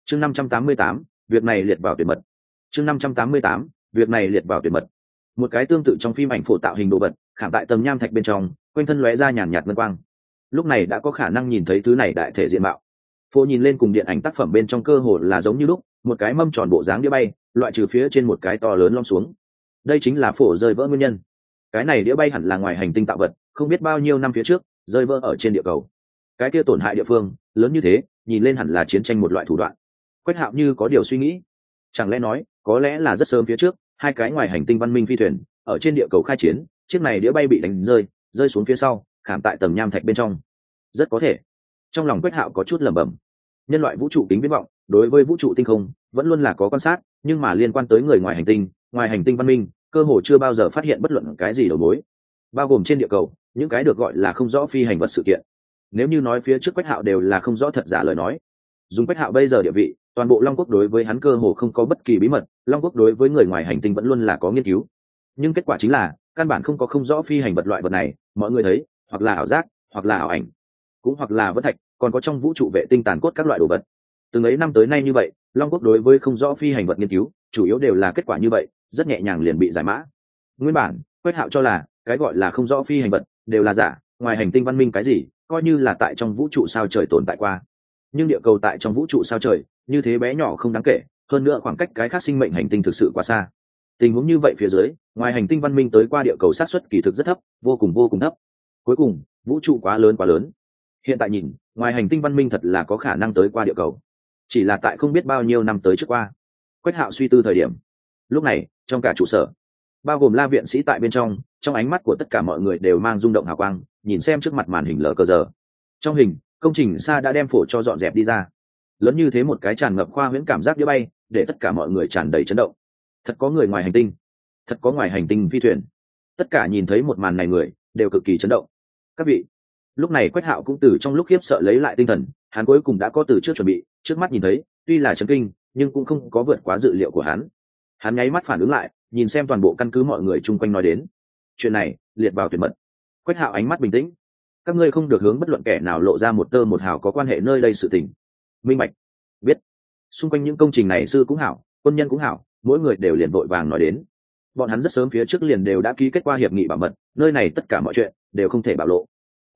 chương 588, việc này liệt vào tuyệt mật. chương 588, việc này liệt vào tuyệt mật. Một cái tương tự trong phim ảnh phổ tạo hình đồ vật khảm tại tầng nham thạch bên trong, quanh thân lóe ra nhàn nhạt ngân quang. Lúc này đã có khả năng nhìn thấy thứ này đại thể diện mạo. Phổ nhìn lên cùng điện ảnh tác phẩm bên trong cơ hồ là giống như lúc, một cái mâm tròn bộ dáng đĩa bay, loại trừ phía trên một cái to lớn lom xuống. Đây chính là phổ rơi vỡ nguyên nhân. Cái này đĩa bay hẳn là ngoài hành tinh tạo vật, không biết bao nhiêu năm phía trước rơi vỡ ở trên địa cầu. Cái kia tổn hại địa phương lớn như thế, nhìn lên hẳn là chiến tranh một loại thủ đoạn. Quách Hạo như có điều suy nghĩ, chẳng lẽ nói có lẽ là rất sớm phía trước hai cái ngoài hành tinh văn minh phi thuyền ở trên địa cầu khai chiến, chiếc này đĩa bay bị đánh rơi xuống phía sau khảm tại tầng nham thạch bên trong. Rất có thể. Trong lòng Quách Hạo có chút lẩm bẩm. Nhân loại vũ trụ kính viễn vọng đối với vũ trụ tinh không vẫn luôn là có quan sát, nhưng mà liên quan tới người ngoài hành tinh văn minh cơ hồ chưa bao giờ phát hiện bất luận cái gì đầu mối, bao gồm trên địa cầu những cái được gọi là không rõ phi hành vật sự kiện. Nếu như nói phía trước Quách Hạo đều là không rõ thật giả lời nói, dùng Quách Hạo bây giờ địa vị, toàn bộ Long Quốc đối với hắn cơ hồ không có bất kỳ bí mật. Long Quốc đối với người ngoài hành tinh vẫn luôn là có nghiên cứu, nhưng kết quả chính là căn bản không có không rõ phi hành vật loại vật này. Mọi người thấy hoặc là ảo giác, hoặc là ảo ảnh, cũng hoặc là vỡ thạch, còn có trong vũ trụ vệ tinh tàn cốt các loại đồ vật. Từng ấy năm tới nay như vậy, Long Quốc đối với không rõ phi hành vật nghiên cứu chủ yếu đều là kết quả như vậy, rất nhẹ nhàng liền bị giải mã. Nguyên bản Quách Hạo cho là cái gọi là không rõ phi hành vật đều là giả, ngoài hành tinh văn minh cái gì coi như là tại trong vũ trụ sao trời tồn tại qua. Nhưng địa cầu tại trong vũ trụ sao trời như thế bé nhỏ không đáng kể, hơn nữa khoảng cách cái khác sinh mệnh hành tinh thực sự quá xa. Tình huống như vậy phía dưới, ngoài hành tinh văn minh tới qua địa cầu xác suất kỳ thực rất thấp, vô cùng thấp. Cuối cùng vũ trụ quá lớn. Hiện tại nhìn, ngoài hành tinh văn minh thật là có khả năng tới qua địa cầu, chỉ là tại không biết bao nhiêu năm tới trước qua. Quách Hạo suy tư thời điểm, lúc này trong cả trụ sở, bao gồm La viện sĩ tại bên trong ánh mắt của tất cả mọi người đều mang rung động hào quang, nhìn xem trước mặt màn hình lờ cờ giờ. Trong hình, công trình xa đã đem phổ cho dọn dẹp đi ra. Lớn như thế một cái tràn ngập khoa huyễn cảm giác đĩa bay, để tất cả mọi người tràn đầy chấn động. Thật có người ngoài hành tinh, thật có ngoài hành tinh phi thuyền. Tất cả nhìn thấy một màn này người đều cực kỳ chấn động. Các vị, lúc này Quách Hạo cũng từ trong lúc khiếp sợ lấy lại tinh thần, hắn cuối cùng đã có từ trước chuẩn bị, trước mắt nhìn thấy tuy là chấn kinh nhưng cũng không có vượt quá dự liệu của hắn. Hắn nháy mắt phản ứng lại, nhìn xem toàn bộ căn cứ mọi người chung quanh nói đến chuyện này liệt vào tuyệt mật. Quách Hạo ánh mắt bình tĩnh, các ngươi không được hướng bất luận kẻ nào lộ ra một tơ một hào có quan hệ nơi đây sự tình. Minh bạch. Biết. Xung quanh những công trình này sư cũng hảo, quân nhân cũng hảo, mỗi người đều liền vội vàng nói đến. Bọn hắn rất sớm phía trước liền đều đã ký kết qua hiệp nghị bảo mật, nơi này tất cả mọi chuyện đều không thể bạo lộ.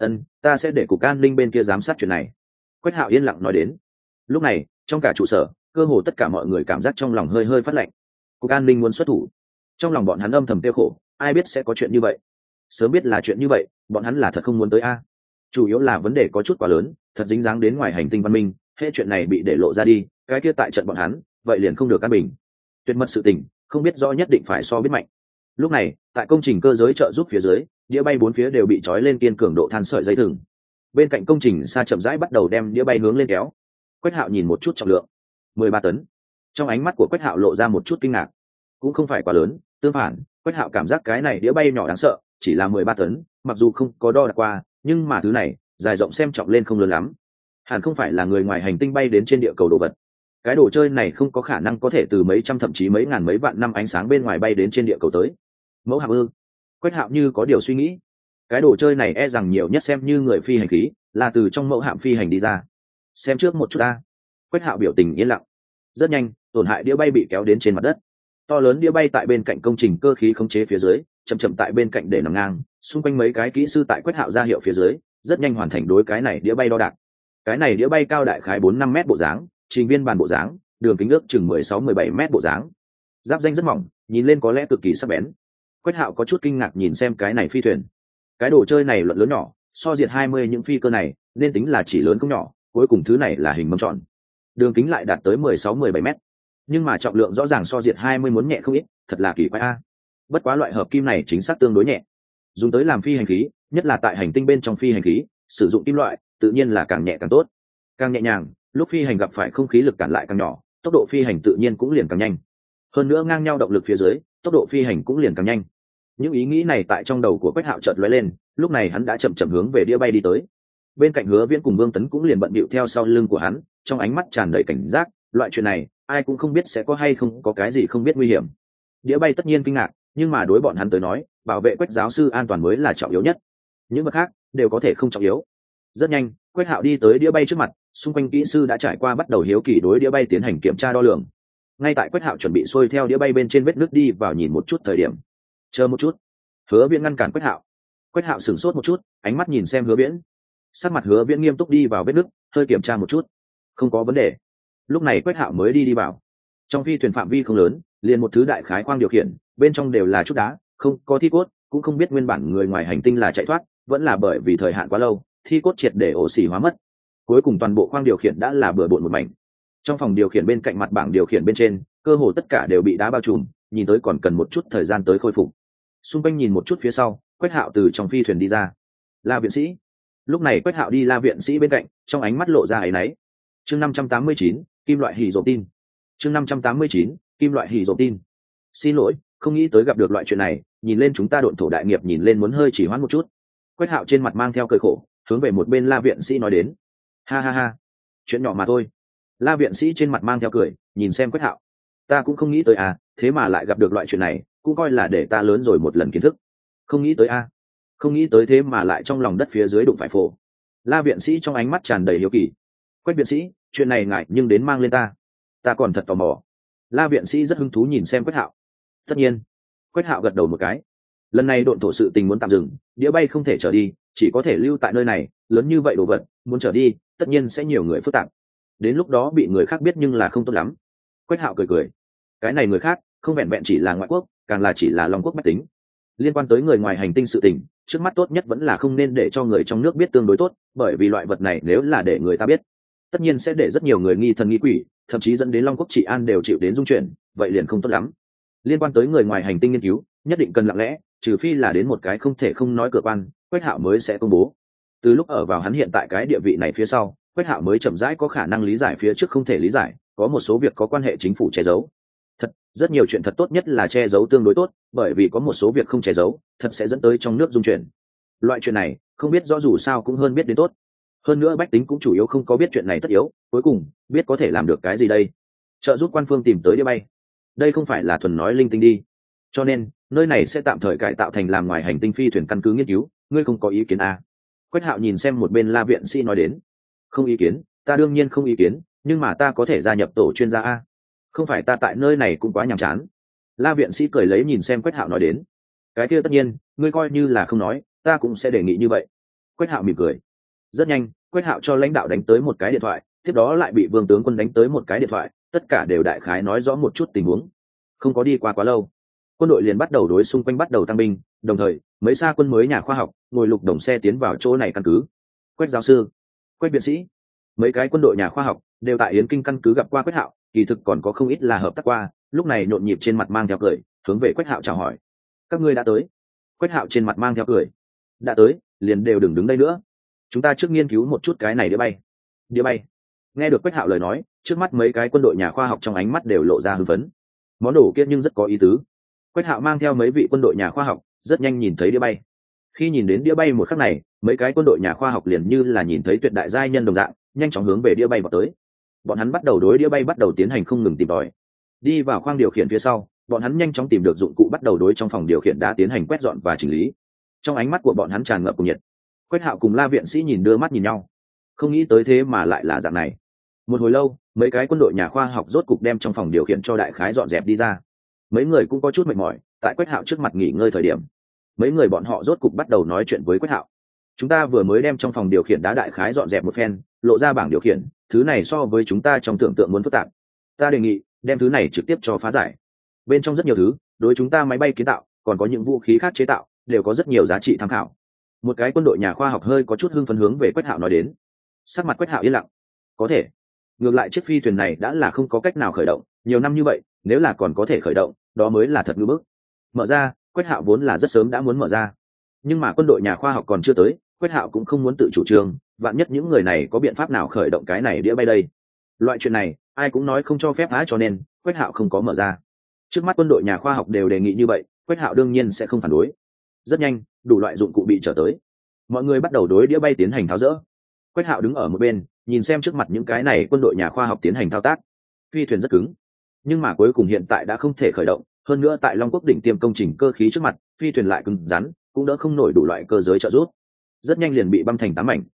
Ta sẽ để cục an ninh bên kia giám sát chuyện này. Quách Hạo yên lặng nói đến. Lúc này trong cả trụ sở, cơ hồ tất cả mọi người cảm giác trong lòng hơi phát lạnh. Cục an ninh muốn xuất thủ, trong lòng bọn hắn âm thầm tiêu khổ, ai biết sẽ có chuyện như vậy. Sớm biết là chuyện như vậy, bọn hắn là thật không muốn tới a. Chủ yếu là vấn đề có chút quá lớn, thật dính dáng đến ngoài hành tinh văn minh, hệ chuyện này bị để lộ ra đi, cái kia tại trận bọn hắn vậy liền không được an bình. Tuyệt mật sự tình không biết rõ nhất định phải so biết mạnh. Lúc này tại công trình cơ giới trợ giúp phía dưới, đĩa bay bốn phía đều bị trói lên kiên cường độ than sợi dây thừng. Bên cạnh công trình xa chậm rãi bắt đầu đem đĩa bay hướng lên kéo. Quách Hạo nhìn một chút trọng lượng, 13 tấn. Trong ánh mắt của Quách Hạo lộ ra một chút kinh ngạc. Cũng không phải quá lớn, tương phản, Quách Hạo cảm giác cái này đĩa bay nhỏ đáng sợ, chỉ là 13 tấn, mặc dù không có đo đạc qua, nhưng mà thứ này dài rộng xem trọng lên không lớn lắm. Hẳn không phải là người ngoài hành tinh bay đến trên địa cầu đồ vật. Cái đồ chơi này không có khả năng có thể từ mấy trăm thậm chí mấy ngàn mấy vạn năm ánh sáng bên ngoài bay đến trên địa cầu tới. Mẫu hạm ư? Quách Hạo như có điều suy nghĩ. Cái đồ chơi này e rằng nhiều nhất xem như người phi hành khí, là từ trong mẫu hạm phi hành đi ra. Xem trước một chút ta. Quách Hạo biểu tình yên lặng. Rất nhanh, tổn hại đĩa bay bị kéo đến trên mặt đất. To lớn đĩa bay tại bên cạnh công trình cơ khí khống chế phía dưới, chậm tại bên cạnh để nằm ngang, xung quanh mấy cái kỹ sư tại Quách Hạo ra hiệu phía dưới, rất nhanh hoàn thành đối cái này đĩa bay đo đạc. Cái này đĩa bay cao đại khái 4-5 mét bộ dáng, trình viên bàn bộ dáng, đường kính ước chừng 16-17 mét bộ dáng. Giáp danh rất mỏng, nhìn lên có lẽ cực kỳ sắc bén. Quách Hạo có chút kinh ngạc nhìn xem cái này phi thuyền. Cái đồ chơi này luận lớn nhỏ, so diệt 20 những phi cơ này, nên tính là chỉ lớn không nhỏ, cuối cùng thứ này là hình mâm tròn. Đường kính lại đạt tới 16-17 mét. Nhưng mà trọng lượng rõ ràng so diệt 20 muốn nhẹ không ít, thật là kỳ quái a. Bất quá loại hợp kim này chính xác tương đối nhẹ. Dùng tới làm phi hành khí, nhất là tại hành tinh bên trong phi hành khí, sử dụng kim loại, tự nhiên là càng nhẹ càng tốt. Càng nhẹ nhàng, lúc phi hành gặp phải không khí lực cản lại càng nhỏ, tốc độ phi hành tự nhiên cũng liền càng nhanh. Hơn nữa ngang nhau động lực phía dưới, tốc độ phi hành cũng liền càng nhanh. Những ý nghĩ này tại trong đầu của Quách Hạo chợt lóe lên, lúc này hắn đã chậm hướng về đĩa bay đi tới. Bên cạnh Hứa Viễn cùng Vương Tấn cũng liền bận bịu theo sau lưng của hắn, trong ánh mắt tràn đầy cảnh giác, loại chuyện này, ai cũng không biết sẽ có hay không có cái gì không biết nguy hiểm. Đĩa bay tất nhiên kinh ngạc, nhưng mà đối bọn hắn tới nói, bảo vệ Quách giáo sư an toàn mới là trọng yếu nhất. Những vật khác đều có thể không trọng yếu. Rất nhanh, Quách Hạo đi tới đĩa bay trước mặt, xung quanh kỹ sư đã trải qua bắt đầu hiếu kỳ đối đĩa bay tiến hành kiểm tra đo lường. Ngay tại Quách Hạo chuẩn bị xuôi theo đĩa bay bên trên vết nước đi vào nhìn một chút thời điểm, chờ một chút. Hứa Viễn ngăn cản Quách Hạo. Quách Hạo sửng sốt một chút, ánh mắt nhìn xem Hứa Viễn. Sắc mặt Hứa Viễn nghiêm túc đi vào vết nước, hơi kiểm tra một chút, không có vấn đề. Lúc này Quách Hạo mới đi vào. Trong phi thuyền phạm vi không lớn, liền một thứ đại khái khoang điều khiển, bên trong đều là chút đá, không có thi cốt, cũng không biết nguyên bản người ngoài hành tinh là chạy thoát, vẫn là bởi vì thời hạn quá lâu, thi cốt triệt để ổ xỉ hóa mất. Cuối cùng toàn bộ khoang điều khiển đã là bừa bộn một mảnh. Trong phòng điều khiển bên cạnh mặt bảng điều khiển bên trên, cơ hồ tất cả đều bị đá bao trùm, nhìn tới còn cần một chút thời gian tới khôi phục. Xung quanh nhìn một chút phía sau, Quách Hạo từ trong phi thuyền đi ra. La viện sĩ. Lúc này Quách Hạo đi La viện sĩ bên cạnh, trong ánh mắt lộ ra áy náy. Chương 589, kim loại hỉ rộp tin. Chương 589, kim loại hỉ rộp tin. Xin lỗi, không nghĩ tới gặp được loại chuyện này, nhìn lên chúng ta độn thổ đại nghiệp nhìn lên muốn hơi chỉ hoãn một chút. Quách Hạo trên mặt mang theo cười khổ, hướng về một bên La viện sĩ nói đến. Ha ha ha, chuyện nhỏ mà thôi. La viện sĩ trên mặt mang theo cười, nhìn xem Quách Hạo. Ta cũng không nghĩ tới à, thế mà lại gặp được loại chuyện này, cũng coi là để ta lớn rồi một lần kiến thức. Không nghĩ tới à, không nghĩ tới thế mà lại trong lòng đất phía dưới đụng phải phổ. La viện sĩ trong ánh mắt tràn đầy hiếu kỳ. Quách viện sĩ, chuyện này ngại nhưng đến mang lên ta còn thật tò mò. La viện sĩ rất hứng thú nhìn xem Quách Hạo. Tất nhiên. Quách Hạo gật đầu một cái. Lần này độn thổ sự tình muốn tạm dừng, đĩa bay không thể trở đi, chỉ có thể lưu tại nơi này, lớn như vậy đồ vật, muốn trở đi, tất nhiên sẽ nhiều người phức tạp. Đến lúc đó bị người khác biết nhưng là không tốt lắm. Quách Hạo cười cười. Cái này người khác, không vẹn vẹn chỉ là ngoại quốc, càng là chỉ là Long quốc bách tính. Liên quan tới người ngoài hành tinh sự tình, trước mắt tốt nhất vẫn là không nên để cho người trong nước biết tương đối tốt, bởi vì loại vật này nếu là để người ta biết, tất nhiên sẽ để rất nhiều người nghi thần nghi quỷ, thậm chí dẫn đến Long quốc trị an đều chịu đến dung chuyển, vậy liền không tốt lắm. Liên quan tới người ngoài hành tinh nghiên cứu, nhất định cần lặng lẽ, trừ phi là đến một cái không thể không nói cửa quan, Quách Hạo mới sẽ công bố. Từ lúc ở vào hắn hiện tại cái địa vị này phía sau, Quách Hạo mới chậm rãi có khả năng lý giải phía trước không thể lý giải, có một số việc có quan hệ chính phủ che giấu. Thật, rất nhiều chuyện thật tốt nhất là che giấu tương đối tốt, bởi vì có một số việc không che giấu, thật sẽ dẫn tới trong nước dung chuyển. Loại chuyện này, không biết rõ dù sao cũng hơn biết đến tốt. Hơn nữa bách tính cũng chủ yếu không có biết chuyện này tất yếu, cuối cùng, biết có thể làm được cái gì đây? Trợ giúp quan phương tìm tới đĩa bay. Đây không phải là thuần nói linh tinh đi. Cho nên, nơi này sẽ tạm thời cải tạo thành làm ngoài hành tinh phi thuyền căn cứ nghiên cứu, ngươi không có ý kiến à? Quách Hạo nhìn xem một bên La viện sĩ nói đến. Không ý kiến, ta đương nhiên không ý kiến, nhưng mà ta có thể gia nhập tổ chuyên gia a. Không phải ta tại nơi này cũng quá nhàm chán. La viện sĩ cười lấy nhìn xem Quách Hạo nói đến. Cái kia tất nhiên, ngươi coi như là không nói, ta cũng sẽ đề nghị như vậy. Quách Hạo mỉm cười. Rất nhanh, Quách Hạo cho lãnh đạo đánh tới một cái điện thoại, tiếp đó lại bị Vương tướng quân đánh tới một cái điện thoại, tất cả đều đại khái nói rõ một chút tình huống. Không có đi qua quá lâu, quân đội liền bắt đầu đối xung quanh bắt đầu tăng binh, đồng thời, mấy xa quân mới nhà khoa học ngồi lục đồng xe tiến vào chỗ này căn cứ. Quách giáo sư, Quách viện sĩ, mấy cái quân đội nhà khoa học đều tại Yến Kinh căn cứ gặp qua Quách Hạo, kỳ thực còn có không ít là hợp tác qua, lúc này nhộn nhịp trên mặt mang theo cười, hướng về Quách Hạo chào hỏi. Các ngươi đã tới. Quách Hạo trên mặt mang theo cười. Đã tới, liền đều đừng đứng đây nữa. Chúng ta trước nghiên cứu một chút cái này đĩa bay. Đĩa bay. Nghe được Quách Hạo lời nói, trước mắt mấy cái quân đội nhà khoa học trong ánh mắt đều lộ ra hưng phấn. Món đồ kia nhưng rất có ý tứ. Quách Hạo mang theo mấy vị quân đội nhà khoa học, rất nhanh nhìn thấy đĩa bay. Khi nhìn đến đĩa bay một khắc này, mấy cái quân đội nhà khoa học liền như là nhìn thấy tuyệt đại giai nhân đồng dạng, nhanh chóng hướng về đĩa bay vào tới. Bọn hắn bắt đầu đối đĩa bay bắt đầu tiến hành không ngừng tìm tòi. Đi vào khoang điều khiển phía sau, bọn hắn nhanh chóng tìm được dụng cụ bắt đầu đối trong phòng điều khiển đã tiến hành quét dọn và chỉnh lý. Trong ánh mắt của bọn hắn tràn ngập cùng nhiệt. Quách Hạo cùng La viện sĩ nhìn đưa mắt nhìn nhau, không nghĩ tới thế mà lại là dạng này. Một hồi lâu, mấy cái quân đội nhà khoa học rốt cục đem trong phòng điều khiển cho đại khái dọn dẹp đi ra. Mấy người cũng có chút mệt mỏi, tại Quách Hạo trước mặt nghỉ ngơi thời điểm, mấy người bọn họ rốt cục bắt đầu nói chuyện với Quách Hạo. Chúng ta vừa mới đem trong phòng điều khiển đã đại khái dọn dẹp một phen, lộ ra bảng điều khiển, thứ này so với chúng ta trong tưởng tượng muốn phức tạp. Ta đề nghị đem thứ này trực tiếp cho phá giải. Bên trong rất nhiều thứ, đối chúng ta máy bay kiến tạo, còn có những vũ khí khác chế tạo, đều có rất nhiều giá trị tham khảo. Một cái quân đội nhà khoa học hơi có chút hưng phấn hướng về Quách Hạo nói đến. Sắc mặt Quách Hạo yên lặng. Có thể. Ngược lại chiếc phi thuyền này đã là không có cách nào khởi động, nhiều năm như vậy, nếu là còn có thể khởi động, đó mới là thật ngưỡng bức. Mở ra, Quách Hạo vốn là rất sớm đã muốn mở ra, nhưng mà quân đội nhà khoa học còn chưa tới, Quách Hạo cũng không muốn tự chủ trương, vạn nhất những người này có biện pháp nào khởi động cái này đĩa bay đây. Loại chuyện này, ai cũng nói không cho phép á, cho nên Quách Hạo không có mở ra. Trước mắt quân đội nhà khoa học đều đề nghị như vậy, Quách Hạo đương nhiên sẽ không phản đối. Rất nhanh, đủ loại dụng cụ bị trở tới, mọi người bắt đầu đối đĩa bay tiến hành tháo dỡ. Quách Hạo đứng ở một bên, nhìn xem trước mặt những cái này quân đội nhà khoa học tiến hành thao tác. Phi thuyền rất cứng, nhưng mà cuối cùng hiện tại đã không thể khởi động, hơn nữa tại Long Quốc đỉnh tiêm công trình cơ khí trước mặt, phi thuyền lại cứng rắn, cũng đỡ không nổi đủ loại cơ giới trợ giúp. Rất nhanh liền bị băm thành tám mảnh.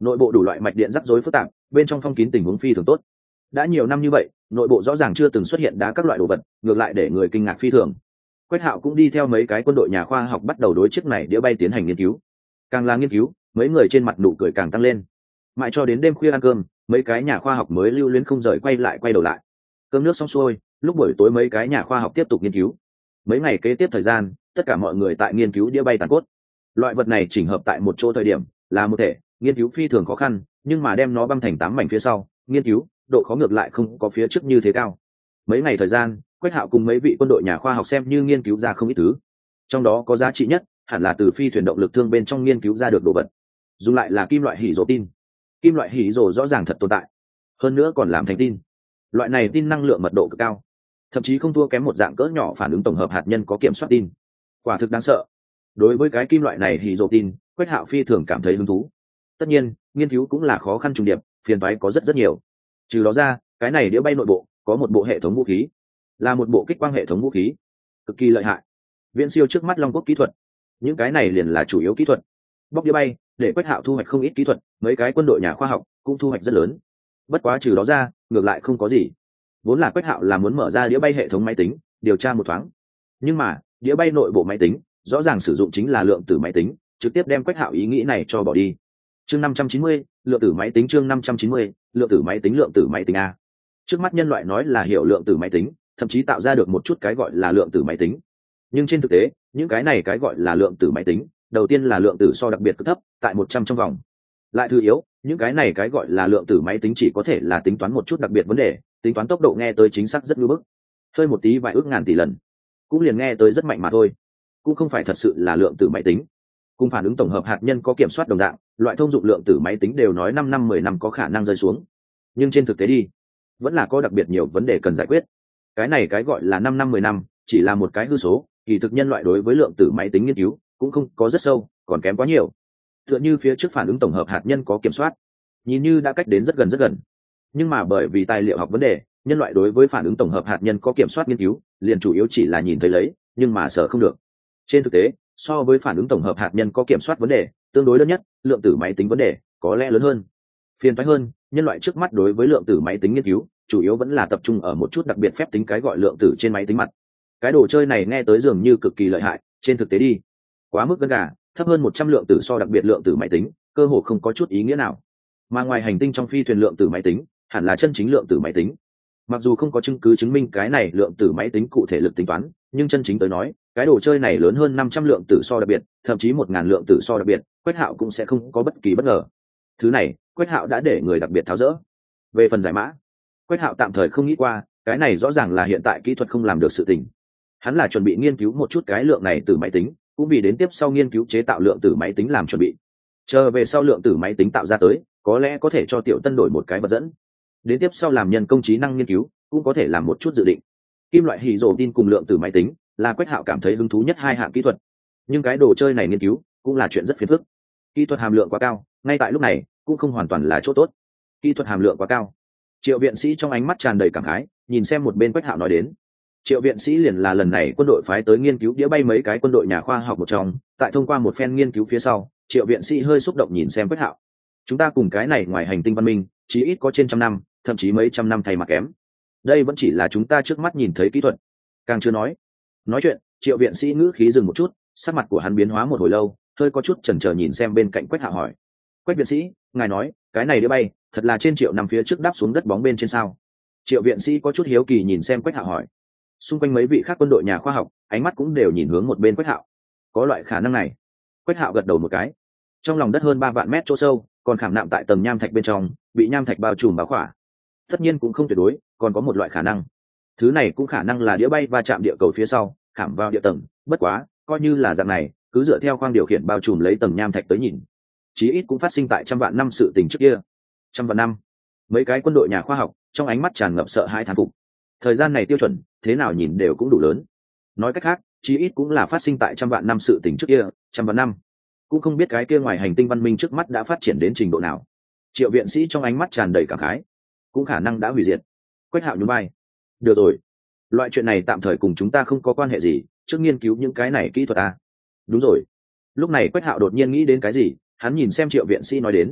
nội bộ đủ loại mạch điện rắc rối phức tạp, bên trong phong kín tình huống phi thường tốt. Đã nhiều năm như vậy, nội bộ rõ ràng chưa từng xuất hiện đá các loại đồ vật, ngược lại để người kinh ngạc phi thường. Quách Hạo cũng đi theo mấy cái quân đội nhà khoa học bắt đầu đối chiếc này đĩa bay tiến hành nghiên cứu. Càng là nghiên cứu, mấy người trên mặt nụ cười càng tăng lên. Mãi cho đến đêm khuya ăn cơm, mấy cái nhà khoa học mới lưu luyến không rời quay đầu lại. Cơm nước xong xuôi, lúc buổi tối mấy cái nhà khoa học tiếp tục nghiên cứu. Mấy ngày kế tiếp thời gian, tất cả mọi người tại nghiên cứu đĩa bay tàn cốt. Loại vật này chỉnh hợp tại một chỗ thời điểm là một thể, nghiên cứu phi thường khó khăn, nhưng mà đem nó băm thành 8 mảnh phía sau, nghiên cứu độ khó ngược lại không có phía trước như thế cao. Mấy ngày thời gian, Quách Hạo cùng mấy vị quân đội nhà khoa học xem như nghiên cứu ra không ít thứ. Trong đó có giá trị nhất hẳn là từ phi thuyền động lực thương bên trong nghiên cứu ra được đồ vật. Dùng lại là kim loại hỉ rồ tin. Kim loại hỉ rồ rõ ràng thật tồn tại, hơn nữa còn làm thành tin. Loại này tin năng lượng mật độ cực cao, thậm chí không thua kém một dạng cỡ nhỏ phản ứng tổng hợp hạt nhân có kiểm soát tin. Quả thực đáng sợ. Đối với cái kim loại này hỉ rồ tin, Quách Hạo phi thường cảm thấy hứng thú. Tất nhiên, nghiên cứu cũng là khó khăn trùng điệp, phiền toái có rất nhiều. Trừ đó ra, cái này đĩa bay nội bộ có một bộ hệ thống vũ khí, là một bộ kích quang hệ thống vũ khí, cực kỳ lợi hại, viễn siêu trước mắt Long Quốc kỹ thuật. Những cái này liền là chủ yếu kỹ thuật. Bóc đĩa bay để Quách Hạo thu hoạch không ít kỹ thuật, mấy cái quân đội nhà khoa học cũng thu hoạch rất lớn. Bất quá trừ đó ra, ngược lại không có gì. Vốn là Quách Hạo là muốn mở ra đĩa bay hệ thống máy tính, điều tra một thoáng. Nhưng mà, đĩa bay nội bộ máy tính, rõ ràng sử dụng chính là lượng tử máy tính, trực tiếp đem Quách Hạo ý nghĩ này cho bỏ đi. Chương 590, lượng tử máy tính. Chương 590, lượng tử máy tính. Lượng tử máy tính a. Trước mắt nhân loại nói là hiểu lượng tử máy tính, thậm chí tạo ra được một chút cái gọi là lượng tử máy tính. Nhưng trên thực tế, những cái này cái gọi là lượng tử máy tính, đầu tiên là lượng tử so đặc biệt cực thấp, tại 100 trong vòng. Lại thứ yếu, những cái này cái gọi là lượng tử máy tính chỉ có thể là tính toán một chút đặc biệt vấn đề, tính toán tốc độ nghe tới chính xác rất ngưỡng bức. Hơi một tí vài ước ngàn tỷ lần, cũng liền nghe tới rất mạnh mà thôi, cũng không phải thật sự là lượng tử máy tính. Cùng phản ứng tổng hợp hạt nhân có kiểm soát đồng dạng, loại thông dụng lượng tử máy tính đều nói 5 năm 10 năm có khả năng rơi xuống. Nhưng trên thực tế đi, vẫn là có đặc biệt nhiều vấn đề cần giải quyết. Cái này cái gọi là 5 năm 10 năm, chỉ là một cái hư số, kỳ thực nhân loại đối với lượng tử máy tính nghiên cứu cũng không có rất sâu, còn kém quá nhiều. Tựa như phía trước phản ứng tổng hợp hạt nhân có kiểm soát, nhìn như đã cách đến rất gần. Nhưng mà bởi vì tài liệu học vấn đề, nhân loại đối với phản ứng tổng hợp hạt nhân có kiểm soát nghiên cứu, liền chủ yếu chỉ là nhìn thấy lấy, nhưng mà sợ không được. Trên thực tế, so với phản ứng tổng hợp hạt nhân có kiểm soát vấn đề, tương đối lớn nhất, lượng tử máy tính vấn đề có lẽ lớn hơn. Phiền toái hơn, nhân loại trước mắt đối với lượng tử máy tính nghiên cứu, chủ yếu vẫn là tập trung ở một chút đặc biệt phép tính cái gọi lượng tử trên máy tính mặt. Cái đồ chơi này nghe tới dường như cực kỳ lợi hại, trên thực tế đi, quá mức gân gà, thấp hơn 100 lượng tử so đặc biệt lượng tử máy tính, cơ hồ không có chút ý nghĩa nào. Mà ngoài hành tinh trong phi thuyền lượng tử máy tính, hẳn là chân chính lượng tử máy tính. Mặc dù không có chứng cứ chứng minh cái này lượng tử máy tính cụ thể lực tính toán, nhưng chân chính tới nói, cái đồ chơi này lớn hơn 500 lượng tử so đặc biệt, thậm chí 1000 lượng tử so đặc biệt, Quách Hạo cũng sẽ không có bất kỳ bất ngờ. Thứ này, Quách Hạo đã để người đặc biệt tháo dỡ. Về phần giải mã, Quách Hạo tạm thời không nghĩ qua, cái này rõ ràng là hiện tại kỹ thuật không làm được sự tình. Hắn là chuẩn bị nghiên cứu một chút cái lượng này từ máy tính, cũng vì đến tiếp sau nghiên cứu chế tạo lượng tử máy tính làm chuẩn bị. Chờ về sau lượng tử máy tính tạo ra tới, có lẽ có thể cho Tiểu Tân đổi một cái vật dẫn. Đến tiếp sau làm nhân công trí năng nghiên cứu, cũng có thể làm một chút dự định. Kim loại hỉ rồ tin cùng lượng tử máy tính là Quách Hạo cảm thấy hứng thú nhất hai hạng kỹ thuật. Nhưng cái đồ chơi này nghiên cứu cũng là chuyện rất phiền phức. Kỹ thuật hàm lượng quá cao, ngay tại lúc này cũng không hoàn toàn là chỗ tốt. Kỹ thuật hàm lượng quá cao. Triệu viện sĩ trong ánh mắt tràn đầy cảm khái, nhìn xem một bên Quách Hạo nói đến. Triệu viện sĩ liền là lần này quân đội phái tới nghiên cứu đĩa bay mấy cái quân đội nhà khoa học một trong, tại thông qua một phen nghiên cứu phía sau, Triệu viện sĩ hơi xúc động nhìn xem Quách Hạo. Chúng ta cùng cái này ngoài hành tinh văn minh, chí ít có trên trăm năm, thậm chí mấy trăm năm thay mà kém. Đây vẫn chỉ là chúng ta trước mắt nhìn thấy kỹ thuật. Càng chưa nói chuyện, Triệu viện sĩ ngữ khí dừng một chút, sắc mặt của hắn biến hóa một hồi lâu, hơi có chút chần chờ nhìn xem bên cạnh Quách Hạo hỏi: Quách viện sĩ, ngài nói cái này đĩa bay thật là trên triệu năm phía trước đáp xuống đất bóng bên trên sao? Triệu viện sĩ có chút hiếu kỳ nhìn xem Quách Hạo hỏi. Xung quanh mấy vị khác quân đội nhà khoa học, ánh mắt cũng đều nhìn hướng một bên Quách Hạo. Có loại khả năng này. Quách Hạo gật đầu một cái. Trong lòng đất hơn 3 vạn mét chỗ sâu, còn khảm nạm tại tầng nham thạch bên trong, bị nham thạch bao trùm bao khỏa. Tất nhiên cũng không tuyệt đối, còn có một loại khả năng. Thứ này cũng khả năng là đĩa bay va chạm địa cầu phía sau, khảm vào địa tầng, bất quá, coi như là dạng này, cứ dựa theo khoang điều khiển bao trùm lấy tầng nham thạch tới nhìn, chí ít cũng phát sinh tại trăm vạn năm sự tình trước kia. Trăm vạn năm. Mấy cái quân đội nhà khoa học, trong ánh mắt tràn ngập sợ hãi thán phục. Thời gian này tiêu chuẩn, thế nào nhìn đều cũng đủ lớn. Nói cách khác, chí ít cũng là phát sinh tại trăm vạn năm sự tình trước kia, trăm vạn năm. Cũng không biết cái kia ngoài hành tinh văn minh trước mắt đã phát triển đến trình độ nào. Triệu viện sĩ trong ánh mắt tràn đầy cảm khái. Cũng khả năng đã hủy diệt. Quách Hạo nhún vai. Được rồi, loại chuyện này tạm thời cùng chúng ta không có quan hệ gì, trước nghiên cứu những cái này kỹ thuật à. Đúng rồi. Lúc này Quách Hạo đột nhiên nghĩ đến cái gì, hắn nhìn xem Triệu viện sĩ nói đến.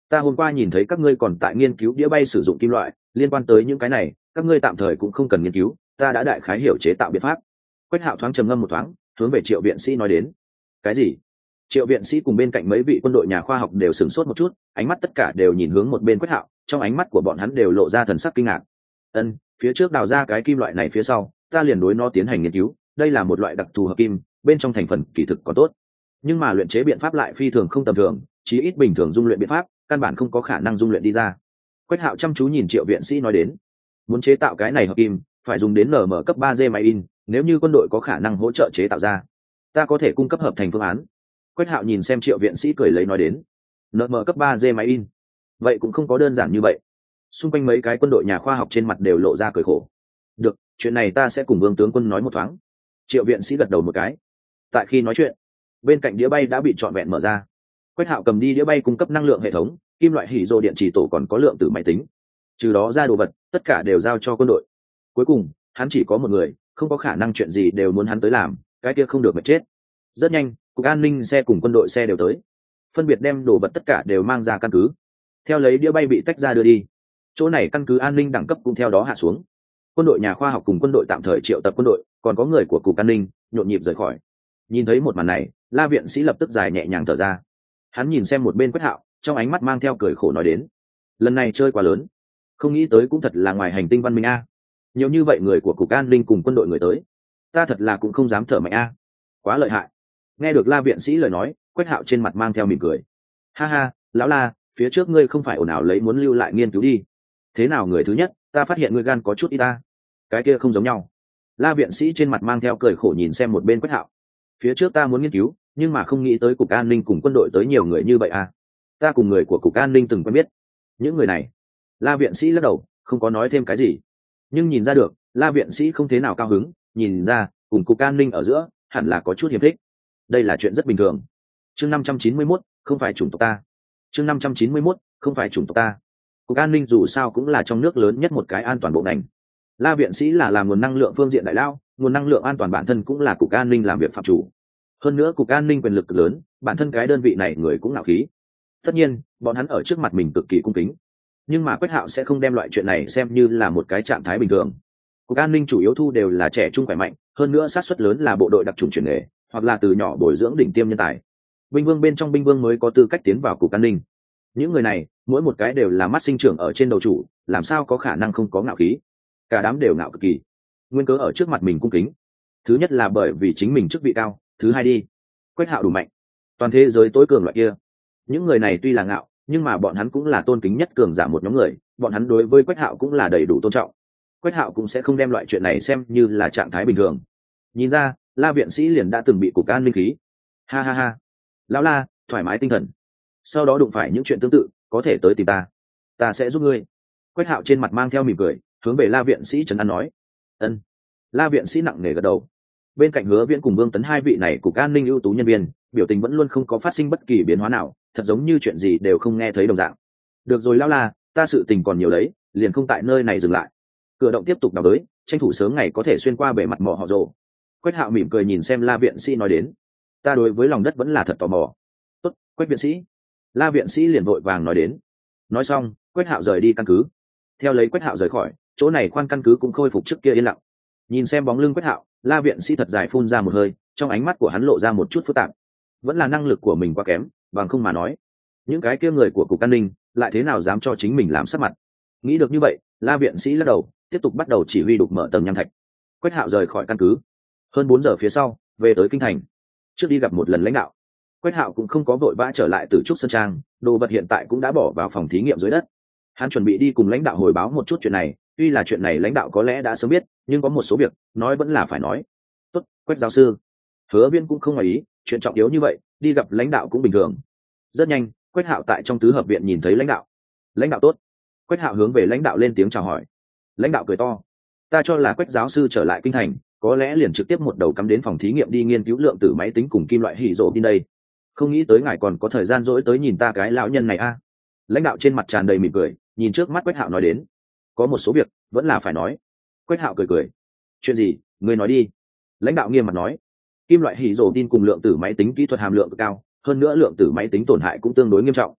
Ta hôm qua nhìn thấy các ngươi còn tại nghiên cứu đĩa bay sử dụng kim loại, liên quan tới những cái này các ngươi tạm thời cũng không cần nghiên cứu, ta đã đại khái hiểu chế tạo biện pháp. Quách Hạo thoáng trầm ngâm một thoáng, hướng về Triệu viện sĩ nói đến. Cái gì? Triệu viện sĩ cùng bên cạnh mấy vị quân đội nhà khoa học đều sửng sốt một chút, ánh mắt tất cả đều nhìn hướng một bên Quách Hạo, trong ánh mắt của bọn hắn đều lộ ra thần sắc kinh ngạc. Phía trước đào ra cái kim loại này phía sau, ta liền đối nó tiến hành nghiên cứu, đây là một loại đặc thù hợp kim, bên trong thành phần kỳ thực có tốt, nhưng mà luyện chế biện pháp lại phi thường không tầm thường, chí ít bình thường dung luyện biện pháp căn bản không có khả năng dung luyện đi ra. Quách Hạo chăm chú nhìn Triệu viện sĩ nói đến, muốn chế tạo cái này hợp kim phải dùng đến nm cấp 3G máy in, nếu như quân đội có khả năng hỗ trợ chế tạo ra, ta có thể cung cấp hợp thành phương án. Quách Hạo nhìn xem Triệu viện sĩ cười lấy nói đến, nm cấp 3G máy in, vậy cũng không có đơn giản như vậy. Xung quanh mấy cái quân đội nhà khoa học trên mặt đều lộ ra cười khổ. Được, chuyện này ta sẽ cùng Vương tướng quân nói một thoáng. Triệu viện sĩ gật đầu một cái. Tại khi nói chuyện, bên cạnh đĩa bay đã bị trọn vẹn mở ra. Quách Hạo cầm đi đĩa bay cung cấp năng lượng hệ thống, kim loại hỉ rô điện chỉ tổ còn có lượng tử máy tính. Trừ đó ra đồ vật, tất cả đều giao cho quân đội. Cuối cùng, hắn chỉ có một người, không có khả năng chuyện gì đều muốn hắn tới làm, cái kia không được mà chết. Rất nhanh, cục an ninh xe cùng quân đội xe đều tới, phân biệt đem đồ vật tất cả đều mang ra căn cứ. Theo lấy đĩa bay bị tách ra đưa đi, chỗ này căn cứ an ninh đẳng cấp cũng theo đó hạ xuống. Quân đội nhà khoa học cùng quân đội tạm thời triệu tập quân đội, còn có người của cục an ninh nhộn nhịp rời khỏi. Nhìn thấy một màn này, La viện sĩ lập tức dài nhẹ nhàng thở ra. Hắn nhìn xem một bên Quách Hạo, trong ánh mắt mang theo cười khổ nói đến, lần này chơi quá lớn, không nghĩ tới cũng thật là ngoài hành tinh văn minh a. Nhiều như vậy người của cục an ninh cùng quân đội người tới, ta thật là cũng không dám thở mạnh a. Quá lợi hại. Nghe được La viện sĩ lời nói, Quách Hạo trên mặt mang theo mỉm cười. Ha ha, lão La, phía trước ngươi không phải ồn ào lấy muốn lưu lại nghiên cứu đi. Thế nào người thứ nhất, ta phát hiện ngươi gan có chút ít ta. Cái kia không giống nhau. La viện sĩ trên mặt mang theo cười khổ nhìn xem một bên Quách Hạo. Phía trước ta muốn nghiên cứu, nhưng mà không nghĩ tới cục an ninh cùng quân đội tới nhiều người như vậy à. Ta cùng người của cục an ninh từng quen biết. Những người này. La viện sĩ lắc đầu, không có nói thêm cái gì. Nhưng nhìn ra được, La viện sĩ không thế nào cao hứng, nhìn ra, cùng cục an ninh ở giữa, hẳn là có chút hiềm khích. Đây là chuyện rất bình thường. Chương 591, không phải chủng tộc ta. Chương 591, không phải chủng tộc ta. Cục an ninh dù sao cũng là trong nước lớn nhất một cái an toàn bộ ngành. La viện sĩ là làm nguồn năng lượng phương diện đại lao, nguồn năng lượng an toàn bản thân cũng là cục an ninh làm việc phạm chủ. Hơn nữa cục an ninh quyền lực lớn, bản thân cái đơn vị này người cũng ngạo khí. Tất nhiên, bọn hắn ở trước mặt mình cực kỳ cung kính. Nhưng mà Quách Hạo sẽ không đem loại chuyện này xem như là một cái trạng thái bình thường. Cục an ninh chủ yếu thu đều là trẻ trung khỏe mạnh, hơn nữa xác suất lớn là bộ đội đặc trùng chuyển nghề, hoặc là từ nhỏ bồi dưỡng đỉnh tiêm nhân tài. Binh vương bên trong binh vương mới có tư cách tiến vào cục an ninh. Những người này, mỗi một cái đều là mắt sinh trưởng ở trên đầu chủ, làm sao có khả năng không có ngạo khí. Cả đám đều ngạo cực kỳ. Nguyên cớ ở trước mặt mình cung kính. Thứ nhất là bởi vì chính mình chức vị cao, thứ hai đi, Quách Hạo đủ mạnh, toàn thế giới tối cường loại kia. Những người này tuy là ngạo, nhưng mà bọn hắn cũng là tôn kính nhất cường giả một nhóm người, bọn hắn đối với Quách Hạo cũng là đầy đủ tôn trọng. Quách Hạo cũng sẽ không đem loại chuyện này xem như là trạng thái bình thường. Nhìn ra, La viện sĩ liền đã từng bị cục an ninh khí. Ha ha ha, lão La, thoải mái tinh thần. Sau đó đụng phải những chuyện tương tự, có thể tới tìm ta sẽ giúp ngươi. Quách Hạo trên mặt mang theo mỉm cười, hướng về La viện sĩ trấn an nói. Ân. La viện sĩ nặng nề gật đầu. Bên cạnh Hứa Viễn cùng Vương Tấn hai vị này cục an ninh ưu tú nhân viên, biểu tình vẫn luôn không có phát sinh bất kỳ biến hóa nào, thật giống như chuyện gì đều không nghe thấy đồng dạng. Được rồi lão La, ta sự tình còn nhiều đấy, liền không tại nơi này dừng lại. Cửa động tiếp tục đào tới, tranh thủ sớm ngày có thể xuyên qua bề mặt mỏ họ rồ. Quách Hạo mỉm cười nhìn xem La viện sĩ nói đến, ta đối với lòng đất vẫn là thật tò mò. Tốt, Quách viện sĩ. La viện sĩ liền vội vàng nói đến. Nói xong, Quách Hạo rời đi căn cứ. Theo lấy Quách Hạo rời khỏi, chỗ này khoan căn cứ cũng khôi phục trước kia yên lặng. Nhìn xem bóng lưng Quách Hạo, La viện sĩ thật dài phun ra một hơi, trong ánh mắt của hắn lộ ra một chút phức tạp. Vẫn là năng lực của mình quá kém, bằng không mà nói, những cái kia người của cục an ninh lại thế nào dám cho chính mình làm sắc mặt. Nghĩ được như vậy, La viện sĩ lắc đầu, tiếp tục bắt đầu chỉ huy đục mở tầng nham thạch. Quách Hạo rời khỏi căn cứ. Hơn 4 giờ phía sau, về tới kinh thành. Trước đi gặp một lần lãnh đạo, Quách Hạo cũng không có vội vã trở lại từ trúc sơn trang, đồ vật hiện tại cũng đã bỏ vào phòng thí nghiệm dưới đất. Hắn chuẩn bị đi cùng lãnh đạo hồi báo một chút chuyện này, tuy là chuyện này lãnh đạo có lẽ đã sớm biết, nhưng có một số việc nói vẫn là phải nói. Tốt, Quách giáo sư. Hứa Viễn cũng không ngoài ý, chuyện trọng yếu như vậy, đi gặp lãnh đạo cũng bình thường. Rất nhanh, Quách Hạo tại trong tứ hợp viện nhìn thấy lãnh đạo. Lãnh đạo tốt. Quách Hạo hướng về lãnh đạo lên tiếng chào hỏi. Lãnh đạo cười to. Ta cho là Quách giáo sư trở lại kinh thành, có lẽ liền trực tiếp một đầu cắm đến phòng thí nghiệm đi nghiên cứu lượng tử máy tính cùng kim loại hỉ rộ tin đây. Không nghĩ tới ngài còn có thời gian rỗi tới nhìn ta cái lão nhân này a. Lãnh đạo trên mặt tràn đầy mỉm cười, nhìn trước mắt Quách Hạo nói đến. Có một số việc vẫn là phải nói. Quách Hạo cười cười. Chuyện gì, ngươi nói đi. Lãnh đạo nghiêm mặt nói. Kim loại hỉ rộ tin cùng lượng tử máy tính kỹ thuật hàm lượng cực cao, hơn nữa lượng tử máy tính tổn hại cũng tương đối nghiêm trọng.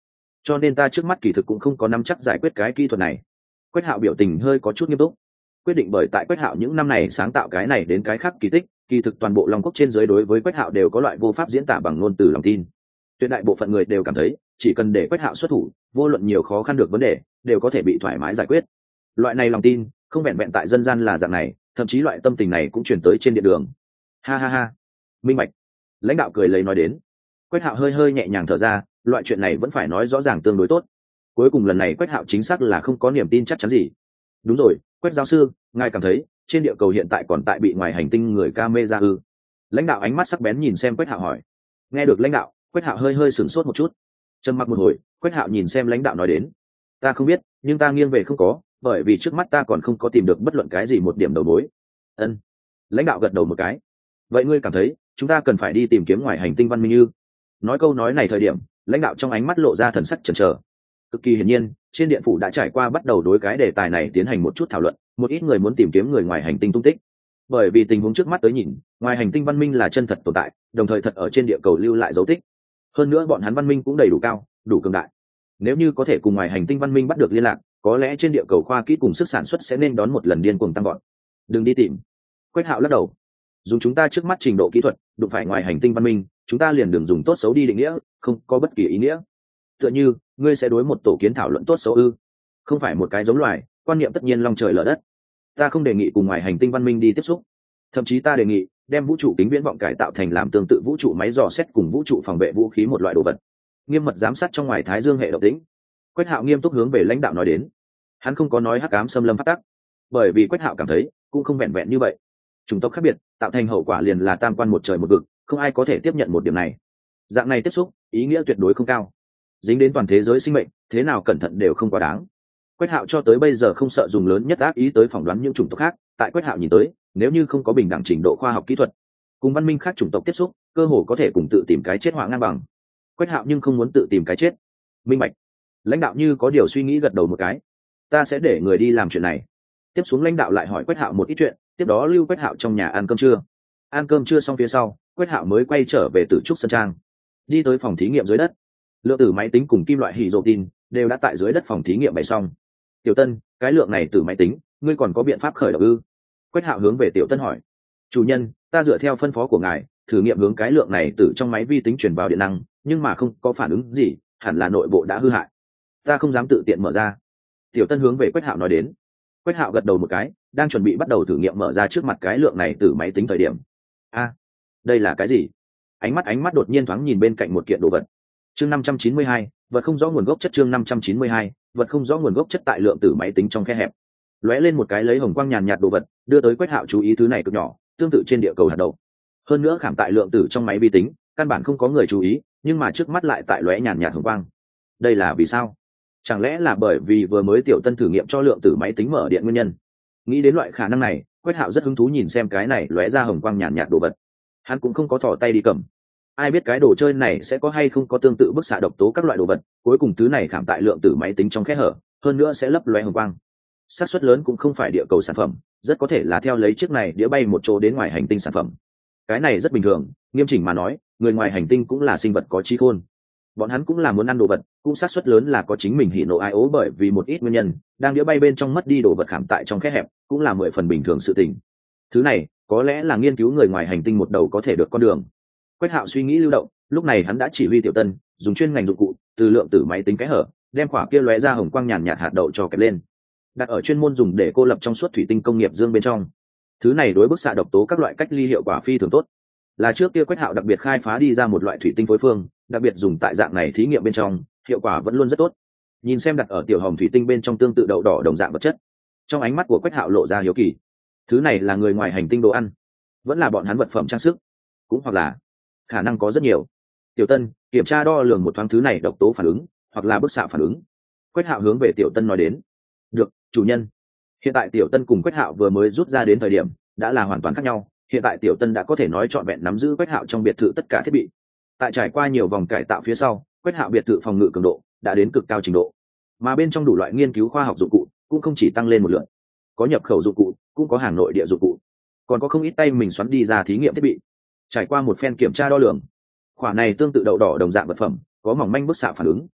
cho nên ta trước mắt kỳ thực cũng không có nắm chắc giải quyết cái kỹ thuật này. Quách Hạo biểu tình hơi có chút nghiêm túc. Quyết định bởi tại Quách Hạo những năm này sáng tạo cái này đến cái khác kỳ tích, kỳ thực toàn bộ Long Quốc trên dưới đối với Quách Hạo đều có loại vô pháp diễn tả bằng ngôn từ lòng tin. Tuyệt đại bộ phận người đều cảm thấy, chỉ cần để Quách Hạo xuất thủ, vô luận nhiều khó khăn được vấn đề, đều có thể bị thoải mái giải quyết. Loại này lòng tin, không vẹn vẹn tại dân gian là dạng này, thậm chí loại tâm tình này cũng truyền tới trên điện đường. Ha ha ha, minh bạch. Lãnh đạo cười lấy nói đến. Quách Hạo hơi hơi nhẹ nhàng thở ra, loại chuyện này vẫn phải nói rõ ràng tương đối tốt. Cuối cùng lần này Quách Hạo chính xác là không có niềm tin chắc chắn gì. Đúng rồi, Quách giáo sư, ngài cảm thấy trên địa cầu hiện tại còn tại bị ngoài hành tinh người camera ư? Lãnh đạo ánh mắt sắc bén nhìn xem Quách Hạo hỏi. Nghe được lãnh đạo, Quách Hạo hơi hơi sửng sốt một chút. Trầm mặc một hồi, Quách Hạo nhìn xem lãnh đạo nói đến. Ta không biết, nhưng ta nghiêng về không có, bởi vì trước mắt ta còn không có tìm được bất luận cái gì một điểm đầu mối. Ân. Lãnh đạo gật đầu một cái. Vậy ngươi cảm thấy chúng ta cần phải đi tìm kiếm ngoài hành tinh văn minh ư? Nói câu nói này thời điểm, lãnh đạo trong ánh mắt lộ ra thần sắc chần chờ. Cực kỳ hiển nhiên, trên điện phủ đã trải qua bắt đầu đối cái đề tài này tiến hành một chút thảo luận, một ít người muốn tìm kiếm người ngoài hành tinh tung tích. Bởi vì tình huống trước mắt tới nhìn, ngoài hành tinh văn minh là chân thật tồn tại, đồng thời thật ở trên địa cầu lưu lại dấu tích. Hơn nữa bọn hắn văn minh cũng đầy đủ cao, đủ cường đại. Nếu như có thể cùng ngoài hành tinh văn minh bắt được liên lạc, có lẽ trên địa cầu khoa kỹ cùng sức sản xuất sẽ nên đón một lần điên cuồng tăng gọn. Đừng đi tìm. Quách Hạo lắc đầu. Dùng chúng ta trước mắt trình độ kỹ thuật, đụng phải ngoài hành tinh văn minh, chúng ta liền đừng dùng tốt xấu đi định nghĩa, không có bất kỳ ý nghĩa. Tựa như ngươi sẽ đối một tổ kiến thảo luận tốt xấu ư? Không phải một cái giống loài, quan niệm tất nhiên long trời lở đất. Ta không đề nghị cùng ngoài hành tinh văn minh đi tiếp xúc, thậm chí ta đề nghị đem vũ trụ kính viễn vọng cải tạo thành làm tương tự vũ trụ máy dò xét cùng vũ trụ phòng vệ vũ khí một loại đồ vật, nghiêm mật giám sát trong ngoài thái dương hệ động tĩnh. Quách Hạo nghiêm túc hướng về lãnh đạo nói đến. Hắn không có nói hắc ám xâm lâm phát tắc, bởi vì Quách Hạo cảm thấy cũng không vẹn vẹn như vậy. Chủng tộc khác biệt tạo thành hậu quả liền là tam quan một trời một vực, không ai có thể tiếp nhận một điểm này. Dạng này tiếp xúc ý nghĩa tuyệt đối không cao, dính đến toàn thế giới sinh mệnh, thế nào cẩn thận đều không quá đáng. Quách Hạo cho tới bây giờ không sợ dùng lớn nhất ác ý tới phỏng đoán những chủng tộc khác. Tại Quách Hạo nhìn tới, nếu như không có bình đẳng trình độ khoa học kỹ thuật, cùng văn minh khác chủng tộc tiếp xúc, cơ hồ có thể cùng tự tìm cái chết họa ngang bằng. Quách Hạo nhưng không muốn tự tìm cái chết. Minh bạch. Lãnh đạo như có điều suy nghĩ gật đầu một cái. Ta sẽ để người đi làm chuyện này. Tiếp xuống lãnh đạo lại hỏi Quách Hạo một ít chuyện, tiếp đó lưu Quách Hạo trong nhà ăn cơm trưa. Ăn cơm trưa xong phía sau, Quách Hạo mới quay trở về Tử Trúc Sơn Trang, đi tới phòng thí nghiệm dưới đất. Lượng tử máy tính cùng kim loại hydro tin đều đã tại dưới đất phòng thí nghiệm bày xong. Tiểu Tân, cái lượng này từ máy tính, ngươi còn có biện pháp khởi động ư? Quách Hạo hướng về Tiểu Tân hỏi. Chủ nhân, ta dựa theo phân phó của ngài, thử nghiệm hướng cái lượng này từ trong máy vi tính truyền vào điện năng, nhưng mà không có phản ứng gì, hẳn là nội bộ đã hư hại. Ta không dám tự tiện mở ra. Tiểu Tân hướng về Quách Hạo nói đến. Quách Hạo gật đầu một cái, đang chuẩn bị bắt đầu thử nghiệm mở ra trước mặt cái lượng này từ máy tính thời điểm. Đây là cái gì? Ánh mắt đột nhiên thoáng nhìn bên cạnh một kiện đồ vật. Chương 592, vật không rõ nguồn gốc chất. Chương 592, vật không rõ nguồn gốc chất. Tại lượng tử máy tính trong khe hẹp, lóe lên một cái lấy hồng quang nhàn nhạt đồ vật, đưa tới Quách Hạo chú ý. Thứ này cực nhỏ, tương tự trên địa cầu hạt đậu. Hơn nữa khảm tại lượng tử trong máy vi tính, căn bản không có người chú ý, nhưng mà trước mắt lại tại lóe nhàn nhạt hồng quang. Đây là vì sao? Chẳng lẽ là bởi vì vừa mới Tiểu Tân thử nghiệm cho lượng tử máy tính mở điện nguyên nhân? Nghĩ đến loại khả năng này, Quách Hạo rất hứng thú nhìn xem cái này lóe ra hồng quang nhàn nhạt đồ vật. Hắn cũng không có thò tay đi cầm. Ai biết cái đồ chơi này sẽ có hay không có tương tự bức xạ độc tố các loại đồ vật, cuối cùng thứ này khảm tại lượng tử máy tính trong kẽ hở, hơn nữa sẽ lấp lóe hồng quang. Xác suất lớn cũng không phải địa cầu sản phẩm, rất có thể là theo lấy chiếc này đĩa bay một chỗ đến ngoài hành tinh sản phẩm. Cái này rất bình thường, nghiêm chỉnh mà nói, người ngoài hành tinh cũng là sinh vật có trí khôn. Bọn hắn cũng là muốn ăn đồ vật, cũng xác suất lớn là có chính mình hỉ nộ ai ố bởi vì một ít nguyên nhân, đang đĩa bay bên trong mất đi đồ vật khảm tại trong kẽ hẹp, cũng là 10 phần bình thường sự tình. Thứ này có lẽ là nghiên cứu người ngoài hành tinh một đầu có thể được con đường. Quách Hạo suy nghĩ lưu động, lúc này hắn đã chỉ huy Tiểu Tân dùng chuyên ngành dụng cụ từ lượng tử máy tính kẽ hở đem quả kia lóe ra hồng quang nhàn nhạt hạt đậu cho kẹp lên, đặt ở chuyên môn dùng để cô lập trong suốt thủy tinh công nghiệp dương bên trong. Thứ này đối bức xạ độc tố các loại cách ly hiệu quả phi thường tốt, là trước kia Quách Hạo đặc biệt khai phá đi ra một loại thủy tinh phối phương, đặc biệt dùng tại dạng này thí nghiệm bên trong, hiệu quả vẫn luôn rất tốt. Nhìn xem đặt ở tiểu hồng thủy tinh bên trong tương tự đậu đỏ đồng dạng vật chất, trong ánh mắt của Quách Hạo lộ ra hiếu kỳ. Thứ này là người ngoài hành tinh đồ ăn, vẫn là bọn hắn vật phẩm trang sức, cũng hoặc là khả năng có rất nhiều. Tiểu Tân kiểm tra đo lường một thoáng thứ này độc tố phản ứng hoặc là bức xạ phản ứng. Quách Hạo hướng về Tiểu Tân nói đến. Được, chủ nhân. Hiện tại Tiểu Tân cùng Quách Hạo vừa mới rút ra đến thời điểm đã là hoàn toàn khác nhau. Hiện tại Tiểu Tân đã có thể nói trọn vẹn nắm giữ Quách Hạo trong biệt thự tất cả thiết bị. Tại trải qua nhiều vòng cải tạo phía sau, Quách Hạo biệt thự phòng ngự cường độ đã đến cực cao trình độ, mà bên trong đủ loại nghiên cứu khoa học dụng cụ cũng không chỉ tăng lên một lượt, có nhập khẩu dụng cụ, cũng có hàng nội địa dụng cụ, còn có không ít tay mình xoắn đi ra thí nghiệm thiết bị. Trải qua một phen kiểm tra đo lường, khoản này tương tự đậu đỏ đồng dạng vật phẩm, có mỏng manh bức xạ phản ứng,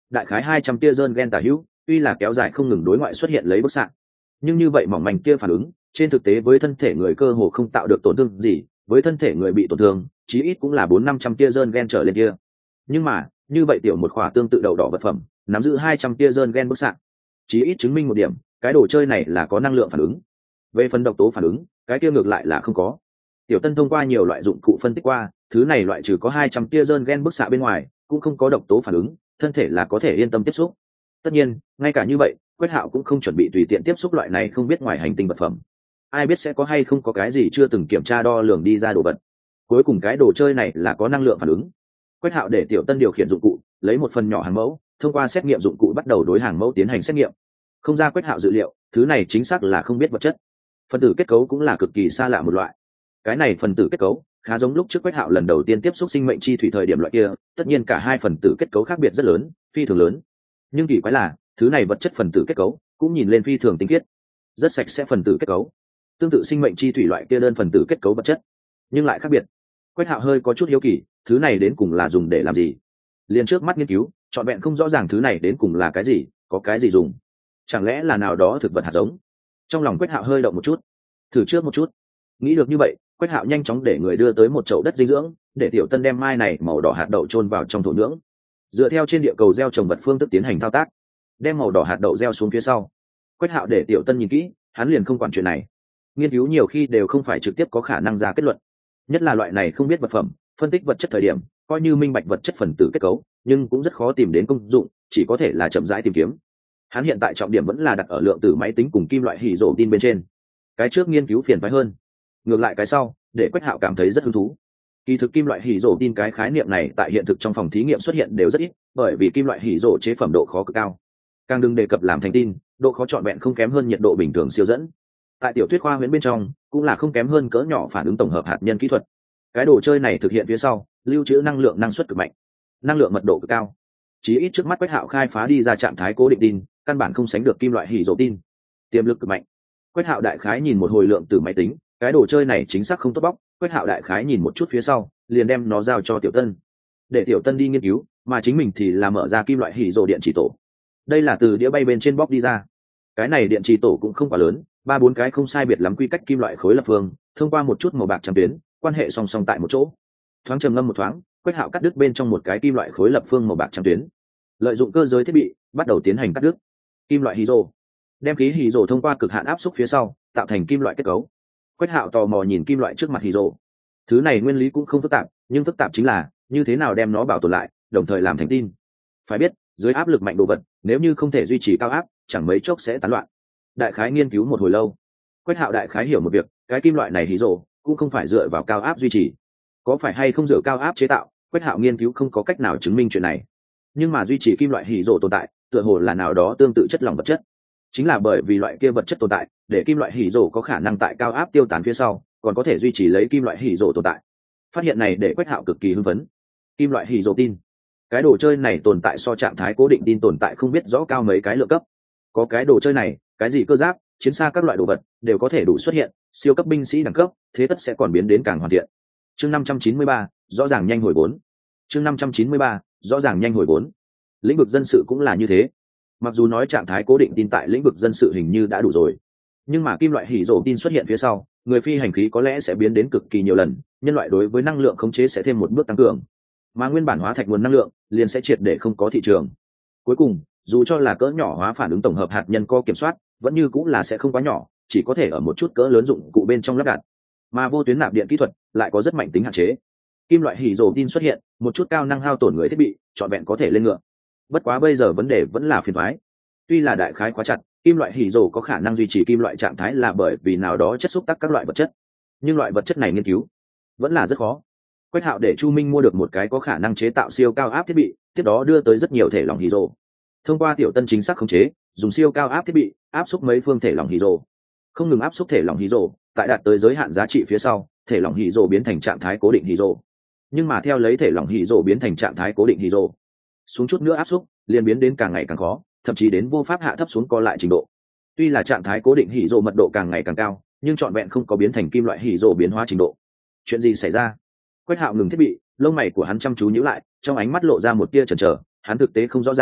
đại khái 200 tia dơn gen tả hữu, tuy là kéo dài không ngừng đối ngoại xuất hiện lấy bức xạ, nhưng như vậy mỏng manh tia phản ứng trên thực tế với thân thể người cơ hồ không tạo được tổn thương gì, với thân thể người bị tổn thương chí ít cũng là 400-500 tia dơn gen trở lên kia. Nhưng mà như vậy tiểu một khỏa tương tự đậu đỏ vật phẩm nắm giữ 200 tia dơn gen bức xạ, chí ít chứng minh một điểm, cái đồ chơi này là có năng lượng phản ứng. Về phần độc tố phản ứng, cái kia ngược lại là không có. Tiểu Tân thông qua nhiều loại dụng cụ phân tích qua, thứ này loại trừ có 200 tia dơn gen bức xạ bên ngoài, cũng không có độc tố phản ứng, thân thể là có thể yên tâm tiếp xúc. Tất nhiên, ngay cả như vậy, Quách Hạo cũng không chuẩn bị tùy tiện tiếp xúc loại này không biết ngoài hành tinh vật phẩm. Ai biết sẽ có hay không có cái gì chưa từng kiểm tra đo lường đi ra đồ vật. Cuối cùng cái đồ chơi này là có năng lượng phản ứng. Quách Hạo để Tiểu Tân điều khiển dụng cụ, lấy một phần nhỏ hàng mẫu, thông qua xét nghiệm dụng cụ bắt đầu đối hàng mẫu tiến hành xét nghiệm. Không ra Quách Hạo dự liệu, thứ này chính xác là không biết vật chất. Phân tử kết cấu cũng là cực kỳ xa lạ một loại. Cái này phần tử kết cấu khá giống lúc trước Quách Hạo lần đầu tiên tiếp xúc sinh mệnh chi thủy thời điểm loại kia, tất nhiên cả hai phần tử kết cấu khác biệt rất lớn, phi thường lớn. Nhưng kỳ quái là, thứ này vật chất phần tử kết cấu cũng nhìn lên phi thường tinh khiết, rất sạch sẽ phần tử kết cấu, tương tự sinh mệnh chi thủy loại kia đơn phần tử kết cấu vật chất, nhưng lại khác biệt. Quách Hạo hơi có chút hiếu kỳ, thứ này đến cùng là dùng để làm gì? Liền trước mắt nghiên cứu, trọn vẹn không rõ ràng thứ này đến cùng là cái gì, có cái gì dùng? Chẳng lẽ là nào đó thực vật hạt giống? Trong lòng Quách Hạo hơi động một chút, thử trước một chút. Nghĩ được như vậy, Quách Hạo nhanh chóng để người đưa tới một chậu đất dinh dưỡng, để Tiểu Tân đem mai này màu đỏ hạt đậu chôn vào trong thổ nhưỡng. Dựa theo trên địa cầu gieo trồng vật phương thức tiến hành thao tác, đem màu đỏ hạt đậu gieo xuống phía sau. Quách Hạo để Tiểu Tân nhìn kỹ, hắn liền không quản chuyện này. Nghiên cứu nhiều khi đều không phải trực tiếp có khả năng ra kết luận, nhất là loại này không biết vật phẩm, phân tích vật chất thời điểm, coi như minh bạch vật chất phần tử kết cấu, nhưng cũng rất khó tìm đến công dụng, chỉ có thể là chậm rãi tìm kiếm. Hắn hiện tại trọng điểm vẫn là đặt ở lượng tử máy tính cùng kim loại hỉ rổ tin bên trên. Cái trước nghiên cứu phiền phức hơn, ngược lại cái sau để Quách Hạo cảm thấy rất hứng thú. Kỳ thực kim loại hỉ rổ tin cái khái niệm này tại hiện thực trong phòng thí nghiệm xuất hiện đều rất ít, bởi vì kim loại hỉ rổ chế phẩm độ khó cực cao, càng đừng đề cập làm thành tin, độ khó trọn vẹn không kém hơn nhiệt độ bình thường siêu dẫn. Tại tiểu thuyết khoa huyễn bên trong cũng là không kém hơn cỡ nhỏ phản ứng tổng hợp hạt nhân kỹ thuật. Cái đồ chơi này thực hiện phía sau lưu trữ năng lượng năng suất cực mạnh, năng lượng mật độ cực cao, chí ít trước mắt Quách Hạo khai phá đi ra trạng thái cố định tin căn bản không sánh được kim loại hỉ rổ tin, tiềm lực cực mạnh. Quách Hạo đại khái nhìn một hồi lượng từ máy tính, cái đồ chơi này chính xác không tốt bóc. Quách Hạo đại khái nhìn một chút phía sau liền đem nó giao cho Tiểu Tân, để Tiểu Tân đi nghiên cứu, mà chính mình thì là mở ra kim loại hỉ rổ điện chỉ tổ. Đây là từ đĩa bay bên trên bóc đi ra. Cái này điện chỉ tổ cũng không quá lớn, 3-4 cái không sai biệt lắm quy cách kim loại khối lập phương, thông qua một chút màu bạc trắng tuyến quan hệ song song tại một chỗ. Thoáng trầm ngâm một thoáng, Quách Hạo cắt đứt bên trong một cái kim loại khối lập phương màu bạc trắng tuyến, lợi dụng cơ giới thiết bị bắt đầu tiến hành cắt đứt kim loại hydro, đem khí hydro thông qua cực hạn áp suất phía sau tạo thành kim loại kết cấu. Quách Hạo tò mò nhìn kim loại trước mặt hydro. Thứ này nguyên lý cũng không phức tạp, nhưng phức tạp chính là như thế nào đem nó bảo tồn lại, đồng thời làm thành tin. Phải biết, dưới áp lực mạnh đồ vật, nếu như không thể duy trì cao áp, chẳng mấy chốc sẽ tán loạn. Đại khái nghiên cứu một hồi lâu, Quách Hạo đại khái hiểu một việc, cái kim loại này hydro cũng không phải dựa vào cao áp duy trì. Có phải hay không dựa cao áp chế tạo, Quách Hạo nghiên cứu không có cách nào chứng minh chuyện này. Nhưng mà duy trì kim loại hydro tồn tại, tựa hồ là nào đó tương tự chất lỏng vật chất. Chính là bởi vì loại kia vật chất tồn tại, để kim loại hydro có khả năng tại cao áp tiêu tán phía sau, còn có thể duy trì lấy kim loại hydro tồn tại. Phát hiện này để Quách Hạo cực kỳ hưng phấn. Kim loại hydro tin, cái đồ chơi này tồn tại so trạng thái cố định tin tồn tại không biết rõ cao mấy cái lượng cấp. Có cái đồ chơi này, cái gì cơ giáp, chiến xa các loại đồ vật đều có thể đủ xuất hiện, siêu cấp binh sĩ đẳng cấp, thế tất sẽ còn biến đến càng hoàn thiện. Chương 593, rõ ràng nhanh hồi vốn. Chương 593, rõ ràng nhanh hồi vốn. Lĩnh vực dân sự cũng là như thế. Mặc dù nói trạng thái cố định tin tại lĩnh vực dân sự hình như đã đủ rồi, nhưng mà kim loại hỉ rổ tin xuất hiện phía sau, người phi hành khí có lẽ sẽ biến đến cực kỳ nhiều lần, nhân loại đối với năng lượng khống chế sẽ thêm một bước tăng cường, mà nguyên bản hóa thạch nguồn năng lượng liền sẽ triệt để không có thị trường. Cuối cùng, dù cho là cỡ nhỏ hóa phản ứng tổng hợp hạt nhân có kiểm soát, vẫn như cũng là sẽ không quá nhỏ, chỉ có thể ở một chút cỡ lớn dụng cụ bên trong lắp đặt. Mà vô tuyến nạp điện kỹ thuật lại có rất mạnh tính hạn chế. Kim loại hỉ rổ tin xuất hiện, một chút cao năng hao tổn người thiết bị, trọn vẹn có thể lên ngựa. Bất quá bây giờ vấn đề vẫn là phiền toái. Tuy là đại khái khóa chặt, kim loại hỉ rổ có khả năng duy trì kim loại trạng thái là bởi vì nào đó chất xúc tác các loại vật chất, nhưng loại vật chất này nghiên cứu vẫn là rất khó. Quách Hạo để Chu Minh mua được một cái có khả năng chế tạo siêu cao áp thiết bị, tiếp đó đưa tới rất nhiều thể lỏng hydro. Thông qua Tiểu Tân chính xác khống chế, dùng siêu cao áp thiết bị áp xúc mấy phương thể lỏng hydro, không ngừng áp xúc thể lỏng hydro, tại đạt tới giới hạn giá trị phía sau, thể lỏng hydro biến thành trạng thái cố định hydro. Nhưng mà theo lấy thể lỏng hydro biến thành trạng thái cố định hydro, xuống chút nữa áp xúc, liền biến đến càng ngày càng khó, thậm chí đến vô pháp hạ thấp xuống co lại trình độ. Tuy là trạng thái cố định hydro mật độ càng ngày càng cao, nhưng trọn vẹn không có biến thành kim loại hydro biến hóa trình độ. Chuyện gì xảy ra? Quách Hạo ngừng thiết bị, lông mày của hắn chăm chú nhíu lại, trong ánh mắt lộ ra một tia chần chờ, hắn thực tế không rõ ràng,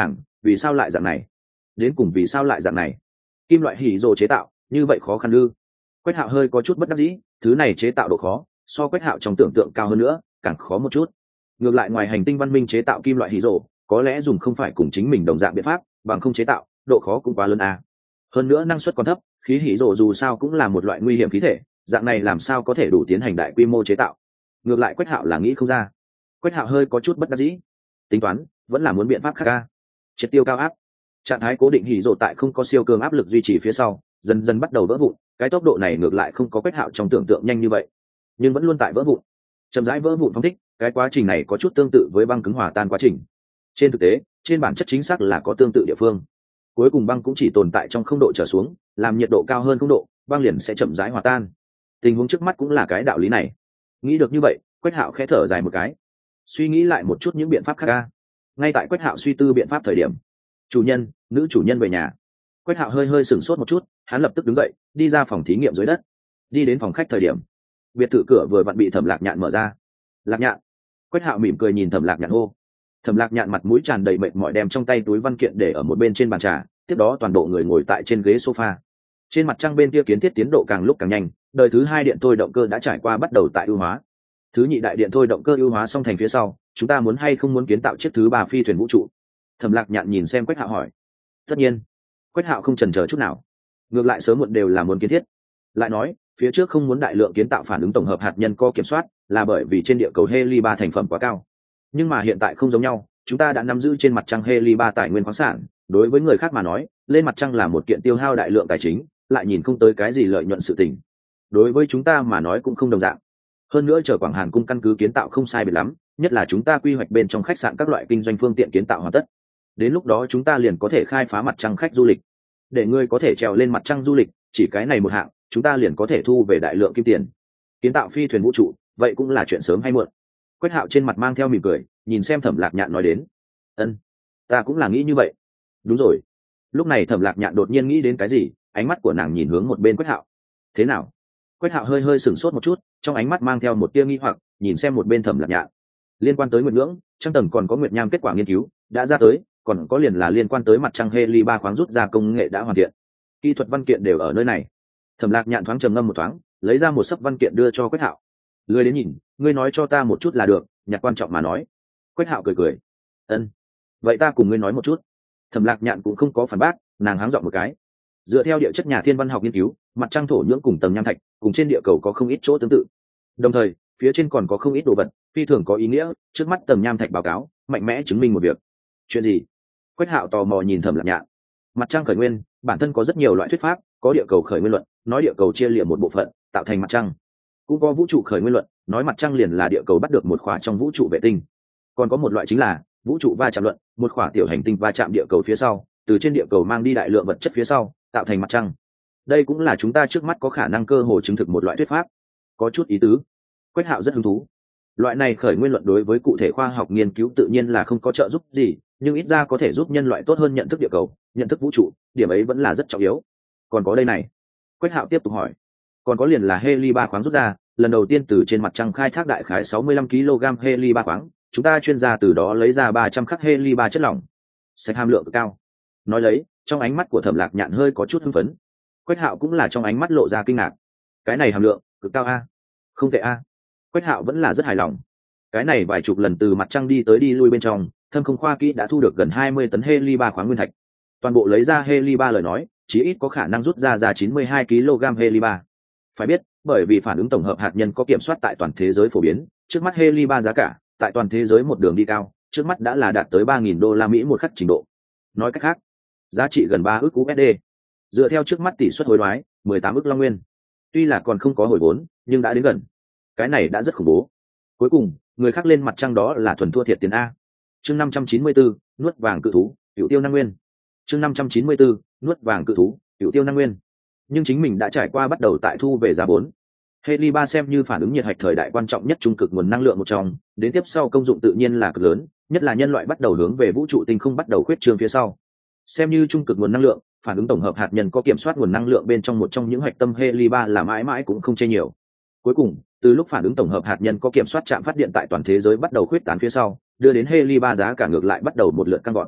vì sao lại dạng này? Đến cùng vì sao lại dạng này? Kim loại hỉ rồ chế tạo như vậy khó khăn ư? Quách Hạo hơi có chút bất đắc dĩ, thứ này chế tạo độ khó so Quách Hạo trong tưởng tượng cao hơn nữa, càng khó một chút. Ngược lại ngoài hành tinh văn minh chế tạo kim loại hỉ rồ, có lẽ dùng không phải cùng chính mình đồng dạng biện pháp, bằng không chế tạo, độ khó cũng quá lớn à. Hơn nữa năng suất còn thấp, khí hỉ rồ dù sao cũng là một loại nguy hiểm khí thể, dạng này làm sao có thể đủ tiến hành đại quy mô chế tạo? Ngược lại Quách Hạo là nghĩ không ra. Quách Hạo hơi có chút bất đắc dĩ, tính toán vẫn là muốn biện pháp khác a. Triệt tiêu cao áp, trạng thái cố định hỉ rồ tại không có siêu cường áp lực duy trì phía sau, dần dần bắt đầu vỡ vụn. Cái tốc độ này ngược lại không có Quách Hạo trong tưởng tượng nhanh như vậy, nhưng vẫn luôn tại vỡ vụn, chậm rãi vỡ vụn phóng thích. Cái quá trình này có chút tương tự với băng cứng hòa tan quá trình. Trên thực tế, trên bản chất chính xác là có tương tự địa phương. Cuối cùng băng cũng chỉ tồn tại trong không độ trở xuống, làm nhiệt độ cao hơn không độ, băng liền sẽ chậm rãi hòa tan. Tình huống trước mắt cũng là cái đạo lý này. Nghĩ được như vậy, Quách Hạo khẽ thở dài một cái, suy nghĩ lại một chút những biện pháp khác ca. Ngay tại Quách Hạo suy tư biện pháp thời điểm, chủ nhân, nữ chủ nhân về nhà. Quách Hạo hơi sửng sốt một chút, hắn lập tức đứng dậy, đi ra phòng thí nghiệm dưới đất. Đi đến phòng khách thời điểm, biệt thự cửa vừa vặn bị Thẩm Lạc Nhạn mở ra. Lạc Nhạn. Quách Hạo mỉm cười nhìn Thẩm Lạc Nhạn hô. Thẩm Lạc Nhạn mặt mũi tràn đầy mệt mỏi đem trong tay túi văn kiện để ở một bên trên bàn trà, tiếp đó toàn bộ người ngồi tại trên ghế sofa. Trên mặt trăng bên kia kiến thiết tiến độ càng lúc càng nhanh, đời thứ 2 điện thôi động cơ đã trải qua bắt đầu tại ưu hóa. Thứ nhị đại điện thôi động cơ ưu hóa xong thành phía sau, chúng ta muốn hay không muốn kiến tạo chiếc thứ 3 phi thuyền vũ trụ? Thẩm Lạc Nhạn nhìn xem Quách Hạo hỏi. Tất nhiên. Quách Hạo không chần chờ chút nào. Ngược lại sớm muộn đều là muốn kiến thiết. Lại nói, phía trước không muốn đại lượng kiến tạo phản ứng tổng hợp hạt nhân có kiểm soát, là bởi vì trên địa cầu heli-3 thành phẩm quá cao. Nhưng mà hiện tại không giống nhau, chúng ta đã nắm giữ trên mặt trăng heli-3 tài nguyên khoáng sản, đối với người khác mà nói, lên mặt trăng là một kiện tiêu hao đại lượng tài chính, lại nhìn không tới cái gì lợi nhuận sự tình. Đối với chúng ta mà nói cũng không đồng dạng. Hơn nữa chờ Quảng Hàn cung căn cứ kiến tạo không sai biệt lắm, nhất là chúng ta quy hoạch bên trong khách sạn các loại kinh doanh phương tiện kiến tạo hoàn tất. Đến lúc đó chúng ta liền có thể khai phá mặt trăng khách du lịch. Để ngươi có thể trèo lên mặt trăng du lịch, chỉ cái này một hạng, chúng ta liền có thể thu về đại lượng kim tiền. Kiến tạo phi thuyền vũ trụ, vậy cũng là chuyện sớm hay muộn. Quách Hạo trên mặt mang theo mỉm cười, nhìn xem Thẩm Lạc Nhạn nói đến. Ân, ta cũng là nghĩ như vậy. Đúng rồi. Lúc này Thẩm Lạc Nhạn đột nhiên nghĩ đến cái gì, ánh mắt của nàng nhìn hướng một bên Quách Hạo. Thế nào? Quách Hạo hơi sửng sốt một chút, trong ánh mắt mang theo một tia nghi hoặc, nhìn xem một bên Thẩm Lạc Nhạn. Liên quan tới nguyệt ngưỡng, trăng tầng còn có nguyệt nham kết quả nghiên cứu đã ra tới, còn có liền là liên quan tới mặt trăng heli-3 khoáng rút ra công nghệ đã hoàn thiện, kỹ thuật văn kiện đều ở nơi này. Thẩm Lạc Nhạn thoáng trầm ngâm một thoáng, lấy ra một sấp văn kiện đưa cho Quách Hạo. Lười đến nhìn, ngươi nói cho ta một chút là được, nhạc quan trọng mà nói. Quách Hạo cười. Ân, vậy ta cùng ngươi nói một chút. Thẩm Lạc Nhạn cũng không có phản bác, nàng háng giọng một cái. Dựa theo địa chất nhà thiên văn học nghiên cứu, mặt trăng thổ nhưỡng cùng tầng nham thạch cùng trên địa cầu có không ít chỗ tương tự, đồng thời phía trên còn có không ít đồ vật phi thường có ý nghĩa. Trước mắt tầng nham thạch báo cáo mạnh mẽ chứng minh một việc. Chuyện gì? Quách Hạo tò mò nhìn Thẩm Lạc Nhạn. Mặt trăng khởi nguyên bản thân có rất nhiều loại thuyết pháp, có địa cầu khởi nguyên luận, nói địa cầu chia liệm một bộ phận tạo thành mặt trăng. Cũng có vũ trụ khởi nguyên luận, nói mặt trăng liền là địa cầu bắt được một khỏa trong vũ trụ vệ tinh. Còn có một loại chính là vũ trụ va chạm luận, một khỏa tiểu hành tinh va chạm địa cầu phía sau, từ trên địa cầu mang đi đại lượng vật chất phía sau tạo thành mặt trăng. Đây cũng là chúng ta trước mắt có khả năng cơ hồ chứng thực một loại thuyết pháp. Có chút ý tứ. Quách Hạo rất hứng thú. Loại này khởi nguyên luận đối với cụ thể khoa học nghiên cứu tự nhiên là không có trợ giúp gì, nhưng ít ra có thể giúp nhân loại tốt hơn nhận thức địa cầu, nhận thức vũ trụ, điểm ấy vẫn là rất trọng yếu. Còn có đây này. Quách Hạo tiếp tục hỏi. Còn có liền là heli-3 khoáng rút ra, lần đầu tiên từ trên mặt trăng khai thác đại khái 65 kg heli-3 khoáng, chúng ta chuyên gia từ đó lấy ra 300 khắc heli-3 chất lỏng, sạch hàm lượng cực cao. Nói lấy, trong ánh mắt của Thẩm Lạc Nhạn hơi có chút hưng phấn. Quách Hạo cũng là trong ánh mắt lộ ra kinh ngạc. Cái này hàm lượng cực cao a? Không tệ a. Quách Hạo vẫn là rất hài lòng. Cái này vài chục lần từ mặt trăng đi tới đi lui bên trong, Thâm Không Khoa Kỹ đã thu được gần 20 tấn heli-3 khoáng nguyên thạch. Toàn bộ lấy ra heli-3 lời nói, chí ít có khả năng rút ra 92 kg heli-3. Phải biết, bởi vì phản ứng tổng hợp hạt nhân có kiểm soát tại toàn thế giới phổ biến, trước mắt heli-3 giá cả tại toàn thế giới một đường đi cao, trước mắt đã là đạt tới 3.000 đô la Mỹ một khắc trình độ. Nói cách khác, giá trị gần 3 ức USD. Dựa theo trước mắt tỷ suất hối đoái, 18 ức Long Nguyên. Tuy là còn không có hồi vốn, nhưng đã đến gần. Cái này đã rất khủng bố. Cuối cùng, người khác lên mặt trăng đó là thuần thua thiệt tiền a. Chương 594, nuốt vàng cự thú, Cửu Tiêu Năng Nguyên. Chương 594, nuốt vàng cự thú, Cửu Tiêu Năng Nguyên. Nhưng chính mình đã trải qua bắt đầu tại thu về giá vốn. Heli-3 xem như phản ứng nhiệt hạch thời đại quan trọng nhất trung cực nguồn năng lượng một trong, đến tiếp sau công dụng tự nhiên là cực lớn, nhất là nhân loại bắt đầu hướng về vũ trụ tinh không bắt đầu khuyết trương phía sau. Xem như trung cực nguồn năng lượng, phản ứng tổng hợp hạt nhân có kiểm soát nguồn năng lượng bên trong một trong những hạch tâm Heli-3 là mãi mãi cũng không chê nhiều. Cuối cùng, từ lúc phản ứng tổng hợp hạt nhân có kiểm soát trạm phát điện tại toàn thế giới bắt đầu khuyết tán phía sau, đưa đến Heli-3 giá cả ngược lại bắt đầu một lượt căng gọn.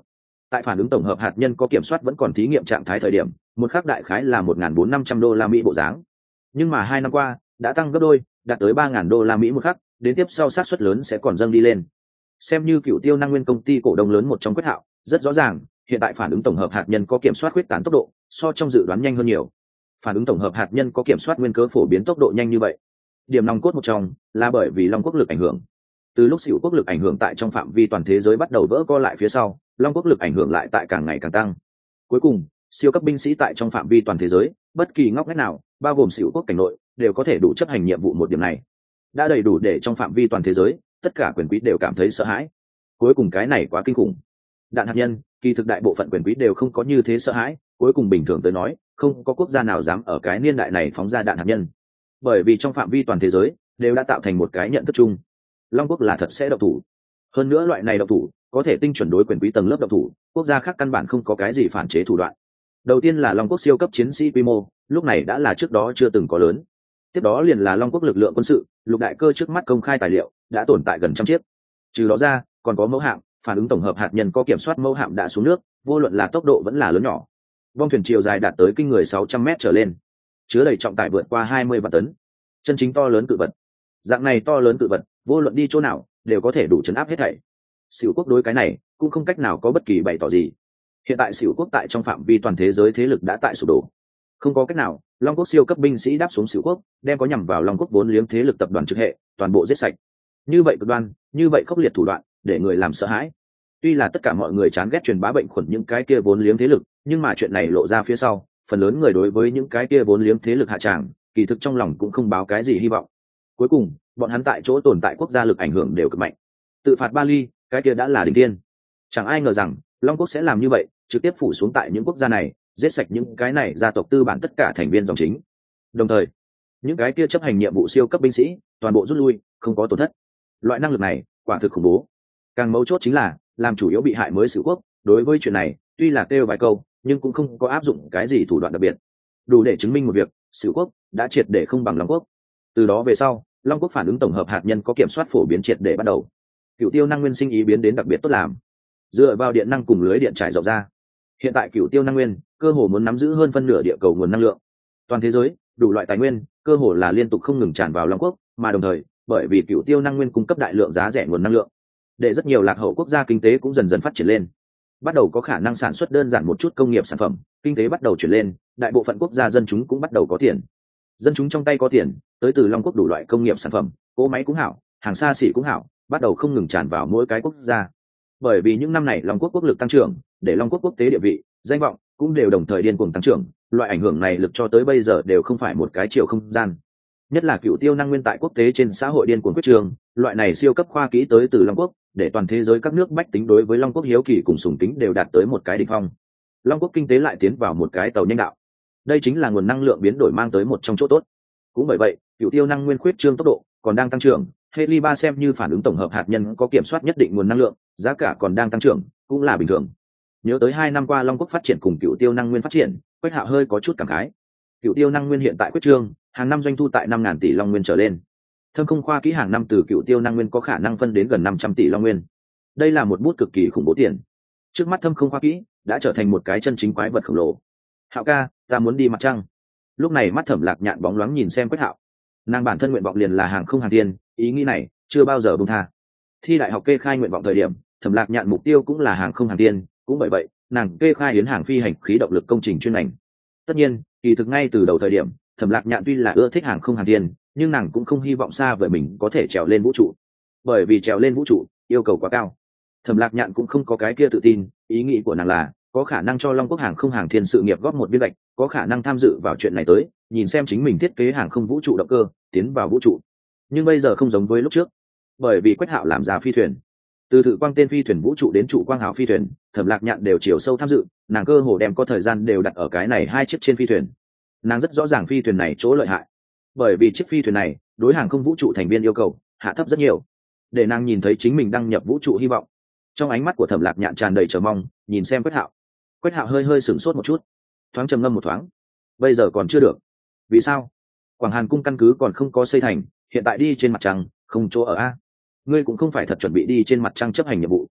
Tại phản ứng tổng hợp hạt nhân có kiểm soát vẫn còn thí nghiệm trạng thái thời điểm, một khắc đại khái là 1.400-500 đô la Mỹ bộ dáng. Nhưng mà 2 năm qua đã tăng gấp đôi, đạt tới 3.000 đô la Mỹ một khắc, đến tiếp sau xác suất lớn sẽ còn dâng đi lên. Xem như Cửu Tiêu Năng Nguyên công ty cổ đông lớn một trong Quách Hạo, rất rõ ràng, hiện tại phản ứng tổng hợp hạt nhân có kiểm soát khuyết tán tốc độ, so trong dự đoán nhanh hơn nhiều. Phản ứng tổng hợp hạt nhân có kiểm soát nguyên cớ phổ biến tốc độ nhanh như vậy. Điểm nòng cốt một trong là bởi vì Long Quốc lực ảnh hưởng. Từ lúc Sửu Quốc lực ảnh hưởng tại trong phạm vi toàn thế giới bắt đầu vỡ co lại phía sau, Long Quốc lực ảnh hưởng lại tại càng ngày càng tăng. Cuối cùng, siêu cấp binh sĩ tại trong phạm vi toàn thế giới, bất kỳ ngóc ngách nào, bao gồm Sửu Quốc cảnh nội, đều có thể đủ chấp hành nhiệm vụ một điểm này. Đã đầy đủ để trong phạm vi toàn thế giới, tất cả quyền quý đều cảm thấy sợ hãi. Cuối cùng cái này quá kinh khủng. Đạn hạt nhân, kỳ thực đại bộ phận quyền quý đều không có như thế sợ hãi, cuối cùng bình thường tới nói, không có quốc gia nào dám ở cái niên đại này phóng ra đạn hạt nhân. Bởi vì trong phạm vi toàn thế giới đều đã tạo thành một cái nhận thức chung. Long Quốc là thật sẽ động thủ. Hơn nữa loại này động thủ có thể tinh chuẩn đối quyền quý tầng lớp động thủ, quốc gia khác căn bản không có cái gì phản chế thủ đoạn. Đầu tiên là Long Quốc siêu cấp chiến sĩ quy mô, lúc này đã là trước đó chưa từng có lớn. Tiếp đó liền là Long Quốc lực lượng quân sự, lục đại cơ trước mắt công khai tài liệu đã tồn tại gần 100 chiếc. Trừ đó ra, còn có mẫu hạm, phản ứng tổng hợp hạt nhân có kiểm soát mẫu hạm đã xuống nước, vô luận là tốc độ vẫn là lớn nhỏ. Vong thuyền chiều dài đạt tới kinh người 600 mét trở lên, chứa đầy trọng tải vượt qua 20 vạn tấn. Chân chính to lớn cự vật. Dạng này to lớn cự vật, vô luận đi chỗ nào đều có thể đủ chấn áp hết thảy. Sửu Quốc đối cái này cũng không cách nào có bất kỳ bày tỏ gì. Hiện tại Sửu Quốc tại trong phạm vi toàn thế giới thế lực đã tại sụp đổ. Không có cách nào, Long Quốc siêu cấp binh sĩ đáp xuống Sửu Quốc, đem có nhằm vào Long Quốc vốn liếng thế lực tập đoàn trực hệ, toàn bộ giết sạch. Như vậy cực đoan, như vậy khốc liệt thủ đoạn, để người làm sợ hãi. Tuy là tất cả mọi người chán ghét truyền bá bệnh khuẩn những cái kia vốn liếng thế lực, nhưng mà chuyện này lộ ra phía sau, phần lớn người đối với những cái kia vốn liếng thế lực hạ tràng, kỳ thực trong lòng cũng không báo cái gì hy vọng. Cuối cùng, bọn hắn tại chỗ tồn tại quốc gia lực ảnh hưởng đều cực mạnh. Tự phạt Bali, cái kia đã là đỉnh tiên. Chẳng ai ngờ rằng Long Quốc sẽ làm như vậy, trực tiếp phủ xuống tại những quốc gia này, giết sạch những cái này gia tộc tư bản tất cả thành viên dòng chính. Đồng thời, những cái kia chấp hành nhiệm vụ siêu cấp binh sĩ, toàn bộ rút lui, không có tổn thất. Loại năng lực này, quả thực khủng bố. Càng mấu chốt chính là, làm chủ yếu bị hại mới Sửu Quốc, đối với chuyện này, tuy là kêu vài câu, nhưng cũng không có áp dụng cái gì thủ đoạn đặc biệt. Đủ để chứng minh một việc, Sửu Quốc đã triệt để không bằng Long Quốc. Từ đó về sau, Long Quốc phản ứng tổng hợp hạt nhân có kiểm soát phổ biến triệt để bắt đầu. Cửu Tiêu Năng Nguyên sinh ý biến đến đặc biệt tốt làm. Dựa vào điện năng cùng lưới điện trải rộng ra, hiện tại Cửu Tiêu Năng Nguyên cơ hồ muốn nắm giữ hơn phân nửa địa cầu nguồn năng lượng. Toàn thế giới, đủ loại tài nguyên, cơ hồ là liên tục không ngừng tràn vào Long Quốc, mà đồng thời, bởi vì Cửu Tiêu Năng Nguyên cung cấp đại lượng giá rẻ nguồn năng lượng, để rất nhiều lạc hậu quốc gia kinh tế cũng dần dần phát triển lên. Bắt đầu có khả năng sản xuất đơn giản một chút công nghiệp sản phẩm, kinh tế bắt đầu chuyển lên, đại bộ phận quốc gia dân chúng cũng bắt đầu có tiền. Dân chúng trong tay có tiền, tới từ Long Quốc đủ loại công nghiệp sản phẩm, cỗ máy cũng hảo, hàng xa xỉ cũng hảo, bắt đầu không ngừng tràn vào mỗi cái quốc gia. Bởi vì những năm này Long Quốc quốc lực tăng trưởng, để Long Quốc quốc tế địa vị, danh vọng cũng đều đồng thời điên cuồng tăng trưởng, loại ảnh hưởng này lực cho tới bây giờ đều không phải một cái chiều không gian. Nhất là Cửu Tiêu Năng Nguyên tại quốc tế trên xã hội điên cuồng quyết trường, loại này siêu cấp khoa kỹ tới từ Long Quốc, để toàn thế giới các nước bách tính đối với Long Quốc hiếu kỳ cùng sùng kính đều đạt tới một cái đỉnh phong. Long Quốc kinh tế lại tiến vào một cái tàu nhanh đạo. Đây chính là nguồn năng lượng biến đổi mang tới một trong chỗ tốt. Cũng bởi vậy, Cửu Tiêu Năng Nguyên khuyết trương tốc độ còn đang tăng trưởng, Heli 3 xem như phản ứng tổng hợp hạt nhân có kiểm soát nhất định nguồn năng lượng, giá cả còn đang tăng trưởng, cũng là bình thường. Nhớ tới 2 năm qua Long Quốc phát triển cùng Cửu Tiêu Năng Nguyên phát triển, Quách Hạo hơi có chút cảm khái. Cửu Tiêu Năng Nguyên hiện tại khuyết trương, hàng năm doanh thu tại 5.000 tỷ Long Nguyên trở lên. Thâm không khoa kỹ hàng năm từ Cửu Tiêu Năng Nguyên có khả năng phân đến gần 500 tỷ Long Nguyên. Đây là một bút cực kỳ khủng bố tiền. Trước mắt Thâm không khoa kỹ đã trở thành một cái chân chính quái vật khổng lồ. Hạo ca, ta muốn đi mặt trăng. Lúc này mắt Thẩm Lạc Nhạn bóng loáng nhìn xem Quách Hạo. Nàng bản thân nguyện vọng liền là hàng không hàng tiên, ý nghĩ này chưa bao giờ buông tha. Thi đại học kê khai nguyện vọng thời điểm, Thẩm Lạc Nhạn mục tiêu cũng là hàng không hàng tiên, cũng bởi vậy, nàng kê khai yến hàng phi hành khí động lực công trình chuyên ngành. Tất nhiên, kỳ thực ngay từ đầu thời điểm, Thẩm Lạc Nhạn tuy là ưa thích hàng không hàng tiên, nhưng nàng cũng không hy vọng xa vời mình có thể trèo lên vũ trụ. Bởi vì trèo lên vũ trụ, yêu cầu quá cao. Thẩm Lạc Nhạn cũng không có cái kia tự tin, ý nghĩ của nàng là có khả năng cho Long Quốc hàng không hàng thiên sự nghiệp góp một viên gạch, có khả năng tham dự vào chuyện này tới, nhìn xem chính mình thiết kế hàng không vũ trụ động cơ, tiến vào vũ trụ. Nhưng bây giờ không giống với lúc trước, bởi vì Quách Hạo làm ra phi thuyền, từ thử quang tên phi thuyền vũ trụ đến trụ quang hào phi thuyền, Thẩm Lạc Nhạn đều chiều sâu tham dự, nàng cơ hồ đem có thời gian đều đặt ở cái này 2 chiếc trên phi thuyền. Nàng rất rõ ràng phi thuyền này chỗ lợi hại, bởi vì chiếc phi thuyền này đối hàng không vũ trụ thành viên yêu cầu hạ thấp rất nhiều, để nàng nhìn thấy chính mình đăng nhập vũ trụ hy vọng. Trong ánh mắt của Thẩm Lạc Nhạn tràn đầy chờ mong, nhìn xem Quách Hạo. Quách Hạo hơi sửng sốt một chút, thoáng trầm ngâm một thoáng. Bây giờ còn chưa được. Vì sao? Quảng Hàn cung căn cứ còn không có xây thành, hiện tại đi trên mặt trăng không chỗ ở a. Ngươi cũng không phải thật chuẩn bị đi trên mặt trăng chấp hành nhiệm vụ.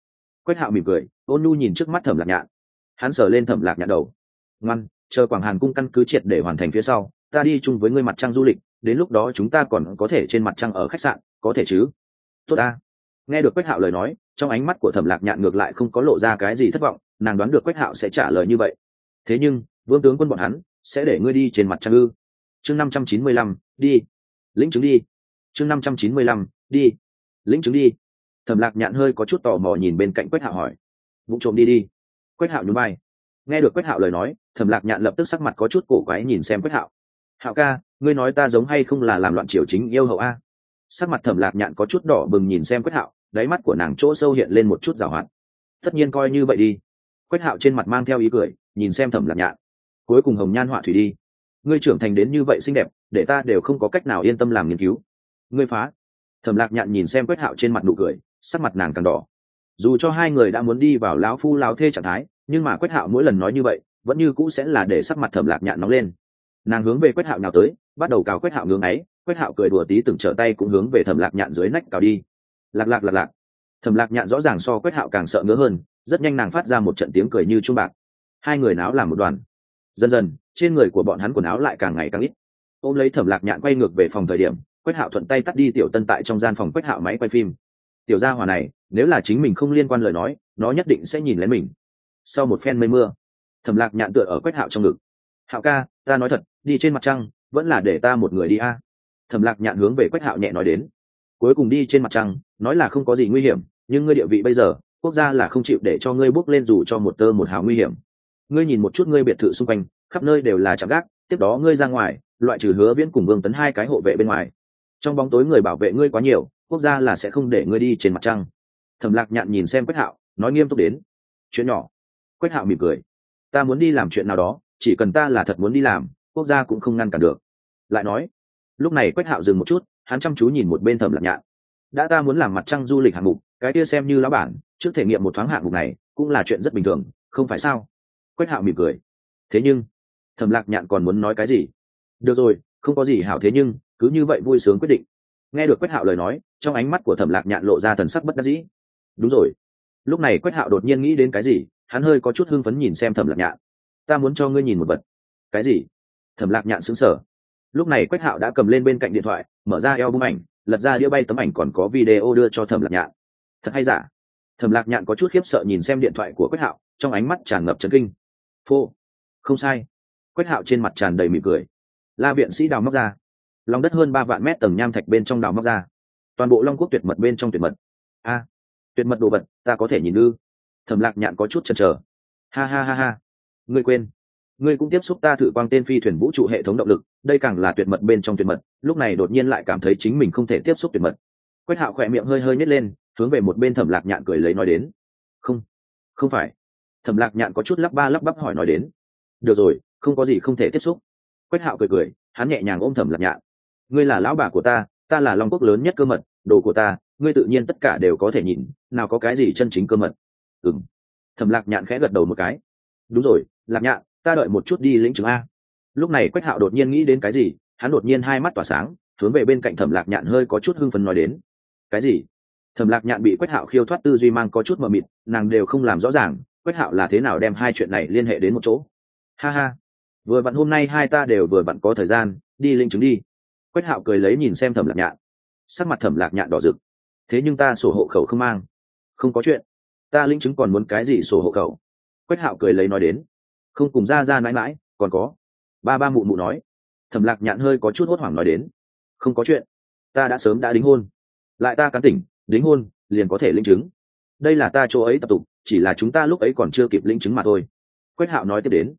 Quách Hạo mỉm cười, ôn nhu nhìn trước mắt Thẩm Lạc Nhạn. Hắn sờ lên Thẩm Lạc Nhạn đầu. Ngoan, chờ Quảng Hàn cung căn cứ triệt để hoàn thành phía sau, ta đi chung với ngươi mặt trăng du lịch, đến lúc đó chúng ta còn có thể trên mặt trăng ở khách sạn, có thể chứ? Tốt ta. Nghe được Quách Hạo lời nói, trong ánh mắt của Thẩm Lạc Nhạn ngược lại không có lộ ra cái gì thất vọng, nàng đoán được Quách Hạo sẽ trả lời như vậy. Thế nhưng, Vương tướng quân bọn hắn sẽ để ngươi đi trên mặt trăng ư? Chương 595, đi. Lĩnh chứng đi. Chương 595, đi. Lĩnh chứng đi. Thẩm Lạc Nhạn hơi có chút tò mò nhìn bên cạnh Quách Hạo hỏi. Vụng trộm đi đi. Quách Hạo nhún vai. Nghe được Quách Hạo lời nói, Thẩm Lạc Nhạn lập tức sắc mặt có chút cổ quái nhìn xem Quách Hạo. Hạo ca, ngươi nói ta giống hay không là làm loạn triều chính yêu hậu a? Sắc mặt Thẩm Lạc Nhạn có chút đỏ bừng nhìn xem Quách Hạo, đáy mắt của nàng chỗ sâu hiện lên một chút giảo hoạt. Tất nhiên coi như vậy đi. Quách Hạo trên mặt mang theo ý cười, nhìn xem Thẩm Lạc Nhạn. Cuối cùng hồng nhan họa thủy đi. Ngươi trưởng thành đến như vậy xinh đẹp, để ta đều không có cách nào yên tâm làm nghiên cứu. Ngươi phá. Thẩm Lạc Nhạn nhìn xem Quách Hạo trên mặt nụ cười, sắc mặt nàng càng đỏ. Dù cho hai người đã muốn đi vào lão phu lão thê trạng thái, nhưng mà Quách Hạo mỗi lần nói như vậy, vẫn như cũ sẽ là để sắc mặt Thẩm Lạc Nhạn nóng lên. Nàng hướng về Quách Hạo nhào tới, bắt đầu cào Quách Hạo ngưỡng ấy. Quách Hạo cười đùa tí từng trở tay cũng hướng về Thẩm Lạc Nhạn dưới nách cào đi. Lạc lạc lạc lạc. Thẩm Lạc Nhạn rõ ràng so Quách Hạo càng sợ ngứa hơn, rất nhanh nàng phát ra một trận tiếng cười như chuông bạc. Hai người náo làm một đoàn. Dần dần, trên người của bọn hắn quần áo lại càng ngày càng ít. Ôm lấy Thẩm Lạc Nhạn quay ngược về phòng thời điểm, Quách Hạo thuận tay tắt đi Tiểu Tân tại trong gian phòng Quách Hạo máy quay phim. Tiểu gia hỏa này, nếu là chính mình không liên quan lời nói, nó nhất định sẽ nhìn lén mình. Sau một phen mây mưa, Thẩm Lạc Nhạn tựa ở Quách Hạo trong ngực. Hạo ca, ta nói thật, đi trên mặt trăng vẫn là để ta một người đi a. Thẩm Lạc Nhạn hướng về Quách Hạo nhẹ nói đến. Cuối cùng đi trên mặt trăng, nói là không có gì nguy hiểm, nhưng ngươi địa vị bây giờ, quốc gia là không chịu để cho ngươi bước lên dù cho một tơ một hào nguy hiểm. Ngươi nhìn một chút ngươi biệt thự xung quanh, khắp nơi đều là trạm gác, tiếp đó ngươi ra ngoài, loại trừ Hứa Viễn cùng Vương Tấn hai cái hộ vệ bên ngoài, trong bóng tối người bảo vệ ngươi quá nhiều, quốc gia là sẽ không để ngươi đi trên mặt trăng. Thẩm Lạc Nhạn nhìn xem Quách Hạo, nói nghiêm túc đến. Chuyện nhỏ. Quách Hạo mỉm cười. Ta muốn đi làm chuyện nào đó, chỉ cần ta là thật muốn đi làm, quốc gia cũng không ngăn cản được. Lại nói. Lúc này Quách Hạo dừng một chút, hắn chăm chú nhìn một bên Thẩm Lạc Nhạn. Đã ta muốn làm mặt trăng du lịch hạng mục, cái kia xem như lão bản, trước thể nghiệm một thoáng hạng mục này, cũng là chuyện rất bình thường, không phải sao? Quách Hạo mỉm cười. Thế nhưng, Thẩm Lạc Nhạn còn muốn nói cái gì? Được rồi, không có gì hảo, thế nhưng cứ như vậy vui sướng quyết định. Nghe được Quách Hạo lời nói, trong ánh mắt của Thẩm Lạc Nhạn lộ ra thần sắc bất đắc dĩ. Đúng rồi. Lúc này Quách Hạo đột nhiên nghĩ đến cái gì, hắn hơi có chút hưng phấn nhìn xem Thẩm Lạc Nhạn. Ta muốn cho ngươi nhìn một vật. Cái gì? Thẩm Lạc Nhạn sững sờ. Lúc này Quách Hạo đã cầm lên bên cạnh điện thoại, mở ra album ảnh, lật ra đĩa bay tấm ảnh còn có video đưa cho Thẩm Lạc Nhạn. Thật hay giả? Thẩm Lạc Nhạn có chút khiếp sợ nhìn xem điện thoại của Quách Hạo, trong ánh mắt tràn ngập chấn kinh. Phô. Không sai. Quách Hạo trên mặt tràn đầy mỉm cười. La viện sĩ đào móc ra. Lòng đất hơn 3 vạn mét tầng nham thạch bên trong đào móc ra. Toàn bộ Long Quốc tuyệt mật bên trong tuyệt mật. A, tuyệt mật đồ vật, ta có thể nhìn ư? Thẩm Lạc Nhạn có chút chần chờ. Ha ha ha ha. Ngươi quên, ngươi cũng tiếp xúc ta thử quang tên phi thuyền vũ trụ hệ thống động lực, đây càng là tuyệt mật bên trong tuyệt mật, lúc này đột nhiên lại cảm thấy chính mình không thể tiếp xúc tuyệt mật. Quách Hạo khỏe miệng hơi hơi nhếch lên, hướng về một bên Thẩm Lạc Nhạn cười lấy nói đến. Không, không phải. Thẩm Lạc Nhạn có chút lắp ba lắp bắp hỏi nói đến. Được rồi, không có gì không thể tiếp xúc. Quách Hạo cười cười, hắn nhẹ nhàng ôm Thẩm Lạc Nhạn. Ngươi là lão bà của ta, ta là Long Quốc lớn nhất cơ mật, đồ của ta, ngươi tự nhiên tất cả đều có thể nhìn, nào có cái gì chân chính cơ mật. Ừm. Thẩm Lạc Nhạn khẽ gật đầu một cái. Đúng rồi, Lạc Nhạn, ta đợi một chút đi lĩnh chứng a. Lúc này Quách Hạo đột nhiên nghĩ đến cái gì, hắn đột nhiên hai mắt tỏa sáng, hướng về bên cạnh Thẩm Lạc Nhạn hơi có chút hưng phấn nói đến. Cái gì? Thẩm Lạc Nhạn bị Quách Hạo khiêu thoát tư duy mang có chút mờ mịt, nàng đều không làm rõ ràng, Quách Hạo là thế nào đem hai chuyện này liên hệ đến một chỗ. Ha ha, vừa vặn hôm nay hai ta đều vừa vặn có thời gian, đi lĩnh chứng đi. Quách Hạo cười lấy nhìn xem Thẩm Lạc Nhạn. Sắc mặt Thẩm Lạc Nhạn đỏ rực. Thế nhưng ta sổ hộ khẩu không mang. Không có chuyện, ta lĩnh chứng còn muốn cái gì sổ hộ khẩu? Quách Hạo cười lấy nói đến. Không cùng ra ra mãi mãi, còn có. Ba ba mụ mụ nói. Thẩm Lạc Nhạn hơi có chút hốt hoảng nói đến. Không có chuyện, ta đã sớm đã đính hôn. Lại ta cán tỉnh, đính hôn liền có thể lĩnh chứng. Đây là ta chỗ ấy tập tục, chỉ là chúng ta lúc ấy còn chưa kịp lĩnh chứng mà thôi. Quách Hạo nói tiếp đến.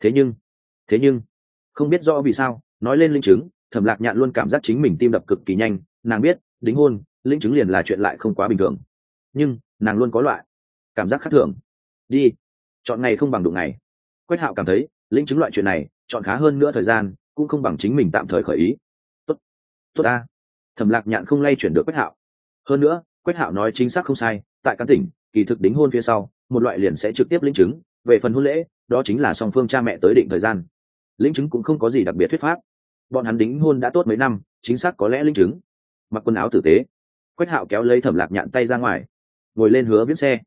Thế nhưng không biết rõ vì sao nói lên lĩnh chứng, Thẩm Lạc Nhạn luôn cảm giác chính mình tim đập cực kỳ nhanh. Nàng biết đính hôn lĩnh chứng liền là chuyện lại không quá bình thường, nhưng nàng luôn có loại cảm giác khác thường. Đi, chọn ngày không bằng đụng ngày. Quách Hạo cảm thấy lĩnh chứng loại chuyện này chọn khá hơn nữa thời gian cũng không bằng chính mình tạm thời khởi ý. Tốt ta. Thẩm Lạc Nhạn không lay chuyển được Quách Hạo. Hơn nữa Quách Hạo nói chính xác không sai, tại căn tỉnh kỳ thực đính hôn phía sau một loại liền sẽ trực tiếp lĩnh chứng, về phần hôn lễ đó chính là song phương cha mẹ tới định thời gian. Lĩnh chứng cũng không có gì đặc biệt thuyết pháp, bọn hắn đính hôn đã tốt mấy năm, chính xác có lẽ lĩnh chứng. Mặc quần áo tử tế, Quách Hạo kéo lấy Thẩm Lạc Nhạn tay ra ngoài, ngồi lên Hứa Viễn xe.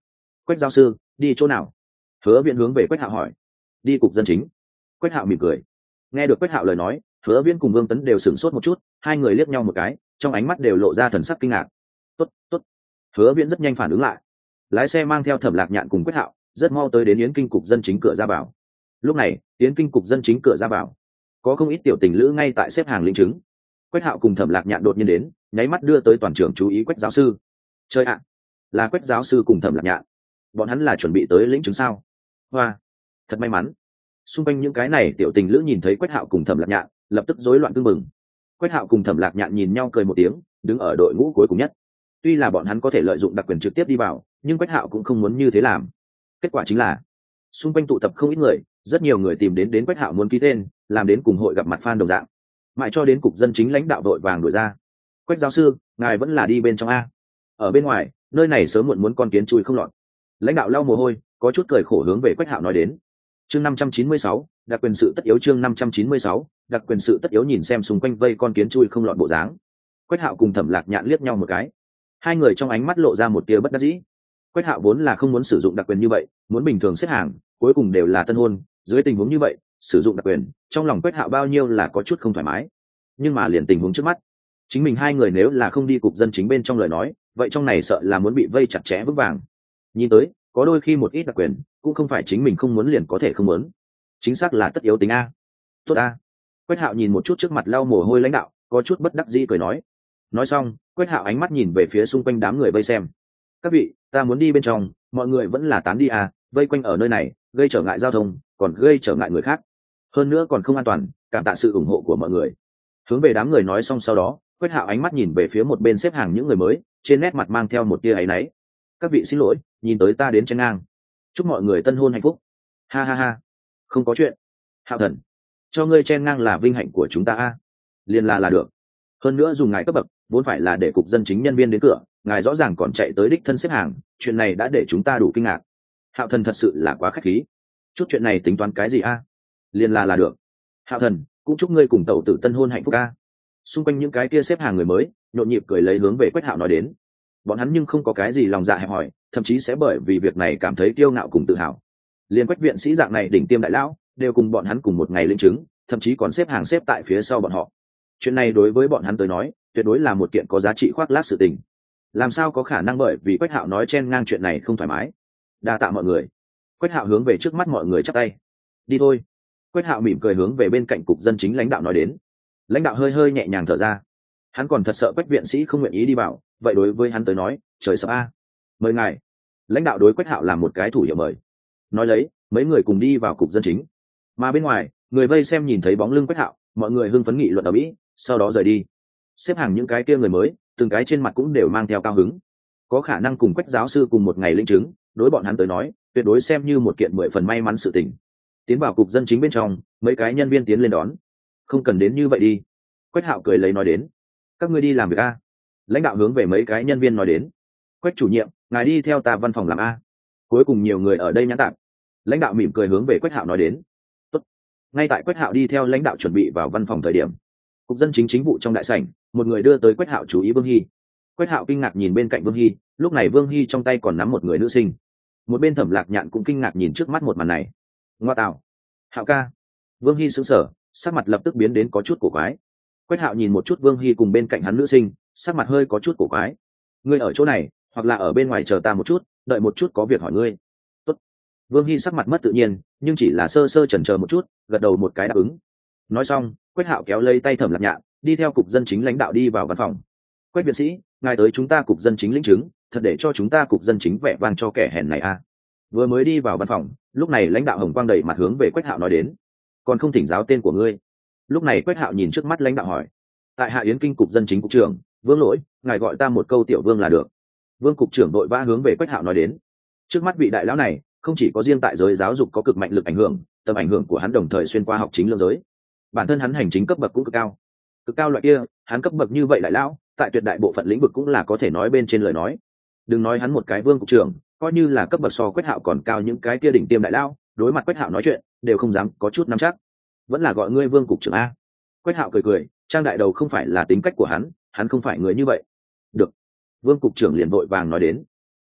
Quách giáo sư, đi chỗ nào? Hứa Viễn hướng về Quách Hạo hỏi. Đi cục dân chính. Quách Hạo mỉm cười. Nghe được Quách Hạo lời nói, Hứa Viễn cùng Vương Tấn đều sửng sốt một chút, hai người liếc nhau một cái, trong ánh mắt đều lộ ra thần sắc kinh ngạc. Tốt, tốt. Hứa Viễn rất nhanh phản ứng lại, lái xe mang theo Thẩm Lạc Nhạn cùng Quách Hạo, rất mau tới đến Yến Kinh cục dân chính cửa ra vào. Lúc này, Yến Kinh cục dân chính cửa ra vào, có không ít tiểu tình lữ ngay tại xếp hàng lĩnh chứng. Quách Hạo cùng Thẩm Lạc Nhạn đột nhiên đến, nháy mắt đưa tới toàn trường chú ý Quách giáo sư. Chơi ạ, là Quách giáo sư cùng Thẩm Lạc Nhạn. Bọn hắn là chuẩn bị tới lĩnh chứng sao? Hoa, thật may mắn. Xung quanh những cái này tiểu tình lữ nhìn thấy Quách Hạo cùng Thẩm Lạc Nhạn, lập tức rối loạn tương mừng. Quách Hạo cùng Thẩm Lạc Nhạn nhìn nhau cười một tiếng, đứng ở đội ngũ cuối cùng nhất. Tuy là bọn hắn có thể lợi dụng đặc quyền trực tiếp đi vào, nhưng Quách Hạo cũng không muốn như thế làm. Kết quả chính là xung quanh tụ tập không ít người, rất nhiều người tìm đến Quách Hạo muốn ký tên, làm đến cùng hội gặp mặt fan đồng dạng. Mãi cho đến cục dân chính lãnh đạo đội vàng đuổi ra. Quách giáo sư, ngài vẫn là đi bên trong a. Ở bên ngoài, nơi này sớm muộn muốn con kiến chui không lọt. Lãnh đạo lau mồ hôi, có chút cười khổ hướng về Quách Hạo nói đến. Chương 596, đặc quyền sự tất yếu. Chương 596, đặc quyền sự tất yếu. Nhìn xem xung quanh vây con kiến chui không lọt bộ dáng, Quách Hạo cùng Thẩm Lạc Nhạn liếc nhau một cái, hai người trong ánh mắt lộ ra một tia bất đắc dĩ. Quách Hạo vốn là không muốn sử dụng đặc quyền như vậy, muốn bình thường xếp hàng, cuối cùng đều là tân hôn, dưới tình huống như vậy, sử dụng đặc quyền, trong lòng Quách Hạo bao nhiêu là có chút không thoải mái. Nhưng mà liền tình huống trước mắt, chính mình hai người nếu là không đi cục dân chính bên trong lời nói, vậy trong này sợ là muốn bị vây chặt chẽ vững vàng. Nhìn tới, có đôi khi một ít đặc quyền, cũng không phải chính mình không muốn liền có thể không muốn. Chính xác là tất yếu tính a. Tốt a. Quách Hạo nhìn một chút trước mặt lau mồ hôi lãnh đạo, có chút bất đắc dĩ cười nói. Nói xong, Quách Hạo ánh mắt nhìn về phía xung quanh đám người vây xem. Các vị, ta muốn đi bên trong, mọi người vẫn là tán đi à, vây quanh ở nơi này, gây trở ngại giao thông, còn gây trở ngại người khác. Hơn nữa còn không an toàn, cảm tạ sự ủng hộ của mọi người. Hướng về đám người nói xong sau đó, Quách Hạo ánh mắt nhìn về phía một bên xếp hàng những người mới, trên nét mặt mang theo một tia áy náy. Các vị xin lỗi, nhìn tới ta đến chen ngang. Chúc mọi người tân hôn hạnh phúc. Ha ha ha. Không có chuyện. Hạo Thần, cho ngươi chen ngang là vinh hạnh của chúng ta a. Liền là được. Hơn nữa dùng ngài cấp bậc, vốn phải là để cục dân chính nhân viên đến cửa, ngài rõ ràng còn chạy tới đích thân xếp hàng, chuyện này đã để chúng ta đủ kinh ngạc. Hạo Thần thật sự là quá khách khí. Chút chuyện này tính toán cái gì a? Liền là được. Hạo Thần, cũng chúc ngươi cùng tẩu tử tân hôn hạnh phúc a. Xung quanh những cái kia xếp hàng người mới, nhộn nhịp cười lấy hướng về Quách Hạo nói đến. Bọn hắn nhưng không có cái gì lòng dạ hẹp hòi, thậm chí sẽ bởi vì việc này cảm thấy kiêu ngạo cùng tự hào. Liên Quách viện sĩ dạng này đỉnh tiêm đại lão, đều cùng bọn hắn cùng một ngày lĩnh chứng, thậm chí còn xếp hàng xếp tại phía sau bọn họ. Chuyện này đối với bọn hắn tới nói, tuyệt đối là một kiện có giá trị khoác lác sự tình. Làm sao có khả năng bởi vì Quách Hạo nói chen ngang chuyện này không thoải mái. Đa tạ mọi người. Quách Hạo hướng về trước mắt mọi người chắp tay. Đi thôi. Quách Hạo mỉm cười hướng về bên cạnh cục dân chính lãnh đạo nói đến. Lãnh đạo hơi hơi nhẹ nhàng thở ra. Hắn còn thật sợ Quách viện sĩ không nguyện ý đi vào, vậy đối với hắn tới nói, trời sợ a. Mời ngài. Lãnh đạo đối Quách Hạo làm một cái thủ hiệu mời. Nói lấy, mấy người cùng đi vào cục dân chính. Mà bên ngoài, người vây xem nhìn thấy bóng lưng Quách Hạo, mọi người hưng phấn nghị luận ở mỹ, sau đó rời đi. Xếp hàng những cái kia người mới, từng cái trên mặt cũng đều mang theo cao hứng. Có khả năng cùng Quách giáo sư cùng một ngày lĩnh chứng, đối bọn hắn tới nói, tuyệt đối xem như một kiện 10 phần may mắn sự tình. Tiến vào cục dân chính bên trong, mấy cái nhân viên tiến lên đón. Không cần đến như vậy đi. Quách Hạo cười lấy nói đến. Các ngươi đi làm việc a. Lãnh đạo hướng về mấy cái nhân viên nói đến. Quách chủ nhiệm, ngài đi theo ta văn phòng làm a. Cuối cùng nhiều người ở đây nhãn tạm. Lãnh đạo mỉm cười hướng về Quách Hạo nói đến. Tốt. Ngay tại Quách Hạo đi theo lãnh đạo chuẩn bị vào văn phòng thời điểm, cục dân chính chính vụ trong đại sảnh, một người đưa tới Quách Hạo chú ý Vương Hy. Quách Hạo kinh ngạc nhìn bên cạnh Vương Hy, lúc này Vương Hy trong tay còn nắm một người nữ sinh. Một bên Thẩm Lạc Nhạn cũng kinh ngạc nhìn trước mắt một màn này. Ngoa tạo, Hạo ca. Vương Hy sững sờ, sắc mặt lập tức biến đến có chút cổ quái. Quách Hạo nhìn một chút Vương Hy cùng bên cạnh hắn nữ sinh, sắc mặt hơi có chút cổ quái. Ngươi ở chỗ này, hoặc là ở bên ngoài chờ ta một chút, đợi một chút có việc hỏi ngươi. Tốt. Vương Hy sắc mặt mất tự nhiên, nhưng chỉ là sơ sơ chần chờ một chút, gật đầu một cái đáp ứng. Nói xong, Quách Hạo kéo lấy tay Thẩm Lạc Nhạn, đi theo cục dân chính lãnh đạo đi vào văn phòng. Quách viện sĩ, ngài tới chúng ta cục dân chính lĩnh chứng, thật để cho chúng ta cục dân chính vẻ vang cho kẻ hèn này a. Vừa mới đi vào văn phòng, lúc này lãnh đạo Hồng Quang đẩy mặt hướng về Quách Hạo nói đến. Còn không thỉnh giáo tên của ngươi. Lúc này Quách Hạo nhìn trước mắt lãnh đạo hỏi. Tại Hạ Yến Kinh cục dân chính cục trưởng, Vương Lỗi, ngài gọi ta một câu tiểu Vương là được. Vương cục trưởng đội vã hướng về Quách Hạo nói đến. Trước mắt vị đại lão này, không chỉ có riêng tại giới giáo dục có cực mạnh lực ảnh hưởng, tầm ảnh hưởng của hắn đồng thời xuyên qua học chính lương giới. Bản thân hắn hành chính cấp bậc cũng cực cao loại kia, hắn cấp bậc như vậy đại lão, tại tuyệt đại bộ phận lĩnh vực cũng là có thể nói bên trên lời nói. Đừng nói hắn một cái Vương cục trưởng, coi như là cấp bậc so Quách Hạo còn cao những cái kia đỉnh tiêm đại lão, đối mặt Quách Hạo nói chuyện, đều không dám có chút nắm chắc. Vẫn là gọi ngươi Vương cục trưởng a. Quách Hạo cười cười, trang đại đầu không phải là tính cách của hắn không phải người như vậy. Được. Vương cục trưởng liền vội vàng nói đến.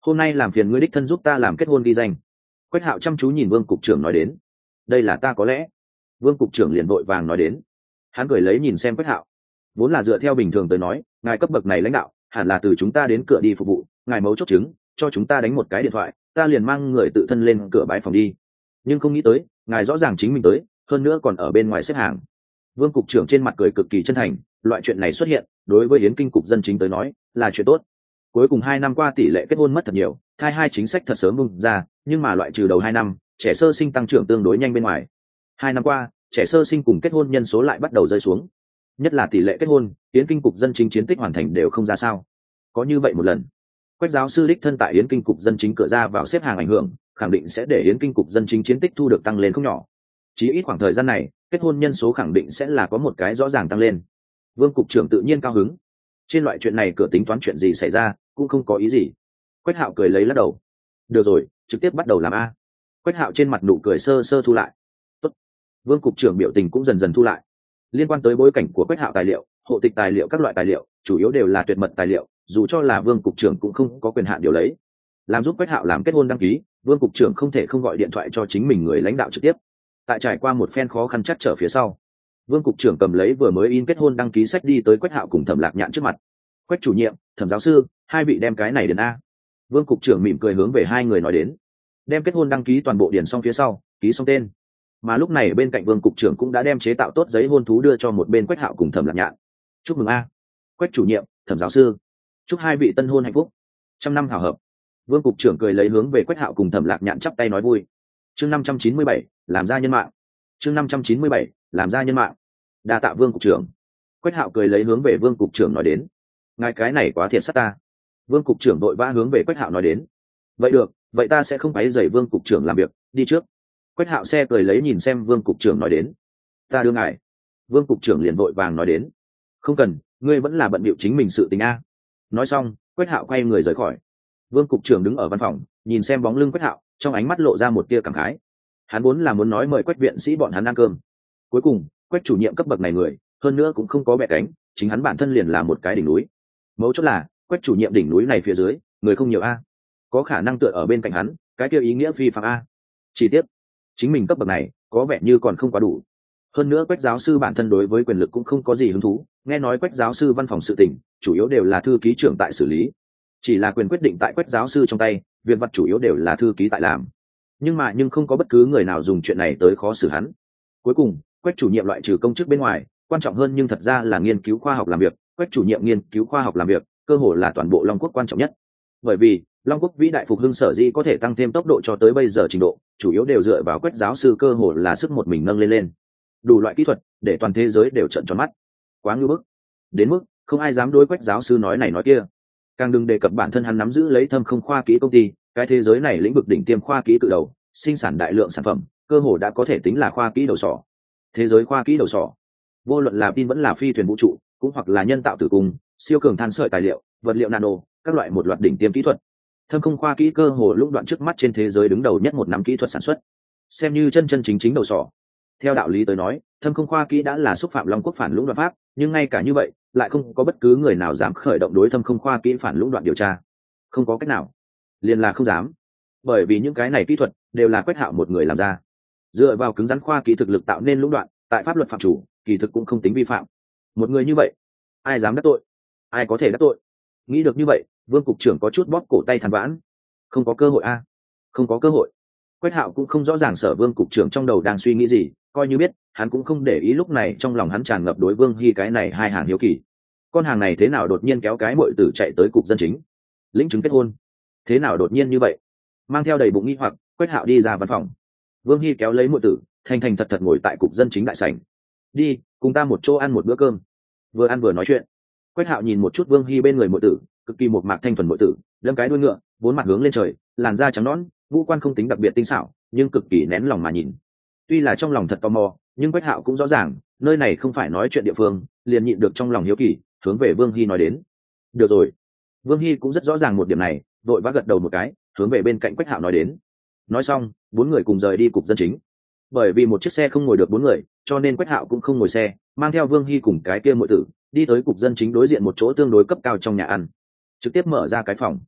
hôm nay làm phiền ngươi đích thân giúp ta làm kết hôn ghi danh. Quách Hạo chăm chú nhìn Vương cục trưởng nói đến. Đây là ta có lẽ. Vương cục trưởng liền vội vàng nói đến. Hắn cười lấy nhìn xem Quách Hạo. Vốn là dựa theo bình thường tới nói, ngài cấp bậc này lãnh đạo hẳn là từ chúng ta đến cửa đi phục vụ, ngài mấu chốt chứng cho chúng ta đánh một cái điện thoại, ta liền mang người tự thân lên cửa bãi phòng đi. Nhưng không nghĩ tới ngài rõ ràng chính mình tới, hơn nữa còn ở bên ngoài xếp hàng. Vương cục trưởng trên mặt cười cực kỳ chân thành, loại chuyện này xuất hiện đối với Yến Kinh cục dân chính tới nói là chuyện tốt. Cuối cùng 2 năm qua tỷ lệ kết hôn mất thật nhiều, thai hai chính sách thật sớm bung ra, nhưng mà loại trừ đầu 2 năm trẻ sơ sinh tăng trưởng tương đối nhanh bên ngoài. 2 năm qua trẻ sơ sinh cùng kết hôn nhân số lại bắt đầu rơi xuống, nhất là tỷ lệ kết hôn Yến Kinh cục dân chính chiến tích hoàn thành đều không ra sao. Có như vậy một lần, Quách giáo sư đích thân tại Yến Kinh cục dân chính cửa ra vào xếp hàng ảnh hưởng, khẳng định sẽ để Yến Kinh cục dân chính chiến tích thu được tăng lên không nhỏ. Chỉ ít khoảng thời gian này kết hôn nhân số khẳng định sẽ là có một cái rõ ràng tăng lên. Vương cục trưởng tự nhiên cao hứng. Trên loại chuyện này cửa tính toán chuyện gì xảy ra cũng không có ý gì. Quách Hạo cười lấy lắc đầu. Được rồi, trực tiếp bắt đầu làm a. Quách Hạo trên mặt nụ cười sơ sơ thu lại. Tốt. Vương cục trưởng biểu tình cũng dần dần thu lại. Liên quan tới bối cảnh của Quách Hạo tài liệu, hộ tịch tài liệu các loại tài liệu, chủ yếu đều là tuyệt mật tài liệu, dù cho là Vương cục trưởng cũng không có quyền hạn điều lấy. Làm giúp Quách Hạo làm kết hôn đăng ký, Vương cục trưởng không thể không gọi điện thoại cho chính mình người lãnh đạo trực tiếp. Tại trải qua một phen khó khăn chắc trở phía sau, Vương cục trưởng cầm lấy vừa mới in kết hôn đăng ký sách đi tới Quách Hạo cùng Thẩm Lạc Nhạn trước mặt. Quách chủ nhiệm, Thẩm giáo sư, hai vị đem cái này đến a. Vương cục trưởng mỉm cười hướng về hai người nói đến. Đem kết hôn đăng ký toàn bộ điền xong phía sau, ký xong tên. Mà lúc này bên cạnh Vương cục trưởng cũng đã đem chế tạo tốt giấy hôn thú đưa cho một bên Quách Hạo cùng Thẩm Lạc Nhạn. Chúc mừng a, Quách chủ nhiệm, Thẩm giáo sư. Chúc hai vị tân hôn hạnh phúc, trăm năm hảo hợp. Vương cục trưởng cười lấy hướng về Quách Hạo cùng Thẩm Lạc Nhạn chắp tay nói vui. Chương 597, làm ra nhân mạng. Chương 597, làm ra nhân mạng. Đa tạ Vương cục trưởng. Quách Hạo cười lấy hướng về Vương cục trưởng nói đến. Ngài cái này quá thiệt sát ta. Vương cục trưởng đội vã hướng về Quách Hạo nói đến. Vậy được, vậy ta sẽ không quấy rầy Vương cục trưởng làm việc, đi trước. Quách Hạo xe cười lấy nhìn xem Vương cục trưởng nói đến. Ta đưa ngài. Vương cục trưởng liền vội vàng nói đến. Không cần, ngươi vẫn là bận bịu chính mình sự tình a. Nói xong, Quách Hạo quay người rời khỏi. Vương cục trưởng đứng ở văn phòng, nhìn xem bóng lưng Quách Hạo, trong ánh mắt lộ ra một tia cảm khái. Hắn vốn là muốn nói mời Quách viện sĩ bọn hắn ăn cơm. Cuối cùng, Quách chủ nhiệm cấp bậc này người, hơn nữa cũng không có bẻ cánh, chính hắn bản thân liền là một cái đỉnh núi. Mấu chốt là, Quách chủ nhiệm đỉnh núi này phía dưới, người không nhiều a. Có khả năng tựa ở bên cạnh hắn, cái kia ý nghĩa phi phàm a. Chỉ tiếc, chính mình cấp bậc này, có vẻ như còn không quá đủ. Hơn nữa Quách giáo sư bản thân đối với quyền lực cũng không có gì hứng thú, nghe nói Quách giáo sư văn phòng sự tình, chủ yếu đều là thư ký trưởng tại xử lý. Chỉ là quyền quyết định tại Quách giáo sư trong tay, việc vặt chủ yếu đều là thư ký tại làm. Nhưng không có bất cứ người nào dùng chuyện này tới khó xử hắn. Cuối cùng, Quách chủ nhiệm loại trừ công chức bên ngoài, quan trọng hơn nhưng thật ra là nghiên cứu khoa học làm việc. Quách chủ nhiệm nghiên cứu khoa học làm việc, cơ hội là toàn bộ Long Quốc quan trọng nhất. Bởi vì Long Quốc vĩ đại phục hưng sở dĩ có thể tăng thêm tốc độ cho tới bây giờ trình độ, chủ yếu đều dựa vào Quách giáo sư cơ hội là sức một mình nâng lên. Đủ loại kỹ thuật để toàn thế giới đều trợn tròn mắt. Quá ngưu bức, đến mức không ai dám đối Quách giáo sư nói này nói kia. Càng đừng đề cập bản thân hắn nắm giữ lấy Thâm Không khoa kỹ công ty, cái thế giới này lĩnh vực đỉnh tiêm khoa kỹ cự đầu, sinh sản đại lượng sản phẩm, cơ hồ đã có thể tính là khoa kỹ đầu sỏ. Thế giới khoa kỹ đầu sỏ, vô luận là tin vẫn là phi thuyền vũ trụ, cũng hoặc là nhân tạo tử cung, siêu cường than sợi tài liệu, vật liệu nano, các loại một loạt đỉnh tiêm kỹ thuật. Thâm Không khoa kỹ cơ hồ lúc đoạn trước mắt trên thế giới đứng đầu nhất một năm kỹ thuật sản xuất, xem như chân chân chính chính đầu sỏ. Theo đạo lý tới nói, Thâm Không khoa kỹ đã là xúc phạm Long Quốc phản lũng đoạn pháp, nhưng ngay cả như vậy, lại không có bất cứ người nào dám khởi động đối Thâm Không khoa kỹ phản lũng đoạn điều tra. Không có cách nào, liền là không dám. Bởi vì những cái này kỹ thuật đều là Quách Hạo một người làm ra. Dựa vào cứng rắn khoa kỹ thực lực tạo nên lũng đoạn, tại pháp luật phạm chủ, kỳ thực cũng không tính vi phạm. Một người như vậy, ai dám đắc tội? Ai có thể đắc tội? Nghĩ được như vậy, Vương cục trưởng có chút bóp cổ tay than vãn. Không có cơ hội a, không có cơ hội. Quách Hạo cũng không rõ ràng Sở Vương cục trưởng trong đầu đang suy nghĩ gì, coi như biết, hắn cũng không để ý. Lúc này trong lòng hắn tràn ngập đối Vương Hi cái này hai hàng hiếu kỳ. Con hàng này thế nào đột nhiên kéo cái muội tử chạy tới cục dân chính, lĩnh chứng kết hôn? Thế nào đột nhiên như vậy? Mang theo đầy bụng nghi hoặc, Quách Hạo đi ra văn phòng. Vương Hi kéo lấy muội tử, thành thành thật thật ngồi tại cục dân chính đại sảnh. Đi, cùng ta một chỗ ăn một bữa cơm. Vừa ăn vừa nói chuyện. Quách Hạo nhìn một chút Vương Hi bên người muội tử, cực kỳ một mạc thanh thuần muội tử, đâm cái đuôi ngựa, vốn mặt hướng lên trời, làn da trắng nõn, ngũ quan không tính đặc biệt tinh xảo, nhưng cực kỳ nén lòng mà nhìn. Tuy là trong lòng thật tò mò, nhưng Quách Hạo cũng rõ ràng, nơi này không phải nói chuyện địa phương, liền nhịn được trong lòng hiếu kỳ, hướng về Vương Hi nói đến. Được rồi. Vương Hi cũng rất rõ ràng một điểm này, đội vã gật đầu một cái, hướng về bên cạnh Quách Hạo nói đến. Nói xong, bốn người cùng rời đi cục dân chính. Bởi vì một chiếc xe không ngồi được bốn người, cho nên Quách Hạo cũng không ngồi xe, mang theo Vương Hi cùng cái kia muội tử, đi tới cục dân chính đối diện một chỗ tương đối cấp cao trong nhà ăn. Trực tiếp mở ra cái phòng.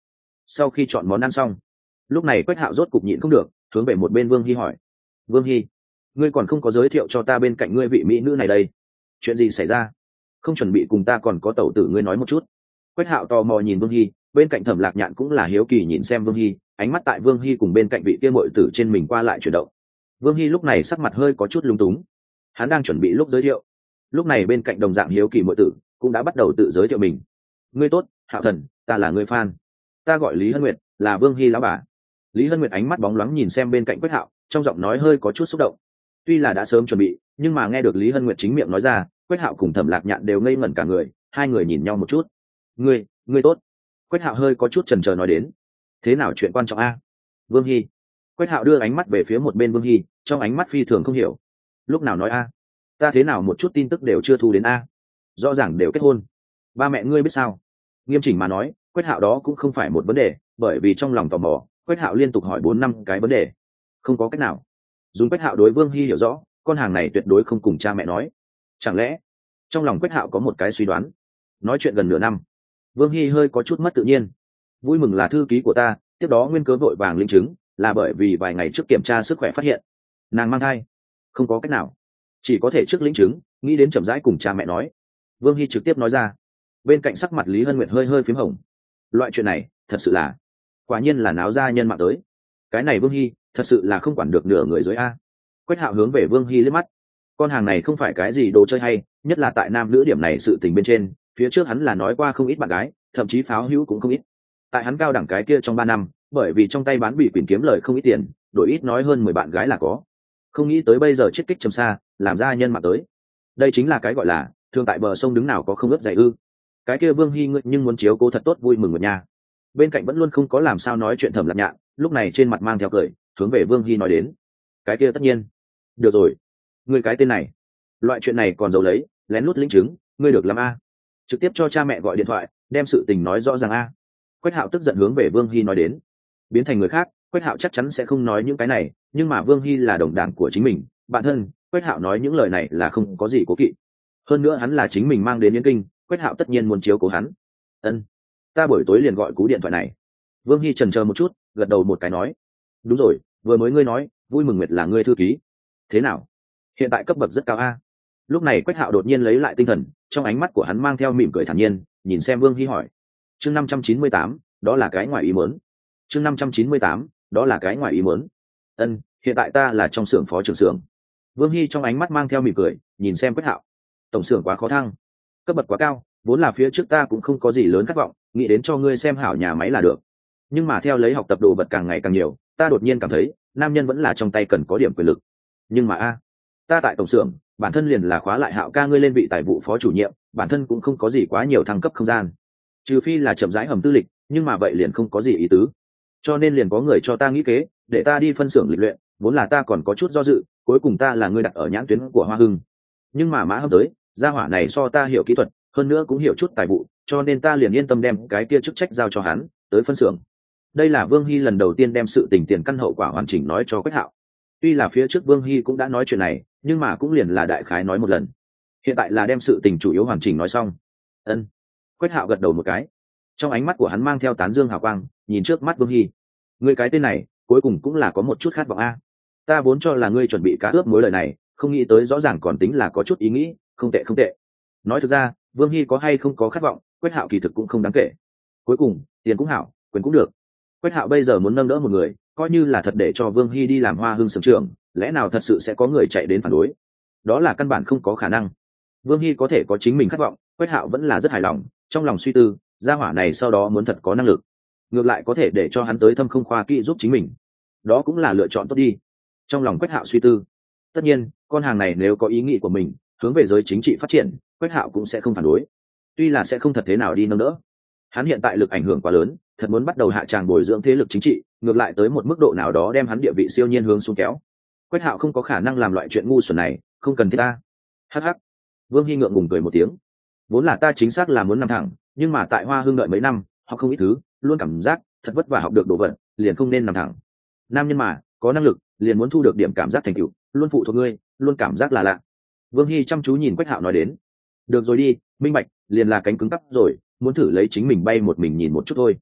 Sau khi chọn món ăn xong, lúc này Quách Hạo rốt cục nhịn không được, hướng về một bên Vương Hi hỏi: Vương Hi, ngươi còn không có giới thiệu cho ta bên cạnh ngươi vị mỹ nữ này đây, chuyện gì xảy ra? Không chuẩn bị cùng ta còn có tẩu tử ngươi nói một chút? Quách Hạo tò mò nhìn Vương Hi, bên cạnh Thẩm Lạc Nhạn cũng là hiếu kỳ nhìn xem Vương Hi, ánh mắt tại Vương Hi cùng bên cạnh vị kia muội tử trên mình qua lại chuyển động. Vương Hi lúc này sắc mặt hơi có chút lúng túng, hắn đang chuẩn bị lúc giới thiệu, lúc này bên cạnh đồng dạng hiếu kỳ muội tử cũng đã bắt đầu tự giới thiệu mình: ngươi tốt, Hạo Thần, ta là người fan, ta gọi Lý Hân Nguyệt, là Vương Hi lão bà. Lý Hân Nguyệt ánh mắt bóng loáng nhìn xem bên cạnh Quách Hạo, trong giọng nói hơi có chút xúc động. Tuy là đã sớm chuẩn bị, nhưng mà nghe được Lý Hân Nguyệt chính miệng nói ra, Quách Hạo cùng Thẩm Lạc Nhạn đều ngây ngẩn cả người, hai người nhìn nhau một chút. Ngươi tốt. Quách Hạo hơi có chút chần chờ nói đến: thế nào chuyện quan trọng a? Vương Hi. Quách Hạo đưa ánh mắt về phía một bên Vương Hi, trong ánh mắt phi thường không hiểu. Lúc nào nói a? Ta thế nào một chút tin tức đều chưa thu đến a? Rõ ràng đều kết hôn. Ba mẹ ngươi biết sao? Nghiêm chỉnh mà nói, Quách Hạo đó cũng không phải một vấn đề, bởi vì trong lòng tò mò, Quách Hạo liên tục hỏi 4-5 cái vấn đề. Không có cách nào. Dùng Quách Hạo đối Vương Hi hiểu rõ, con hàng này tuyệt đối không cùng cha mẹ nói. Chẳng lẽ? Trong lòng Quách Hạo có một cái suy đoán. Nói chuyện gần nửa năm, Vương Hi hơi có chút mất tự nhiên. Vui mừng là thư ký của ta, tiếp đó nguyên cớ vội vàng linh chứng, là bởi vì vài ngày trước kiểm tra sức khỏe phát hiện nàng mang thai. Không có cách nào, chỉ có thể trước linh chứng, nghĩ đến chậm rãi cùng cha mẹ nói. Vương Hi trực tiếp nói ra. Bên cạnh sắc mặt Lý Hân Nguyệt hơi hơi phím hồng. Loại chuyện này thật sự là, quả nhiên là náo ra nhân mạng tới. Cái này Vương Hi thật sự là không quản được nửa người dưới a. Quách Hạo hướng về Vương Hi liếc mắt. Con hàng này không phải cái gì đồ chơi hay, nhất là tại nam nữ điểm này sự tình bên trên, phía trước hắn là nói qua không ít bạn gái, thậm chí pháo hữu cũng không ít. Tại hắn cao đẳng cái kia trong 3 năm, bởi vì trong tay bán bị quyền kiếm lời không ít tiền, đổi ít nói hơn 10 bạn gái là có. Không nghĩ tới bây giờ chiết kích trầm xa, làm ra nhân mạng tới. Đây chính là cái gọi là thường tại bờ sông đứng nào có không ướt dày ư? Cái kia Vương Hi ngươi nhưng muốn chiếu cố thật tốt vui mừng một nhà. Bên cạnh vẫn luôn không có làm sao nói chuyện Thẩm Lạc Nhạn, lúc này trên mặt mang theo cười, hướng về Vương Hi nói đến. Cái kia tất nhiên. Được rồi, ngươi cái tên này, loại chuyện này còn giấu lấy, lén lút lĩnh chứng, ngươi được làm a? Trực tiếp cho cha mẹ gọi điện thoại, đem sự tình nói rõ ràng a. Quách Hạo tức giận hướng về Vương Hi nói đến. Biến thành người khác, Quách Hạo chắc chắn sẽ không nói những cái này, nhưng mà Vương Hi là đồng đảng của chính mình, bạn thân, Quách Hạo nói những lời này là không có gì cố kỵ. Hơn nữa hắn là chính mình mang đến Yến Kinh, Quách Hạo tất nhiên muốn chiếu cố hắn. Ân, ta buổi tối liền gọi cú điện thoại này. Vương Hi chần chờ một chút, gật đầu một cái nói. Đúng rồi, vừa mới ngươi nói, Vui Mừng Nguyệt là ngươi thư ký. Thế nào? Hiện tại cấp bậc rất cao a. Lúc này Quách Hạo đột nhiên lấy lại tinh thần, trong ánh mắt của hắn mang theo mỉm cười thản nhiên, nhìn xem Vương Hi hỏi. Chương 598, đó là cái ngoài ý muốn. Chương 598, đó là cái ngoài ý muốn. Ân, hiện tại ta là trong xưởng phó trưởng xưởng. Vương Hi trong ánh mắt mang theo mỉm cười, nhìn xem Quách Hạo. Tổng xưởng quá khó thăng, cấp bậc quá cao, vốn là phía trước ta cũng không có gì lớn khát vọng, nghĩ đến cho ngươi xem hảo nhà máy là được. Nhưng mà theo lấy học tập đồ vật càng ngày càng nhiều, ta đột nhiên cảm thấy, nam nhân vẫn là trong tay cần có điểm quyền lực. Nhưng mà ta tại tổng xưởng, bản thân liền là khóa lại Hạo ca ngươi lên vị tài vụ phó chủ nhiệm, bản thân cũng không có gì quá nhiều thăng cấp không gian. Trừ phi là chậm rãi hầm tư lịch, nhưng mà vậy liền không có gì ý tứ. Cho nên liền có người cho ta nghĩ kế, để ta đi phân xưởng lịch luyện, vốn là ta còn có chút do dự, cuối cùng ta là người đặt ở nhãn tuyến của Hoa Hưng. Nhưng mà Mã Hâm tới, gia hỏa này so ta hiểu kỹ thuật, hơn nữa cũng hiểu chút tài vụ, cho nên ta liền yên tâm đem cái kia chức trách giao cho hắn, tới phân xưởng. Đây là Vương Hi lần đầu tiên đem sự tình tiền căn hậu quả hoàn chỉnh nói cho Quách Hạo. Tuy là phía trước Vương Hi cũng đã nói chuyện này, nhưng mà cũng liền là đại khái nói một lần. Hiện tại là đem sự tình chủ yếu hoàn chỉnh nói xong. Ân. Quách Hạo gật đầu một cái, trong ánh mắt của hắn mang theo tán dương hào quang, nhìn trước mắt Vương Hi. Ngươi cái tên này, cuối cùng cũng là có một chút khát vọng a. Ta vốn cho là ngươi chuẩn bị cá ướp mối lời này, không nghĩ tới rõ ràng còn tính là có chút ý nghĩ, không tệ không tệ. Nói thực ra, Vương Hi có hay không có khát vọng, Quách Hạo kỳ thực cũng không đáng kể. Cuối cùng, tiền cũng hảo, quyền cũng được. Quách Hạo bây giờ muốn nâng đỡ một người, coi như là thật để cho Vương Hi đi làm Hoa Hưng xưởng trưởng, lẽ nào thật sự sẽ có người chạy đến phản đối? Đó là căn bản không có khả năng. Vương Hi có thể có chính mình khát vọng, Quách Hạo vẫn là rất hài lòng, trong lòng suy tư, gia hỏa này sau đó muốn thật có năng lực, ngược lại có thể để cho hắn tới thâm không khoa kỹ giúp chính mình, đó cũng là lựa chọn tốt đi. Trong lòng Quách Hạo suy tư, tất nhiên con hàng này nếu có ý nghĩ của mình hướng về giới chính trị phát triển, Quách Hạo cũng sẽ không phản đối, tuy là sẽ không thật thế nào đi nâng đỡ. Hắn hiện tại lực ảnh hưởng quá lớn, thật muốn bắt đầu hạ tràng bồi dưỡng thế lực chính trị, ngược lại tới một mức độ nào đó đem hắn địa vị siêu nhiên hướng xuống kéo. Quách Hạo không có khả năng làm loại chuyện ngu xuẩn này, không cần thiết ta. Hắc hắc. Vương Hi ngượng ngùng cười một tiếng. Vốn là ta chính xác là muốn nằm thẳng, nhưng mà tại Hoa Hưng đợi mấy năm, học không ít thứ, luôn cảm giác thật vất vả học được đồ vật, liền không nên nằm thẳng. Nam nhân mà, có năng lực, liền muốn thu được điểm cảm giác thành tựu, luôn phụ thuộc ngươi, luôn cảm giác là lạ. Vương Hi chăm chú nhìn Quách Hạo nói đến. Được rồi đi, minh bạch, liền là cánh cứng cắp rồi, muốn thử lấy chính mình bay một mình nhìn một chút thôi.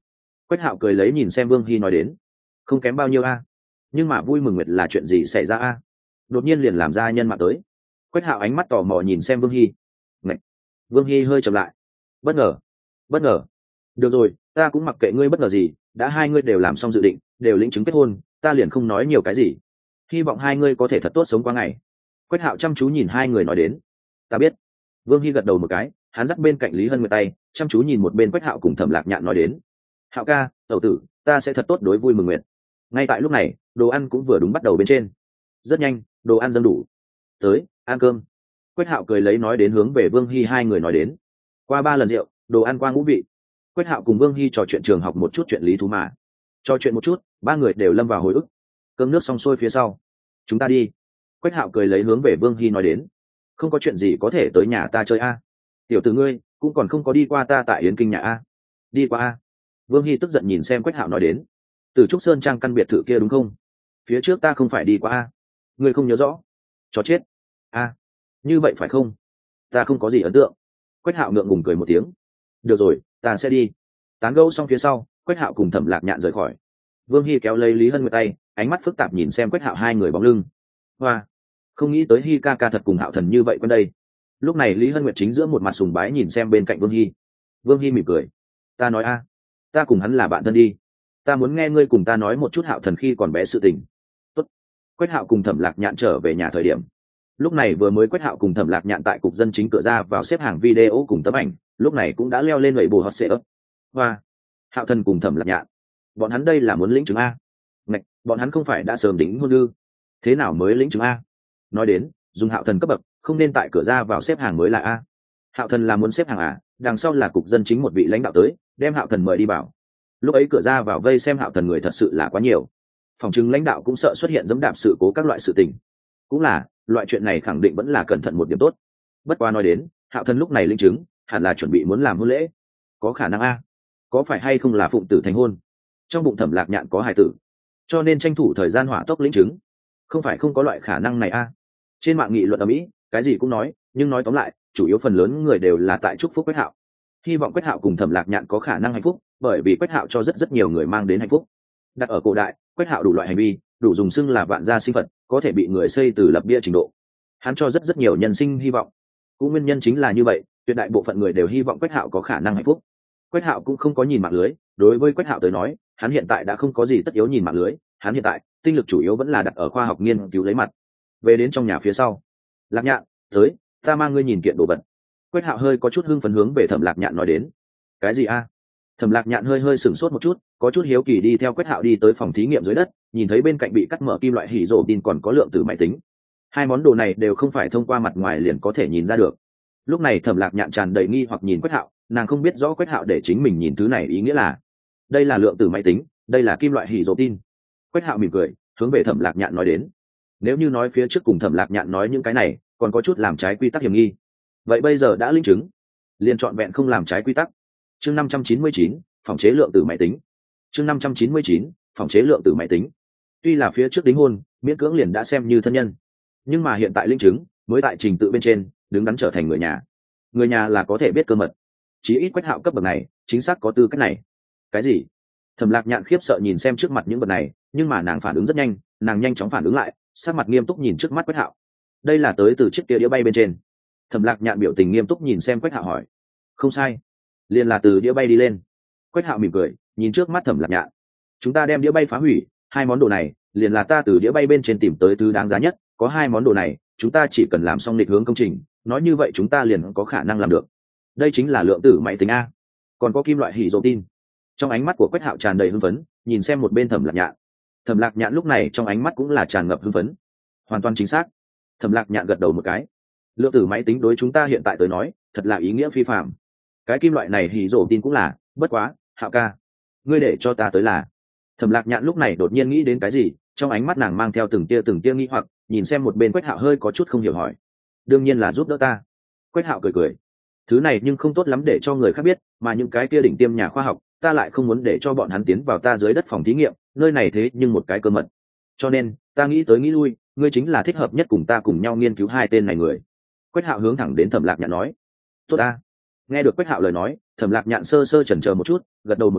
Quách Hạo cười lấy nhìn xem Vương Hy nói đến, không kém bao nhiêu a. Nhưng mà vui mừng nguyệt là chuyện gì xảy ra a? Đột nhiên liền làm ra nhân mạng tới. Quách Hạo ánh mắt tò mò nhìn xem Vương Hy. Ngậy. Vương Hy hơi chậm lại. Bất ngờ, bất ngờ. Được rồi, ta cũng mặc kệ ngươi bất ngờ gì, đã hai ngươi đều làm xong dự định, đều lĩnh chứng kết hôn, ta liền không nói nhiều cái gì. Hy vọng hai ngươi có thể thật tốt sống qua ngày. Quách Hạo chăm chú nhìn hai người nói đến. Ta biết. Vương Hy gật đầu một cái, hắn dắt bên cạnh Lý Hân Nguyệt tay, chăm chú nhìn một bên Quách Hạo cùng Thẩm Lạc Nhạn nói đến. Hạo ca, tẩu tử, ta sẽ thật tốt đối vui mừng nguyện. Ngay tại lúc này, đồ ăn cũng vừa đúng bắt đầu bên trên. Rất nhanh, đồ ăn dâng đủ. Tới, ăn cơm. Quách Hạo cười lấy nói đến hướng về Vương Hy hai người nói đến. Qua 3 lần rượu, đồ ăn qua ngũ vị. Quách Hạo cùng Vương Hy trò chuyện trường học một chút chuyện lý thú mà. Trò chuyện một chút, ba người đều lâm vào hồi ức. Cơm nước xong xuôi phía sau, chúng ta đi. Quách Hạo cười lấy hướng về Vương Hy nói đến. Không có chuyện gì có thể tới nhà ta chơi a. Tiểu tử ngươi cũng còn không có đi qua ta tại Yến Kinh nhà a. Đi qua a. Vương Hy tức giận nhìn xem Quách Hạo nói đến. Từ Trúc Sơn Trang căn biệt thự kia đúng không? Phía trước ta không phải đi qua a. Ngươi không nhớ rõ? Chó chết. A. Như vậy phải không? Ta không có gì ấn tượng. Quách Hạo ngượng ngùng cười một tiếng. Được rồi, ta sẽ đi. Tán gẫu xong phía sau, Quách Hạo cùng Thẩm Lạc Nhạn rời khỏi. Vương Hy kéo lấy Lý Hân Nguyệt tay, ánh mắt phức tạp nhìn xem Quách Hạo hai người bóng lưng. Hoa, không nghĩ tới Hy ca ca thật cùng Hạo thần như vậy quen đây. Lúc này Lý Hân Nguyệt chính giữa một mặt sùng bái nhìn xem bên cạnh Vương Hy. Vương Hy mỉm cười. Ta nói a, ta cùng hắn là bạn thân đi. Ta muốn nghe ngươi cùng ta nói một chút Hạo thần khi còn bé sự tình. Tốt. Quách Hạo cùng Thẩm Lạc Nhạn trở về nhà thời điểm. Lúc này vừa mới Quách Hạo cùng Thẩm Lạc Nhạn tại cục dân chính cửa ra vào xếp hàng video cùng tấm ảnh, lúc này cũng đã leo lên lẩy bù hot sệ ấp. Hoa, Hạo thần cùng Thẩm Lạc Nhạn, bọn hắn đây là muốn lĩnh chứng a? Ngạch, bọn hắn không phải đã sớm đính hôn ư? Thế nào mới lĩnh chứng a? Nói đến, dùng Hạo thần cấp bậc, không nên tại cửa ra vào xếp hàng mới là a. Hạo thần là muốn xếp hàng à? Đằng sau là cục dân chính một vị lãnh đạo tới, đem Hạo thần mời đi vào. Lúc ấy cửa ra vào vây xem Hạo thần người thật sự là quá nhiều. Phòng chứng lãnh đạo cũng sợ xuất hiện dẫm đạp sự cố các loại sự tình. Cũng là, loại chuyện này khẳng định vẫn là cẩn thận một điểm tốt. Bất quá nói đến, Hạo thần lúc này linh chứng, hẳn là chuẩn bị muốn làm hôn lễ. Có khả năng a? Có phải hay không là phụng tử thành hôn? Trong bụng Thẩm Lạc Nhạn có hài tử, cho nên tranh thủ thời gian hỏa tốc lĩnh chứng. Không phải không có loại khả năng này a? Trên mạng nghị luận ở Mỹ, cái gì cũng nói, nhưng nói tóm lại, chủ yếu phần lớn người đều là tại chúc phúc Quách Hạo. Hy vọng Quách Hạo cùng Thẩm Lạc Nhạn có khả năng hạnh phúc, bởi vì Quách Hạo cho rất nhiều người mang đến hạnh phúc. Đặt ở cổ đại, Quách Hạo đủ loại hành vi, đủ dùng xưng là vạn gia sinh phật, có thể bị người xây từ lập bia trình độ. Hắn cho rất nhiều nhân sinh hy vọng. Cũng nguyên nhân chính là như vậy, tuyệt đại bộ phận người đều hy vọng Quách Hạo có khả năng hạnh phúc. Quách Hạo cũng không có nhìn mạng lưới, đối với Quách Hạo tới nói, hắn hiện tại đã không có gì tất yếu nhìn mạng lưới, hắn hiện tại, tinh lực chủ yếu vẫn là đặt ở khoa học nghiên cứu lấy mặt. Về đến trong nhà phía sau, Lạc Nhạn, tới, ta mang ngươi nhìn kiện đồ vật. Quách Hạo hơi có chút hưng phấn hướng về Thẩm Lạc Nhạn nói đến. Cái gì a? Thẩm Lạc Nhạn hơi sửng sốt một chút, có chút hiếu kỳ đi theo Quách Hạo đi tới phòng thí nghiệm dưới đất, nhìn thấy bên cạnh bị cắt mở kim loại hỉ rổ tin còn có lượng tử máy tính. Hai món đồ này đều không phải thông qua mặt ngoài liền có thể nhìn ra được. Lúc này Thẩm Lạc Nhạn tràn đầy nghi hoặc nhìn Quách Hạo, nàng không biết rõ Quách Hạo để chính mình nhìn thứ này ý nghĩa là. Đây là lượng tử máy tính, đây là kim loại hỉ rổ tin. Quách Hạo mỉm cười, hướng về Thẩm Lạc Nhạn nói đến. Nếu như nói phía trước cùng Thẩm Lạc Nhạn nói những cái này, còn có chút làm trái quy tắc hiểm nghi. Vậy bây giờ đã linh chứng, liền trọn vẹn không làm trái quy tắc. Chương 599, phòng chế lượng tử máy tính. Chương 599, phòng chế lượng tử máy tính. Tuy là phía trước đính hôn, miễn cưỡng liền đã xem như thân nhân, nhưng mà hiện tại linh chứng, mới tại trình tự bên trên, đứng đắn trở thành người nhà. Người nhà là có thể biết cơ mật. Chí ít Quách Hạo cấp bậc này, chính xác có tư cách này. Cái gì? Thẩm Lạc Nhạn khiếp sợ nhìn xem trước mặt những vật này, nhưng mà nàng phản ứng rất nhanh, nàng nhanh chóng phản ứng lại, sắc mặt nghiêm túc nhìn trước mắt Quách Hạo. Đây là tới từ chiếc kia đĩa bay bên trên. Thẩm Lạc Nhạn biểu tình nghiêm túc nhìn xem Quách Hạo hỏi. Không sai, liền là từ đĩa bay đi lên. Quách Hạo mỉm cười, nhìn trước mắt Thẩm Lạc Nhạn. Chúng ta đem đĩa bay phá hủy, hai món đồ này, liền là ta từ đĩa bay bên trên tìm tới thứ đáng giá nhất, có hai món đồ này, chúng ta chỉ cần làm xong định hướng công trình, nói như vậy chúng ta liền có khả năng làm được. Đây chính là lượng tử máy tính a. Còn có kim loại hỉ rổ tin. Trong ánh mắt của Quách Hạo tràn đầy hưng phấn, nhìn xem một bên Thẩm Lạc Nhạn. Thẩm Lạc Nhạn lúc này trong ánh mắt cũng là tràn ngập hưng phấn. Hoàn toàn chính xác. Thẩm Lạc Nhạn gật đầu một cái. Lượng tử máy tính đối chúng ta hiện tại tới nói, thật là ý nghĩa phi phàm. Cái kim loại này hỉ rổ tin cũng là, bất quá, Hạo ca, ngươi để cho ta tới là. Thẩm Lạc Nhạn lúc này đột nhiên nghĩ đến cái gì, trong ánh mắt nàng mang theo từng tia nghi hoặc, nhìn xem một bên Quách Hạo hơi có chút không hiểu hỏi. Đương nhiên là giúp đỡ ta. Quách Hạo cười cười. Thứ này nhưng không tốt lắm để cho người khác biết, mà những cái kia đỉnh tiêm nhà khoa học, ta lại không muốn để cho bọn hắn tiến vào ta dưới đất phòng thí nghiệm, nơi này thế nhưng một cái cơ mật. Cho nên, ta nghĩ tới nghĩ lui, ngươi chính là thích hợp nhất cùng ta cùng nhau nghiên cứu hai tên này người. Quách Hạo hướng thẳng đến Thẩm Lạc Nhạn nói. Tốt ta. Nghe được Quách Hạo lời nói, Thẩm Lạc Nhạn sơ chần chờ một chút, gật đầu một cái,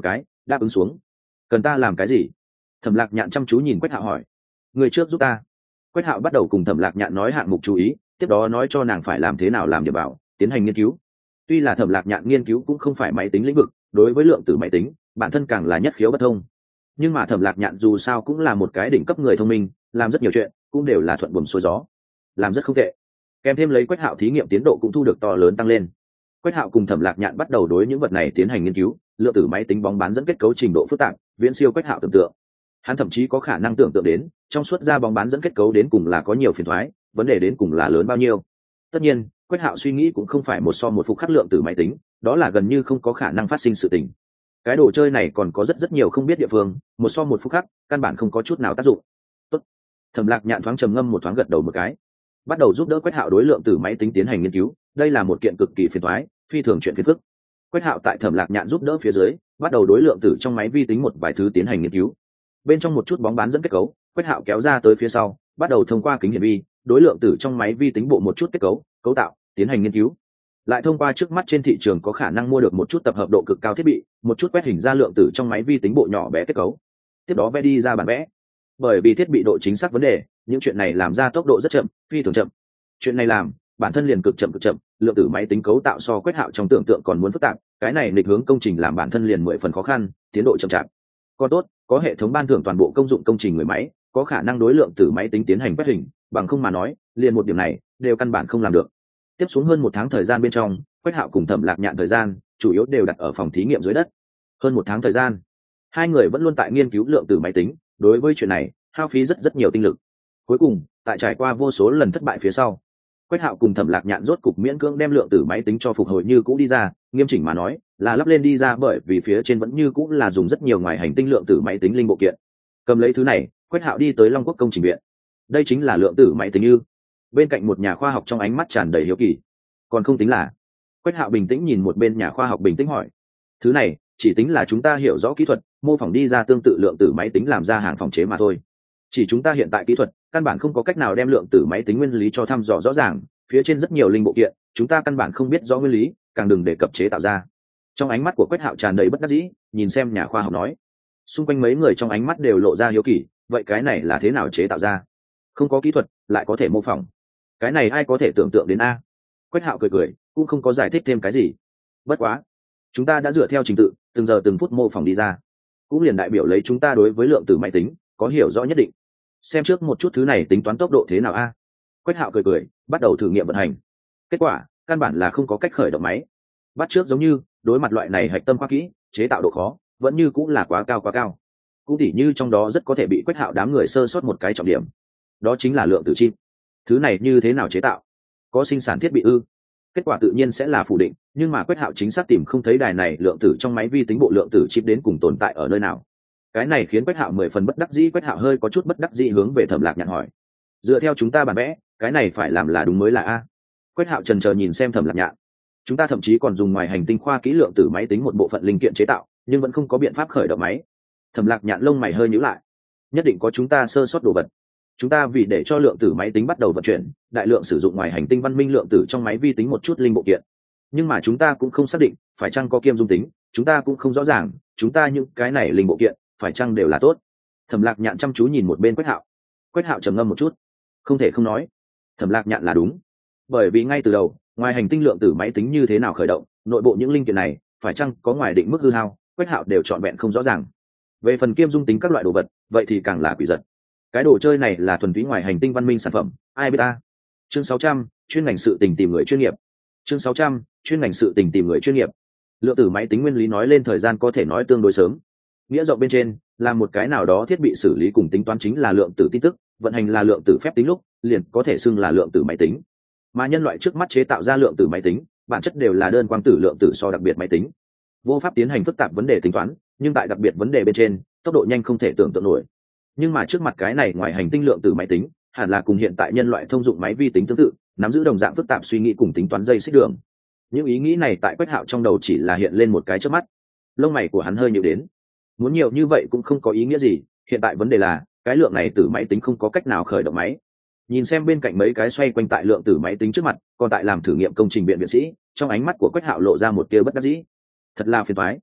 đáp ứng xuống. Cần ta làm cái gì? Thẩm Lạc Nhạn chăm chú nhìn Quách Hạo hỏi. Người trước giúp ta. Quách Hạo bắt đầu cùng Thẩm Lạc Nhạn nói hạng mục chú ý, tiếp đó nói cho nàng phải làm thế nào làm điểm bảo, tiến hành nghiên cứu. Tuy là Thẩm Lạc Nhạn nghiên cứu cũng không phải máy tính lĩnh vực, đối với lượng tử máy tính, bản thân càng là nhất khiếu bất thông. Nhưng mà Thẩm Lạc Nhạn dù sao cũng là một cái đỉnh cấp người thông minh, làm rất nhiều chuyện cũng đều là thuận buồm xuôi gió, làm rất không tệ. Kèm thêm lấy Quách Hạo thí nghiệm tiến độ cũng thu được to lớn tăng lên. Quách Hạo cùng Thẩm Lạc Nhạn bắt đầu đối những vật này tiến hành nghiên cứu, lượng tử máy tính bóng bán dẫn kết cấu trình độ phức tạp, viễn siêu Quách Hạo tưởng tượng. Hắn thậm chí có khả năng tưởng tượng đến, trong suốt ra bóng bán dẫn kết cấu đến cùng là có nhiều phiền toái, vấn đề đến cùng là lớn bao nhiêu. Tất nhiên, Quách Hạo suy nghĩ cũng không phải một so một phục khắc lượng tử máy tính, đó là gần như không có khả năng phát sinh sự tình. Cái đồ chơi này còn có rất nhiều không biết địa phương, một so một phục khắc, căn bản không có chút nào tác dụng. Tốt. Thẩm Lạc Nhạn thoáng trầm ngâm một thoáng gật đầu một cái, bắt đầu giúp đỡ Quách Hạo đối lượng tử máy tính tiến hành nghiên cứu, đây là một kiện cực kỳ phiền toái, phi thường chuyện phiền phức. Quách Hạo tại Thẩm Lạc Nhạn giúp đỡ phía dưới, bắt đầu đối lượng tử trong máy vi tính một vài thứ tiến hành nghiên cứu. Bên trong một chút bóng bán dẫn kết cấu, Quách Hạo kéo ra tới phía sau, bắt đầu thông qua kính hiển vi, đối lượng tử trong máy vi tính bộ một chút kết cấu, cấu tạo, tiến hành nghiên cứu. Lại thông qua trước mắt trên thị trường có khả năng mua được một chút tập hợp độ cực cao thiết bị, một chút quét hình ra lượng tử trong máy vi tính bộ nhỏ bé kết cấu. Tiếp đó vẽ đi ra bản vẽ. Bởi vì thiết bị độ chính xác vấn đề, những chuyện này làm ra tốc độ rất chậm, phi thường chậm. Chuyện này làm, bản thân liền cực chậm, lượng tử máy tính cấu tạo so Quách Hạo trong tưởng tượng còn muốn phức tạp, cái này nghịch hướng công trình làm bản thân liền 10 phần khó khăn, tiến độ chậm chạp. Còn tốt, có hệ thống ban thưởng toàn bộ công dụng công trình người máy, có khả năng đối lượng tử máy tính tiến hành quét hình, bằng không mà nói, liền một điểm này đều căn bản không làm được. Tiếp xuống hơn 1 tháng thời gian bên trong, Quách Hạo cùng Thẩm Lạc Nhạn thời gian chủ yếu đều đặt ở phòng thí nghiệm dưới đất. Hơn 1 tháng thời gian, hai người vẫn luôn tại nghiên cứu lượng tử máy tính, đối với chuyện này hao phí rất nhiều tinh lực. Cuối cùng, tại trải qua vô số lần thất bại phía sau, Quách Hạo cùng Thẩm Lạc Nhạn rốt cục miễn cưỡng đem lượng tử máy tính cho phục hồi như cũ đi ra, nghiêm chỉnh mà nói, là lắp lên đi ra, bởi vì phía trên vẫn như cũ là dùng rất nhiều ngoài hành tinh lượng tử máy tính linh bộ kiện. Cầm lấy thứ này, Quách Hạo đi tới Long Quốc công trình viện. Đây chính là lượng tử máy tính ư? Bên cạnh một nhà khoa học trong ánh mắt tràn đầy hiếu kỳ. Còn không tính là. Quách Hạo bình tĩnh nhìn một bên nhà khoa học bình tĩnh hỏi. Thứ này chỉ tính là chúng ta hiểu rõ kỹ thuật, mô phỏng đi ra tương tự lượng tử máy tính làm ra hàng phòng chế mà thôi. Chỉ chúng ta hiện tại kỹ thuật căn bản không có cách nào đem lượng tử máy tính nguyên lý cho thăm dò rõ ràng, phía trên rất nhiều linh bộ kiện chúng ta căn bản không biết rõ nguyên lý, càng đừng đề cập chế tạo ra. Trong ánh mắt của Quách Hạo tràn đầy bất đắc dĩ, nhìn xem nhà khoa học nói. Xung quanh mấy người trong ánh mắt đều lộ ra hiếu kỳ, vậy cái này là thế nào chế tạo ra? Không có kỹ thuật lại có thể mô phỏng, cái này ai có thể tưởng tượng đến a? Quách Hạo cười, cũng không có giải thích thêm cái gì. Bất quá, chúng ta đã dựa theo trình tự, từng giờ từng phút mô phỏng đi ra, cũng liền đại biểu lấy chúng ta đối với lượng tử máy tính có hiểu rõ nhất định. Xem trước một chút thứ này tính toán tốc độ thế nào a? Quách Hạo cười, bắt đầu thử nghiệm vận hành. Kết quả, căn bản là không có cách khởi động máy. Bắt trước giống như, đối mặt loại này hạch tâm khoa kỹ, chế tạo độ khó vẫn như cũng là quá cao. Cũng tỉ như trong đó rất có thể bị Quách Hạo đám người sơ sót một cái trọng điểm. Đó chính là lượng tử chip. Thứ này như thế nào chế tạo? Có sinh sản thiết bị ư? Kết quả tự nhiên sẽ là phủ định, nhưng mà Quách Hạo chính xác tìm không thấy đài này lượng tử trong máy vi tính bộ lượng tử chip đến cùng tồn tại ở nơi nào. Cái này khiến Quách Hạo 10 phần bất đắc dĩ. Quách Hạo hơi có chút bất đắc dĩ hướng về Thẩm Lạc Nhạn hỏi. Dựa theo chúng ta bản vẽ, cái này phải làm là đúng mới là a? Quách Hạo chần chờ nhìn xem Thẩm Lạc Nhạn. Chúng ta thậm chí còn dùng ngoài hành tinh khoa kỹ lượng tử máy tính một bộ phận linh kiện chế tạo, nhưng vẫn không có biện pháp khởi động máy. Thẩm Lạc Nhạn lông mày hơi nhíu lại. Nhất định có chúng ta sơ sót đồ vật. Chúng ta vì để cho lượng tử máy tính bắt đầu vận chuyển, đại lượng sử dụng ngoài hành tinh văn minh lượng tử trong máy vi tính một chút linh bộ kiện. Nhưng mà chúng ta cũng không xác định phải chăng có kiêm dung tính, chúng ta cũng không rõ ràng, chúng ta những cái này linh bộ kiện phải chăng đều là tốt. Thẩm Lạc Nhạn chăm chú nhìn một bên Quách Hạo. Quách Hạo trầm ngâm một chút, không thể không nói, Thẩm Lạc Nhạn là đúng. Bởi vì ngay từ đầu, ngoài hành tinh lượng tử máy tính như thế nào khởi động, nội bộ những linh kiện này phải chăng có ngoài định mức hư hao, Quách Hạo đều trọn vẹn không rõ ràng. Về phần kiêm dung tính các loại đồ vật, vậy thì càng là quỷ giật. Cái đồ chơi này là thuần túy ngoài hành tinh văn minh sản phẩm, ai biết ta. Chương 600, chuyên ngành sự tình tìm người chuyên nghiệp. Chương 600, chuyên ngành sự tình tìm người chuyên nghiệp. Lượng tử máy tính nguyên lý nói lên thời gian có thể nói tương đối sớm. Nghĩa rộng bên trên, là một cái nào đó thiết bị xử lý cùng tính toán chính là lượng tử tin tức, vận hành là lượng tử phép tính lúc, liền có thể xưng là lượng tử máy tính. Mà nhân loại trước mắt chế tạo ra lượng tử máy tính, bản chất đều là đơn quang tử lượng tử so đặc biệt máy tính. Vô pháp tiến hành phức tạp vấn đề tính toán, nhưng tại đặc biệt vấn đề bên trên, tốc độ nhanh không thể tưởng tượng nổi. Nhưng mà trước mặt cái này ngoài hành tinh lượng tử máy tính, hẳn là cùng hiện tại nhân loại thông dụng máy vi tính tương tự, nắm giữ đồng dạng phức tạp suy nghĩ cùng tính toán dây xích đường. Những ý nghĩ này tại Quách Hạo trong đầu chỉ là hiện lên một cái chớp mắt. Lông mày của hắn hơi nhíu đến. Muốn nhiều như vậy cũng không có ý nghĩa gì, hiện tại vấn đề là, cái lượng này tử máy tính không có cách nào khởi động máy. Nhìn xem bên cạnh mấy cái xoay quanh tại lượng tử máy tính trước mặt, còn tại làm thử nghiệm công trình viện viện sĩ, trong ánh mắt của Quách Hạo lộ ra một tia bất đắc dĩ. Thật là phiền toái.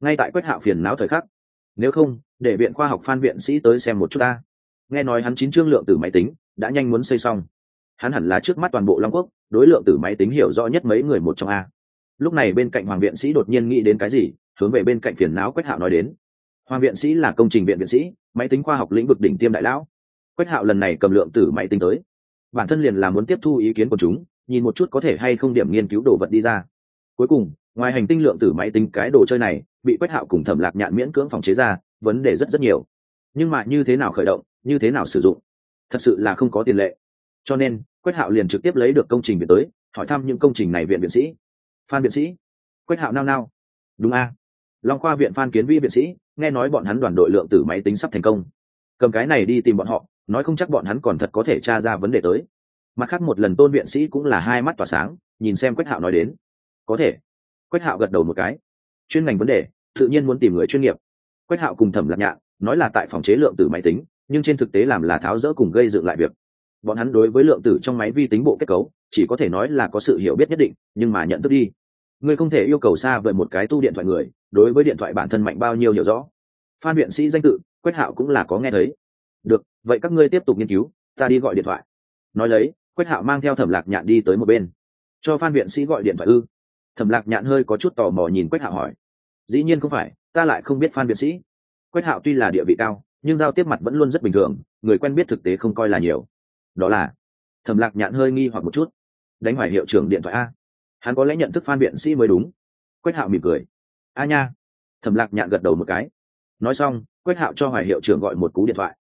ngay tại Quách Hạo phiền não thời khắc. Nếu không, để viện khoa học Phan viện sĩ tới xem một chút ta. Nghe nói hắn 9 chương lượng tử máy tính đã nhanh muốn xây xong. Hắn hẳn là trước mắt toàn bộ Long Quốc, đối lượng tử máy tính hiểu rõ nhất mấy người một trong a. Lúc này bên cạnh Hoàng viện sĩ đột nhiên nghĩ đến cái gì, hướng về bên cạnh phiền não Quách Hạo nói đến. Hoàng viện sĩ là công trình viện viện sĩ, máy tính khoa học lĩnh vực đỉnh tiêm đại lão. Quách Hạo lần này cầm lượng tử máy tính tới, bản thân liền là muốn tiếp thu ý kiến của chúng, nhìn một chút có thể hay không điểm nghiên cứu đồ vật đi ra. Cuối cùng, ngoài hành tinh lượng tử máy tính cái đồ chơi này bị Quách Hạo cùng Thẩm Lạc Nhạn miễn cưỡng phòng chế ra, vấn đề rất rất nhiều. Nhưng mà như thế nào khởi động, như thế nào sử dụng, thật sự là không có tiền lệ. Cho nên Quách Hạo liền trực tiếp lấy được công trình viện tới, hỏi thăm những công trình này viện viện sĩ. Phan viện sĩ? Quách Hạo nao nao. Đúng a, Long Khoa viện Phan Kiến Vi viện sĩ, nghe nói bọn hắn đoàn đội lượng tử máy tính sắp thành công, cầm cái này đi tìm bọn họ, nói không chắc bọn hắn còn thật có thể tra ra vấn đề tới. Mặt khác một lần Tôn viện sĩ cũng là hai mắt tỏa sáng, nhìn xem Quách Hạo nói đến. Có thể. Quách Hạo gật đầu một cái. Chuyên ngành vấn đề, tự nhiên muốn tìm người chuyên nghiệp. Quách Hạo cùng Thẩm Lạc Nhạn nói là tại phòng chế lượng tử máy tính, nhưng trên thực tế làm là tháo dỡ cùng gây dựng lại việc. Bọn hắn đối với lượng tử trong máy vi tính bộ kết cấu chỉ có thể nói là có sự hiểu biết nhất định, nhưng mà nhận thức đi, ngươi không thể yêu cầu xa vời một cái tu điện thoại người đối với điện thoại bản thân mạnh bao nhiêu hiểu rõ. Phan viện sĩ danh tự Quách Hạo cũng là có nghe thấy. Được, vậy các ngươi tiếp tục nghiên cứu, ta đi gọi điện thoại. Nói lấy, Quách Hạo mang theo Thẩm Lạc Nhạn đi tới một bên, cho Phan viện sĩ gọi điện thoại ư? Thẩm Lạc Nhạn hơi có chút tò mò nhìn Quách Hạo hỏi. Dĩ nhiên không phải, ta lại không biết Phan viện sĩ. Quách Hạo tuy là địa vị cao, nhưng giao tiếp mặt vẫn luôn rất bình thường, người quen biết thực tế không coi là nhiều. Đó là, Thẩm Lạc Nhạn hơi nghi hoặc một chút. Đánh Hoài hiệu trưởng điện thoại a? Hắn có lẽ nhận thức Phan viện sĩ mới đúng. Quách Hạo mỉm cười. A nha. Thẩm Lạc Nhạn gật đầu một cái. Nói xong, Quách Hạo cho Hoài hiệu trưởng gọi một cú điện thoại.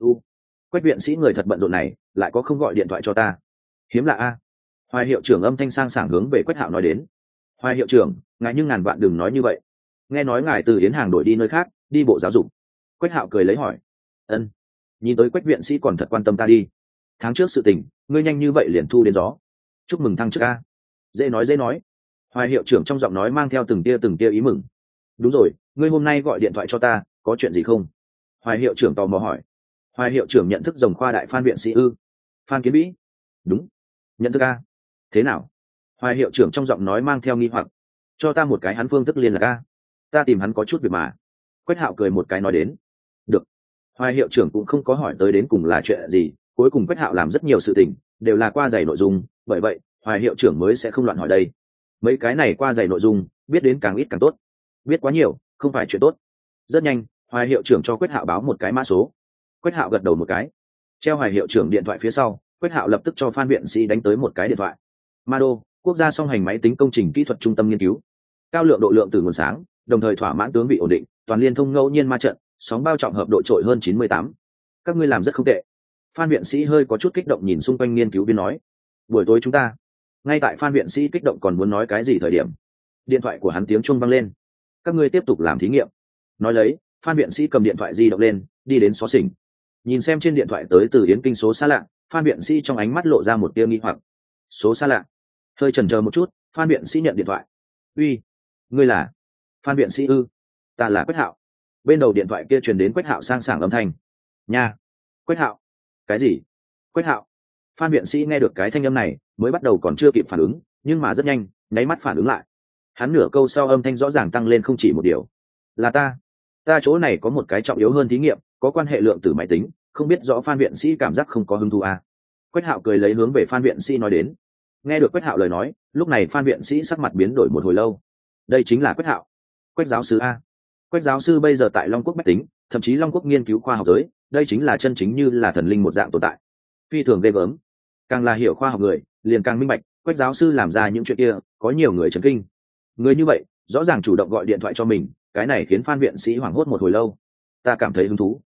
Quách viện sĩ người thật bận rộn này, lại có không gọi điện thoại cho ta. Hiếm lạ a. Hoài hiệu trưởng âm thanh sang sảng hướng về Quách Hạo nói đến. Hoài hiệu trưởng, ngài nhưng ngàn vạn đừng nói như vậy. Nghe nói ngài từ Yến Hàng đổi đi nơi khác, đi bộ giáo dục. Quách Hạo cười lấy hỏi. Ân. Nhìn tới Quách viện sĩ còn thật quan tâm ta đi. Tháng trước sự tình, ngươi nhanh như vậy liền thu đến gió. Chúc mừng thăng chức a. Dễ nói dễ nói. Hoài hiệu trưởng trong giọng nói mang theo từng tia ý mừng. Đúng rồi, ngươi hôm nay gọi điện thoại cho ta, có chuyện gì không? Hoài hiệu trưởng tò mò hỏi. Hoài hiệu trưởng nhận thức Rồng Khoa đại Phan viện sĩ ư? Phan Kiến Vĩ. Đúng. Nhận thức a. Thế nào? Hoài hiệu trưởng trong giọng nói mang theo nghi hoặc. Cho ta một cái hắn phương thức liên lạc a. Ta tìm hắn có chút việc mà. Quách Hạo cười một cái nói đến. Được. Hoài hiệu trưởng cũng không có hỏi tới đến cùng là chuyện gì, cuối cùng Quách Hạo làm rất nhiều sự tình đều là qua dày nội dung, bởi vậy Hoài hiệu trưởng mới sẽ không loạn hỏi đây. Mấy cái này qua dày nội dung, biết đến càng ít càng tốt. Biết quá nhiều không phải chuyện tốt. Rất nhanh, Hoài hiệu trưởng cho Quách Hạo báo một cái mã số. Quách Hạo gật đầu một cái. Treo Hoài hiệu trưởng điện thoại phía sau, Quách Hạo lập tức cho Phan viện sĩ đánh tới một cái điện thoại. Ma Đô, quốc gia song hành máy tính công trình kỹ thuật trung tâm nghiên cứu. Cao lượng độ lượng từ nguồn sáng, đồng thời thỏa mãn tướng vị ổn định, toàn liên thông ngẫu nhiên ma trận, sóng bao trọng hợp độ trội hơn 98. Các ngươi làm rất không tệ. Phan viện sĩ hơi có chút kích động nhìn xung quanh nghiên cứu viên nói. Buổi tối chúng ta. Ngay tại Phan viện sĩ kích động còn muốn nói cái gì thời điểm, điện thoại của hắn tiếng chuông vang lên. Các ngươi tiếp tục làm thí nghiệm. Nói lấy, Phan viện sĩ cầm điện thoại di động lên, đi đến xó xỉnh. Nhìn xem trên điện thoại tới từ Yến Kinh số xa lạ, Phan viện sĩ trong ánh mắt lộ ra một tia nghi hoặc. Số xa lạ. Hơi chần chờ một chút, Phan viện sĩ nhận điện thoại. Uy, ngươi là? Phan viện sĩ ư? Ta là Quách Hạo. Bên đầu điện thoại kia truyền đến Quách Hạo sang sảng âm thanh. Nha. Quách Hạo. Cái gì? Quách Hạo. Phan viện sĩ nghe được cái thanh âm này, mới bắt đầu còn chưa kịp phản ứng, nhưng mà rất nhanh, nháy mắt phản ứng lại. Hắn nửa câu sau âm thanh rõ ràng tăng lên không chỉ một điều. Là ta chỗ này có một cái trọng yếu hơn thí nghiệm, có quan hệ lượng tử máy tính, không biết rõ Phan viện sĩ cảm giác không có hứng thú à. Quách Hạo cười lấy hướng về Phan viện sĩ nói đến. Nghe được Quách Hạo lời nói, lúc này Phan viện sĩ sắc mặt biến đổi một hồi lâu. Đây chính là Quách Hạo. Quách giáo sư a. Quách giáo sư bây giờ tại Long Quốc bách tính, thậm chí Long Quốc nghiên cứu khoa học giới, đây chính là chân chính như là thần linh một dạng tồn tại. Phi thường ghê gớm. Càng là hiểu khoa học người, liền càng minh bạch, Quách giáo sư làm ra những chuyện kia, có nhiều người chấn kinh. Người như vậy, rõ ràng chủ động gọi điện thoại cho mình, cái này khiến Phan viện sĩ hoảng hốt một hồi lâu. Ta cảm thấy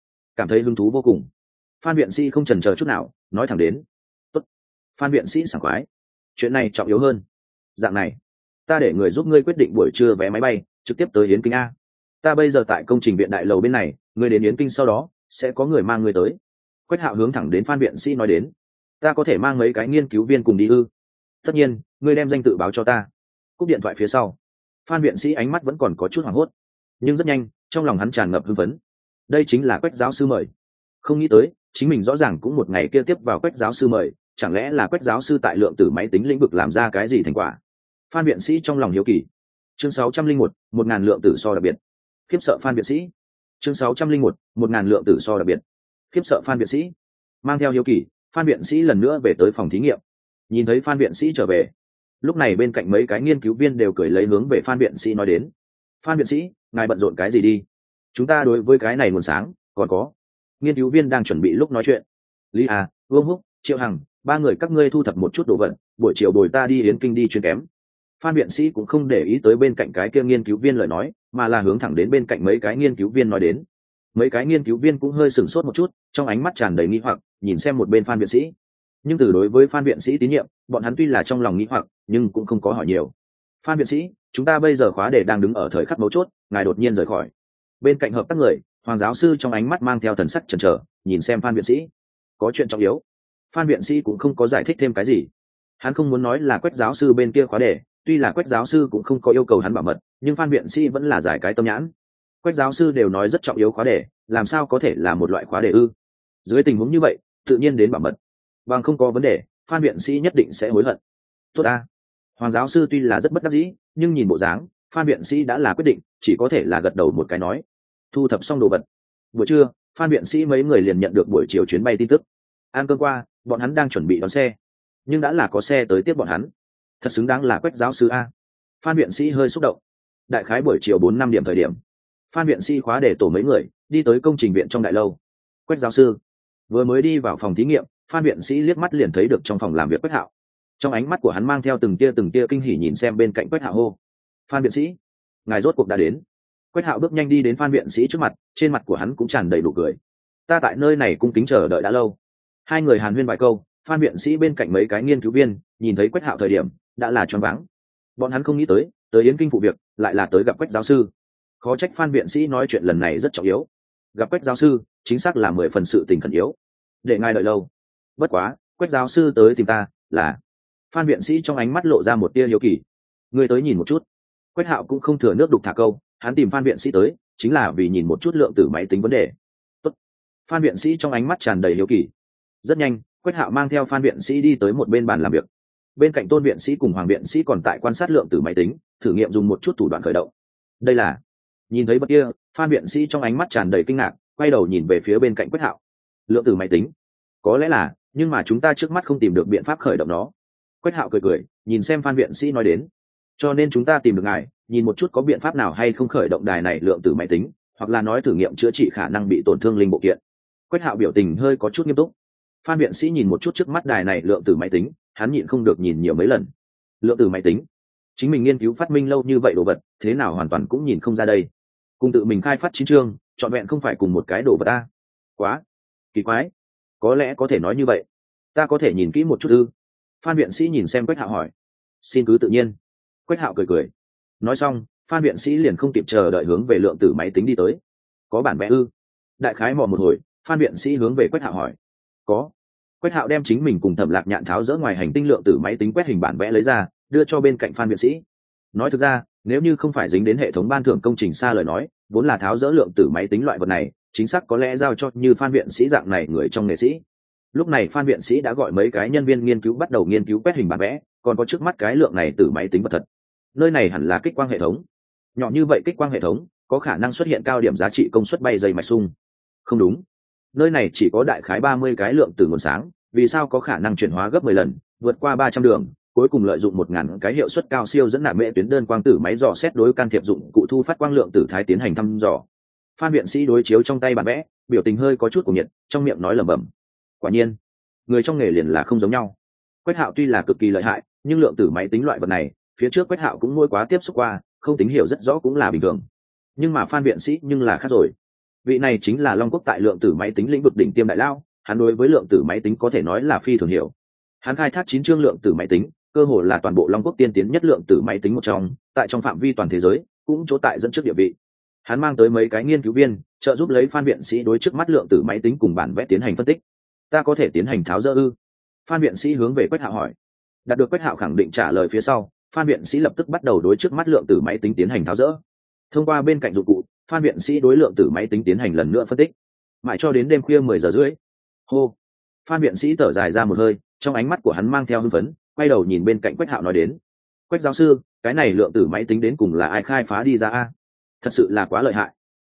hứng thú vô cùng. Phan viện sĩ không chần chờ chút nào, nói thẳng đến. Tốt. Phan viện sĩ sảng khoái. Chuyện này trọng yếu hơn. Dạng này, ta để người giúp ngươi quyết định buổi trưa vé máy bay, trực tiếp tới Yến Kinh a. Ta bây giờ tại công trình viện đại lầu bên này, ngươi đến Yến Kinh sau đó, sẽ có người mang ngươi tới. Quách Hạo hướng thẳng đến Phan viện sĩ nói đến. Ta có thể mang mấy cái nghiên cứu viên cùng đi ư? Tất nhiên, ngươi đem danh tự báo cho ta. Cúp điện thoại phía sau, Phan viện sĩ ánh mắt vẫn còn có chút hoảng hốt, nhưng rất nhanh, trong lòng hắn tràn ngập hưng phấn. Đây chính là Quách giáo sư mời. Không nghĩ tới, chính mình rõ ràng cũng một ngày kia tiếp vào Quách giáo sư mời, chẳng lẽ là Quách giáo sư tại lượng tử máy tính lĩnh vực làm ra cái gì thành quả? Phan viện sĩ trong lòng hiếu kỳ. Chương 601, 1000 lượng tử so đặc biệt. khiếp sợ Phan viện sĩ. Chương 601, 1000 lượng tử so đặc biệt. Khiếp sợ Phan viện sĩ. Mang theo hiếu kỳ, Phan viện sĩ lần nữa về tới phòng thí nghiệm. Nhìn thấy Phan viện sĩ trở về, lúc này bên cạnh mấy cái nghiên cứu viên đều cười lấy hướng về Phan viện sĩ nói đến: Phan viện sĩ, ngài bận rộn cái gì đi? Chúng ta đối với cái này nguồn sáng còn có. Nghiên cứu viên đang chuẩn bị lúc nói chuyện. Lý à, Vương Húc, Triệu Hằng, ba người các ngươi thu thập một chút đồ vật, buổi chiều bồi ta đi Yến Kinh đi chuyên kém. Phan viện sĩ cũng không để ý tới bên cạnh cái kia nghiên cứu viên lời nói, mà là hướng thẳng đến bên cạnh mấy cái nghiên cứu viên nói đến. Mấy cái nghiên cứu viên cũng hơi sửng sốt một chút, trong ánh mắt tràn đầy nghi hoặc nhìn xem một bên Phan viện sĩ. Nhưng từ đối với Phan viện sĩ tín nhiệm, bọn hắn tuy là trong lòng nghi hoặc nhưng cũng không có hỏi nhiều. Phan viện sĩ, chúng ta bây giờ khóa đề đang đứng ở thời khắc mấu chốt, ngài đột nhiên rời khỏi. Bên cạnh hợp tác người, Hoàng giáo sư trong ánh mắt mang theo thần sắc chần chờ nhìn xem Phan viện sĩ. Có chuyện trọng yếu. Phan viện sĩ cũng không có giải thích thêm cái gì. Hắn không muốn nói là Quách giáo sư bên kia khóa đề, tuy là Quách giáo sư cũng không có yêu cầu hắn bảo mật, nhưng Phan viện sĩ vẫn là giải cái tâm nhãn. Quách giáo sư đều nói rất trọng yếu khóa đề, làm sao có thể là một loại khóa đề ư? Dưới tình huống như vậy, tự nhiên đến bảo mật. Bằng không có vấn đề, Phan viện sĩ nhất định sẽ hối hận. Tốt a. Hoàng giáo sư tuy là rất bất đắc dĩ, nhưng nhìn bộ dáng, Phan viện sĩ đã là quyết định, chỉ có thể là gật đầu một cái nói. Thu thập xong đồ vật. Buổi trưa, Phan viện sĩ mấy người liền nhận được buổi chiều chuyến bay tin tức. Ăn cơm qua, bọn hắn đang chuẩn bị đón xe, nhưng đã là có xe tới tiếp bọn hắn. Thật xứng đáng là Quách giáo sư a. Phan viện sĩ hơi xúc động. Đại khái buổi chiều 4-5 điểm thời điểm, Phan viện sĩ khóa để tổ mấy người đi tới công trình viện trong đại lâu. Quách giáo sư vừa mới đi vào phòng thí nghiệm, Phan viện sĩ liếc mắt liền thấy được trong phòng làm việc Quách Hạo. Trong ánh mắt của hắn mang theo từng tia kinh hỉ nhìn xem bên cạnh Quách Hạo hô: Phan viện sĩ, ngài rốt cuộc đã đến. Quách Hạo bước nhanh đi đến Phan viện sĩ trước mặt, trên mặt của hắn cũng tràn đầy nụ cười. Ta tại nơi này cung kính chờ đợi đã lâu. Hai người hàn huyên vài câu, Phan viện sĩ bên cạnh mấy cái nghiên cứu viên nhìn thấy Quách Hạo thời điểm đã là choáng váng. Bọn hắn không nghĩ tới Yến Kinh phụ việc lại là tới gặp Quách giáo sư. Khó trách Phan viện sĩ nói chuyện lần này rất trọng yếu. Gặp Quách giáo sư chính xác là 10 phần sự tình khẩn yếu. Để ngài đợi lâu. Bất quá, Quách giáo sư tới tìm ta là. Phan viện sĩ trong ánh mắt lộ ra một tia hiếu kỳ. Ngươi tới nhìn một chút. Quách Hạo cũng không thừa nước đục thả câu, hắn tìm Phan viện sĩ tới chính là vì nhìn một chút lượng tử máy tính vấn đề. Tốt. Phan viện sĩ trong ánh mắt tràn đầy hiếu kỳ. Rất nhanh, Quách Hạo mang theo Phan viện sĩ đi tới một bên bàn làm việc. Bên cạnh Tôn viện sĩ cùng Hoàng viện sĩ còn tại quan sát lượng tử máy tính, thử nghiệm dùng một chút thủ đoạn khởi động. Đây là. Nhìn thấy bậc kia, Phan viện sĩ trong ánh mắt tràn đầy kinh ngạc, quay đầu nhìn về phía bên cạnh Quách Hạo. Lượng tử máy tính? Có lẽ là, nhưng mà chúng ta trước mắt không tìm được biện pháp khởi động nó. Quách Hạo cười, nhìn xem Phan viện sĩ nói đến. Cho nên chúng ta tìm được ngài, nhìn một chút có biện pháp nào hay không khởi động đài này lượng tử máy tính, hoặc là nói thử nghiệm chữa trị khả năng bị tổn thương linh bộ kiện. Quách Hạo biểu tình hơi có chút nghiêm túc. Phan viện sĩ nhìn một chút trước mắt đài này lượng tử máy tính, hắn nhịn không được nhìn nhiều mấy lần. Lượng tử máy tính? Chính mình nghiên cứu phát minh lâu như vậy đồ vật, thế nào hoàn toàn cũng nhìn không ra đây. Cùng tự mình khai phát chín chương, trọn vẹn không phải cùng một cái đồ vật ta. Quá kỳ quái. Có lẽ có thể nói như vậy. Ta có thể nhìn kỹ một chút ư? Phan viện sĩ nhìn xem Quách Hạo hỏi. Xin cứ tự nhiên. Quách Hạo cười. Nói xong, Phan viện sĩ liền không kịp chờ đợi hướng về lượng tử máy tính đi tới. Có bản vẽ ư? Đại khái mò một hồi, Phan viện sĩ hướng về Quách Hạo hỏi. Có. Quách Hạo đem chính mình cùng Thẩm Lạc Nhạn tháo dỡ ngoài hành tinh lượng tử máy tính quét hình bản vẽ lấy ra, đưa cho bên cạnh Phan viện sĩ. Nói thực ra, nếu như không phải dính đến hệ thống ban thưởng công trình xa lời nói, vốn là tháo dỡ lượng tử máy tính loại vật này, chính xác có lẽ giao cho như Phan viện sĩ dạng này người trong nghệ sĩ. Lúc này Phan viện sĩ đã gọi mấy cái nhân viên nghiên cứu bắt đầu nghiên cứu quét hình bản vẽ, còn có trước mắt cái lượng này từ máy tính vật thật. Nơi này hẳn là kích quang hệ thống. Nhỏ như vậy kích quang hệ thống, có khả năng xuất hiện cao điểm giá trị công suất bay dây mạch sung. Không đúng. Nơi này chỉ có đại khái 30 cái lượng từ nguồn sáng, vì sao có khả năng chuyển hóa gấp 10 lần, vượt qua 300 đường, cuối cùng lợi dụng 1000 cái hiệu suất cao siêu dẫn nạp mệ tuyến đơn quang tử máy dò xét đối can thiệp dụng cụ thu phát quang lượng tử thái tiến hành thăm dò. Phan viện sĩ đối chiếu trong tay bản vẽ, biểu tình hơi có chút cuồng nhiệt, trong miệng nói lẩm bẩm. Quả nhiên, người trong nghề liền là không giống nhau. Quách Hạo tuy là cực kỳ lợi hại, nhưng lượng tử máy tính loại vật này, phía trước Quách Hạo cũng môi quá tiếp xúc qua, không tính hiểu rất rõ cũng là bình thường. Nhưng mà Phan viện sĩ nhưng là khác rồi. Vị này chính là Long Quốc tại lượng tử máy tính lĩnh vực đỉnh tiêm đại lao, hắn đối với lượng tử máy tính có thể nói là phi thường hiểu. Hắn khai thác 9 chương lượng tử máy tính, cơ hồ là toàn bộ Long Quốc tiên tiến nhất lượng tử máy tính một trong, tại trong phạm vi toàn thế giới, cũng chỗ tại dẫn trước địa vị. Hắn mang tới mấy cái nghiên cứu viên, trợ giúp lấy Phan viện sĩ đối trước mắt lượng tử máy tính cùng bản vẽ tiến hành phân tích. Ta có thể tiến hành tháo dỡ ư? Phan viện sĩ hướng về Quách Hạo hỏi. Đạt được Quách Hạo khẳng định trả lời phía sau, Phan viện sĩ lập tức bắt đầu đối trước mắt lượng tử máy tính tiến hành tháo dỡ. Thông qua bên cạnh dụng cụ, Phan viện sĩ đối lượng tử máy tính tiến hành lần nữa phân tích. Mãi cho đến đêm khuya 10 giờ rưỡi. Hô. Phan viện sĩ thở dài ra một hơi, trong ánh mắt của hắn mang theo hưng phấn, quay đầu nhìn bên cạnh Quách Hạo nói đến. Quách giáo sư, cái này lượng tử máy tính đến cùng là ai khai phá đi ra a? Thật sự là quá lợi hại,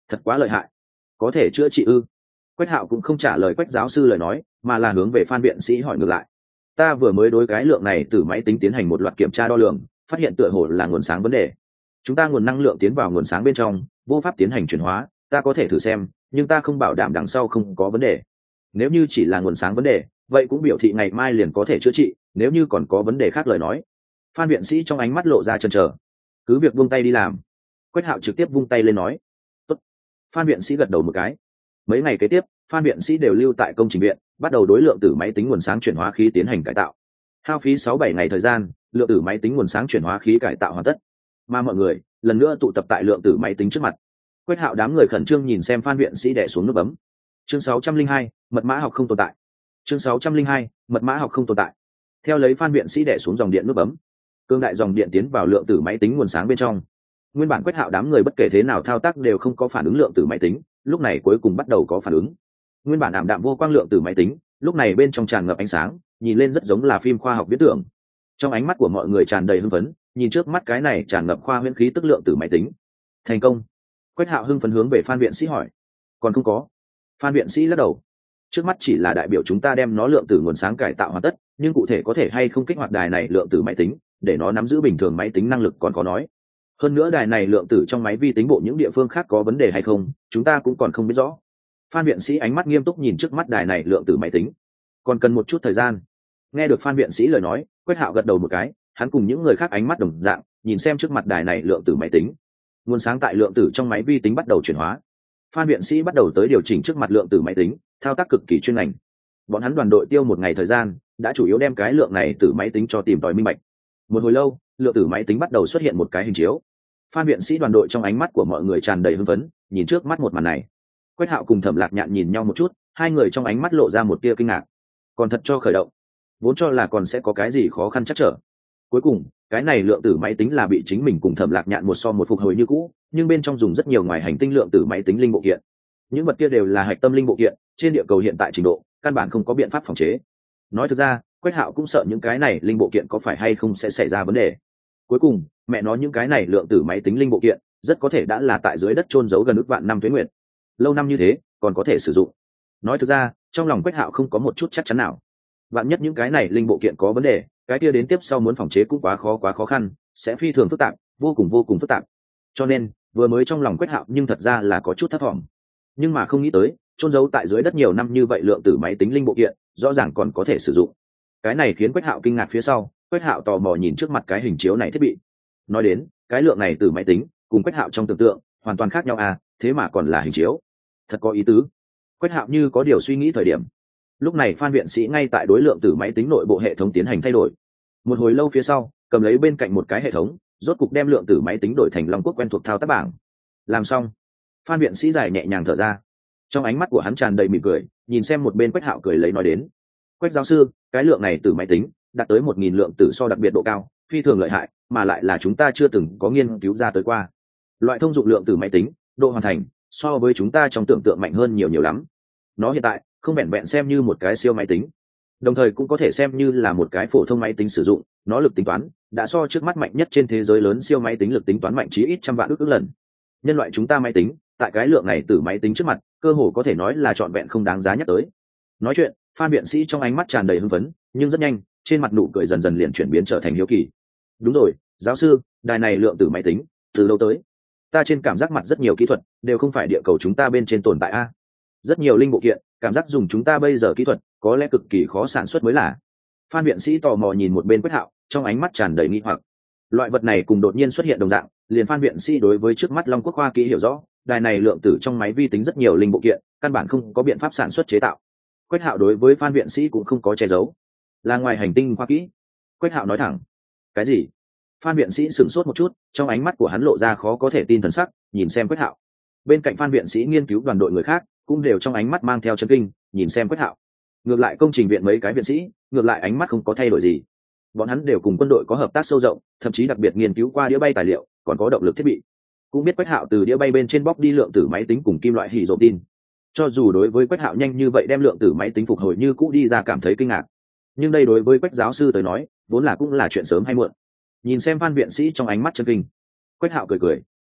Thật quá lợi hại. Có thể chữa trị ư? Quách Hạo cũng không trả lời Quách giáo sư lời nói, mà là hướng về Phan viện sĩ hỏi ngược lại. Ta vừa mới đối cái lượng này từ máy tính tiến hành một loạt kiểm tra đo lường, phát hiện tựa hồ là nguồn sáng vấn đề. Chúng ta nguồn năng lượng tiến vào nguồn sáng bên trong, vô pháp tiến hành chuyển hóa, ta có thể thử xem, nhưng ta không bảo đảm đằng sau không có vấn đề. Nếu như chỉ là nguồn sáng vấn đề, vậy cũng biểu thị ngày mai liền có thể chữa trị, nếu như còn có vấn đề khác lời nói. Phan viện sĩ trong ánh mắt lộ ra chần chờ. Cứ việc buông tay đi làm. Quách Hạo trực tiếp vung tay lên nói. Tốt. Phan viện sĩ gật đầu một cái. Mấy ngày kế tiếp, Phan viện sĩ đều lưu tại công trình viện, bắt đầu đối lượng tử máy tính nguồn sáng chuyển hóa khí tiến hành cải tạo. Hao phí 6-7 ngày thời gian, lượng tử máy tính nguồn sáng chuyển hóa khí cải tạo hoàn tất. Mà mọi người lần nữa tụ tập tại lượng tử máy tính trước mặt. Quách Hạo đám người khẩn trương nhìn xem Phan viện sĩ đè xuống nút bấm. Chương 602, mật mã học không tồn tại. Chương 602, mật mã học không tồn tại. Theo lấy Phan viện sĩ đè xuống dòng điện nút bấm, cương đại dòng điện tiến vào lượng tử máy tính nguồn sáng bên trong. Nguyên bản Quách Hạo đám người bất kể thế nào thao tác đều không có phản ứng lượng tử máy tính, lúc này cuối cùng bắt đầu có phản ứng. Nguyên bản ảm đạm vô quang lượng tử máy tính, lúc này bên trong tràn ngập ánh sáng, nhìn lên rất giống là phim khoa học viễn tưởng. Trong ánh mắt của mọi người tràn đầy hưng phấn, nhìn trước mắt cái này tràn ngập khoa huyễn khí tức lượng tử máy tính. Thành công. Quách Hạo hưng phấn hướng về Phan viện sĩ hỏi. Còn không có. Phan viện sĩ lắc đầu. Trước mắt chỉ là đại biểu chúng ta đem nó lượng tử nguồn sáng cải tạo hoàn tất, nhưng cụ thể có thể hay không kích hoạt đài này lượng tử máy tính, để nó nắm giữ bình thường máy tính năng lực còn khó nói. Hơn nữa đài này lượng tử trong máy vi tính bộ những địa phương khác có vấn đề hay không, chúng ta cũng còn không biết rõ. Phan viện sĩ ánh mắt nghiêm túc nhìn trước mắt đài này lượng tử máy tính. Còn cần một chút thời gian. Nghe được Phan viện sĩ lời nói, Quách Hạo gật đầu một cái, hắn cùng những người khác ánh mắt đồng dạng, nhìn xem trước mặt đài này lượng tử máy tính. Nguồn sáng tại lượng tử trong máy vi tính bắt đầu chuyển hóa. Phan viện sĩ bắt đầu tới điều chỉnh trước mặt lượng tử máy tính, thao tác cực kỳ chuyên ngành. Bọn hắn đoàn đội tiêu một ngày thời gian, đã chủ yếu đem cái lượng này từ máy tính cho tìm tòi minh bạch. Một hồi lâu, lượng tử máy tính bắt đầu xuất hiện một cái hình chiếu. Phan viện sĩ đoàn đội trong ánh mắt của mọi người tràn đầy hưng phấn, nhìn trước mắt một màn này. Quách Hạo cùng Thẩm Lạc Nhạn nhìn nhau một chút, hai người trong ánh mắt lộ ra một tia kinh ngạc. Còn thật cho khởi động, vốn cho là còn sẽ có cái gì khó khăn chắc trở. Cuối cùng, cái này lượng tử máy tính là bị chính mình cùng Thẩm Lạc Nhạn một so một phục hồi như cũ, nhưng bên trong dùng rất nhiều ngoài hành tinh lượng tử máy tính linh bộ kiện. Những vật kia đều là hạch tâm linh bộ kiện, trên địa cầu hiện tại trình độ, căn bản không có biện pháp phòng chế. Nói thực ra, Quách Hạo cũng sợ những cái này linh bộ kiện có phải hay không sẽ xảy ra vấn đề. Cuối cùng, mẹ nói những cái này lượng tử máy tính linh bộ kiện, rất có thể đã là tại dưới đất chôn giấu gần ức vạn năm tuế nguyệt. Lâu năm như thế, còn có thể sử dụng. Nói thực ra, trong lòng Quách Hạo không có một chút chắc chắn nào. Vạn nhất những cái này linh bộ kiện có vấn đề, cái kia đến tiếp sau muốn phòng chế cũng quá khó khăn, sẽ phi thường phức tạp, vô cùng phức tạp. Cho nên, vừa mới trong lòng Quách Hạo nhưng thật ra là có chút thất vọng. Nhưng mà không nghĩ tới, chôn giấu tại dưới đất nhiều năm như vậy lượng tử máy tính linh bộ kiện, rõ ràng còn có thể sử dụng. Cái này khiến Quách Hạo kinh ngạc phía sau, Quách Hạo tò mò nhìn trước mặt cái hình chiếu này thiết bị. Nói đến, cái lượng này từ máy tính, cùng Quách Hạo trong tưởng tượng, hoàn toàn khác nhau à, thế mà còn là hình chiếu. Thật có ý tứ. Quách Hạo như có điều suy nghĩ thời điểm. Lúc này Phan viện sĩ ngay tại đối lượng tử máy tính nội bộ hệ thống tiến hành thay đổi. Một hồi lâu phía sau, cầm lấy bên cạnh một cái hệ thống, rốt cục đem lượng tử máy tính đổi thành Long Quốc quen thuộc thao tác bảng. Làm xong, Phan viện sĩ dài nhẹ nhàng thở ra. Trong ánh mắt của hắn tràn đầy mỉm cười, nhìn xem một bên Quách Hạo cười lấy nói đến: Quách giáo sư, cái lượng này từ máy tính đạt tới 1000 lượng tử so đặc biệt độ cao, phi thường lợi hại, mà lại là chúng ta chưa từng có nghiên cứu ra tới qua. Loại thông dụng lượng tử máy tính, độ hoàn thành so với chúng ta trong tưởng tượng mạnh hơn nhiều lắm. Nó hiện tại không vẹn vẹn xem như một cái siêu máy tính, đồng thời cũng có thể xem như là một cái phổ thông máy tính sử dụng. Nó lực tính toán đã so trước mắt mạnh nhất trên thế giới lớn siêu máy tính lực tính toán mạnh chí ít trăm vạn ước lần. Nhân loại chúng ta máy tính tại cái lượng này từ máy tính trước mặt, cơ hồ có thể nói là trọn vẹn không đáng giá nhắc tới. Nói chuyện, Phan viện sĩ trong ánh mắt tràn đầy hưng phấn, nhưng rất nhanh, trên mặt nụ cười dần dần liền chuyển biến trở thành hiếu kỳ. Đúng rồi, giáo sư, đài này lượng tử máy tính, từ lâu tới? Ta trên cảm giác mặt rất nhiều kỹ thuật, đều không phải địa cầu chúng ta bên trên tồn tại a. Rất nhiều linh bộ kiện, cảm giác dùng chúng ta bây giờ kỹ thuật, có lẽ cực kỳ khó sản xuất mới là. Phan viện sĩ tò mò nhìn một bên Quách Hạo, trong ánh mắt tràn đầy nghi hoặc. Loại vật này cùng đột nhiên xuất hiện đồng dạng, liền Phan viện sĩ đối với trước mắt Long Quốc khoa kỹ hiểu rõ, đài này lượng tử trong máy vi tính rất nhiều linh bộ kiện, căn bản không có biện pháp sản xuất chế tạo. Quách Hạo đối với Phan viện sĩ cũng không có che giấu, là ngoài hành tinh khoa kỹ. Quách Hạo nói thẳng. Cái gì? Phan viện sĩ sửng sốt một chút, trong ánh mắt của hắn lộ ra khó có thể tin thần sắc, nhìn xem Quách Hạo. Bên cạnh Phan viện sĩ nghiên cứu đoàn đội người khác cũng đều trong ánh mắt mang theo chấn kinh, nhìn xem Quách Hạo. Ngược lại công trình viện mấy cái viện sĩ, ngược lại ánh mắt không có thay đổi gì. Bọn hắn đều cùng quân đội có hợp tác sâu rộng, thậm chí đặc biệt nghiên cứu qua đĩa bay tài liệu, còn có động lực thiết bị. Cũng biết Quách Hạo từ đĩa bay bên trên bóc đi lượng tử máy tính cùng kim loại hỉ rổ tin. Cho dù đối với Quách Hạo nhanh như vậy đem lượng tử máy tính phục hồi như cũ đi ra cảm thấy kinh ngạc, nhưng đây đối với Quách giáo sư tới nói, vốn là cũng là chuyện sớm hay muộn. Nhìn xem Phan viện sĩ trong ánh mắt chân kinh, Quách Hạo cười cười.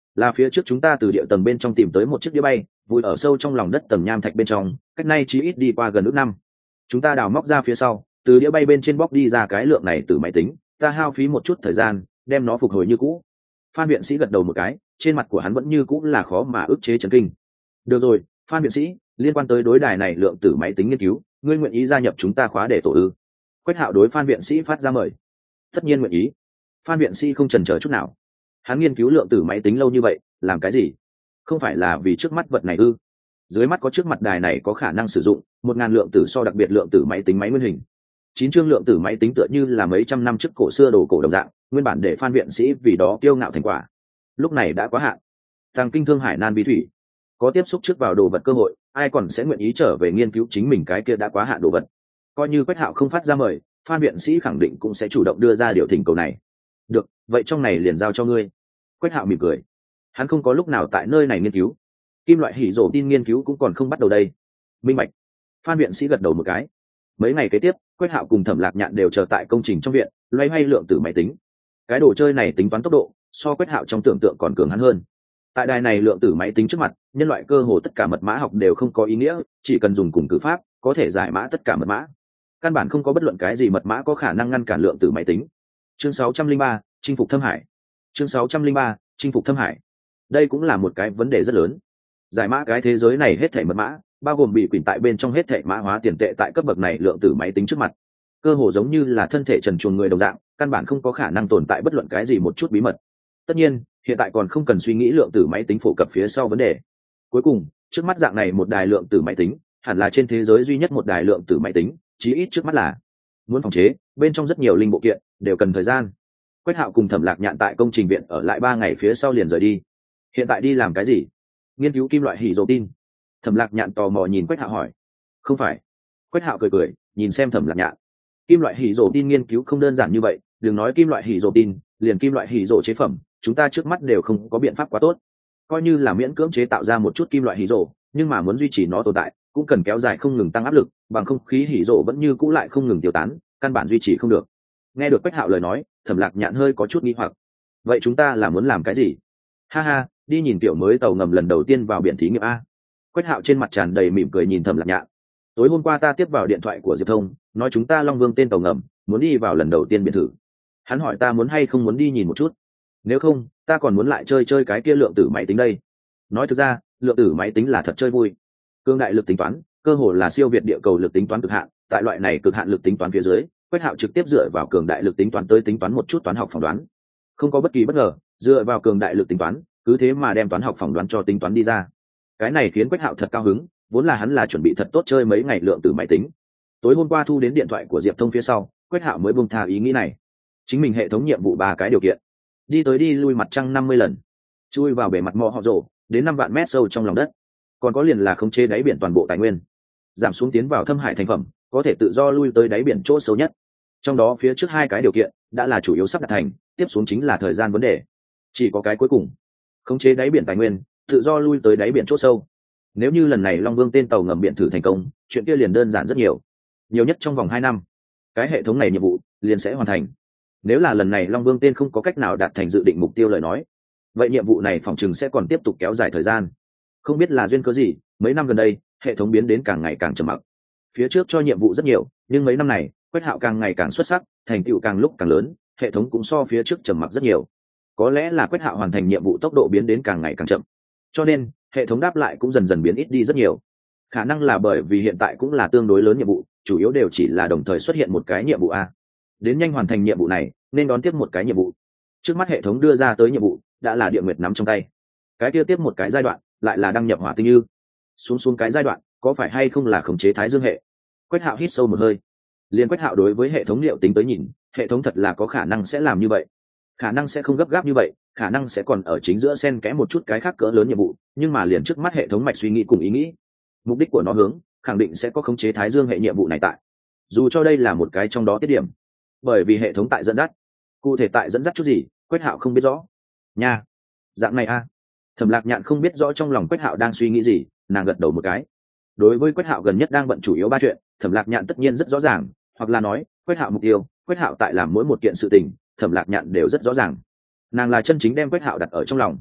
là phía trước chúng ta từ địa tầng bên trong tìm tới một chiếc đĩa bay vùi ở sâu trong lòng đất tầng nham thạch bên trong, cách nay chỉ ít đi qua gần ước năm. Chúng ta đào móc ra phía sau, từ đĩa bay bên trên bóc đi ra cái lượng này từ máy tính, ta hao phí một chút thời gian đem nó phục hồi như cũ. Phan viện sĩ gật đầu một cái, trên mặt của hắn vẫn như cũ là khó mà ức chế chấn kinh. Được rồi, Phan viện sĩ, liên quan tới đối đài này lượng tử máy tính nghiên cứu, ngươi nguyện ý gia nhập chúng ta khóa để tổ ư? Quách Hạo đối Phan viện sĩ phát ra mời. Tất nhiên nguyện ý. Phan viện sĩ không chần chờ chút nào. Hắn nghiên cứu lượng tử máy tính lâu như vậy, làm cái gì? Không phải là vì trước mắt vật này ư? Dưới mắt có trước mặt đài này có khả năng sử dụng 1000 lượng tử so đặc biệt lượng tử máy tính máy nguyên hình. 9 chương lượng tử máy tính tựa như là mấy trăm năm trước cổ xưa đồ cổ đồng dạng, nguyên bản để Phan viện sĩ vì đó kiêu ngạo thành quả. Lúc này đã quá hạn. Tàng kinh thương hải nan bí thủy, có tiếp xúc trước vào đồ vật cơ hội, ai còn sẽ nguyện ý trở về nghiên cứu chính mình cái kia đã quá hạn đồ vật. Coi như Quách Hạo không phát ra mời, Phan viện sĩ khẳng định cũng sẽ chủ động đưa ra điều thỉnh cầu này. Được, vậy trong này liền giao cho ngươi. Quách Hạo mỉm cười. Hắn không có lúc nào tại nơi này nghiên cứu, kim loại hỉ rổ tin nghiên cứu cũng còn không bắt đầu đây. Minh bạch. Phan viện sĩ gật đầu một cái. Mấy ngày kế tiếp, Quách Hạo cùng Thẩm Lạc Nhạn đều chờ tại công trình trong viện, loay hoay lượng tử máy tính. Cái đồ chơi này tính toán tốc độ, so Quách Hạo trong tưởng tượng còn cường hắn hơn. Tại đài này lượng tử máy tính trước mặt, nhân loại cơ hồ tất cả mật mã học đều không có ý nghĩa, chỉ cần dùng cùng cử pháp có thể giải mã tất cả mật mã. Căn bản không có bất luận cái gì mật mã có khả năng ngăn cản lượng tử máy tính. Chương 603, chinh phục Thâm Hải. Chương 603, chinh phục Thâm Hải. Đây cũng là một cái vấn đề rất lớn. Giải mã cái thế giới này hết thảy mật mã, bao gồm bị quyển tại bên trong hết thảy mã hóa tiền tệ tại cấp bậc này lượng tử máy tính trước mặt, cơ hồ giống như là thân thể trần truồng người đồng dạng, căn bản không có khả năng tồn tại bất luận cái gì một chút bí mật. Tất nhiên, hiện tại còn không cần suy nghĩ lượng tử máy tính phổ cập phía sau vấn đề. Cuối cùng, trước mắt dạng này một đài lượng tử máy tính, hẳn là trên thế giới duy nhất một đài lượng tử máy tính, chí ít trước mắt là. Muốn phòng chế, bên trong rất nhiều linh bộ kiện, đều cần thời gian. Quách Hạo cùng Thẩm Lạc Nhạn tại công trình viện ở lại 3 ngày phía sau liền rời đi. Hiện tại đi làm cái gì? Nghiên cứu kim loại hỉ dầu tin. Thẩm Lạc Nhạn tò mò nhìn Quách Hạo hỏi. Không phải. Quách Hạo cười cười, nhìn xem Thẩm Lạc Nhạn. Kim loại hỉ dầu tin nghiên cứu không đơn giản như vậy, đừng nói kim loại hỉ dầu tin, liền kim loại hỉ dầu chế phẩm, chúng ta trước mắt đều không có biện pháp quá tốt. Coi như là miễn cưỡng chế tạo ra một chút kim loại hỉ dầu, nhưng mà muốn duy trì nó tồn tại, cũng cần kéo dài không ngừng tăng áp lực, bằng không khí hỉ dầu vẫn như cũ lại không ngừng tiêu tán, căn bản duy trì không được. Nghe được Quách Hạo lời nói, Thẩm Lạc Nhạn hơi có chút nghi hoặc. Vậy chúng ta là muốn làm cái gì? Ha ha, đi nhìn tiểu mới tàu ngầm lần đầu tiên vào biển thí nghiệm a. Quách Hạo trên mặt tràn đầy mỉm cười nhìn Thẩm Lạc Nhạn. Tối hôm qua ta tiếp vào điện thoại của Diệp Thông, nói chúng ta Long Vương tên tàu ngầm muốn đi vào lần đầu tiên biển thử. Hắn hỏi ta muốn hay không muốn đi nhìn một chút. Nếu không, ta còn muốn lại chơi chơi cái kia lượng tử máy tính đây. Nói thực ra, lượng tử máy tính là thật chơi vui. Cương đại lực tính toán, cơ hồ là siêu việt địa cầu lực tính toán cực hạn. Tại loại này cực hạn lực tính toán phía dưới, Quách Hạo trực tiếp dựa vào cường đại lực tính toán tới tính toán một chút toán học phỏng đoán. Không có bất kỳ bất ngờ, dựa vào cường đại lực tính toán, cứ thế mà đem toán học phỏng đoán cho tính toán đi ra. Cái này khiến Quách Hạo thật cao hứng, vốn là hắn là chuẩn bị thật tốt chơi mấy ngày lượng tử máy tính. Tối hôm qua thu đến điện thoại của Diệp Thông phía sau, Quách Hạo mới buông tha ý nghĩ này. Chính mình hệ thống nhiệm vụ 3 cái điều kiện: đi tới đi lui mặt trăng 50 lần, chui vào bề mặt mỏ họ rổ đến 5 vạn mét sâu trong lòng đất, còn có liền là khống chế đáy biển toàn bộ tài nguyên, giảm xuống tiến vào thâm hải thành phẩm, có thể tự do lui tới đáy biển chỗ sâu nhất. Trong đó phía trước 2 cái điều kiện đã là chủ yếu sắp đạt thành, tiếp xuống chính là thời gian vấn đề. Chỉ có cái cuối cùng, khống chế đáy biển tài nguyên, tự do lui tới đáy biển chỗ sâu. Nếu như lần này Long Vương tên tàu ngầm biển thử thành công, chuyện kia liền đơn giản rất nhiều. Nhiều nhất trong vòng 2 năm, cái hệ thống này nhiệm vụ liền sẽ hoàn thành. Nếu là lần này Long Vương tên không có cách nào đạt thành dự định mục tiêu lời nói, vậy nhiệm vụ này phòng chừng sẽ còn tiếp tục kéo dài thời gian. Không biết là duyên cớ gì, mấy năm gần đây, hệ thống biến đến càng ngày càng trầm mặc. Phía trước cho nhiệm vụ rất nhiều, nhưng mấy năm này, Quách Hạo càng ngày càng xuất sắc, thành tựu càng lúc càng lớn, hệ thống cũng so phía trước trầm mặc rất nhiều. Có lẽ là Quách Hạo hoàn thành nhiệm vụ tốc độ biến đến càng ngày càng chậm, cho nên hệ thống đáp lại cũng dần dần biến ít đi rất nhiều. Khả năng là bởi vì hiện tại cũng là tương đối lớn nhiệm vụ, chủ yếu đều chỉ là đồng thời xuất hiện một cái nhiệm vụ a. Đến nhanh hoàn thành nhiệm vụ này, nên đón tiếp một cái nhiệm vụ. Trước mắt hệ thống đưa ra tới nhiệm vụ đã là Địa Nguyệt nắm trong tay. Cái kia tiếp một cái giai đoạn lại là đăng nhập Hỏa Tinh Như. Xuống cái giai đoạn, có phải hay không là khống chế Thái Dương hệ? Quách Hạo hít sâu một hơi. Liên Quách Hạo đối với hệ thống liệu tính tới nhìn, hệ thống thật là có khả năng sẽ làm như vậy. Khả năng sẽ không gấp gáp như vậy, khả năng sẽ còn ở chính giữa xen kẽ một chút cái khác cỡ lớn nhiệm vụ, nhưng mà liền trước mắt hệ thống mạch suy nghĩ cùng ý nghĩ, mục đích của nó hướng khẳng định sẽ có khống chế Thái Dương hệ nhiệm vụ này tại. Dù cho đây là một cái trong đó tiết điểm, bởi vì hệ thống tại dẫn dắt. Cụ thể tại dẫn dắt chút gì, Quách Hạo không biết rõ. Nha, dạng này a. Thẩm Lạc Nhạn không biết rõ trong lòng Quách Hạo đang suy nghĩ gì, nàng gật đầu một cái. Đối với Quách Hạo gần nhất đang bận chủ yếu 3 chuyện, Thẩm Lạc Nhạn tất nhiên rất rõ ràng, hoặc là nói, Quách Hạo mục tiêu, Quách Hạo tại làm mỗi một kiện sự tình, Thẩm Lạc Nhạn đều rất rõ ràng. Nàng là chân chính đem Quách Hạo đặt ở trong lòng.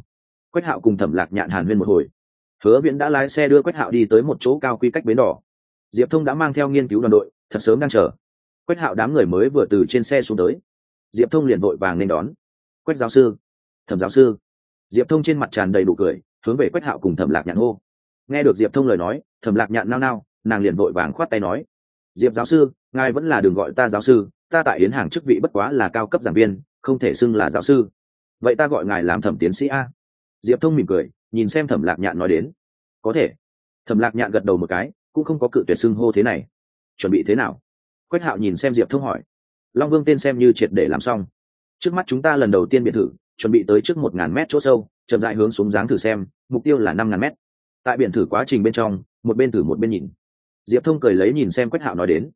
Quách Hạo cùng Thẩm Lạc Nhạn hàn huyên một hồi. Hứa Viễn đã lái xe đưa Quách Hạo đi tới một chỗ cao quy cách bến đỏ. Diệp Thông đã mang theo nghiên cứu đoàn đội, thật sớm đang chờ. Quách Hạo đám người mới vừa từ trên xe xuống tới, Diệp Thông liền vội vàng nên đón. Quách giáo sư, Thẩm giáo sư. Diệp Thông trên mặt tràn đầy nụ cười, hướng về Quách Hạo cùng Thẩm Lạc Nhạn hô. Nghe được Diệp Thông lời nói, Thẩm Lạc Nhạn nao nao, nàng liền vội vàng khoát tay nói: Diệp giáo sư, ngài vẫn là đừng gọi ta giáo sư, ta tại Yến Hàng chức vị bất quá là cao cấp giảng viên, không thể xưng là giáo sư. Vậy ta gọi ngài làm Thẩm tiến sĩ a. Diệp Thông mỉm cười, nhìn xem Thẩm Lạc Nhạn nói đến. Có thể. Thẩm Lạc Nhạn gật đầu một cái, cũng không có cự tuyệt xưng hô thế này. Chuẩn bị thế nào? Quách Hạo nhìn xem Diệp Thông hỏi. Long Vương tên xem như triệt để làm xong. Trước mắt chúng ta lần đầu tiên biệt thự, chuẩn bị tới trước 1000 mét chỗ sâu, chậm rãi hướng xuống dáng thử xem, mục tiêu là 5000 mét. Tại biển thử quá trình bên trong, một bên thử một bên nhìn. Diệp Thông cười lấy nhìn xem Quách Hạo nói đến.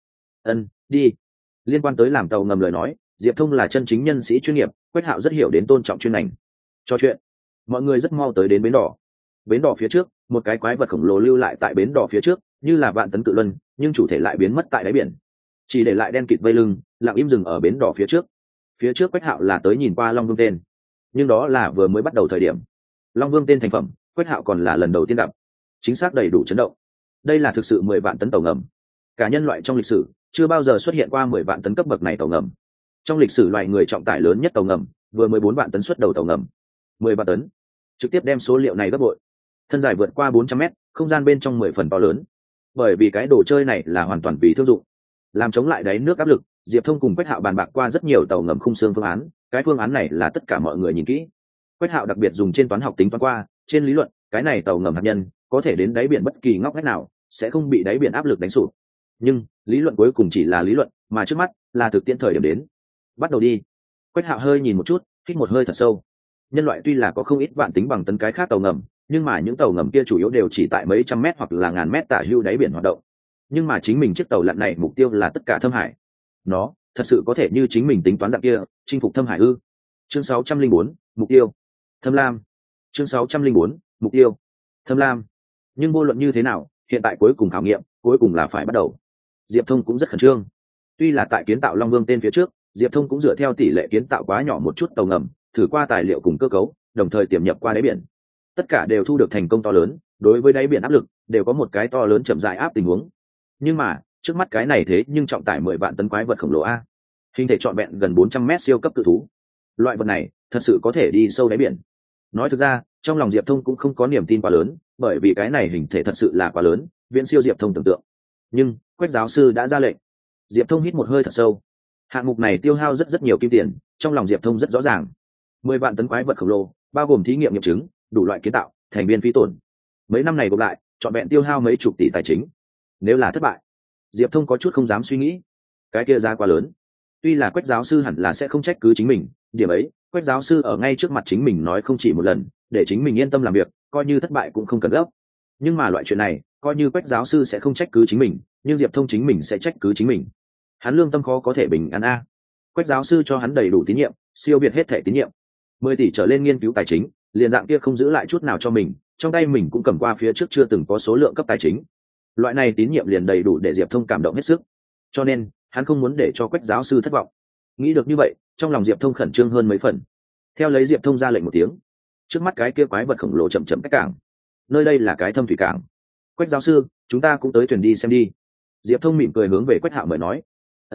Đi. Liên quan tới làm tàu ngầm lời nói, Diệp Thông là chân chính nhân sĩ chuyên nghiệp, Quách Hạo rất hiểu đến tôn trọng chuyên ngành. Cho chuyện, mọi người rất mau tới đến bến đỏ. Bến đỏ phía trước, một cái quái vật khổng lồ lưu lại tại bến đỏ phía trước, như là vạn tấn cự luân, nhưng chủ thể lại biến mất tại đáy biển, chỉ để lại đen kịt vây lưng, lặng im dừng ở bến đỏ phía trước. Phía trước Quách Hạo là tới nhìn qua Long Vương tên, nhưng đó là vừa mới bắt đầu thời điểm. Long Vương tên thành phẩm, Quách Hạo còn là lần đầu tiên gặp, chính xác đầy đủ chấn động. Đây là thực sự 10 vạn tấn tàu ngầm, cả nhân loại trong lịch sử chưa bao giờ xuất hiện qua 10 vạn tấn cấp bậc này tàu ngầm. Trong lịch sử loài người trọng tải lớn nhất tàu ngầm, vừa 14 vạn tấn xuất đầu tàu ngầm, 10 vạn tấn, trực tiếp đem số liệu này gấp bội. Thân dài vượt qua 400 mét, không gian bên trong 10 phần to lớn. Bởi vì cái đồ chơi này là hoàn toàn vì thương dụng, làm chống lại đáy nước áp lực. Diệp Thông cùng Quách Hạo bàn bạc qua rất nhiều tàu ngầm khung xương phương án, cái phương án này là tất cả mọi người nhìn kỹ. Quách Hạo đặc biệt dùng trên toán học tính toán qua, trên lý luận, cái này tàu ngầm hạt nhân có thể đến đáy biển bất kỳ ngóc ngách nào, sẽ không bị đáy biển áp lực đánh sụp. Nhưng lý luận cuối cùng chỉ là lý luận, mà trước mắt là thực tiễn thời điểm đến. Bắt đầu đi. Quách Hạo hơi nhìn một chút, hít một hơi thật sâu. Nhân loại tuy là có không ít vạn tính bằng tấn cái khác tàu ngầm, nhưng mà những tàu ngầm kia chủ yếu đều chỉ tại mấy trăm mét hoặc là ngàn mét tả hữu đáy biển hoạt động. Nhưng mà chính mình chiếc tàu lặn này mục tiêu là tất cả Thâm Hải. Nó thật sự có thể như chính mình tính toán dạng kia, chinh phục Thâm Hải ư? Chương 604, mục tiêu Thâm Lam. Chương 604, mục tiêu Thâm Lam. Nhưng vô luận như thế nào, hiện tại cuối cùng khảo nghiệm, cuối cùng là phải bắt đầu. Diệp Thông cũng rất khẩn trương. Tuy là tại kiến tạo Long Vương tên phía trước, Diệp Thông cũng dựa theo tỷ lệ kiến tạo quá nhỏ một chút tàu ngầm, thử qua tài liệu cùng cơ cấu, đồng thời tiềm nhập qua đáy biển. Tất cả đều thu được thành công to lớn, đối với đáy biển áp lực đều có một cái to lớn chậm rãi áp tình huống. Nhưng mà trước mắt cái này thế nhưng trọng tải 10 vạn tấn quái vật khổng lồ a, hình thể trọn vẹn gần 400 mét siêu cấp cự thú. Loại vật này thật sự có thể đi sâu đáy biển. Nói thực ra, trong lòng Diệp Thông cũng không có niềm tin quá lớn, bởi vì cái này hình thể thật sự là quá lớn, viễn siêu Diệp Thông tưởng tượng. Nhưng Quách giáo sư đã ra lệnh. Diệp Thông hít một hơi thật sâu. Hạng mục này tiêu hao rất nhiều kim tiền, trong lòng Diệp Thông rất rõ ràng. 10 vạn tấn quái vật khổng lồ, bao gồm thí nghiệm nghiệm chứng, đủ loại kiến tạo, thành viên phí tổn. Mấy năm này gộp lại, trọn vẹn tiêu hao mấy chục tỷ tài chính. Nếu là thất bại, Diệp Thông có chút không dám suy nghĩ. Cái kia giá quá lớn. Tuy là Quách giáo sư hẳn là sẽ không trách cứ chính mình, điểm ấy, Quách giáo sư ở ngay trước mặt chính mình nói không chỉ một lần, để chính mình yên tâm làm việc, coi như thất bại cũng không cần gấp. Nhưng mà loại chuyện này, coi như Quách giáo sư sẽ không trách cứ chính mình, nhưng Diệp Thông chính mình sẽ trách cứ chính mình. Hắn lương tâm khó có thể bình an a. Quách giáo sư cho hắn đầy đủ tín nhiệm, siêu việt hết thể tín nhiệm. 10 tỷ trở lên nghiên cứu tài chính, liền dạng kia không giữ lại chút nào cho mình, trong tay mình cũng cầm qua phía trước chưa từng có số lượng cấp tài chính. Loại này tín nhiệm liền đầy đủ để Diệp Thông cảm động hết sức. Cho nên, hắn không muốn để cho Quách giáo sư thất vọng. Nghĩ được như vậy, trong lòng Diệp Thông khẩn trương hơn mấy phần. Theo lấy Diệp Thông ra lệnh một tiếng, trước mắt cái kia quái vật khổng lồ chậm chậm cách cảng. Nơi đây là cái thâm thủy cảng. Quách giáo sư, chúng ta cũng tới thuyền đi xem đi. Diệp Thông mỉm cười hướng về Quách Hạo mời nói.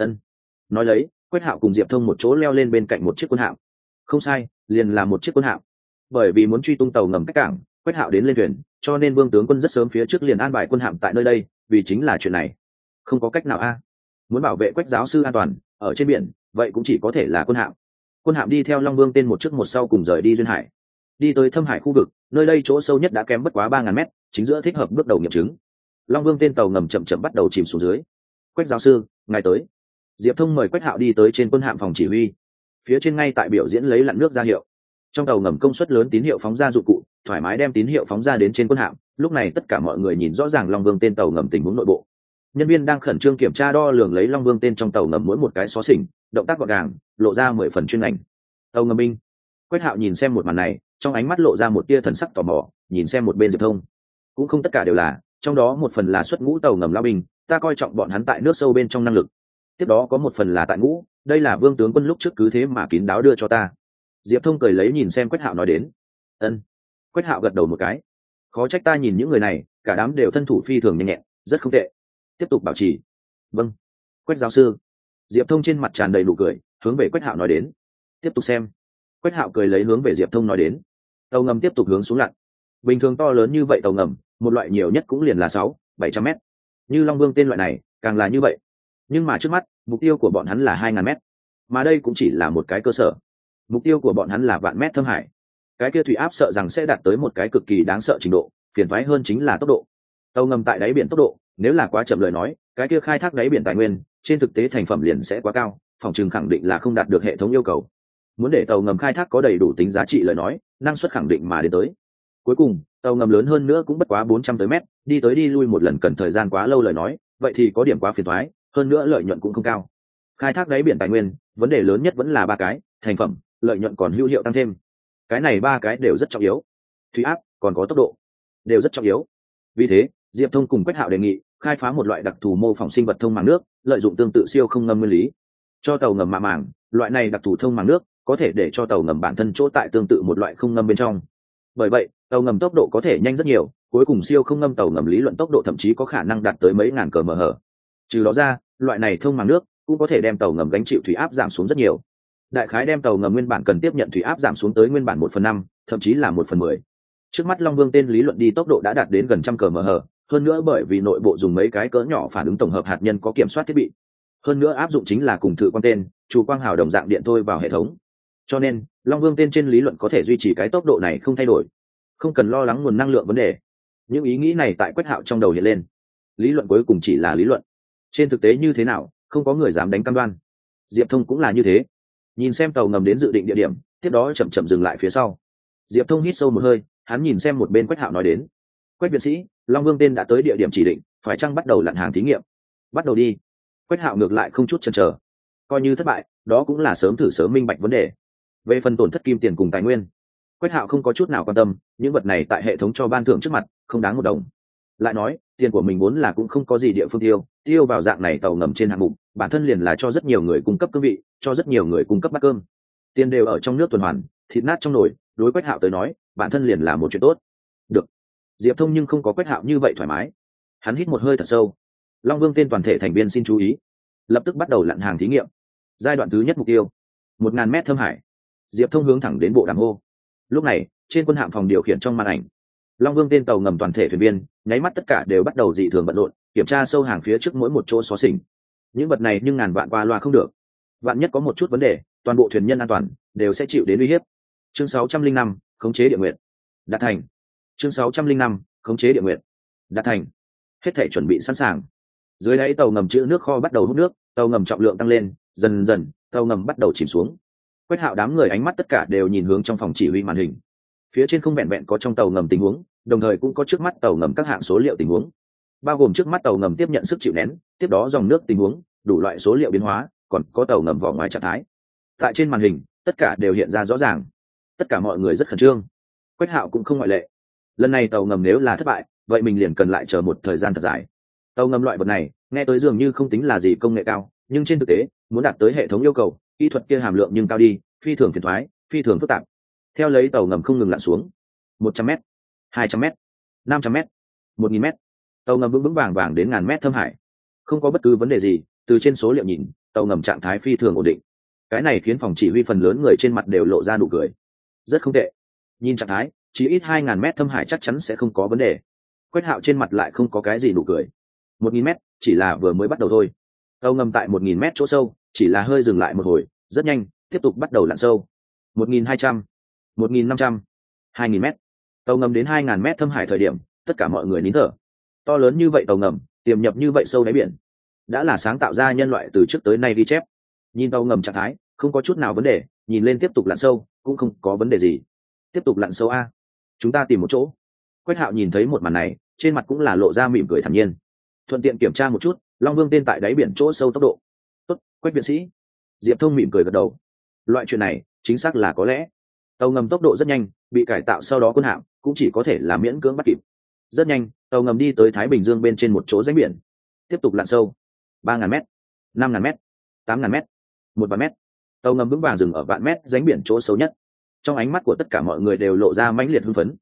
Nói lấy, Quách Hạo cùng Diệp Thông một chỗ leo lên bên cạnh một chiếc quân hạm. Không sai, liền là một chiếc quân hạm. Bởi vì muốn truy tung tàu ngầm cách cảng, Quách Hạo đến lên thuyền, cho nên Vương tướng quân rất sớm phía trước liền an bài quân hạm tại nơi đây, vì chính là chuyện này. Không có cách nào a. Muốn bảo vệ Quách giáo sư an toàn ở trên biển, vậy cũng chỉ có thể là quân hạm. Quân hạm đi theo Long Vương tên một trước một sau cùng rời đi duyên hải. Đi tới Thâm Hải khu vực, nơi đây chỗ sâu nhất đã kém bất quá 3000 mét, chính giữa thích hợp bước đầu nghiệm chứng. Long Vương tên tàu ngầm chậm chậm bắt đầu chìm xuống dưới. Quách giáo sư, ngài tới. Diệp Thông mời Quách Hạo đi tới trên quân hạm phòng chỉ huy. Phía trên ngay tại biểu diễn lấy lặn nước ra hiệu. Trong tàu ngầm công suất lớn tín hiệu phóng ra dụng cụ, thoải mái đem tín hiệu phóng ra đến trên quân hạm. Lúc này tất cả mọi người nhìn rõ ràng Long Vương tên tàu ngầm tình huống nội bộ. Nhân viên đang khẩn trương kiểm tra đo lường lấy Long Vương tên trong tàu ngầm mỗi một cái xó xỉnh, động tác gọn gàng, lộ ra 10 phần chuyên ngành. Tàu ngầm binh. Quách Hạo nhìn xem một màn này, trong ánh mắt lộ ra một tia thần sắc tò mò, nhìn xem một bên Diệp Thông. Cũng không tất cả đều là, trong đó một phần là xuất ngũ tàu ngầm lao binh, ta coi trọng bọn hắn tại nước sâu bên trong năng lực. Tiếp đó có một phần là tại ngũ, đây là Vương tướng quân lúc trước cứ thế mà kín đáo đưa cho ta. Diệp Thông cười lấy nhìn xem Quách Hạo nói đến. Quách Hạo gật đầu một cái. Khó trách ta nhìn những người này cả đám đều thân thủ phi thường nhanh nhẹn, rất không tệ. Tiếp tục bảo trì. Vâng. Quách giáo sư. Diệp Thông trên mặt tràn đầy nụ cười, hướng về Quách Hạo nói đến. Tiếp tục xem. Quách Hạo cười lấy hướng về Diệp Thông nói đến. Tàu ngầm tiếp tục hướng xuống lặn. Bình thường to lớn như vậy tàu ngầm, một loại nhiều nhất cũng liền là 600-700 mét. Như Long Vương tên loại này, càng là như vậy. Nhưng mà trước mắt, mục tiêu của bọn hắn là 2000 mét. Mà đây cũng chỉ là một cái cơ sở. Mục tiêu của bọn hắn là vạn mét thâm hải. Cái kia thủy áp sợ rằng sẽ đạt tới một cái cực kỳ đáng sợ trình độ, phiền toái hơn chính là tốc độ. Tàu ngầm tại đáy biển tốc độ, nếu là quá chậm lời nói, cái kia khai thác đáy biển tài nguyên, trên thực tế thành phẩm liền sẽ quá cao, phòng trường khẳng định là không đạt được hệ thống yêu cầu. Muốn để tàu ngầm khai thác có đầy đủ tính giá trị lời nói, năng suất khẳng định mà đến tới. Cuối cùng, tàu ngầm lớn hơn nữa cũng bất quá 400 tới mét, đi tới đi lui một lần cần thời gian quá lâu lời nói, vậy thì có điểm quá phiền toái, hơn nữa lợi nhuận cũng không cao. Khai thác đáy biển tài nguyên, vấn đề lớn nhất vẫn là ba cái, thành phẩm, lợi nhuận còn hữu hiệu tăng thêm. Cái này ba cái đều rất trọng yếu. Thủy áp, còn có tốc độ, đều rất trọng yếu. Vì thế, Diệp Thông cùng Quách Hạo đề nghị khai phá một loại đặc thù mô phỏng sinh vật thông màng nước, lợi dụng tương tự siêu không ngâm nguyên lý, cho tàu ngầm mạ màng. Loại này đặc thù thông màng nước có thể để cho tàu ngầm bản thân chỗ tại tương tự một loại không ngâm bên trong. Bởi vậy, tàu ngầm tốc độ có thể nhanh rất nhiều, cuối cùng siêu không ngâm tàu ngầm lý luận tốc độ thậm chí có khả năng đạt tới mấy ngàn km/h. Trừ đó ra, loại này thông màng nước cũng có thể đem tàu ngầm gánh chịu thủy áp giảm xuống rất nhiều. Đại khái đem tàu ngầm nguyên bản cần tiếp nhận thủy áp giảm xuống tới nguyên bản 1/5, thậm chí là 1/10. Trước mắt Long Vương tên lý luận đi tốc độ đã đạt đến gần 100 km/h, hơn nữa bởi vì nội bộ dùng mấy cái cỡ nhỏ phản ứng tổng hợp hạt nhân có kiểm soát thiết bị, hơn nữa áp dụng chính là cùng thử quang tên chủ quang hào đồng dạng điện thôi vào hệ thống, cho nên Long Vương tên trên lý luận có thể duy trì cái tốc độ này không thay đổi, không cần lo lắng nguồn năng lượng vấn đề. Những ý nghĩ này tại Quách Hạo trong đầu hiện lên. Lý luận cuối cùng chỉ là lý luận, trên thực tế như thế nào không có người dám đánh cam đoan. Diệp Thông cũng là như thế, nhìn xem tàu ngầm đến dự định địa điểm, tiếp đó chậm chậm dừng lại phía sau. Diệp Thông hít sâu một hơi, hắn nhìn xem một bên Quách Hạo nói đến. Quách viện sĩ, Long Vương tên đã tới địa điểm chỉ định, phải chăng bắt đầu lặn hàng thí nghiệm? Bắt đầu đi. Quách Hạo ngược lại không chút chần chờ, coi như thất bại đó cũng là sớm thử sớm minh bạch vấn đề. Về phần tổn thất kim tiền cùng tài nguyên, Quách Hạo không có chút nào quan tâm, những vật này tại hệ thống cho ban thưởng trước mặt không đáng một đồng. Lại nói tiền của mình vốn là cũng không có gì địa phương tiêu vào dạng này tàu ngầm trên hạng mục, bản thân liền là cho rất nhiều người cung cấp cương vị, cho rất nhiều người cung cấp bát cơm, tiền đều ở trong nước tuần hoàn, thịt nát trong nồi, đối Quách Hạo tới nói bản thân liền là một chuyện tốt. Được. Diệp Thông nhưng không có Quách Hạo như vậy thoải mái, hắn hít một hơi thật sâu. Long Vương tên toàn thể thành viên xin chú ý, lập tức bắt đầu lặn hàng thí nghiệm. Giai đoạn thứ nhất mục tiêu 1000 mét thâm hải. Diệp Thông hướng thẳng đến bộ đàm hô. Lúc này trên quân hạm phòng điều khiển trong màn ảnh, Long Vương tên tàu ngầm toàn thể thuyền viên nháy mắt tất cả đều bắt đầu dị thường bận rộn, kiểm tra sâu hàng phía trước mỗi một chỗ xóa xỉnh. Những vật này nhưng ngàn vạn qua loa không được, vạn nhất có một chút vấn đề, toàn bộ thuyền nhân an toàn đều sẽ chịu đến uy hiếp. Chương 605, khống chế địa nguyện. Đạt thành. Chương 605, khống chế địa nguyện. Đạt thành. Hết thể chuẩn bị sẵn sàng. Dưới đáy tàu ngầm trữ nước kho bắt đầu hút nước, tàu ngầm trọng lượng tăng lên, dần dần tàu ngầm bắt đầu chìm xuống. Quách Hạo đám người ánh mắt tất cả đều nhìn hướng trong phòng chỉ huy màn hình. Phía trên không vẹn vẹn có trong tàu ngầm tình huống, đồng thời cũng có trước mắt tàu ngầm các hạng số liệu tình huống, bao gồm trước mắt tàu ngầm tiếp nhận sức chịu nén, tiếp đó dòng nước tình huống, đủ loại số liệu biến hóa, còn có tàu ngầm vỏ ngoài trạng thái. Tại trên màn hình tất cả đều hiện ra rõ ràng, tất cả mọi người rất khẩn trương, Quách Hạo cũng không ngoại lệ. Lần này tàu ngầm nếu là thất bại, vậy mình liền cần lại chờ một thời gian thật dài. Tàu ngầm loại vật này nghe tới dường như không tính là gì công nghệ cao, nhưng trên thực tế muốn đạt tới hệ thống yêu cầu, kỹ thuật kia hàm lượng nhưng cao đi, phi thường phiền toái, phi thường phức tạp. Theo lấy tàu ngầm không ngừng lặn xuống, 100 m, 200 m, 500 m, 1000 m, tàu ngầm vững vàng vàng đến ngàn mét thâm hải, không có bất cứ vấn đề gì. Từ trên số liệu nhìn, tàu ngầm trạng thái phi thường ổn định. Cái này khiến phòng chỉ huy phần lớn người trên mặt đều lộ ra nụ cười. Rất không tệ, nhìn trạng thái chỉ ít 2000 mét thâm hải chắc chắn sẽ không có vấn đề. Quách Hạo trên mặt lại không có cái gì nụ cười. 1000 mét chỉ là vừa mới bắt đầu thôi. Tàu ngầm tại 1000 mét chỗ sâu chỉ là hơi dừng lại một hồi, rất nhanh tiếp tục bắt đầu lặn sâu. 1200, 1500, 2000 mét. Tàu ngầm đến 2000 mét thâm hải thời điểm, tất cả mọi người nín thở. To lớn như vậy tàu ngầm, tiềm nhập như vậy sâu đáy biển, đã là sáng tạo ra nhân loại từ trước tới nay ghi chép. Nhìn tàu ngầm trạng thái không có chút nào vấn đề, nhìn lên tiếp tục lặn sâu cũng không có vấn đề gì. Tiếp tục lặn sâu a, chúng ta tìm một chỗ. Quách Hạo nhìn thấy một màn này, trên mặt cũng là lộ ra mỉm cười thản nhiên. Thuận tiện kiểm tra một chút Long Vương tên tại đáy biển chỗ sâu tốc độ. Tốt, Quách viện sĩ. Diệp Thông mỉm cười gật đầu. Loại chuyện này chính xác là có lẽ. Tàu ngầm tốc độ rất nhanh, bị cải tạo sau đó quân hạm cũng chỉ có thể là miễn cưỡng bắt kịp. Rất nhanh tàu ngầm đi tới Thái Bình Dương bên trên một chỗ rãnh biển, tiếp tục lặn sâu. 3000 m, 5000 m, 8000 m, 1 vạn mét. Tàu ngầm vững vàng dừng ở vạn mét rãnh biển chỗ sâu nhất. Trong ánh mắt của tất cả mọi người đều lộ ra mãnh liệt hưng phấn.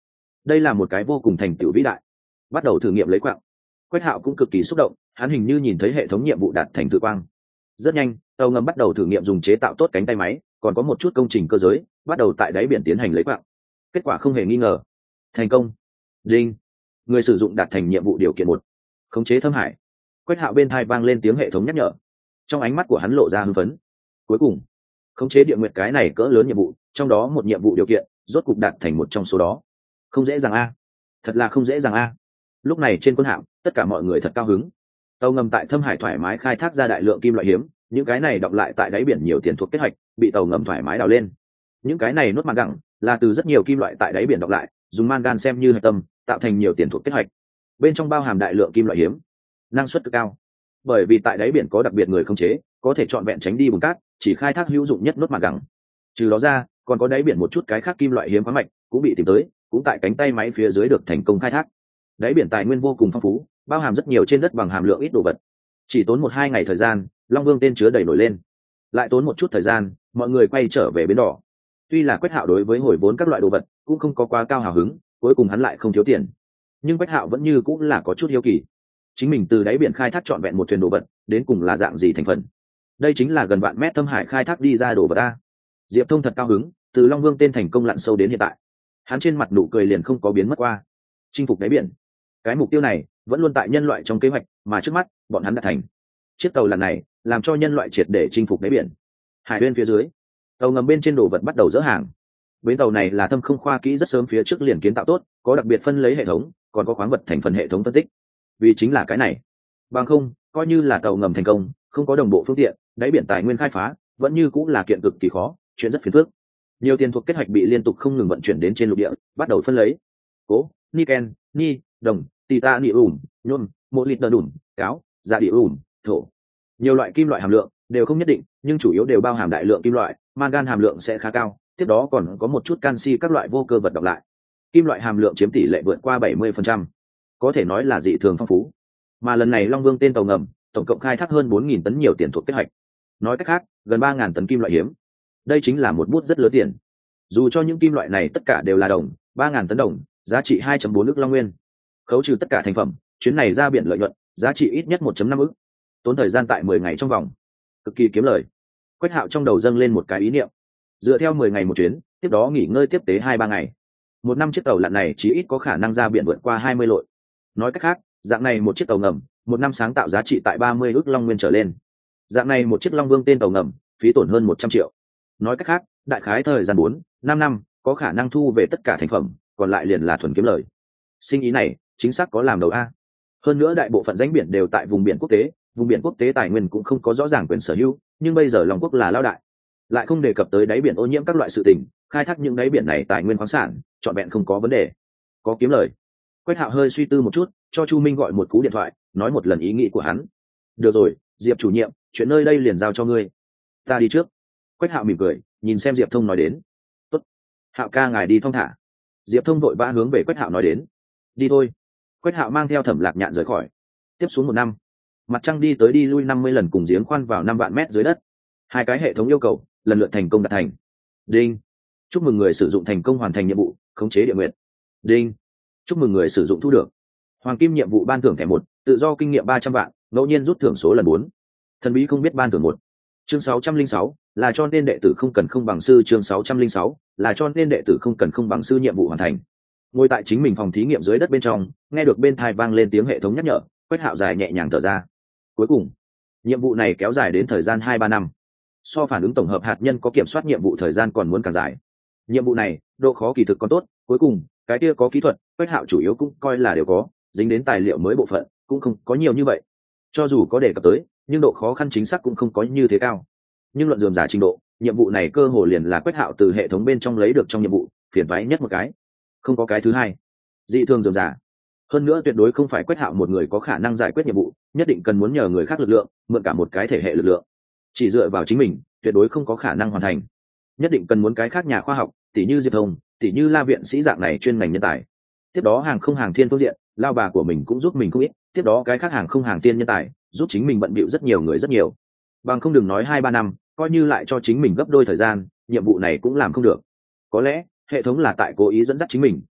đây là một cái vô cùng thành tựu vĩ đại. Bắt đầu thử nghiệm lấy quạng. Quách Hạo cũng cực kỳ xúc động, hắn hình như nhìn thấy hệ thống nhiệm vụ đạt thành tự quang. Rất nhanh, tàu ngầm bắt đầu thử nghiệm dùng chế tạo tốt cánh tay máy, còn có một chút công trình cơ giới, bắt đầu tại đáy biển tiến hành lấy quạng. Kết quả không hề nghi ngờ, thành công. Đinh, người sử dụng đạt thành nhiệm vụ điều kiện 1, khống chế thâm hải. Quách Hạo bên tai vang lên tiếng hệ thống nhắc nhở, trong ánh mắt của hắn lộ ra hưng phấn. Cuối cùng, khống chế địa nguyệt cái này cỡ lớn nhiệm vụ, trong đó một nhiệm vụ điều kiện rốt cục đạt thành một trong số đó. Không dễ dàng a, thật là không dễ dàng a. Lúc này trên quân hạm, tất cả mọi người thật cao hứng. Tàu ngầm tại thâm hải thoải mái khai thác ra đại lượng kim loại hiếm, những cái này đọng lại tại đáy biển nhiều tiền thuộc kế hoạch, bị tàu ngầm thoải mái đào lên. Những cái này nốt mangan là từ rất nhiều kim loại tại đáy biển đọng lại, dùng mangan xem như hạch tâm, tạo thành nhiều tiền thuộc kế hoạch. Bên trong bao hàm đại lượng kim loại hiếm, năng suất cực cao. Bởi vì tại đáy biển có đặc biệt người khống chế, có thể chọn vẹn tránh đi bùn cát, chỉ khai thác hữu dụng nhất nốt mangan. Trừ đó ra, còn có đáy biển một chút cái khác kim loại hiếm khoáng mạch cũng bị tìm tới, cũng tại cánh tay máy phía dưới được thành công khai thác. Đáy biển tài nguyên vô cùng phong phú, bao hàm rất nhiều trên đất bằng hàm lượng ít đồ vật. Chỉ tốn 1-2 ngày thời gian, Long Vương tên chứa đầy nổi lên. Lại tốn một chút thời gian, mọi người quay trở về bến đỏ. Tuy là Quách Hạo đối với hồi vốn các loại đồ vật cũng không có quá cao hào hứng, cuối cùng hắn lại không thiếu tiền. Nhưng Quách Hạo vẫn như cũng là có chút hiếu kỳ. Chính mình từ đáy biển khai thác trọn vẹn một thuyền đồ vật, đến cùng là dạng gì thành phần? Đây chính là gần vạn mét thâm hải khai thác đi ra đồ vật a. Diệp Thông thật cao hứng, từ Long Vương tên thành công lặn sâu đến hiện tại. Hắn trên mặt nụ cười liền không có biến mất qua. Chinh phục đáy biển. Cái mục tiêu này vẫn luôn tại nhân loại trong kế hoạch, mà trước mắt bọn hắn đã thành. Chiếc tàu lần này làm cho nhân loại triệt để chinh phục đáy biển. Hải uyên phía dưới, tàu ngầm bên trên đồ vật bắt đầu dỡ hàng. Bến tàu này là Thâm Không khoa kỹ rất sớm phía trước liền kiến tạo tốt, có đặc biệt phân lấy hệ thống, còn có khoáng vật thành phần hệ thống phân tích. Vì chính là cái này, bằng không coi như là tàu ngầm thành công, không có đồng bộ phương tiện, đáy biển tài nguyên khai phá vẫn như cũng là kiện cực kỳ khó, chuyện rất phiền phức. Nhiều tiền thuộc kết hoạch bị liên tục không ngừng vận chuyển đến trên lục địa, bắt đầu phân lấy cố, niken, ni, đồng, titanium, nhôm, một lít đùn, cáo, dạ địa thổ. Nhiều loại kim loại hàm lượng đều không nhất định, nhưng chủ yếu đều bao hàm đại lượng kim loại, mangan hàm lượng sẽ khá cao, tiếp đó còn có một chút canxi các loại vô cơ vật đọng lại. Kim loại hàm lượng chiếm tỷ lệ vượt qua 70%, có thể nói là dị thường phong phú. Mà lần này Long Vương tên tàu ngầm tổng cộng khai thác hơn 4.000 tấn nhiều tiền thuộc kế hoạch. Nói cách khác, gần 3.000 tấn kim loại hiếm. Đây chính là một bút rất lớn tiền. Dù cho những kim loại này tất cả đều là đồng, 3.000 tấn đồng, giá trị 2.4 ức Long Nguyên. Khấu trừ tất cả thành phẩm, chuyến này ra biển lợi nhuận, giá trị ít nhất 1.5 ức. Tốn thời gian tại 10 ngày trong vòng, cực kỳ kiếm lời. Quách Hạo trong đầu dâng lên một cái ý niệm. Dựa theo 10 ngày một chuyến, tiếp đó nghỉ ngơi tiếp tế 2-3 ngày. Một năm chiếc tàu lặn này chỉ ít có khả năng ra biển vượt qua 20 lội. Nói cách khác, dạng này một chiếc tàu ngầm, một năm sáng tạo giá trị tại 30 ức Long Nguyên trở lên. Dạng này một chiếc Long Vương tên tàu ngầm, phí tổn hơn 100 triệu. Nói cách khác, đại khái thời gian 4-5 năm, có khả năng thu về tất cả thành phẩm, còn lại liền là thuần kiếm lời. Sinh ý này, chính xác có làm đầu a. Hơn nữa đại bộ phận rãnh biển đều tại vùng biển quốc tế, vùng biển quốc tế tài nguyên cũng không có rõ ràng quyền sở hữu, nhưng bây giờ Long Quốc là lao đại, lại không đề cập tới đáy biển ô nhiễm các loại sự tình, khai thác những đáy biển này tài nguyên khoáng sản, trọn vẹn không có vấn đề, có kiếm lời. Quách Hạo hơi suy tư một chút, cho Chu Minh gọi một cú điện thoại, nói một lần ý nghĩ của hắn. Được rồi, Diệp chủ nhiệm, chuyện nơi đây liền giao cho ngươi, ta đi trước. Quách Hạo mỉm cười, nhìn xem Diệp Thông nói đến. Tốt, Hạo ca ngài đi thong thả. Diệp Thông vội vã hướng về Quách Hạo nói đến. Đi thôi. Quách Hạo mang theo Thẩm Lạc Nhạn rời khỏi. Tiếp xuống 1 năm, mặt trăng đi tới đi lui 50 lần, cùng giếng khoan vào 5 vạn mét dưới đất. 2 cái hệ thống yêu cầu lần lượt thành công đạt thành. Đinh, chúc mừng người sử dụng thành công hoàn thành nhiệm vụ khống chế địa nguyệt. Đinh, chúc mừng người sử dụng thu được hoàng kim nhiệm vụ ban thưởng thẻ 1, tự do kinh nghiệm 300 vạn, ngẫu nhiên rút thưởng số lần 4. Thần bí không biết ban thưởng 1. Chương 606, là cho nên đệ tử không cần không bằng sư. Chương 606, là cho nên đệ tử không cần không bằng sư. Nhiệm vụ hoàn thành. Ngồi tại chính mình phòng thí nghiệm dưới đất bên trong, nghe được bên tai vang lên tiếng hệ thống nhắc nhở, Quách Hạo dài nhẹ nhàng thở ra. Cuối cùng, nhiệm vụ này kéo dài đến thời gian 2-3 năm. So phản ứng tổng hợp hạt nhân có kiểm soát nhiệm vụ thời gian còn muốn càng dài. Nhiệm vụ này, độ khó kỳ thực còn tốt, cuối cùng, cái kia có kỹ thuật, Quách Hạo chủ yếu cũng coi là đều có, dính đến tài liệu mới bộ phận, cũng không có nhiều như vậy. Cho dù có đề cập tới, nhưng độ khó khăn chính xác cũng không có như thế cao. Nhưng luận dườm giả trình độ, nhiệm vụ này cơ hồ liền là Quách Hạo từ hệ thống bên trong lấy được trong nhiệm vụ, phiền toái nhất một cái. Không có cái thứ hai. Dị thường dườm giả. Hơn nữa tuyệt đối không phải Quách Hạo một người có khả năng giải quyết nhiệm vụ, nhất định cần muốn nhờ người khác lực lượng, mượn cả một cái thể hệ lực lượng. Chỉ dựa vào chính mình, tuyệt đối không có khả năng hoàn thành. Nhất định cần muốn cái khác nhà khoa học, tỷ như Diệp Thông, tỷ như La viện sĩ dạng này chuyên ngành nhân tài. Tiếp đó hàng không hàng thiên phương diện, lao bà của mình cũng giúp mình không ít, tiếp đó cái khác hàng không hàng tiên nhân tài, giúp chính mình bận bịu rất nhiều người rất nhiều. Bằng không đừng nói 2-3 năm, coi như lại cho chính mình gấp đôi thời gian, nhiệm vụ này cũng làm không được. Có lẽ hệ thống là tại cố ý dẫn dắt chính mình,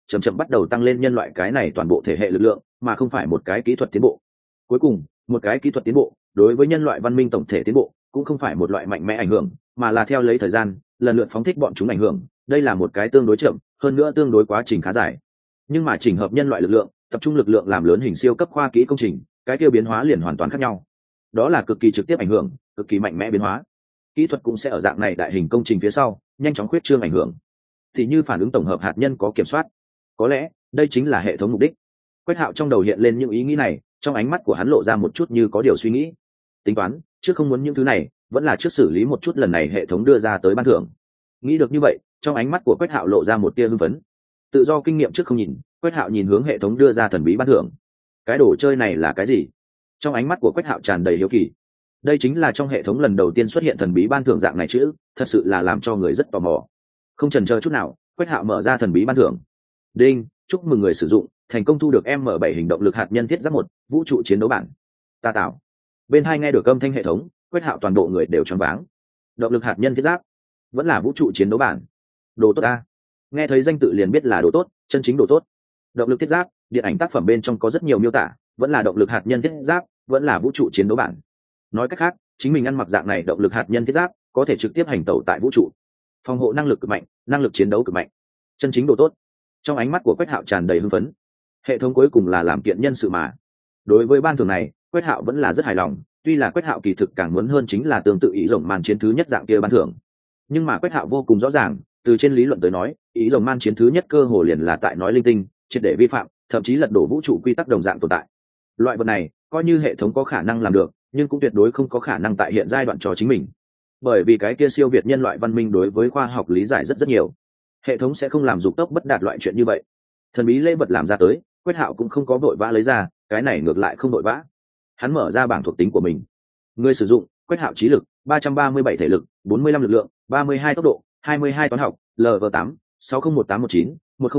chậm chậm bắt đầu tăng lên nhân loại cái này toàn bộ thể hệ lực lượng, mà không phải một cái kỹ thuật tiến bộ. Cuối cùng, một cái kỹ thuật tiến bộ đối với nhân loại văn minh tổng thể tiến bộ cũng không phải một loại mạnh mẽ ảnh hưởng, mà là theo lấy thời gian lần lượt phóng thích bọn chúng ảnh hưởng. Đây là một cái tương đối chậm, hơn nữa tương đối quá trình khá dài. Nhưng mà chỉnh hợp nhân loại lực lượng, tập trung lực lượng làm lớn hình siêu cấp khoa kỹ công trình, cái kia biến hóa liền hoàn toàn khác nhau. Đó là cực kỳ trực tiếp ảnh hưởng, cực kỳ mạnh mẽ biến hóa. Kỹ thuật cũng sẽ ở dạng này đại hình công trình phía sau nhanh chóng khuyết trương ảnh hưởng. Thì như phản ứng tổng hợp hạt nhân có kiểm soát, có lẽ đây chính là hệ thống mục đích. Quách Hạo trong đầu hiện lên những ý nghĩ này, trong ánh mắt của hắn lộ ra một chút như có điều suy nghĩ. Tính toán trước không muốn những thứ này, vẫn là trước xử lý một chút lần này hệ thống đưa ra tới ban thưởng. Nghĩ được như vậy, trong ánh mắt của Quách Hạo lộ ra một tia hưng phấn. Tự do kinh nghiệm trước không nhìn, Quách Hạo nhìn hướng hệ thống đưa ra thần bí ban thưởng. Cái đồ chơi này là cái gì? Trong ánh mắt của Quách Hạo tràn đầy hiếu kỳ. Đây chính là trong hệ thống lần đầu tiên xuất hiện thần bí ban thưởng dạng này chữ, thật sự là làm cho người rất tò mò. Không chần chờ chút nào, Quách Hạo mở ra thần bí ban thưởng. Đinh, chúc mừng người sử dụng thành công thu được M7 hình động lực hạt nhân thiết giáp 1, vũ trụ chiến đấu bản. Ta tạo. Bên hai nghe được âm thanh hệ thống, Quách Hạo toàn bộ người đều choáng váng. Động lực hạt nhân thiết giáp, vẫn là vũ trụ chiến đấu bản. Đồ tốt a. Nghe thấy danh tự liền biết là đồ tốt, chân chính đồ tốt. Động lực thiết giáp, điện ảnh tác phẩm bên trong có rất nhiều miêu tả, vẫn là động lực hạt nhân thiết giáp, vẫn là vũ trụ chiến đấu bản. Nói cách khác, chính mình ăn mặc dạng này động lực hạt nhân thiết giáp, có thể trực tiếp hành tẩu tại vũ trụ. Phòng hộ năng lực cực mạnh, năng lực chiến đấu cực mạnh. Chân chính đồ tốt. Trong ánh mắt của Quách Hạo tràn đầy hưng phấn. Hệ thống cuối cùng là làm kiện nhân sự mà. Đối với ban thưởng này, Quách Hạo vẫn là rất hài lòng, tuy là Quách Hạo kỳ thực càng muốn hơn chính là tương tự ý rồng man chiến thứ nhất dạng kia ban thưởng. Nhưng mà Quách Hạo vô cùng rõ ràng, từ trên lý luận tới nói, ý rồng man chiến thứ nhất cơ hồ liền là tại nói linh tinh, triệt để vi phạm, thậm chí lật đổ vũ trụ quy tắc đồng dạng tồn tại. Loại vật này, coi như hệ thống có khả năng làm được, nhưng cũng tuyệt đối không có khả năng tại hiện giai đoạn cho chính mình. Bởi vì cái kia siêu việt nhân loại văn minh đối với khoa học lý giải rất nhiều. Hệ thống sẽ không làm dục tốc bất đạt loại chuyện như vậy. Thần bí lễ vật làm ra tới, Quách Hạo cũng không có vội vã lấy ra, cái này ngược lại không vội vã. Hắn mở ra bảng thuộc tính của mình. Người sử dụng: Quách Hạo trí lực 337 thể lực, 45 lực lượng, 32 tốc độ, 22 toán học, LV8 601819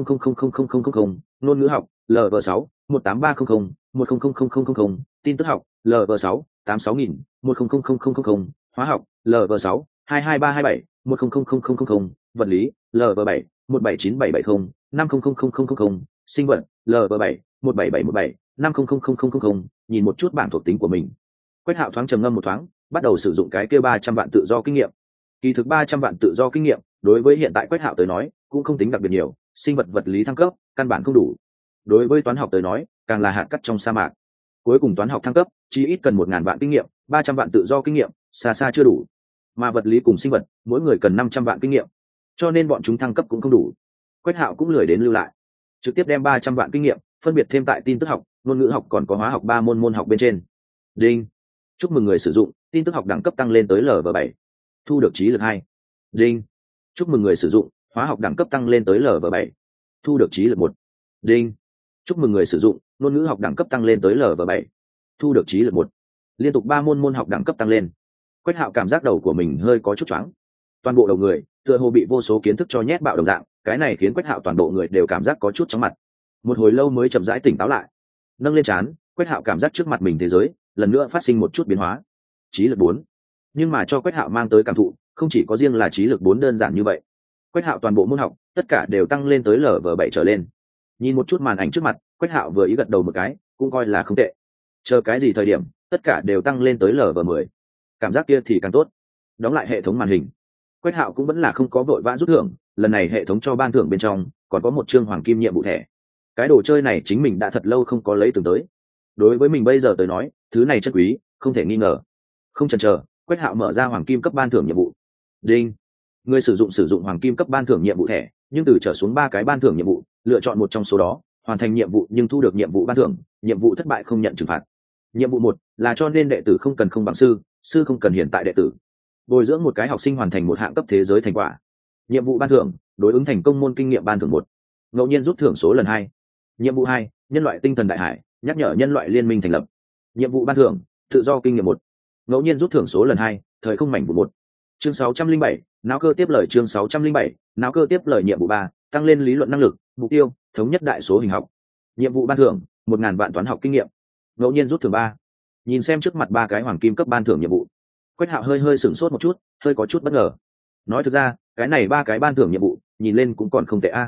10000000, ngôn ngữ học, LV6 18300 10000000, tin tức học, LV6 86000 10000000, hóa học, LV6 22327 10000000, vật lý, LV7 179770 500000, sinh vật, LV7 17717 500000, nhìn một chút bảng thuộc tính của mình. Quách Hạo thoáng trầm ngâm một thoáng, bắt đầu sử dụng cái kia 300 vạn tự do kinh nghiệm. Kỳ thực 300 vạn tự do kinh nghiệm, đối với hiện tại Quách Hạo tới nói, cũng không tính đặc biệt nhiều, sinh vật vật lý thăng cấp, căn bản không đủ. Đối với toán học tới nói, càng là hạt cát trong sa mạc. Cuối cùng toán học thăng cấp, chỉ ít cần 1000 vạn kinh nghiệm, 300 vạn tự do kinh nghiệm, xa xa chưa đủ. Mà vật lý cùng sinh vật, mỗi người cần 500 vạn kinh nghiệm. Cho nên bọn chúng thăng cấp cũng không đủ. Quách Hạo cũng lười đến lưu lại, trực tiếp đem 300 vạn kinh nghiệm phân biệt thêm tại tin tức học, ngôn ngữ học còn có hóa học 3 môn học bên trên. Đinh, chúc mừng người sử dụng tin tức học đẳng cấp tăng lên tới LV7, thu được trí lực 2. Đinh, chúc mừng người sử dụng hóa học đẳng cấp tăng lên tới LV7, thu được trí lực 1. Đinh, chúc mừng người sử dụng ngôn ngữ học đẳng cấp tăng lên tới LV7, thu được trí lực 1. Liên tục 3 môn học đẳng cấp tăng lên. Quách Hạo cảm giác đầu của mình hơi có chút choáng, toàn bộ đầu người tựa hồ bị vô số kiến thức cho nhét bạo đồng dạng, cái này khiến Quách Hạo toàn bộ người đều cảm giác có chút chóng mặt. Một hồi lâu mới chậm rãi tỉnh táo lại, nâng lên trán, Quách Hạo cảm giác trước mặt mình thế giới lần nữa phát sinh một chút biến hóa. Trí lực 4. Nhưng mà cho Quách Hạo mang tới cảm thụ, không chỉ có riêng là trí lực 4 đơn giản như vậy. Quách Hạo toàn bộ môn học, tất cả đều tăng lên tới LV7 trở lên. Nhìn một chút màn ảnh trước mặt, Quách Hạo vừa ý gật đầu một cái, cũng coi là không tệ. Chờ cái gì thời điểm, tất cả đều tăng lên tới LV10. Cảm giác kia thì càng tốt. Đóng lại hệ thống màn hình. Quách Hạo cũng vẫn là không có vội vã rút thưởng, lần này hệ thống cho ban thưởng bên trong, còn có một chương hoàng kim nhiệm vụ thẻ. Cái đồ chơi này chính mình đã thật lâu không có lấy từng tới. Đối với mình bây giờ tới nói, thứ này chất quý, không thể nghi ngờ. Không chần chờ, Quách Hạo mở ra hoàng kim cấp ban thưởng nhiệm vụ. Đinh, người sử dụng hoàng kim cấp ban thưởng nhiệm vụ thẻ, nhưng từ trở xuống 3 cái ban thưởng nhiệm vụ, lựa chọn một trong số đó, hoàn thành nhiệm vụ nhưng thu được nhiệm vụ ban thưởng, nhiệm vụ thất bại không nhận trừng phạt. Nhiệm vụ 1 là cho nên đệ tử không cần không bằng sư, sư không cần hiện tại đệ tử. Bồi dưỡng một cái học sinh hoàn thành một hạng cấp thế giới thành quả. Nhiệm vụ ban thưởng, đối ứng thành công môn kinh nghiệm ban thưởng 1. Ngẫu nhiên rút thưởng số lần 2. Nhiệm vụ 2, nhân loại tinh thần đại hải, nhắc nhở nhân loại liên minh thành lập. Nhiệm vụ ban thưởng, tự do kinh nghiệm 1. Ngẫu nhiên rút thưởng số lần 2, thời không mảnh vụ 1. Chương 607, não cơ tiếp lời. Chương 607, não cơ tiếp lời. Nhiệm vụ 3, tăng lên lý luận năng lực, mục tiêu, thống nhất đại số hình học. Nhiệm vụ ban thưởng, 1000 vạn toán học kinh nghiệm. Ngẫu nhiên rút thưởng 3. Nhìn xem trước mặt 3 cái hoàng kim cấp ban thưởng nhiệm vụ, Quách Hạo hơi sửng sốt một chút, hơi có chút bất ngờ. Nói thực ra, cái này 3 cái ban thưởng nhiệm vụ, nhìn lên cũng còn không tệ a.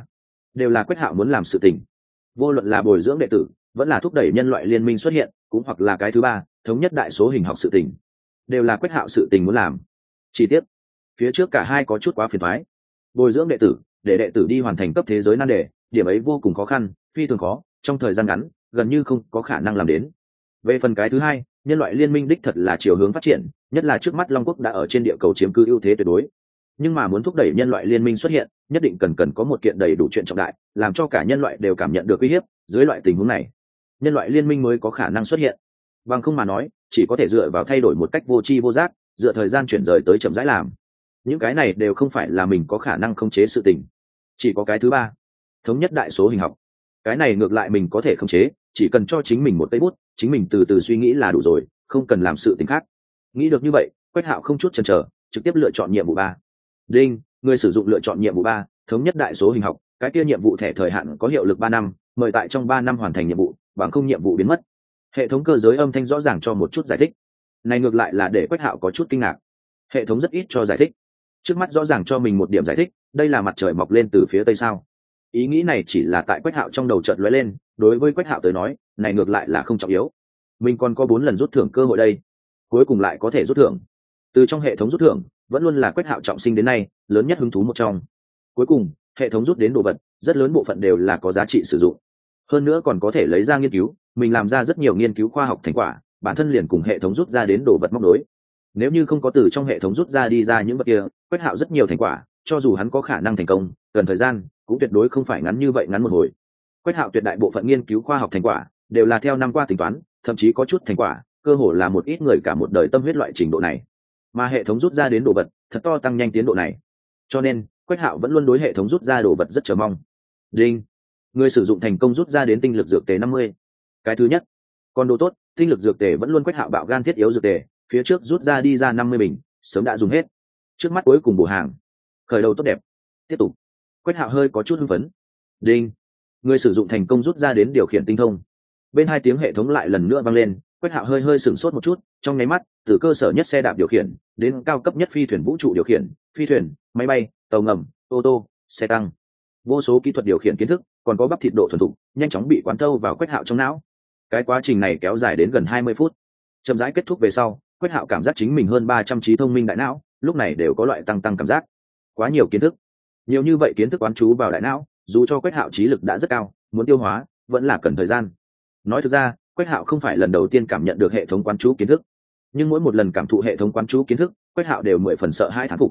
đều là Quách Hạo muốn làm sự tình. Vô luận là bồi dưỡng đệ tử, vẫn là thúc đẩy nhân loại liên minh xuất hiện, cũng hoặc là cái thứ ba, thống nhất đại số hình học sự tình, đều là Quách Hạo sự tình muốn làm. Chỉ tiếc, phía trước cả hai có chút quá phiền toái. Bồi dưỡng đệ tử, để đệ tử đi hoàn thành cấp thế giới nan đề, điểm ấy vô cùng khó khăn, phi thường khó, trong thời gian ngắn, gần như không có khả năng làm đến. Về phần cái thứ hai, nhân loại liên minh đích thật là chiều hướng phát triển, nhất là trước mắt Long Quốc đã ở trên địa cầu chiếm cứ ưu thế tuyệt đối. Nhưng mà muốn thúc đẩy nhân loại liên minh xuất hiện, nhất định cần có một kiện đầy đủ chuyện trọng đại, làm cho cả nhân loại đều cảm nhận được uy hiếp. Dưới loại tình huống này, nhân loại liên minh mới có khả năng xuất hiện. Bằng không mà nói, chỉ có thể dựa vào thay đổi một cách vô tri vô giác, dựa thời gian chuyển rời tới chậm rãi làm. Những cái này đều không phải là mình có khả năng khống chế sự tình. Chỉ có cái thứ ba, thống nhất đại số hình học. Cái này ngược lại mình có thể khống chế, chỉ cần cho chính mình một cây bút, chính mình từ từ suy nghĩ là đủ rồi, không cần làm sự tình khác. Nghĩ được như vậy, Quách Hạo không chút chần chờ, trực tiếp lựa chọn nhiệm vụ 3. Đinh, người sử dụng lựa chọn nhiệm vụ 3, thống nhất đại số hình học, cái kia nhiệm vụ thẻ thời hạn có hiệu lực 3 năm, mời tại trong 3 năm hoàn thành nhiệm vụ, bằng không nhiệm vụ biến mất. Hệ thống cơ giới âm thanh rõ ràng cho một chút giải thích. Này ngược lại là để Quách Hạo có chút kinh ngạc. Hệ thống rất ít cho giải thích. Trước mắt rõ ràng cho mình một điểm giải thích, đây là mặt trời mọc lên từ phía tây sao? Ý nghĩ này chỉ là tại Quách Hạo trong đầu chợt lóe lên, đối với Quách Hạo tới nói, này ngược lại là không trọng yếu. Mình còn có 4 lần rút thưởng cơ hội đây, cuối cùng lại có thể rút thưởng. Từ trong hệ thống rút thưởng, vẫn luôn là Quách Hạo trọng sinh đến nay lớn nhất hứng thú một trong. Cuối cùng, hệ thống rút đến đồ vật, rất lớn bộ phận đều là có giá trị sử dụng. Hơn nữa còn có thể lấy ra nghiên cứu, mình làm ra rất nhiều nghiên cứu khoa học thành quả, bản thân liền cùng hệ thống rút ra đến đồ vật móc nối. Nếu như không có từ trong hệ thống rút ra đi ra những vật kia, Quách Hạo rất nhiều thành quả, cho dù hắn có khả năng thành công, cần thời gian, cũng tuyệt đối không phải ngắn như vậy ngắn một hồi. Quách Hạo tuyệt đại bộ phận nghiên cứu khoa học thành quả đều là theo năm qua tính toán, thậm chí có chút thành quả, cơ hồ là một ít người cả một đời tâm huyết loại trình độ này. Mà hệ thống rút ra đến đồ vật, thật to tăng nhanh tiến độ này. Cho nên, Quách Hạo vẫn luôn đối hệ thống rút ra đồ vật rất chờ mong. Đinh, người sử dụng thành công rút ra đến tinh lực dược tề 50. Cái thứ nhất, còn đồ tốt, tinh lực dược tề vẫn luôn Quách Hạo bạo gan thiết yếu dược tề, phía trước rút ra đi ra 50 bình, sớm đã dùng hết. Trước mắt cuối cùng bổ hàng, khởi đầu tốt đẹp. Tiếp tục. Quách Hạo hơi có chút hưng phấn. Đinh, người sử dụng thành công rút ra đến điều khiển tinh thông. Bên hai tiếng hệ thống lại lần nữa vang lên, Quách Hạo hơi sửng sốt một chút, trong nháy mắt, từ cơ sở nhất xe đạp điều khiển đến cao cấp nhất phi thuyền vũ trụ điều khiển, phi thuyền, máy bay, tàu ngầm, ô tô, xe tăng, vô số kỹ thuật điều khiển kiến thức, còn có bắp thịt độ thuần thục, nhanh chóng bị quán thâu vào Quách Hạo trong não. Cái quá trình này kéo dài đến gần 20 phút. Chậm rãi kết thúc về sau, Quách Hạo cảm giác chính mình hơn 300 trí thông minh đại não, lúc này đều có loại tăng cảm giác. Quá nhiều kiến thức, nhiều như vậy kiến thức quán chú vào đại não, dù cho Quách Hạo trí lực đã rất cao, muốn tiêu hóa vẫn là cần thời gian. Nói thực ra, Quách Hạo không phải lần đầu tiên cảm nhận được hệ thống quán chú kiến thức, nhưng mỗi một lần cảm thụ hệ thống quán chú kiến thức, Quách Hạo đều 10 phần sợ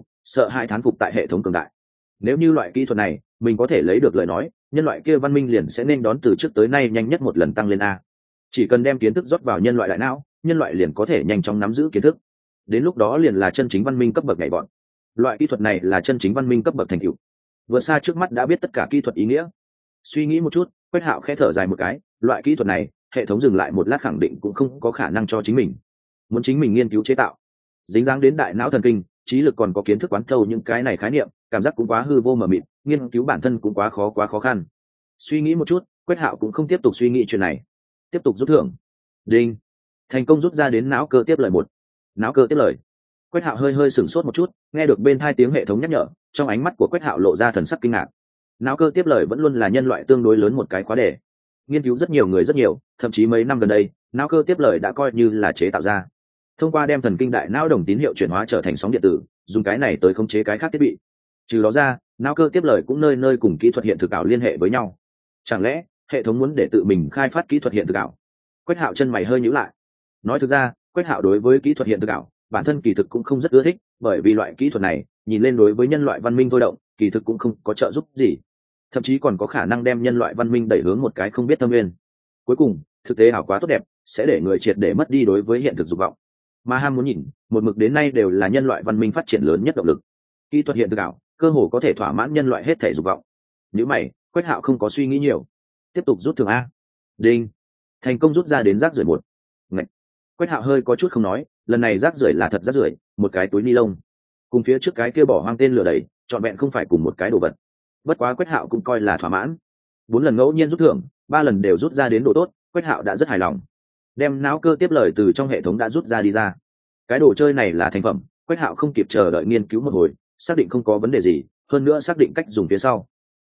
hãi thán phục tại hệ thống cường đại. Nếu như loại kỹ thuật này mình có thể lấy được lời nói, nhân loại kia văn minh liền sẽ nên đón từ trước tới nay nhanh nhất một lần tăng lên a. Chỉ cần đem kiến thức rót vào nhân loại đại não, nhân loại liền có thể nhanh chóng nắm giữ kiến thức. Đến lúc đó liền là chân chính văn minh cấp bậc nhảy vọt. Loại kỹ thuật này là chân chính văn minh cấp bậc thành tựu. Vượt xa trước mắt đã biết tất cả kỹ thuật ý nghĩa. Suy nghĩ một chút, Quách Hạo khẽ thở dài một cái, loại kỹ thuật này, hệ thống dừng lại một lát khẳng định cũng không có khả năng cho chính mình. Muốn chính mình nghiên cứu chế tạo, dính dáng đến đại não thần kinh, trí lực còn có kiến thức quán thâu những cái này khái niệm, cảm giác cũng quá hư vô mờ mịt, nghiên cứu bản thân cũng quá khó khăn. Suy nghĩ một chút, Quách Hạo cũng không tiếp tục suy nghĩ chuyện này, tiếp tục rút thưởng. Đinh, thành công rút ra đến não cơ tiếp lời 1. Não cơ tiếp lời. Quách Hạo hơi sửng sốt một chút, nghe được bên tai tiếng hệ thống nhắc nhở, trong ánh mắt của Quách Hạo lộ ra thần sắc kinh ngạc. Não cơ tiếp lời vẫn luôn là nhân loại tương đối lớn một cái khóa đề. Nghiên cứu rất nhiều người rất nhiều, thậm chí mấy năm gần đây, não cơ tiếp lời đã coi như là chế tạo ra. Thông qua đem thần kinh đại não đồng tín hiệu chuyển hóa trở thành sóng điện tử, dùng cái này tới khống chế cái khác thiết bị. Trừ đó ra, não cơ tiếp lời cũng nơi nơi cùng kỹ thuật hiện thực ảo liên hệ với nhau. Chẳng lẽ hệ thống muốn để tự mình khai phát kỹ thuật hiện thực ảo? Quách Hạo chân mày hơi nhíu lại. Nói thực ra, Quách Hạo đối với kỹ thuật hiện thực ảo, bản thân kỳ thực cũng không rất ưa thích, bởi vì loại kỹ thuật này, nhìn lên đối với nhân loại văn minh thôi động, kỳ thực cũng không có trợ giúp gì, thậm chí còn có khả năng đem nhân loại văn minh đẩy hướng một cái không biết thâm nguyên. Cuối cùng, thực tế ảo quá tốt đẹp, sẽ để người triệt để mất đi đối với hiện thực dục vọng. Mà ham muốn nhìn, một mực đến nay đều là nhân loại văn minh phát triển lớn nhất động lực. Kỹ thuật hiện thực ảo, cơ hồ có thể thỏa mãn nhân loại hết thể dục vọng. Nếu mày, Quách Hạo không có suy nghĩ nhiều, tiếp tục rút thưởng a. Đinh, thành công rút ra đến rác rưởi 1. Ngậy. Quách Hạo hơi có chút không nói, lần này rác rưởi là thật rác rưởi, một cái túi ni lông, cùng phía trước cái kia bỏ hoang tên lửa đầy, trọn vẹn không phải cùng một cái đồ vật. Bất quá Quách Hạo cũng coi là thỏa mãn. 4 lần ngẫu nhiên rút thưởng, 3 lần đều rút ra đến độ tốt, Quách Hạo đã rất hài lòng. Đem não cơ tiếp lời từ trong hệ thống đã rút ra đi ra. Cái đồ chơi này là thành phẩm, Quách Hạo không kịp chờ đợi nghiên cứu một hồi, xác định không có vấn đề gì, hơn nữa xác định cách dùng phía sau.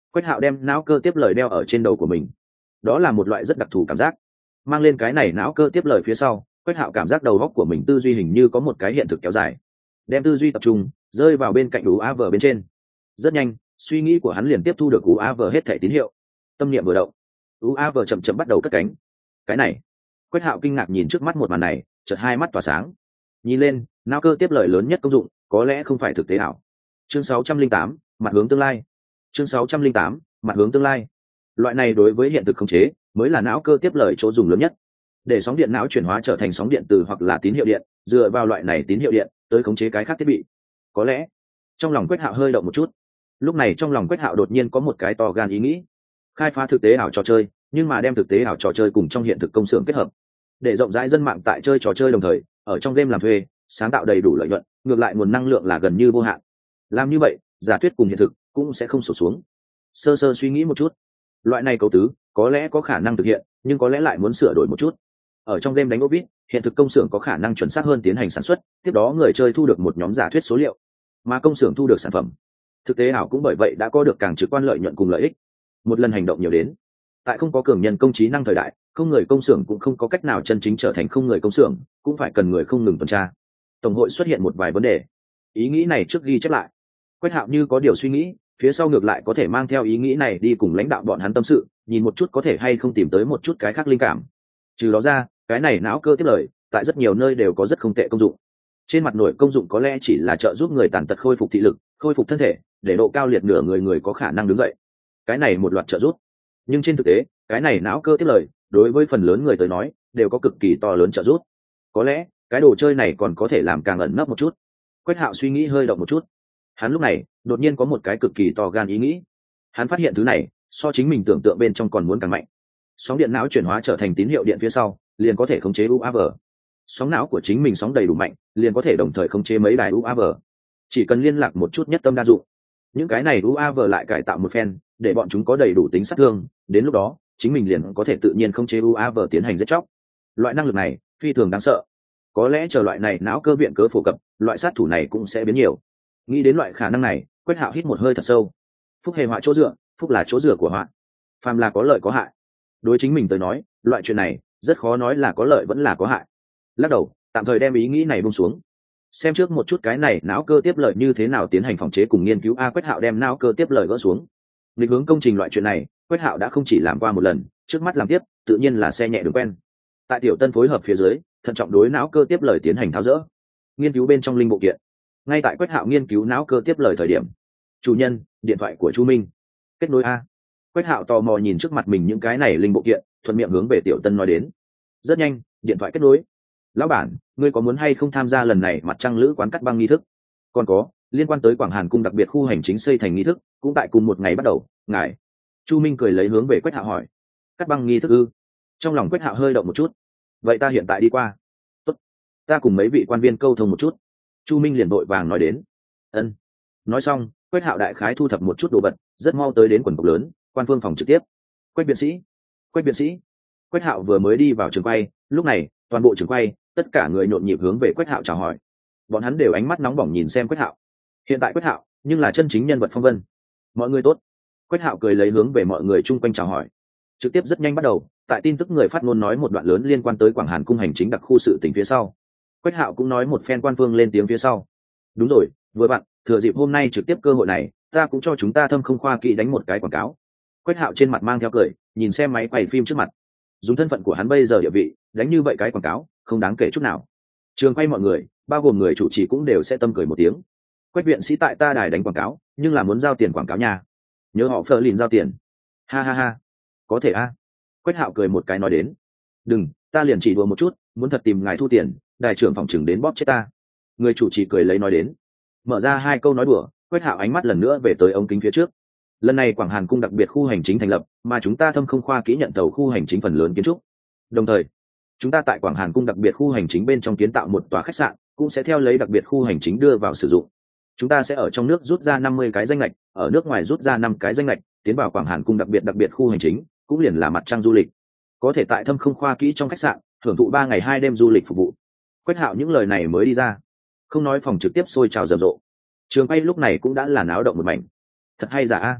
Quách Hạo đem não cơ tiếp lời đeo ở trên đầu của mình. Đó là một loại rất đặc thù cảm giác. Mang lên cái này não cơ tiếp lời phía sau, Quách Hạo cảm giác đầu óc của mình tư duy hình như có một cái hiện thực kéo dài. Đem tư duy tập trung rơi vào bên cạnh UAV bên trên. Rất nhanh, suy nghĩ của hắn liền tiếp thu được UAV hết thảy tín hiệu. Tâm niệm vừa động, UAV chậm chậm bắt đầu cất cánh. Cái này, Quách Hạo kinh ngạc nhìn trước mắt một màn này, chợt hai mắt tỏa sáng. Nhìn lên, não cơ tiếp lời lớn nhất công dụng, có lẽ không phải thực tế ảo. Chương 608, mặt hướng tương lai. Chương 608, mặt hướng tương lai. Loại này đối với hiện thực khống chế, mới là não cơ tiếp lời chỗ dùng lớn nhất. Để sóng điện não chuyển hóa trở thành sóng điện từ hoặc là tín hiệu điện, dựa vào loại này tín hiệu điện tới khống chế cái khác thiết bị. Có lẽ, trong lòng Quách Hạo hơi động một chút. Lúc này trong lòng Quách Hạo đột nhiên có một cái to gan ý nghĩ, khai phá thực tế ảo trò chơi, nhưng mà đem thực tế ảo trò chơi cùng trong hiện thực công xưởng kết hợp, để rộng rãi dân mạng tại chơi trò chơi đồng thời ở trong game làm thuê, sáng tạo đầy đủ lợi nhuận, ngược lại nguồn năng lượng là gần như vô hạn. Làm như vậy, giả thuyết cùng hiện thực cũng sẽ không sụt xuống. Sơ sơ suy nghĩ một chút, loại này cấu tứ có lẽ có khả năng thực hiện, nhưng có lẽ lại muốn sửa đổi một chút. Ở trong game đánh ốp vít, hiện thực công xưởng có khả năng chuẩn xác hơn tiến hành sản xuất, tiếp đó người chơi thu được một nhóm giả thuyết số liệu, mà công xưởng thu được sản phẩm. Thực tế ảo cũng bởi vậy đã có được càng trực quan lợi nhuận cùng lợi ích. Một lần hành động nhiều đến, tại không có cường nhân công trí năng thời đại, không người công xưởng cũng không có cách nào chân chính trở thành không người công xưởng, cũng phải cần người không ngừng tuần tra. Tổng hội xuất hiện một vài vấn đề. Ý nghĩ này trước ghi chép lại. Quách Hạo như có điều suy nghĩ, phía sau ngược lại có thể mang theo ý nghĩ này đi cùng lãnh đạo bọn hắn tâm sự, nhìn một chút có thể hay không tìm tới một chút cái khác linh cảm. Trừ đó ra, cái này não cơ tiếp lời, tại rất nhiều nơi đều có rất không tệ công dụng. Trên mặt nổi công dụng có lẽ chỉ là trợ giúp người tàn tật khôi phục thị lực, khôi phục thân thể, để độ cao liệt nửa người có khả năng đứng dậy. Cái này một loạt trợ giúp. Nhưng trên thực tế, cái này não cơ tiếp lời, đối với phần lớn người tới nói, đều có cực kỳ to lớn trợ giúp. Có lẽ, cái đồ chơi này còn có thể làm càng ẩn nấp một chút. Quách Hạo suy nghĩ hơi động một chút. Hắn lúc này, đột nhiên có một cái cực kỳ to gan ý nghĩ. Hắn phát hiện thứ này, so chính mình tưởng tượng bên trong còn muốn càng mạnh. Sóng điện não chuyển hóa trở thành tín hiệu điện phía sau, liền có thể khống chế UAV. Sóng não của chính mình sóng đầy đủ mạnh, liền có thể đồng thời khống chế mấy đài UAV. Chỉ cần liên lạc một chút nhất tâm đa dụng. Những cái này UAV lại cải tạo một phen, để bọn chúng có đầy đủ tính sát thương, đến lúc đó, chính mình liền có thể tự nhiên khống chế UAV tiến hành giết chóc. Loại năng lực này, phi thường đáng sợ. Có lẽ chờ loại này não cơ viện cớ phổ cập, loại sát thủ này cũng sẽ biến nhiều. Nghĩ đến loại khả năng này, Quách Hạo hít một hơi thật sâu. Phúc hề họa chỗ dựa, phúc là chỗ dựa của họa. Phàm là có lợi có hại. Đối chính mình tới nói, loại chuyện này rất khó nói là có lợi vẫn là có hại. Lắc đầu, tạm thời đem ý nghĩ này buông xuống. Xem trước một chút cái này não cơ tiếp lợi như thế nào tiến hành phòng chế cùng nghiên cứu. Quách Hạo đem não cơ tiếp lợi gỡ xuống. Định hướng công trình loại chuyện này, Quách Hạo đã không chỉ làm qua một lần, trước mắt làm tiếp, tự nhiên là xe nhẹ đường quen. Tại Tiểu Tân phối hợp phía dưới, thận trọng đối não cơ tiếp lời tiến hành tháo dỡ, nghiên cứu bên trong linh bộ kiện. Ngay tại Quách Hạo nghiên cứu não cơ tiếp lời thời điểm, chủ nhân, điện thoại của Chu Minh. Kết nối a. Quách Hạo tò mò nhìn trước mặt mình những cái này linh bộ kiện, thuận miệng hướng về Tiểu Tân nói đến. Rất nhanh, điện thoại kết nối. Lão bản, ngươi có muốn hay không tham gia lần này mặt trăng lữ quán cắt băng nghi thức? Còn có, liên quan tới Quảng Hàn cung đặc biệt khu hành chính xây thành nghi thức, cũng tại cùng một ngày bắt đầu. Ngài. Chu Minh cười lấy hướng về Quách Hạo hỏi. Cắt băng nghi thức ư? Trong lòng Quách Hạo hơi động một chút. Vậy ta hiện tại đi qua. Tốt. Ta cùng mấy vị quan viên câu thông một chút. Chu Minh liền vội vàng nói đến. Ân. Nói xong, Quách Hạo đại khái thu thập một chút đồ vật, rất mau tới đến quần cục lớn, quan phương phòng trực tiếp. Quách biện sĩ. Quách biện sĩ. Quách Hạo vừa mới đi vào trường quay, lúc này, toàn bộ trường quay, tất cả người nhộn nhịp hướng về Quách Hạo chào hỏi. Bọn hắn đều ánh mắt nóng bỏng nhìn xem Quách Hạo. Hiện tại Quách Hạo, nhưng là chân chính nhân vật phong vân. Mọi người tốt. Quách Hạo cười lấy hướng về mọi người chung quanh chào hỏi. Trực tiếp rất nhanh bắt đầu, tại tin tức người phát ngôn nói một đoạn lớn liên quan tới Quảng Hàn cung hành chính đặc khu sự tỉnh phía sau. Quách Hạo cũng nói một phen quan phương lên tiếng phía sau. Đúng rồi, vừa bạn, thừa dịp hôm nay trực tiếp cơ hội này, ta cũng cho chúng ta Thâm Không Khoa Kỹ đánh một cái quảng cáo. Quách Hạo trên mặt mang theo cười, nhìn xem máy quay phim trước mặt. Dùng thân phận của hắn bây giờ địa vị, đánh như vậy cái quảng cáo, không đáng kể chút nào. Trường quay mọi người, bao gồm người chủ trì cũng đều sẽ tâm cười một tiếng. Quách viện sĩ tại ta đài đánh quảng cáo, nhưng là muốn giao tiền quảng cáo nha. Nhớ họ Phờ Lìn giao tiền. Ha ha ha. Có thể a. Quách Hạo cười một cái nói đến. Đừng, ta liền chỉ đùa một chút, muốn thật tìm ngài thu tiền, đài trưởng phòng chừng đến bóp chết ta. Người chủ trì cười lấy nói đến. Mở ra hai câu nói đùa, Quách Hạo ánh mắt lần nữa về tới ống kính phía trước. Lần này Quảng Hàn cung đặc biệt khu hành chính thành lập, mà chúng ta Thâm Không Khoa Kỹ nhận tàu khu hành chính phần lớn kiến trúc. Đồng thời, chúng ta tại Quảng Hàn cung đặc biệt khu hành chính bên trong kiến tạo một tòa khách sạn, cũng sẽ theo lấy đặc biệt khu hành chính đưa vào sử dụng. Chúng ta sẽ ở trong nước rút ra 50 cái danh lệch, ở nước ngoài rút ra 5 cái danh lệch, tiến vào Quảng Hàn cung đặc biệt khu hành chính, cũng liền là mặt trăng du lịch. Có thể tại Thâm Không Khoa Kỹ trong khách sạn, hưởng thụ 3 ngày 2 đêm du lịch phục vụ. Quách Hạo những lời này mới đi ra, không nói phòng trực tiếp sôi trào rầm rộ. Trường quay lúc này cũng đã là náo động một mảnh. Thật hay giả a.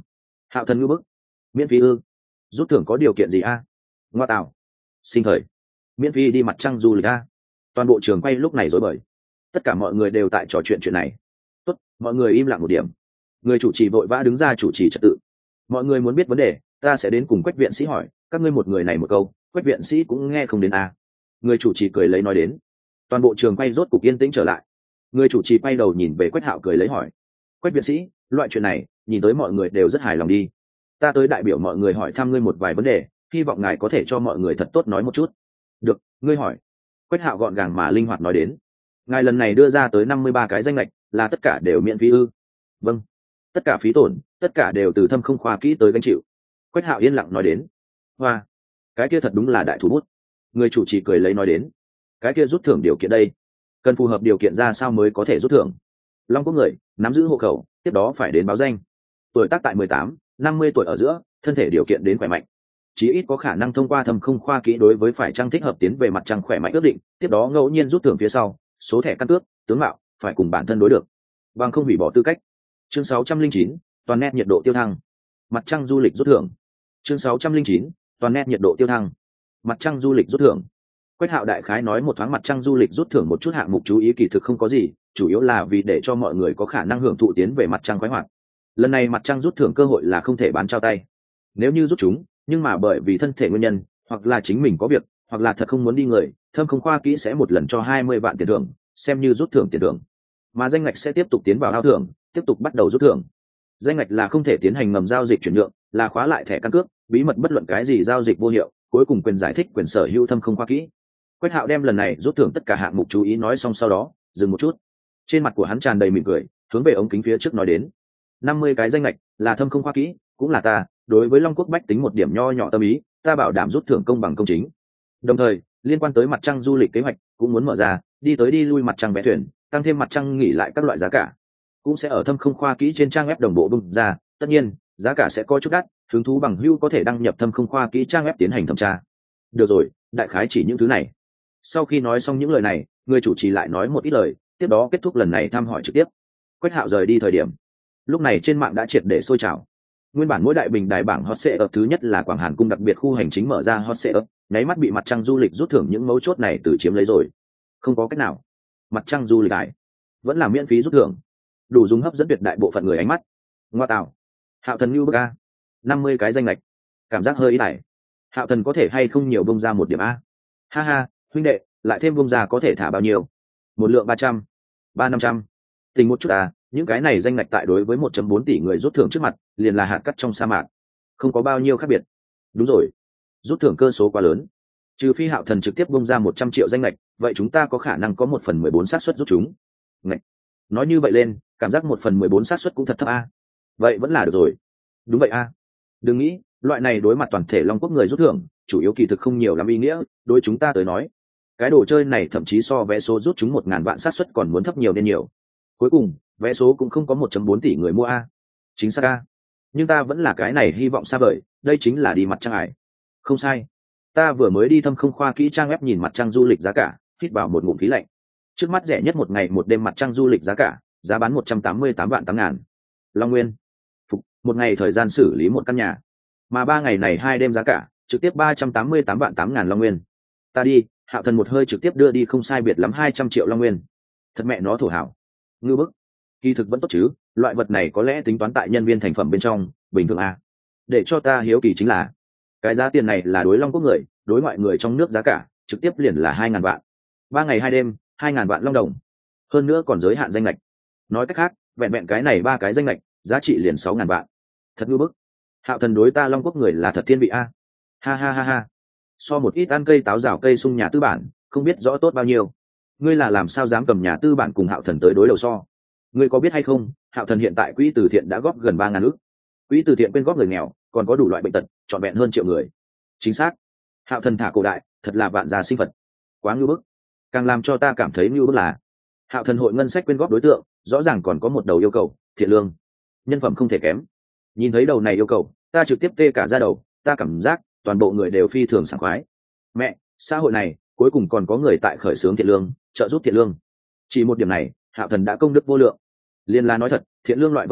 Hạo Thần ngư bức. Miễn phí ư? Rút thưởng có điều kiện gì a? Ngoa tạo. Sinh thời. Miễn phí đi mặt trăng du lịch a? Toàn bộ trường quay lúc này rối bời. Tất cả mọi người đều tại trò chuyện này. Tốt, mọi người im lặng một điểm. Người chủ trì vội vã đứng ra chủ trì trật tự. Mọi người muốn biết vấn đề, ta sẽ đến cùng Quách viện sĩ hỏi, các ngươi một người này một câu, Quách viện sĩ cũng nghe không đến a. Người chủ trì cười lấy nói đến. Toàn bộ trường quay rốt cục yên tĩnh trở lại. Người chủ trì quay đầu nhìn về Quách Hạo cười lấy hỏi, Quách viện sĩ, loại chuyện này nhìn tới mọi người đều rất hài lòng đi. Ta tới đại biểu mọi người hỏi thăm ngươi một vài vấn đề, hy vọng ngài có thể cho mọi người thật tốt nói một chút. Được, ngươi hỏi. Quách Hạo gọn gàng mà linh hoạt nói đến. Ngài lần này đưa ra tới 53 cái danh lệch, là tất cả đều miễn phí ư? Vâng. Tất cả phí tổn, tất cả đều từ Thâm Không Khoa Kỹ tới gánh chịu. Quách Hạo yên lặng nói đến. Hoa, cái kia thật đúng là đại thủ bút. Người chủ trì cười lấy nói đến. Cái kia rút thưởng điều kiện đây, cần phù hợp điều kiện ra sao mới có thể rút thưởng? Long Quốc người, nắm giữ hộ khẩu, tiếp đó phải đến báo danh. Tuổi tác tại 18, 50 tuổi ở giữa, thân thể điều kiện đến khỏe mạnh. Chí ít có khả năng thông qua Thâm Không Khoa Kỹ đối với phải trang thích hợp tiến về mặt trăng khỏe mạnh ước định, tiếp đó ngẫu nhiên rút thưởng phía sau, số thẻ căn cước, tướng mạo phải cùng bản thân đối được, bằng không hủy bỏ tư cách. Chương 609, toàn net nhiệt độ tiêu thăng. Mặt trăng du lịch rút thưởng. Chương 609, toàn net nhiệt độ tiêu thăng. Mặt trăng du lịch rút thưởng. Quách Hạo đại khái nói một thoáng mặt trăng du lịch rút thưởng một chút hạng mục chú ý kỳ thực không có gì, chủ yếu là vì để cho mọi người có khả năng hưởng thụ tiến về mặt trăng khoái hoạt. Lần này mặt trăng rút thưởng cơ hội là không thể bán trao tay. Nếu như rút chúng, nhưng mà bởi vì thân thể nguyên nhân, hoặc là chính mình có việc, hoặc là thật không muốn đi người, Thâm Không Khoa Kỹ sẽ một lần cho 20 vạn tiền thưởng, xem như rút thưởng tiền thưởng. Mà danh ngạch sẽ tiếp tục tiến vào ao thưởng, tiếp tục bắt đầu rút thưởng. Danh ngạch là không thể tiến hành ngầm giao dịch chuyển nhượng, là khóa lại thẻ căn cước, bí mật bất luận cái gì giao dịch vô hiệu, cuối cùng quyền giải thích quyền sở hữu Thâm Không Khoa Kỹ. Quách Hạo đem lần này rút thưởng tất cả hạng mục chú ý nói xong sau đó, dừng một chút. Trên mặt của hắn tràn đầy mỉm cười, hướng về ống kính phía trước nói đến. 50 cái danh lệch, là Thâm Không Khoa Kỹ, cũng là ta, đối với Long Quốc bách tính một điểm nho nhỏ tâm ý, ta bảo đảm rút thưởng công bằng công chính. Đồng thời, liên quan tới mặt trăng du lịch kế hoạch, cũng muốn mở ra, đi tới đi lui mặt trăng vé thuyền, tăng thêm mặt trăng nghỉ lại các loại giá cả. Cũng sẽ ở Thâm Không Khoa Kỹ trên trang web đồng bộ bung ra, tất nhiên, giá cả sẽ có chút đắt, hứng thú bằng hữu có thể đăng nhập Thâm Không Khoa Kỹ trang web tiến hành thẩm tra. Được rồi, đại khái chỉ những thứ này. Sau khi nói xong những lời này, người chủ trì lại nói một ít lời, tiếp đó kết thúc lần này thăm hỏi trực tiếp. Quách Hạo rời đi thời điểm, lúc này trên mạng đã triệt để sôi trào. Nguyên bản mỗi đại bình đài bảng hot search thứ nhất là Quảng Hàn cung đặc biệt khu hành chính mở ra hot search, nháy mắt bị mặt trăng du lịch rút thưởng những mấu chốt này từ chiếm lấy rồi. Không có cách nào, mặt trăng du lịch đài vẫn là miễn phí rút thưởng, đủ dùng hấp dẫn tuyệt đại bộ phận người ánh mắt. Ngoa tạo, Hạo Thần như bức a, 50 cái danh lệch, cảm giác hơi ý này. Hạo Thần có thể hay không nhiều bông ra một điểm a? Ha ha, huynh đệ, lại thêm bông ra có thể thả bao nhiêu? Một lượng 300, 300-500. Tình một chút à, những cái này danh ngạch tại đối với 1.4 tỷ người rút thưởng trước mặt, liền là hạt cát trong sa mạc, không có bao nhiêu khác biệt. Đúng rồi, rút thưởng cơ số quá lớn, trừ phi Hạo Thần trực tiếp bung ra 100 triệu danh ngạch, vậy chúng ta có khả năng có 1/14 xác suất rút chúng. Ngạch. Nói như vậy lên, cảm giác 1/14 xác suất cũng thật thấp a. Vậy vẫn là được rồi. Đúng vậy a. Đừng nghĩ, loại này đối mặt toàn thể Long Quốc người rút thưởng, chủ yếu kỳ thực không nhiều lắm ý nghĩa, đối chúng ta tới nói, cái đồ chơi này thậm chí so vé số rút chúng 1000 vạn xác suất còn muốn thấp nhiều nên nhiều. Cuối cùng, vé số cũng không có 1.4 tỷ người mua a. Chính xác a. Nhưng ta vẫn là cái này hy vọng xa vời, đây chính là đi mặt trăng ải. Không sai, ta vừa mới đi Thâm Không Khoa Kỹ trang web nhìn mặt trăng du lịch giá cả, hít vào một ngụm khí lạnh. Trước mắt rẻ nhất một ngày một đêm mặt trăng du lịch giá cả, giá bán 188 vạn 8 ngàn Long Nguyên. Phục, một ngày thời gian xử lý một căn nhà, mà 3 ngày này 2 đêm giá cả trực tiếp 388 vạn 8 ngàn Long Nguyên. Ta đi, Hạo Thần một hơi trực tiếp đưa đi không sai biệt lắm 200 triệu Long Nguyên. Thật mẹ nó thổ hảo, ngư bức. Kỳ thực vẫn tốt chứ, loại vật này có lẽ tính toán tại nhân viên thành phẩm bên trong, bình thường à. Để cho ta hiếu kỳ chính là, cái giá tiền này là đối Long Quốc người, đối ngoại người trong nước giá cả trực tiếp liền là 2.000 vạn. 3 ngày 2 đêm, 2.000 vạn Long đồng. Hơn nữa còn giới hạn danh lệch. Nói cách khác, vẹn vẹn cái này 3 cái danh lệch, giá trị liền 6.000 vạn. Thật ngư bức. Hạo Thần đối ta Long Quốc người là thật thiên vị a. Ha ha ha ha. So một ít ăn cây táo rào cây sung nhà tư bản, không biết rõ tốt bao nhiêu. Ngươi là làm sao dám cầm nhà tư bản cùng Hạo Thần tới đối đầu so? Ngươi có biết hay không, Hạo Thần hiện tại quỹ từ thiện đã góp gần 3.000 ức. Quỹ từ thiện quyên góp người nghèo, còn có đủ loại bệnh tật, trọn vẹn hơn triệu người. Chính xác. Hạo Thần thả cổ đại, thật là vạn gia sinh vật. Quá ngưu bức. Càng làm cho ta cảm thấy ngưu bức là, Hạo Thần hội ngân sách quyên góp đối tượng, rõ ràng còn có một đầu yêu cầu, thiện lương, nhân phẩm không thể kém. Nhìn thấy đầu này yêu cầu, ta trực tiếp tê cả da đầu, ta cảm giác toàn bộ người đều phi thường sảng khoái. Mẹ, xã hội này cuối cùng còn có người tại khởi xướng thiện lương, trợ giúp thiện lương. Chỉ một điểm này, Hạo Thần đã công đức vô lượng. Liên la nói thật, thiện lương loại vật này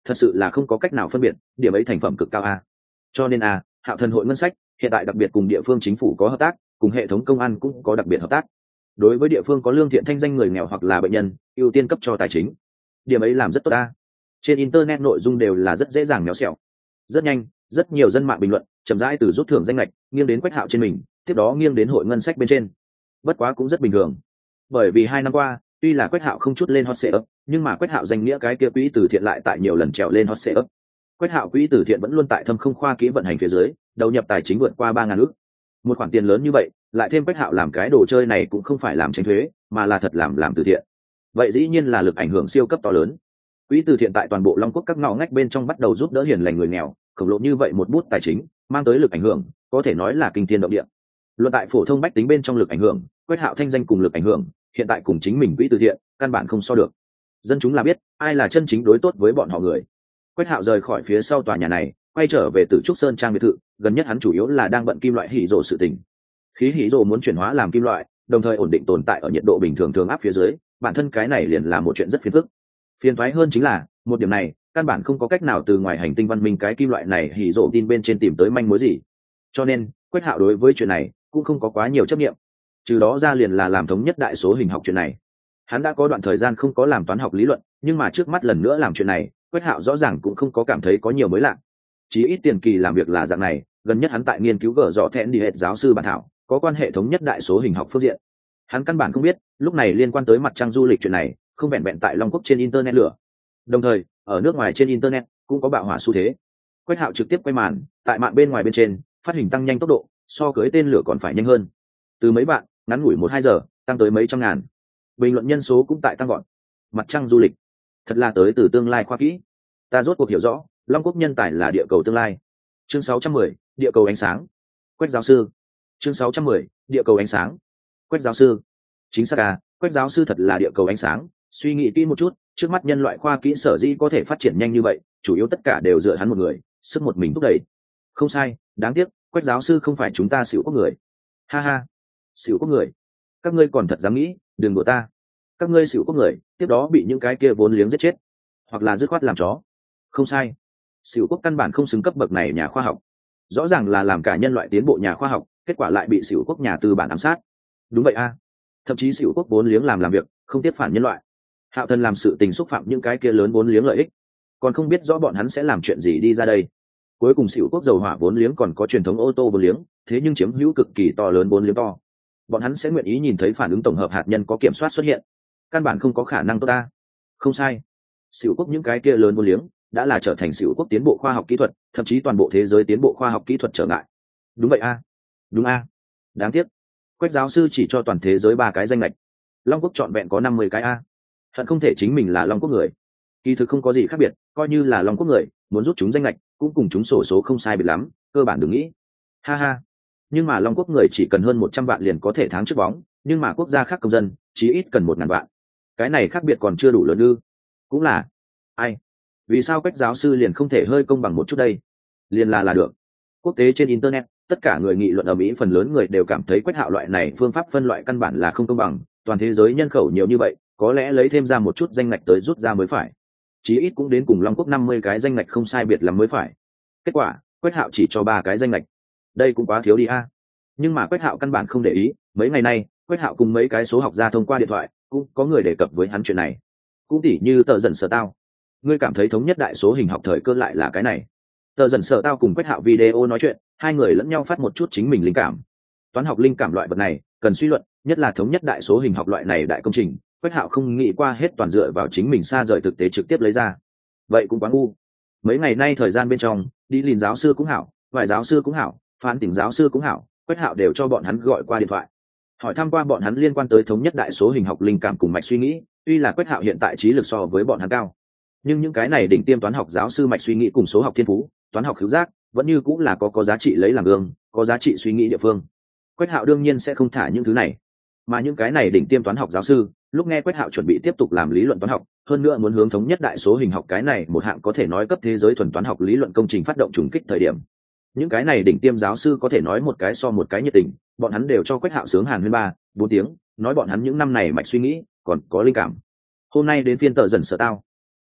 thật sự là không có cách nào phân biệt, điểm ấy thành phẩm cực cao a. Cho nên a, Hạo Thần hội ngân sách hiện tại đặc biệt cùng địa phương chính phủ có hợp tác, cùng hệ thống công an cũng có đặc biệt hợp tác. Đối với địa phương có lương thiện thanh danh người nghèo hoặc là bệnh nhân, ưu tiên cấp cho tài chính. Điểm ấy làm rất tốt a. Trên internet nội dung đều là rất dễ dàng méo xẹo. Rất nhanh, rất nhiều dân mạng bình luận, chậm rãi từ rút thưởng danh lệch, nghiêng đến Quách Hạo trên mình, tiếp đó nghiêng đến hội ngân sách bên trên. Bất quá cũng rất bình thường. Bởi vì 2 năm qua, tuy là Quách Hạo không chút lên hot search, nhưng mà Quách Hạo danh nghĩa cái kia quỹ từ thiện lại tại nhiều lần trèo lên hot search. Quách Hạo quỹ từ thiện vẫn luôn tại Thâm Không khoa kỹ vận hành phía dưới, đầu nhập tài chính vượt qua 3.000 ức. Một khoản tiền lớn như vậy, lại thêm Quách Hạo làm cái đồ chơi này cũng không phải làm tránh thuế, mà là thật làm từ thiện. Vậy dĩ nhiên là lực ảnh hưởng siêu cấp to lớn. Quỹ từ thiện tại toàn bộ Long Quốc các ngõ ngách bên trong bắt đầu giúp đỡ hiền lành người nghèo, khổng lồ như vậy một bút tài chính, mang tới lực ảnh hưởng, có thể nói là kinh thiên động địa. Luận tại phổ thông bách tính bên trong lực ảnh hưởng, Quách Hạo thanh danh cùng lực ảnh hưởng, hiện tại cùng chính mình quỹ từ thiện, căn bản không so được. Dân chúng là biết, ai là chân chính đối tốt với bọn họ người. Quách Hạo rời khỏi phía sau tòa nhà này, quay trở về Tử Trúc Sơn trang biệt thự, gần nhất hắn chủ yếu là đang bận kim loại hỉ rồ sự tình. Khí hỉ rồ muốn chuyển hóa làm kim loại, đồng thời ổn định tồn tại ở nhiệt độ bình thường thường áp phía dưới, bản thân cái này liền là một chuyện rất phiền phức. Phiền toái hơn chính là, một điểm này, căn bản không có cách nào từ ngoài hành tinh văn minh cái kim loại này hỉ rồ tin bên trên tìm tới manh mối gì. Cho nên, Quách Hạo đối với chuyện này cũng không có quá nhiều chấp niệm. Trừ đó ra liền là làm thống nhất đại số hình học chuyện này. Hắn đã có đoạn thời gian không có làm toán học lý luận, nhưng mà trước mắt lần nữa làm chuyện này, Quách Hạo rõ ràng cũng không có cảm thấy có nhiều mới lạ. Chí ít tiền kỳ làm việc là dạng này, gần nhất hắn tại nghiên cứu gỡ rõ thẹn đi hệ giáo sư bản thảo, có quan hệ thống nhất đại số hình học phương diện. Hắn căn bản không biết, lúc này liên quan tới mặt trăng du lịch chuyện này, không vẹn vẹn tại Long Quốc trên internet lửa. Đồng thời, ở nước ngoài trên internet cũng có bạo hỏa xu thế. Quách Hạo trực tiếp quay màn, tại mạng bên ngoài bên trên, phát hình tăng nhanh tốc độ, so cưới tên lửa còn phải nhanh hơn. Từ mấy bạn, ngắn ngủi 1-2 giờ, tăng tới mấy trăm ngàn. Bình luận nhân số cũng tại tăng gọn. Mặt trăng du lịch, thật là tới từ tương lai khoa kỹ. Ta rốt cuộc hiểu rõ, Long Quốc nhân tài là địa cầu tương lai. Chương 610, địa cầu ánh sáng. Quách giáo sư. Chương 610, địa cầu ánh sáng. Quách giáo sư. Chính xác à, Quách giáo sư thật là địa cầu ánh sáng. Suy nghĩ kỹ một chút, trước mắt nhân loại khoa kỹ sở dĩ có thể phát triển nhanh như vậy, chủ yếu tất cả đều dựa hắn một người, sức một mình thúc đẩy. Không sai, đáng tiếc, Quách giáo sư không phải chúng ta xỉu quốc người. Ha ha, xỉu quốc người. Các ngươi còn thật dám nghĩ, đừng đùa ta. Các ngươi xỉu quốc người, tiếp đó bị những cái kia vốn liếng giết chết, hoặc là dứt khoát làm chó. Không sai, xỉu quốc căn bản không xứng cấp bậc này nhà khoa học. Rõ ràng là làm cả nhân loại tiến bộ nhà khoa học, kết quả lại bị xỉu quốc nhà tư bản ám sát. Đúng vậy a, thậm chí xỉu quốc vốn liếng làm việc, không tiếp phản nhân loại. Hạo Thần làm sự tình xúc phạm những cái kia lớn vốn liếng lợi ích, còn không biết rõ bọn hắn sẽ làm chuyện gì đi ra đây. Cuối cùng xỉu quốc dầu hỏa vốn liếng còn có truyền thống ô tô vốn liếng, thế nhưng chiếm hữu cực kỳ to lớn vốn liếng to. Bọn hắn sẽ nguyện ý nhìn thấy phản ứng tổng hợp hạt nhân có kiểm soát xuất hiện, căn bản không có khả năng tốt ta. Không sai, xỉu quốc những cái kia lớn vốn liếng đã là trở thành xỉu quốc tiến bộ khoa học kỹ thuật, thậm chí toàn bộ thế giới tiến bộ khoa học kỹ thuật trở ngại. Đúng vậy a, đúng a. Đáng tiếc, Quách giáo sư chỉ cho toàn thế giới 3 cái danh lệch, Long Quốc trọn vẹn có 50 cái a. Hận không thể chính mình là Long Quốc người. Kỳ thực không có gì khác biệt, coi như là Long Quốc người, muốn rút chúng danh lệch cũng cùng chúng sổ số không sai biệt lắm, cơ bản đừng nghĩ. Ha ha. Nhưng mà Long Quốc người chỉ cần hơn 100 vạn liền có thể thắng trước bóng, nhưng mà quốc gia khác công dân chí ít cần 1.000 vạn. Cái này khác biệt còn chưa đủ lớn ư? Cũng là. Ai? Vì sao Quách giáo sư liền không thể hơi công bằng một chút đây? Liền là được. Quốc tế trên internet, tất cả người nghị luận ở Mỹ phần lớn người đều cảm thấy Quách Hạo loại này phương pháp phân loại căn bản là không công bằng, toàn thế giới nhân khẩu nhiều như vậy, có lẽ lấy thêm ra một chút danh ngạch tới rút ra mới phải. Chí ít cũng đến cùng Long Quốc 50 cái danh ngạch không sai biệt lắm mới phải. Kết quả, Quách Hạo chỉ cho 3 cái danh ngạch. Đây cũng quá thiếu đi a. Nhưng mà Quách Hạo căn bản không để ý, mấy ngày nay, Quách Hạo cùng mấy cái số học gia thông qua điện thoại, cũng có người đề cập với hắn chuyện này. Cũng tỉ như Tờ Dần Sở Tao. Ngươi cảm thấy thống nhất đại số hình học thời cơ lại là cái này. Tờ Dần Sở Tao cùng Quách Hạo video nói chuyện, hai người lẫn nhau phát một chút chính mình linh cảm. Toán học linh cảm loại vật này, cần suy luận, nhất là thống nhất đại số hình học loại này đại công trình, Quách Hạo không nghĩ qua hết toàn dựa vào chính mình xa rời thực tế trực tiếp lấy ra. Vậy cũng quá ngu. Mấy ngày nay thời gian bên trong, đi lìn giáo sư cũng hảo, vài giáo sư cũng hảo, phán tỉnh giáo sư cũng hảo, Quách Hạo đều cho bọn hắn gọi qua điện thoại, hỏi thăm qua bọn hắn liên quan tới thống nhất đại số hình học linh cảm cùng mạch suy nghĩ. Tuy là Quách Hạo hiện tại trí lực so với bọn hắn cao, nhưng những cái này đỉnh tiêm toán học giáo sư mạch suy nghĩ cùng số học thiên phú, toán học khứu giác vẫn như cũng là có giá trị lấy làm gương, có giá trị suy nghĩ địa phương. Quách Hạo đương nhiên sẽ không thả những thứ này, mà những cái này đỉnh tiêm toán học giáo sư lúc nghe Quách Hạo chuẩn bị tiếp tục làm lý luận toán học, hơn nữa muốn hướng thống nhất đại số hình học cái này một hạng có thể nói cấp thế giới thuần toán học lý luận công trình phát động trùng kích thời điểm, những cái này đỉnh tiêm giáo sư có thể nói một cái so một cái nhiệt tình, bọn hắn đều cho Quách Hạo sướng hàn huyên 3-4 tiếng, nói bọn hắn những năm này mạch suy nghĩ còn có linh cảm. Hôm nay đến phiên Tờ Dần Sở Tao.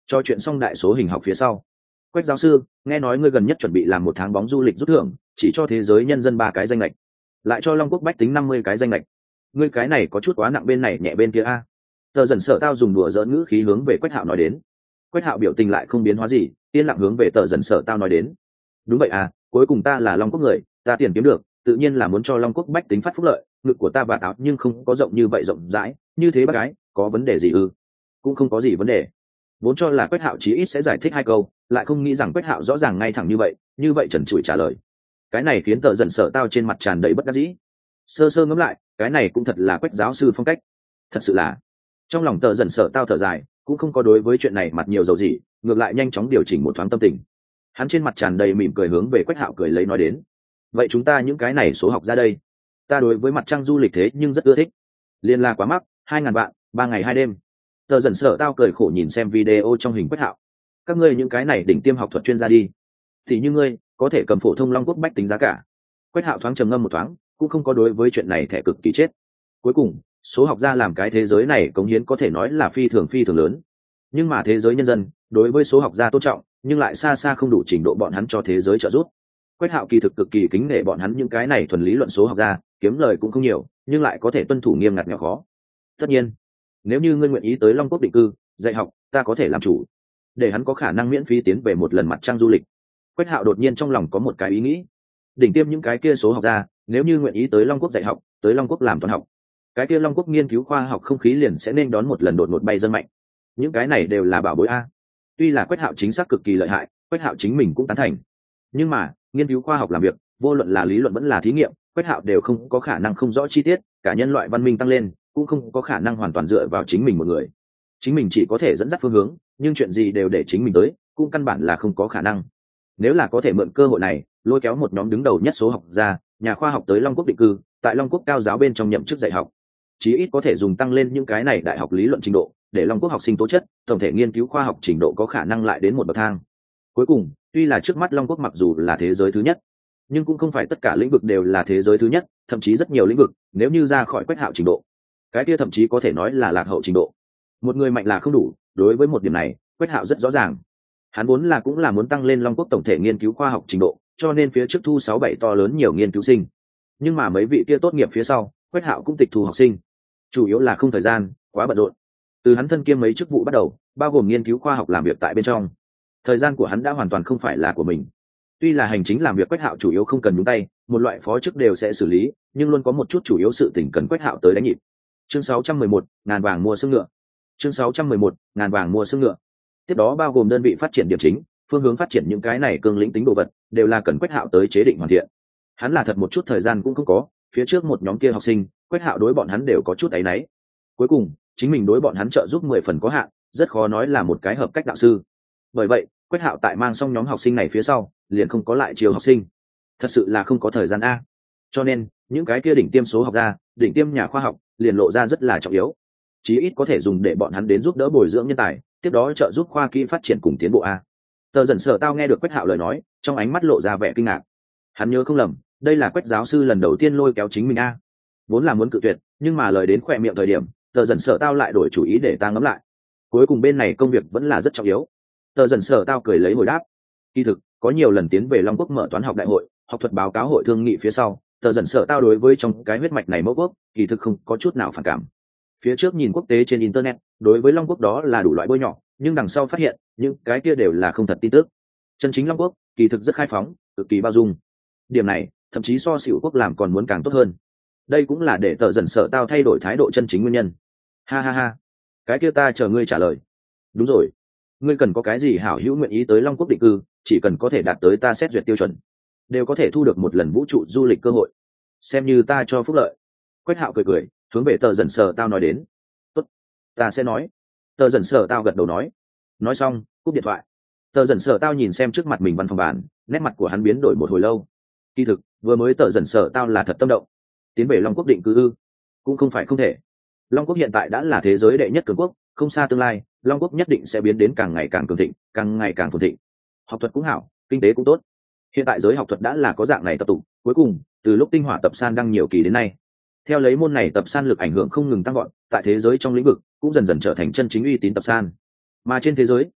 Cho chuyện xong đại số hình học phía sau, Quách giáo sư, nghe nói ngươi gần nhất chuẩn bị làm một tháng bóng du lịch rút thưởng, chỉ cho thế giới nhân dân 3 cái danh lệch, lại cho Long Quốc bách tính 50 cái danh lệch. Ngươi cái này có chút quá nặng bên này nhẹ bên kia a. Tờ Dần Sở Tao dùng đùa giỡn ngữ khí hướng về Quách Hạo nói đến. Quách Hạo biểu tình lại không biến hóa gì, yên lặng hướng về Tờ Dần Sở Tao nói đến. Đúng vậy à, cuối cùng ta là Long Quốc người, ta tiền kiếm được, tự nhiên là muốn cho Long Quốc bách tính phát phúc lợi, ngực của ta vạt áo nhưng không có rộng như vậy rộng rãi, như thế bác gái, có vấn đề gì ư? Cũng không có gì vấn đề. Vốn cho là Quách Hạo chí ít sẽ giải thích 2 câu, lại không nghĩ rằng Quách Hạo rõ ràng ngay thẳng như vậy trần trụi trả lời. Cái này khiến Tờ Dần Sở Tao trên mặt tràn đầy bất đắc dĩ. Sơ sơ ngẫm lại, cái này cũng thật là Quách giáo sư phong cách. Thật sự là. Trong lòng Tờ Dần Sở Tao thở dài, cũng không có đối với chuyện này mặt nhiều dầu gì, ngược lại nhanh chóng điều chỉnh một thoáng tâm tình. Hắn trên mặt tràn đầy mỉm cười hướng về Quách Hạo cười lấy nói đến. Vậy chúng ta những cái này số học ra đây. Ta đối với mặt trăng du lịch thế nhưng rất ưa thích. Liên la quá mắc, 2.000 vạn, 3 ngày 2 đêm. Tờ Dần Sở Tao cười khổ nhìn xem video trong hình Quách Hạo. Các ngươi những cái này đỉnh tiêm học thuật chuyên gia đi. Thì như ngươi, có thể cầm phổ thông Long Quốc bách tính giá cả. Quách Hạo thoáng trầm ngâm một thoáng, cũng không có đối với chuyện này thẻ cực kỳ chết. Cuối cùng, số học gia làm cái thế giới này cống hiến có thể nói là phi thường lớn. Nhưng mà thế giới nhân dân, đối với số học gia tôn trọng, nhưng lại xa xa không đủ trình độ bọn hắn cho thế giới trợ giúp. Quách Hạo kỳ thực cực kỳ kính nể bọn hắn những cái này thuần lý luận số học gia, kiếm lời cũng không nhiều, nhưng lại có thể tuân thủ nghiêm ngặt nhỏ khó. Tất nhiên, nếu như ngươi nguyện ý tới Long Quốc định cư, dạy học, ta có thể làm chủ, để hắn có khả năng miễn phí tiến về một lần mặt trăng du lịch. Quách Hạo đột nhiên trong lòng có một cái ý nghĩ, đỉnh tiêm những cái kia số học gia, nếu như nguyện ý tới Long Quốc dạy học, tới Long Quốc làm toán học, cái kia Long Quốc nghiên cứu khoa học không khí liền sẽ nên đón một lần đột ngột bay dân mạnh. Những cái này đều là bảo bối a. Tuy là Quách Hạo chính xác cực kỳ lợi hại, Quách Hạo chính mình cũng tán thành, nhưng mà nghiên cứu khoa học làm việc, vô luận là lý luận vẫn là thí nghiệm, Quách Hạo đều không có khả năng không rõ chi tiết, cả nhân loại văn minh tăng lên cũng không có khả năng hoàn toàn dựa vào chính mình một người. Chính mình chỉ có thể dẫn dắt phương hướng, nhưng chuyện gì đều để chính mình tới, cũng căn bản là không có khả năng. Nếu là có thể mượn cơ hội này, lôi kéo một nhóm đứng đầu nhất số học gia, nhà khoa học tới Long Quốc định cư, tại Long Quốc cao giáo bên trong nhậm chức dạy học, chí ít có thể dùng tăng lên những cái này đại học lý luận trình độ, để Long Quốc học sinh tố chất, tổng thể nghiên cứu khoa học trình độ có khả năng lại đến một bậc thang. Cuối cùng, tuy là trước mắt Long Quốc mặc dù là thế giới thứ nhất, nhưng cũng không phải tất cả lĩnh vực đều là thế giới thứ nhất, thậm chí rất nhiều lĩnh vực, nếu như ra khỏi Quách Hạo trình độ, cái kia thậm chí có thể nói là lạc hậu trình độ. Một người mạnh là không đủ, đối với một điểm này, Quách Hạo rất rõ ràng. Hắn vốn là cũng là muốn tăng lên Long Quốc tổng thể nghiên cứu khoa học trình độ, cho nên phía trước thu 6-7 to lớn nhiều nghiên cứu sinh. Nhưng mà mấy vị kia tốt nghiệp phía sau, Quách Hạo cũng tịch thu học sinh, chủ yếu là không thời gian, quá bận rộn. Từ hắn thân kiêm mấy chức vụ bắt đầu, bao gồm nghiên cứu khoa học làm việc tại bên trong, thời gian của hắn đã hoàn toàn không phải là của mình. Tuy là hành chính làm việc Quách Hạo chủ yếu không cần nhúng tay, một loại phó chức đều sẽ xử lý, nhưng luôn có một chút chủ yếu sự tình cần Quách Hạo tới đánh nhịp. Chương 611, ngàn vàng mua xương ngựa. Chương 611, ngàn vàng mua xương ngựa. Tiếp đó bao gồm đơn vị phát triển điểm chính, phương hướng phát triển những cái này cương lĩnh tính đồ vật, đều là cần Quách Hạo tới chế định hoàn thiện. Hắn là thật một chút thời gian cũng không có, phía trước một nhóm kia học sinh, Quách Hạo đối bọn hắn đều có chút áy náy. Cuối cùng, chính mình đối bọn hắn trợ giúp 10 phần có hạn, rất khó nói là một cái hợp cách đạo sư. Bởi vậy, Quách Hạo tại mang xong nhóm học sinh này phía sau, liền không có lại chiều học sinh. Thật sự là không có thời gian a. Cho nên, những cái kia đỉnh tiêm số học gia, đỉnh tiêm nhà khoa học, liền lộ ra rất là trọng yếu. Chí ít có thể dùng để bọn hắn đến giúp đỡ bồi dưỡng nhân tài, tiếp đó trợ giúp khoa kỹ phát triển cùng tiến bộ a. Tờ Dần Sở Tao nghe được Quách Hạo lời nói, trong ánh mắt lộ ra vẻ kinh ngạc. Hắn nhớ không lầm, đây là Quách giáo sư lần đầu tiên lôi kéo chính mình a. Vốn là muốn cự tuyệt, nhưng mà lời đến khỏe miệng thời điểm, Tờ Dần Sở Tao lại đổi chủ ý để ta ngẫm lại. Cuối cùng bên này công việc vẫn là rất trọng yếu. Tờ Dần Sở Tao cười lấy hồi đáp. Kỳ thực, có nhiều lần tiến về Long Quốc mở toán học đại hội, học thuật báo cáo hội thương nghị phía sau, Tờ Dần Sở Tao đối với trong cái huyết mạch này mẫu quốc, kỳ thực không có chút nào phản cảm. Phía trước nhìn quốc tế trên internet, đối với Long Quốc đó là đủ loại bôi nhọ, nhưng đằng sau phát hiện, những cái kia đều là không thật tin tức. Chân chính Long Quốc, kỳ thực rất khai phóng, cực kỳ bao dung. Điểm này, thậm chí so Sửu Quốc làm còn muốn càng tốt hơn. Đây cũng là để Tờ Dần Sở Tao thay đổi thái độ chân chính nguyên nhân. Ha ha ha, cái kia ta chờ ngươi trả lời. Đúng rồi, ngươi cần có cái gì hảo hữu nguyện ý tới Long Quốc định cư, chỉ cần có thể đạt tới ta xét duyệt tiêu chuẩn, đều có thể thu được một lần vũ trụ du lịch cơ hội, xem như ta cho phúc lợi. Quách Hạo cười cười, hướng về Tờ Dần Sở Tao nói đến. Tốt, ta sẽ nói. Tờ Dần Sở Tao gật đầu nói. Nói xong, cúp điện thoại. Tờ Dần Sở Tao nhìn xem trước mặt mình văn phòng bàn, nét mặt của hắn biến đổi một hồi lâu. Kỳ thực, vừa mới Tờ Dần Sở Tao là thật tâm động. Tiến về Long Quốc định cư ư? Cũng không phải không thể. Long Quốc hiện tại đã là thế giới đệ nhất cường quốc, không xa tương lai, Long Quốc nhất định sẽ biến đến càng ngày càng cường thịnh, càng ngày càng phồn thịnh. Học thuật cũng hảo, kinh tế cũng tốt. Hiện tại giới học thuật đã là có dạng này tập tụ, cuối cùng, từ lúc tinh hỏa tập san đăng nhiều kỳ đến nay, theo lấy môn này tập san lực ảnh hưởng không ngừng tăng gọn, tại thế giới trong lĩnh vực cũng dần dần trở thành chân chính uy tín tập san. Mà trên thế giới,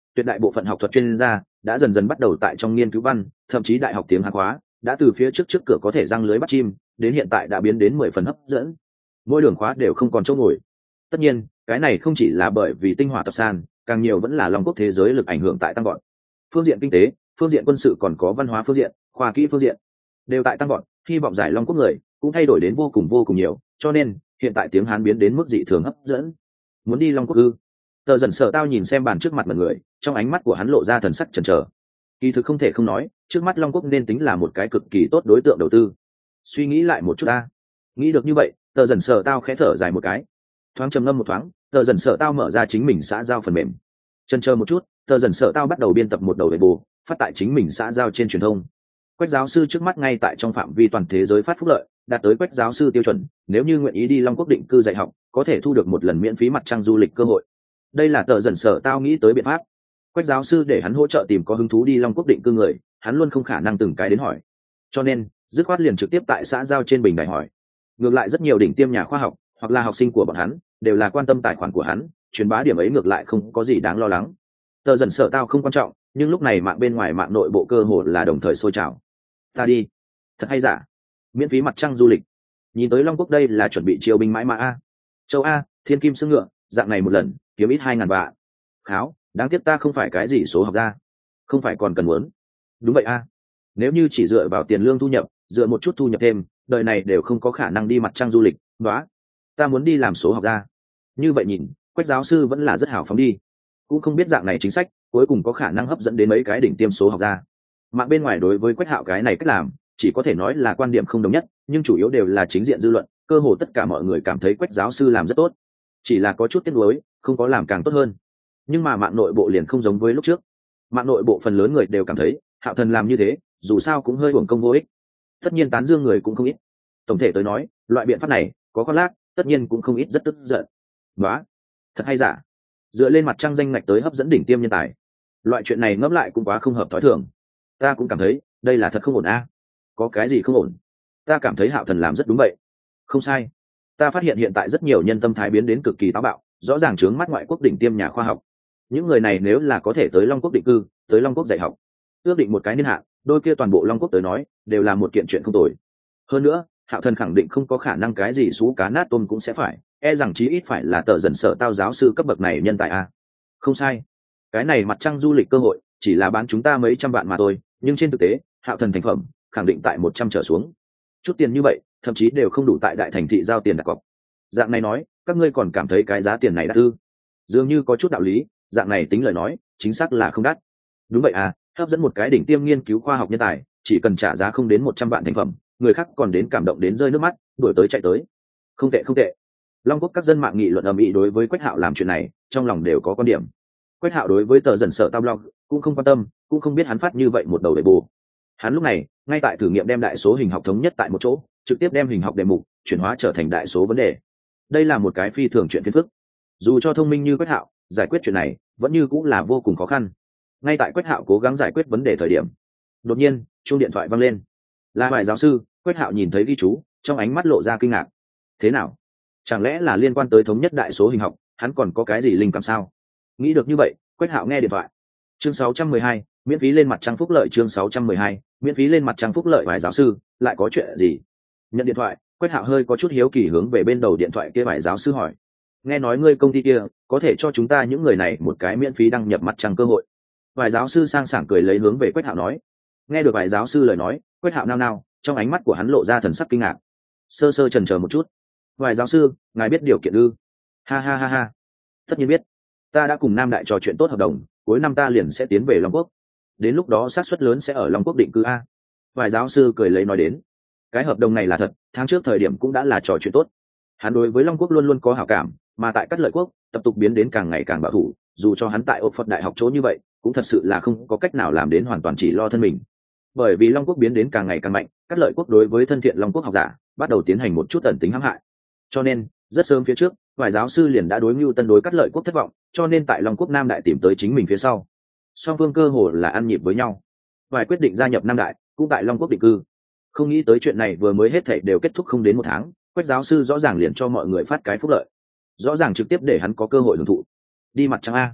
tuyệt đại bộ phận học thuật chuyên gia đã dần dần bắt đầu tại trong nghiên cứu văn, thậm chí đại học tiếng Hán khóa đã từ phía trước cửa có thể răng lưới bắt chim đến hiện tại đã biến đến 10 phần hấp dẫn, mỗi đường khóa đều không còn chỗ ngồi. Tất nhiên cái này không chỉ là bởi vì tinh hỏa tập san, càng nhiều vẫn là Long Quốc thế giới lực ảnh hưởng tại tăng vọt. Phương diện kinh tế, phương diện quân sự, còn có văn hóa phương diện, khoa kỹ phương diện đều tại tăng vọt, hy vọng giải Long Quốc người cũng thay đổi đến vô cùng nhiều, cho nên hiện tại tiếng Hán biến đến mức dị thường hấp dẫn. Muốn đi Long Quốc ư? Tờ Dần Sở Tao nhìn xem bàn trước mặt mọi người, trong ánh mắt của hắn lộ ra thần sắc chần chờ. Kỳ thực không thể không nói, trước mắt Long Quốc nên tính là một cái cực kỳ tốt đối tượng đầu tư. Suy nghĩ lại một chút ta. Nghĩ được như vậy, Tờ Dần Sở Tao khẽ thở dài một cái. Thoáng trầm ngâm một thoáng, Tờ Dần Sở Tao mở ra chính mình xã giao phần mềm. Chần chờ một chút, Tờ Dần Sở Tao bắt đầu biên tập một đầu về bù, phát tại chính mình xã giao trên truyền thông. Quách giáo sư trước mắt ngay tại trong phạm vi toàn thế giới phát phúc lợi, đạt tới Quách giáo sư tiêu chuẩn, nếu như nguyện ý đi Long Quốc định cư dạy học, có thể thu được một lần miễn phí mặt trăng du lịch cơ hội. Đây là Tờ Dần Sở Tao nghĩ tới biện pháp. Quách giáo sư để hắn hỗ trợ tìm có hứng thú đi Long Quốc định cư người, hắn luôn không khả năng từng cái đến hỏi, cho nên dứt khoát liền trực tiếp tại xã giao trên bình đài hỏi. Ngược lại rất nhiều đỉnh tiêm nhà khoa học hoặc là học sinh của bọn hắn đều là quan tâm tài khoản của hắn, truyền bá điểm ấy ngược lại không có gì đáng lo lắng. Tờ Dần Sở Tao không quan trọng, nhưng lúc này mạng bên ngoài mạng nội bộ cơ hồ là đồng thời sôi trào. Ta đi, thật hay giả, miễn phí mặt trăng du lịch, nhìn tới Long Quốc đây là chuẩn bị chiêu binh mãi mã a. Châu A, thiên kim xương ngựa, dạng này một lần kiếm ít 2.000 vạn. Kháo, đáng tiếc ta không phải cái gì số học gia, không phải còn cần muốn. Đúng vậy a, nếu như chỉ dựa vào tiền lương thu nhập, dựa một chút thu nhập thêm, đời này đều không có khả năng đi mặt trăng du lịch. Đó, ta muốn đi làm số học gia. Như vậy nhìn, Quách giáo sư vẫn là rất hào phóng đi, cũng không biết dạng này chính sách cuối cùng có khả năng hấp dẫn đến mấy cái đỉnh tiêm số học gia. Mạng bên ngoài đối với Quách Hạo cái này cách làm chỉ có thể nói là quan điểm không đồng nhất, nhưng chủ yếu đều là chính diện dư luận, cơ hồ tất cả mọi người cảm thấy Quách giáo sư làm rất tốt, chỉ là có chút tiếc nuối không có làm càng tốt hơn. Nhưng mà mạng nội bộ liền không giống với lúc trước, mạng nội bộ phần lớn người đều cảm thấy Hạo Thần làm như thế dù sao cũng hơi uổng công vô ích, tất nhiên tán dương người cũng không ít. Tổng thể tới nói, loại biện pháp này có con lác, tất nhiên cũng không ít rất tức giận. Đó, thật hay giả, dựa lên mặt trăng danh ngạch tới hấp dẫn đỉnh tiêm nhân tài, loại chuyện này ngẫm lại cũng quá không hợp thói thường. Ta cũng cảm thấy đây là thật không ổn a. Có cái gì không ổn? Ta cảm thấy Hạo Thần làm rất đúng vậy. Không sai, ta phát hiện hiện tại rất nhiều nhân tâm thái biến đến cực kỳ táo bạo, rõ ràng trướng mắt ngoại quốc đỉnh tiêm nhà khoa học. Những người này nếu là có thể tới Long Quốc định cư, tới Long Quốc dạy học, ước định một cái niên hạn, đôi kia toàn bộ Long Quốc tới nói đều là một kiện chuyện không tồi. Hơn nữa Hạo Thần khẳng định không có khả năng cái gì xú cá nát tôm cũng sẽ phải, rằng chí ít phải là Tờ Dần Sở Tao giáo sư cấp bậc này nhân tài a. Không sai, cái này mặt trăng du lịch cơ hội chỉ là bán chúng ta mấy trăm vạn mà thôi, nhưng trên thực tế Hạo Thần thành phẩm khẳng định tại 100 trở xuống. Chút tiền như vậy thậm chí đều không đủ tại đại thành thị giao tiền đặt cọc. Dạng này nói, các ngươi còn cảm thấy cái giá tiền này đắt ư? Dường như có chút đạo lý, dạng này tính lời nói chính xác là không đắt. Đúng vậy à, hấp dẫn một cái đỉnh tiêm nghiên cứu khoa học nhân tài chỉ cần trả giá không đến 100 vạn thành phẩm, người khác còn đến cảm động đến rơi nước mắt, đuổi tới chạy tới. Không tệ không tệ. Long Quốc các dân mạng nghị luận ầm ĩ đối với Quách Hạo làm chuyện này trong lòng đều có quan điểm. Quách Hạo đối với Tờ Dần Sở Tao blog cũng không quan tâm, cũng không biết hắn phát như vậy một đầu đề bù. Hắn lúc này ngay tại thử nghiệm đem đại số hình học thống nhất tại một chỗ, trực tiếp đem hình học đề mục chuyển hóa trở thành đại số vấn đề. Đây là một cái phi thường chuyện phiền phức. Dù cho thông minh như Quách Hạo, giải quyết chuyện này vẫn như cũng là vô cùng khó khăn. Ngay tại Quách Hạo cố gắng giải quyết vấn đề thời điểm, đột nhiên chuông điện thoại vang lên. Là bài giáo sư. Quách Hạo nhìn thấy ghi chú, trong ánh mắt lộ ra kinh ngạc. Thế nào? Chẳng lẽ là liên quan tới thống nhất đại số hình học, hắn còn có cái gì linh cảm sao? Nghĩ được như vậy, Quách Hạo nghe điện thoại. Chương 612, miễn phí lên mặt trăng phúc lợi. Chương 612, miễn phí lên mặt trăng phúc lợi. Bài giáo sư, lại có chuyện gì? Nhận điện thoại, Quách Hạo hơi có chút hiếu kỳ hướng về bên đầu điện thoại kia bài giáo sư hỏi. Nghe nói ngươi công ty kia có thể cho chúng ta những người này một cái miễn phí đăng nhập mặt trăng cơ hội. Bài giáo sư sang sảng cười lấy hướng về Quách Hạo nói. Nghe được bài giáo sư lời nói, Quách Hạo nao nao, trong ánh mắt của hắn lộ ra thần sắc kinh ngạc. Sơ sơ chần chờ một chút. Bài giáo sư, ngài biết điều kiện ư? Ha ha ha ha. Tất nhiên biết. Ta đã cùng Nam Đại trò chuyện tốt hợp đồng, cuối năm ta liền sẽ tiến về Long Quốc. Đến lúc đó xác suất lớn sẽ ở Long Quốc định cư a. Bài giáo sư cười lấy nói đến. Cái hợp đồng này là thật, tháng trước thời điểm cũng đã là trò chuyện tốt. Hắn đối với Long Quốc luôn luôn có hảo cảm, mà tại Cát Lợi Quốc tập tục biến đến càng ngày càng bảo thủ, dù cho hắn tại Oxford đại học chỗ như vậy cũng thật sự là không có cách nào làm đến hoàn toàn chỉ lo thân mình. Bởi vì Long Quốc biến đến càng ngày càng mạnh, Cát Lợi Quốc đối với thân thiện Long Quốc học giả bắt đầu tiến hành một chút ẩn tính hãm hại, cho nên rất sớm phía trước vài giáo sư liền đã đối Ngưu Tân đối Cát Lợi Quốc thất vọng, cho nên tại Long Quốc Nam Đại tìm tới chính mình phía sau. Song phương cơ hồ là ăn nhịp với nhau, vài quyết định gia nhập Nam Đại cũng tại Long Quốc định cư. Không nghĩ tới chuyện này vừa mới hết thảy đều kết thúc không đến một tháng, Quách giáo sư rõ ràng liền cho mọi người phát cái phúc lợi, rõ ràng trực tiếp để hắn có cơ hội hưởng thụ. Đi mặt trăng a.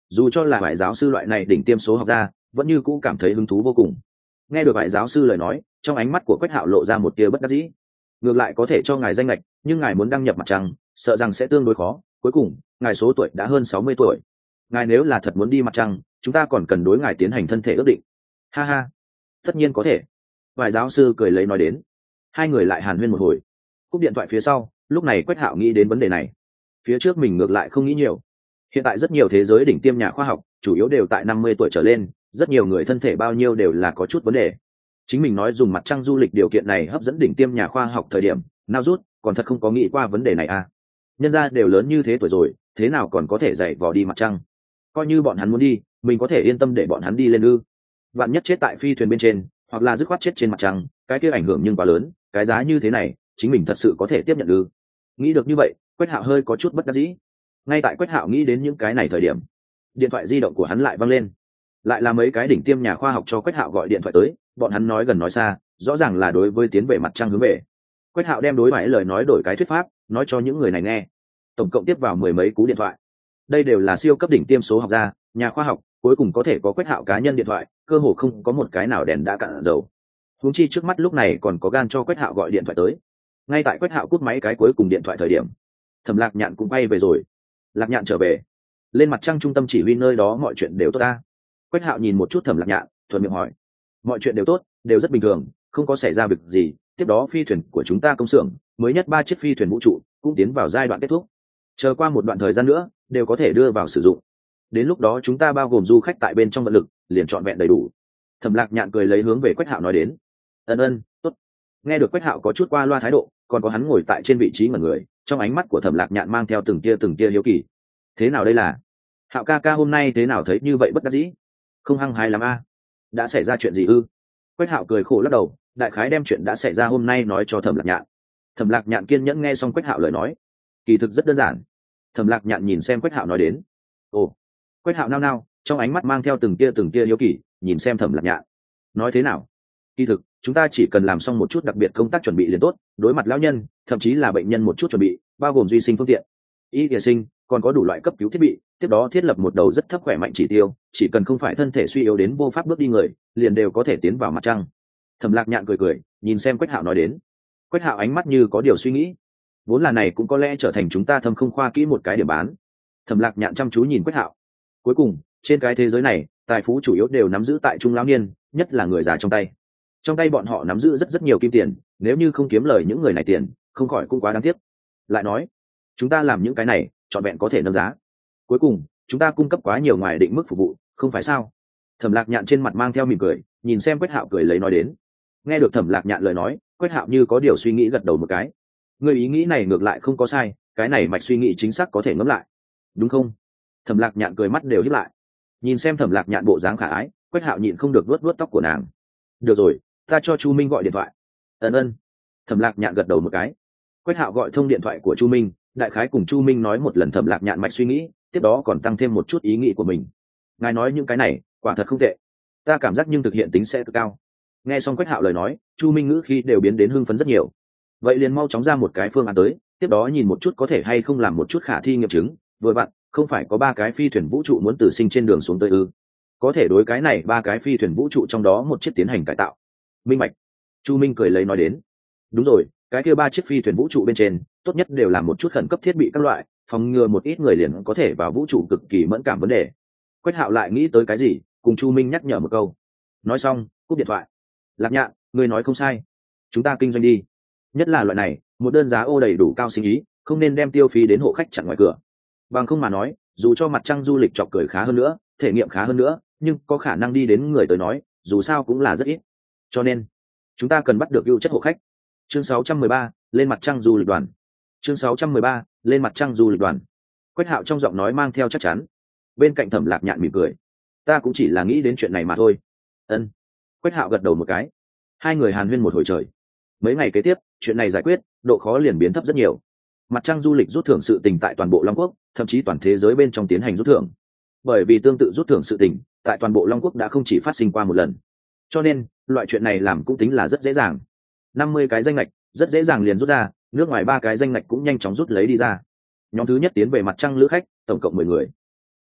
dù cho là ngoại giáo sư loại này đỉnh tiêm số học gia vẫn như cũ cảm thấy hứng thú vô cùng. Nghe được ngoại giáo sư lời nói, trong ánh mắt của Quách Hạo lộ ra một tia bất đắc dĩ. Ngược lại có thể cho ngài danh lệch, nhưng ngài muốn đăng nhập mặt trăng sợ rằng sẽ tương đối khó, cuối cùng ngài số tuổi đã hơn 60 tuổi. Ngài nếu là thật muốn đi mặt trăng, chúng ta còn cần đối ngài tiến hành thân thể ước định. Ha ha, tất nhiên có thể. Ngoại giáo sư cười lấy nói đến. Hai người lại hàn huyên một hồi. Cúp điện thoại phía sau, lúc này Quách Hạo nghĩ đến vấn đề này. Phía trước mình ngược lại không nghĩ nhiều. Hiện tại rất nhiều thế giới đỉnh tiêm nhà khoa học chủ yếu đều tại 50 tuổi trở lên, rất nhiều người thân thể bao nhiêu đều là có chút vấn đề. Chính mình nói dùng mặt trăng du lịch điều kiện này hấp dẫn đỉnh tiêm nhà khoa học thời điểm nào rút còn thật không có nghĩ qua vấn đề này à. Nhân gia đều lớn như thế tuổi rồi, thế nào còn có thể dạy vò đi mặt trăng. Coi như bọn hắn muốn đi, mình có thể yên tâm để bọn hắn đi lên ư? Vạn nhất chết tại phi thuyền bên trên, hoặc là dứt khoát chết trên mặt trăng, cái kia ảnh hưởng nhưng quá lớn, cái giá như thế này chính mình thật sự có thể tiếp nhận ư? Nghĩ được như vậy, Quách Hạo hơi có chút bất đắc dĩ. Ngay tại Quách Hạo nghĩ đến những cái này thời điểm, điện thoại di động của hắn lại văng lên. Lại là mấy cái đỉnh tiêm nhà khoa học cho Quách Hạo gọi điện thoại tới, bọn hắn nói gần nói xa, rõ ràng là đối với tiến về mặt trăng hướng về. Quách Hạo đem đối thoại lời nói đổi cái thuyết pháp, nói cho những người này nghe. Tổng cộng tiếp vào 10 mấy cú điện thoại. Đây đều là siêu cấp đỉnh tiêm số học gia, nhà khoa học, cuối cùng có thể có Quách Hạo cá nhân điện thoại, cơ hồ không có một cái nào đèn đã cạn dầu. Huống chi trước mắt lúc này còn có gan cho Quách Hạo gọi điện thoại tới. Ngay tại Quách Hạo cúp máy cái cuối cùng điện thoại thời điểm, Thẩm Lạc Nhạn cũng bay về rồi. Lạc Nhạn trở về, lên mặt trăng trung tâm chỉ huy nơi đó mọi chuyện đều tốt ta. Quách Hạo nhìn một chút Thẩm Lạc Nhạn, thuận miệng hỏi. Mọi chuyện đều tốt, đều rất bình thường, không có xảy ra việc gì. Tiếp đó phi thuyền của chúng ta công xưởng mới nhất 3 chiếc phi thuyền vũ trụ cũng tiến vào giai đoạn kết thúc. Chờ qua một đoạn thời gian nữa đều có thể đưa vào sử dụng. Đến lúc đó chúng ta bao gồm du khách tại bên trong vận lực liền trọn vẹn đầy đủ. Thẩm Lạc Nhạn cười lấy hướng về Quách Hạo nói đến. Ân, tốt. Nghe được Quách Hạo có chút qua loa thái độ, còn có hắn ngồi tại trên vị trí ngẩn người, trong ánh mắt của Thẩm Lạc Nhạn mang theo từng tia hiếu kỳ. Thế nào đây là? Hạo ca ca hôm nay thế nào thấy như vậy bất đắc dĩ? Không hăng hái lắm a? Đã xảy ra chuyện gì ư? Quách Hạo cười khổ lắc đầu, đại khái đem chuyện đã xảy ra hôm nay nói cho Thẩm Lạc Nhạn. Thẩm Lạc Nhạn kiên nhẫn nghe xong Quách Hạo lời nói. Kỳ thực rất đơn giản. Thẩm Lạc Nhạn nhìn xem Quách Hạo nói đến. Ồ. Quách Hạo nao nao, trong ánh mắt mang theo từng tia hiếu kỳ, nhìn xem Thẩm Lạc Nhạn. Nói thế nào? Kỳ thực, chúng ta chỉ cần làm xong một chút đặc biệt công tác chuẩn bị liền tốt, đối mặt lão nhân, thậm chí là bệnh nhân một chút chuẩn bị, bao gồm duy sinh phương tiện, y địa sinh, còn có đủ loại cấp cứu thiết bị, tiếp đó thiết lập một đầu rất thấp khỏe mạnh chỉ tiêu, chỉ cần không phải thân thể suy yếu đến vô pháp bước đi người, liền đều có thể tiến vào mặt trăng. Thẩm Lạc Nhạn cười, nhìn xem Quách Hạo nói đến. Quách Hạo ánh mắt như có điều suy nghĩ. Vốn là này cũng có lẽ trở thành chúng ta thâm không khoa kỹ một cái điểm bán. Thẩm Lạc Nhạn chăm chú nhìn Quách Hạo. Cuối cùng, trên cái thế giới này, tài phú chủ yếu đều nắm giữ tại trung lão niên, nhất là người già trong tay. Trong tay bọn họ nắm giữ rất nhiều kim tiền, nếu như không kiếm lời những người này tiền, không khỏi cũng quá đáng tiếc. Lại nói, chúng ta làm những cái này, trọn vẹn có thể nâng giá. Cuối cùng, chúng ta cung cấp quá nhiều ngoài định mức phục vụ, không phải sao? Thẩm Lạc Nhạn trên mặt mang theo mỉm cười, nhìn xem Quách Hạo cười lấy nói đến. Nghe được Thẩm Lạc Nhạn lời nói, Quách Hạo như có điều suy nghĩ gật đầu một cái. Người ý nghĩ này ngược lại không có sai, cái này mạch suy nghĩ chính xác có thể ngẫm lại, đúng không? Thẩm Lạc Nhạn cười mắt đều híp lại, nhìn xem Thẩm Lạc Nhạn bộ dáng khả ái, Quách Hạo nhịn không được vuốt tóc của nàng. Được rồi, ta cho Chu Minh gọi điện thoại. Ân. Thẩm Lạc Nhạn gật đầu một cái. Quách Hạo gọi thông điện thoại của Chu Minh, đại khái cùng Chu Minh nói một lần Thẩm Lạc Nhạn mạch suy nghĩ, tiếp đó còn tăng thêm một chút ý nghĩ của mình. Ngài nói những cái này, quả thật không tệ. Ta cảm giác nhưng thực hiện tính sẽ cực cao. Nghe xong Quách Hạo lời nói, Chu Minh ngữ khi đều biến đến hưng phấn rất nhiều. Vậy liền mau chóng ra một cái phương án tới, tiếp đó nhìn một chút có thể hay không làm một chút khả thi nghiệm chứng. Vừa vặn, không phải có 3 cái phi thuyền vũ trụ muốn từ sinh trên đường xuống tới ư? Có thể đối cái này 3 cái phi thuyền vũ trụ trong đó một chiếc tiến hành cải tạo. Minh bạch. Chu Minh cười lấy nói đến. Đúng rồi, cái kia 3 chiếc phi thuyền vũ trụ bên trên, tốt nhất đều làm một chút khẩn cấp thiết bị các loại, phòng ngừa một ít người liền có thể vào vũ trụ cực kỳ mẫn cảm vấn đề. Quách Hạo lại nghĩ tới cái gì, cùng Chu Minh nhắc nhở một câu. Nói xong, cúp điện thoại. Lạc Nhạn, ngươi nói không sai. Chúng ta kinh doanh đi. Nhất là loại này, một đơn giá ô đầy đủ cao sinh ý, không nên đem tiêu phí đến hộ khách chặn ngoài cửa. Bằng không mà nói, dù cho mặt trăng du lịch chọc cười khá hơn nữa, thể nghiệm khá hơn nữa, nhưng có khả năng đi đến người tới nói, dù sao cũng là rất ít. Cho nên, chúng ta cần bắt được ưu chất hộ khách. Chương 613, lên mặt trăng du lịch đoàn. Chương 613, lên mặt trăng du lịch đoàn. Quách Hạo trong giọng nói mang theo chắc chắn. Bên cạnh Thẩm Lạc Nhạn mỉm cười. Ta cũng chỉ là nghĩ đến chuyện này mà thôi. Ân. Quách Hạo gật đầu một cái. Hai người hàn huyên một hồi trời. Mấy ngày kế tiếp, chuyện này giải quyết, độ khó liền biến thấp rất nhiều. Mặt trăng du lịch rút thưởng sự tình tại toàn bộ Long Quốc, thậm chí toàn thế giới bên trong tiến hành rút thưởng. Bởi vì tương tự rút thưởng sự tình, tại toàn bộ Long Quốc đã không chỉ phát sinh qua một lần. Cho nên, loại chuyện này làm cũng tính là rất dễ dàng. 50 cái danh lệch, rất dễ dàng liền rút ra, nước ngoài 3 cái danh lệch cũng nhanh chóng rút lấy đi ra. Nhóm thứ nhất tiến về mặt trăng lữ khách, tổng cộng 10 người.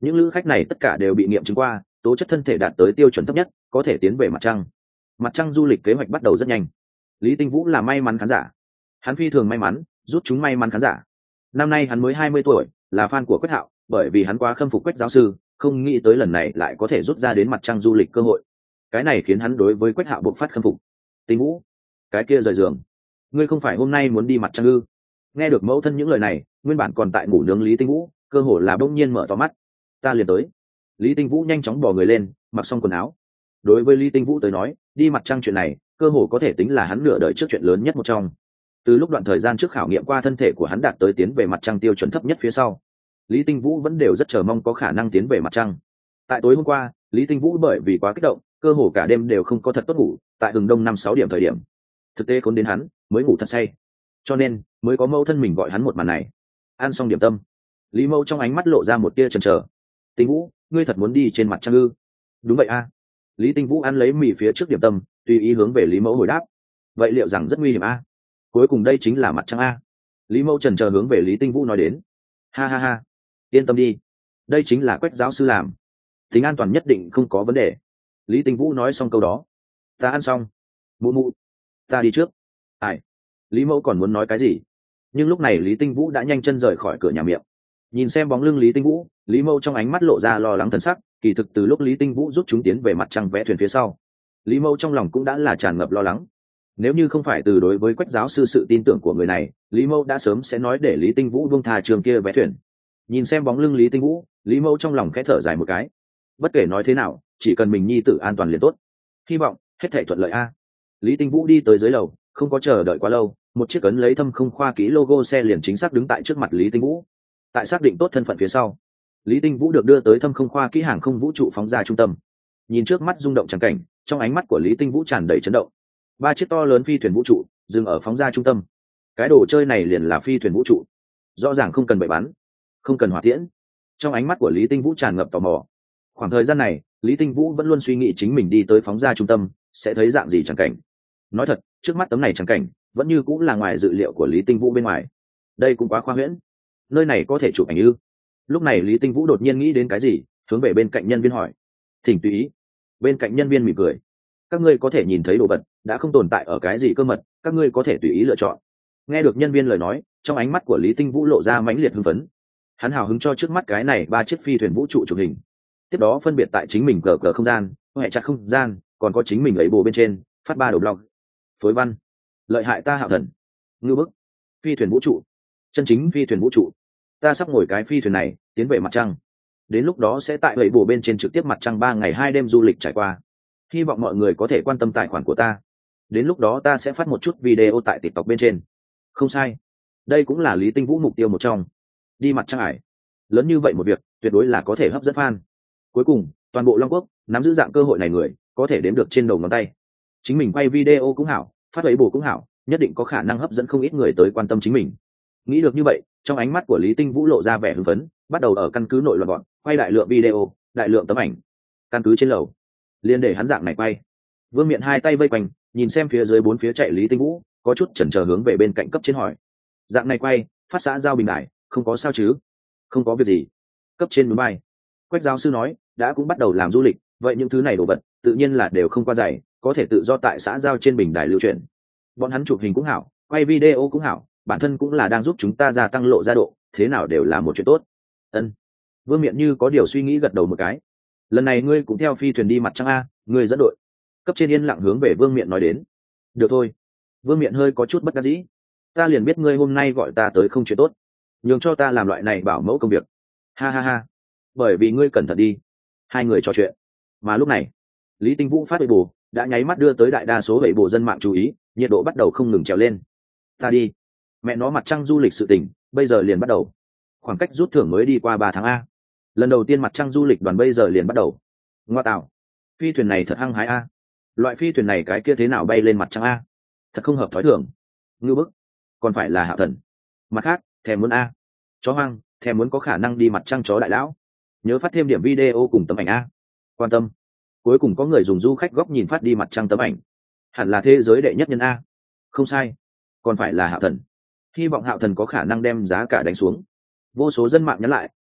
những lữ khách này tất cả đều bị nghiệm chứng qua tố chất thân thể đạt tới tiêu chuẩn thấp nhất, có thể tiến về mặt trăng. Mặt trăng du lịch kế hoạch bắt đầu rất nhanh. Lý Tinh Vũ là may mắn khán giả, hắn phi thường may mắn rút chúng may mắn khán giả. Năm nay hắn mới 20 tuổi, là fan của Quách Hạo, bởi vì hắn quá khâm phục Quách giáo sư, không nghĩ tới lần này lại có thể rút ra đến mặt trăng du lịch cơ hội. Cái này khiến hắn đối với Quách Hạo bộc phát khâm phục. Tinh Vũ, cái kia rời giường, ngươi không phải hôm nay muốn đi mặt trăng ư? Nghe được mẫu thân những lời này, nguyên bản còn tại ngủ nướng Lý Tinh Vũ cơ hồ là bỗng nhiên mở to mắt. Ta liền tới. Lý Tinh Vũ nhanh chóng bò người lên, mặc xong quần áo. Đối với Lý Tinh Vũ tới nói, đi mặt trăng chuyện này cơ hồ có thể tính là hắn nửa đời trước chuyện lớn nhất một trong. Từ lúc đoạn thời gian trước khảo nghiệm qua thân thể của hắn đạt tới tiến về mặt trăng tiêu chuẩn thấp nhất phía sau, Lý Tinh Vũ vẫn đều rất chờ mong có khả năng tiến về mặt trăng. Tại tối hôm qua, Lý Tinh Vũ bởi vì quá kích động, cơ hồ cả đêm đều không có thật tốt ngủ, tại hừng đông 5-6 điểm thời điểm. Thực tế khốn đến hắn, mới ngủ thật say. Cho nên, mới có mẫu thân mình gọi hắn một màn này. Ăn xong điểm tâm, Lý Mẫu trong ánh mắt lộ ra một tia chần chờ. Tinh Vũ, ngươi thật muốn đi trên mặt trăng ư? Đúng vậy a. Lý Tinh Vũ ăn lấy mì phía trước điểm tâm, tùy ý hướng về Lý Mẫu hồi đáp. Vậy liệu rằng rất nguy hiểm a? Cuối cùng đây chính là mặt trăng a. Lý Mẫu chần chờ hướng về Lý Tinh Vũ nói đến. Ha ha ha, yên tâm đi, đây chính là Quách giáo sư làm, tính an toàn nhất định không có vấn đề. Lý Tinh Vũ nói xong câu đó, ta ăn xong. Mụ mụ, ta đi trước. Ai? Lý Mẫu còn muốn nói cái gì, nhưng lúc này Lý Tinh Vũ đã nhanh chân rời khỏi cửa nhà miệng. Nhìn xem bóng lưng Lý Tinh Vũ, Lý Mẫu trong ánh mắt lộ ra lo lắng thần sắc. Kỳ thực từ lúc Lý Tinh Vũ giúp chúng tiến về mặt trăng vẽ thuyền phía sau, Lý Mẫu trong lòng cũng đã là tràn ngập lo lắng. Nếu như không phải từ đối với Quách giáo sư sự tin tưởng của người này, Lý Mẫu đã sớm sẽ nói để Lý Tinh Vũ buông thà trường kia vẽ thuyền. Nhìn xem bóng lưng Lý Tinh Vũ, Lý Mẫu trong lòng khẽ thở dài một cái. Bất kể nói thế nào, chỉ cần mình nhi tử an toàn liền tốt. Hy vọng hết thảy thuận lợi a. Lý Tinh Vũ đi tới dưới lầu, không có chờ đợi quá lâu, một chiếc ấn lấy Thâm Không Khoa ký logo xe liền chính xác đứng tại trước mặt Lý Tinh Vũ. Tại xác định tốt thân phận phía sau, Lý Tinh Vũ được đưa tới Thâm Không Khoa kỹ hàng không vũ trụ phóng ra trung tâm. Nhìn trước mắt rung động trắng cảnh, trong ánh mắt của Lý Tinh Vũ tràn đầy chấn động. 3 chiếc to lớn phi thuyền vũ trụ dừng ở phóng ra trung tâm. Cái đồ chơi này liền là phi thuyền vũ trụ, rõ ràng không cần bậy bắn, không cần hỏa tiễn. Trong ánh mắt của Lý Tinh Vũ tràn ngập tò mò. Khoảng thời gian này, Lý Tinh Vũ vẫn luôn suy nghĩ chính mình đi tới phóng ra trung tâm sẽ thấy dạng gì chẳng cảnh. Nói thật, trước mắt tấm này chẳng cảnh vẫn như cũng là ngoài dự liệu của Lý Tinh Vũ bên ngoài. Đây cũng quá khoa huyễn. Nơi này có thể chụp ảnh ư? Lúc này Lý Tinh Vũ đột nhiên nghĩ đến cái gì, hướng về bên cạnh nhân viên hỏi. Thỉnh tùy ý. Bên cạnh nhân viên mỉm cười. Các ngươi có thể nhìn thấy đồ vật đã không tồn tại ở cái gì cơ mật, các ngươi có thể tùy ý lựa chọn. Nghe được nhân viên lời nói, trong ánh mắt của Lý Tinh Vũ lộ ra mãnh liệt hưng phấn. Hắn hào hứng cho trước mắt cái này 3 chiếc phi thuyền vũ trụ chụp hình. Tiếp đó phân biệt tại chính mình cờ không gian, hệ chặt không gian, còn có chính mình ấy bồ bên trên phát 3 đầu blog. Phối văn: lợi hại ta Hạo Thần, ngư bức, phi thuyền vũ trụ, chân chính phi thuyền vũ trụ. Ta sắp ngồi cái phi thuyền này tiến về mặt trăng, đến lúc đó sẽ tại ấy bồ bên trên trực tiếp mặt trăng 3 ngày 2 đêm du lịch trải qua. Hy vọng mọi người có thể quan tâm tài khoản của ta, đến lúc đó ta sẽ phát một chút video tại TikTok bên trên. Không sai, đây cũng là Lý Tinh Vũ mục tiêu một trong. Đi mặt trăng ải, lớn như vậy một việc tuyệt đối là có thể hấp dẫn fan. Cuối cùng toàn bộ Long Quốc nắm giữ dạng cơ hội này người có thể đếm được trên đầu ngón tay. Chính mình quay video cũng hảo, phát ấy bồ cũng hảo, nhất định có khả năng hấp dẫn không ít người tới quan tâm chính mình. Nghĩ được như vậy, trong ánh mắt của Lý Tinh Vũ lộ ra vẻ hưng phấn, bắt đầu ở căn cứ nội loạn bọn quay đại lượng video, đại lượng tấm ảnh. Căn cứ trên lầu liền để hắn dạng này quay. Vương Miện 2 tay vây quanh, nhìn xem phía dưới 4 phía chạy Lý Tinh Vũ, có chút chần chờ hướng về bên cạnh cấp trên hỏi. Dạng này quay, phát xã giao bình đại, không có sao chứ? Không có việc gì. Cấp trên núi bay. Quách giáo sư nói, đã cũng bắt đầu làm du lịch, vậy những thứ này đồ vật tự nhiên là đều không qua dày, có thể tự do tại xã giao trên bình đài lưu truyền. Bọn hắn chụp hình cũng hảo, quay video cũng hảo, bản thân cũng là đang giúp chúng ta gia tăng lộ ra độ, thế nào đều là một chuyện tốt. Ân. Vương Miện như có điều suy nghĩ gật đầu một cái. Lần này ngươi cũng theo phi thuyền đi mặt trăng a, ngươi dẫn đội. Cấp trên yên lặng hướng về Vương Miện nói đến. Được thôi. Vương Miện hơi có chút bất đắc dĩ. Ta liền biết ngươi hôm nay gọi ta tới không chuyện tốt, nhường cho ta làm loại này bảo mẫu công việc. Ha ha ha. Bởi vì ngươi cẩn thận đi. Hai người trò chuyện. Mà lúc này, Lý Tinh Vũ phát bệ bù đã nháy mắt đưa tới đại đa số bệ bù dân mạng chú ý, nhiệt độ bắt đầu không ngừng trèo lên. Ta đi. Mẹ nó mặt trăng du lịch sự tình, bây giờ liền bắt đầu. Khoảng cách rút thưởng mới đi qua 3 tháng a. Lần đầu tiên mặt trăng du lịch đoàn bây giờ liền bắt đầu. Ngoa tạo. Phi thuyền này thật hăng hái a. Loại phi thuyền này cái kia thế nào bay lên mặt trăng a? Thật không hợp thói thường. Ngưu bức. Còn phải là Hạo Thần. Mặt khác, thèm muốn a. Chó hoang, thèm muốn có khả năng đi mặt trăng chó đại lão. Nhớ phát thêm điểm video cùng tấm ảnh a. Quan tâm. Cuối cùng có người dùng du khách góc nhìn phát đi mặt trăng tấm ảnh. Hẳn là thế giới đệ nhất nhân a. Không sai. Còn phải là Hạo Thần. Hy vọng Hạo Thần có khả năng đem giá cả đánh xuống. Vô số dân mạng nhắn lại,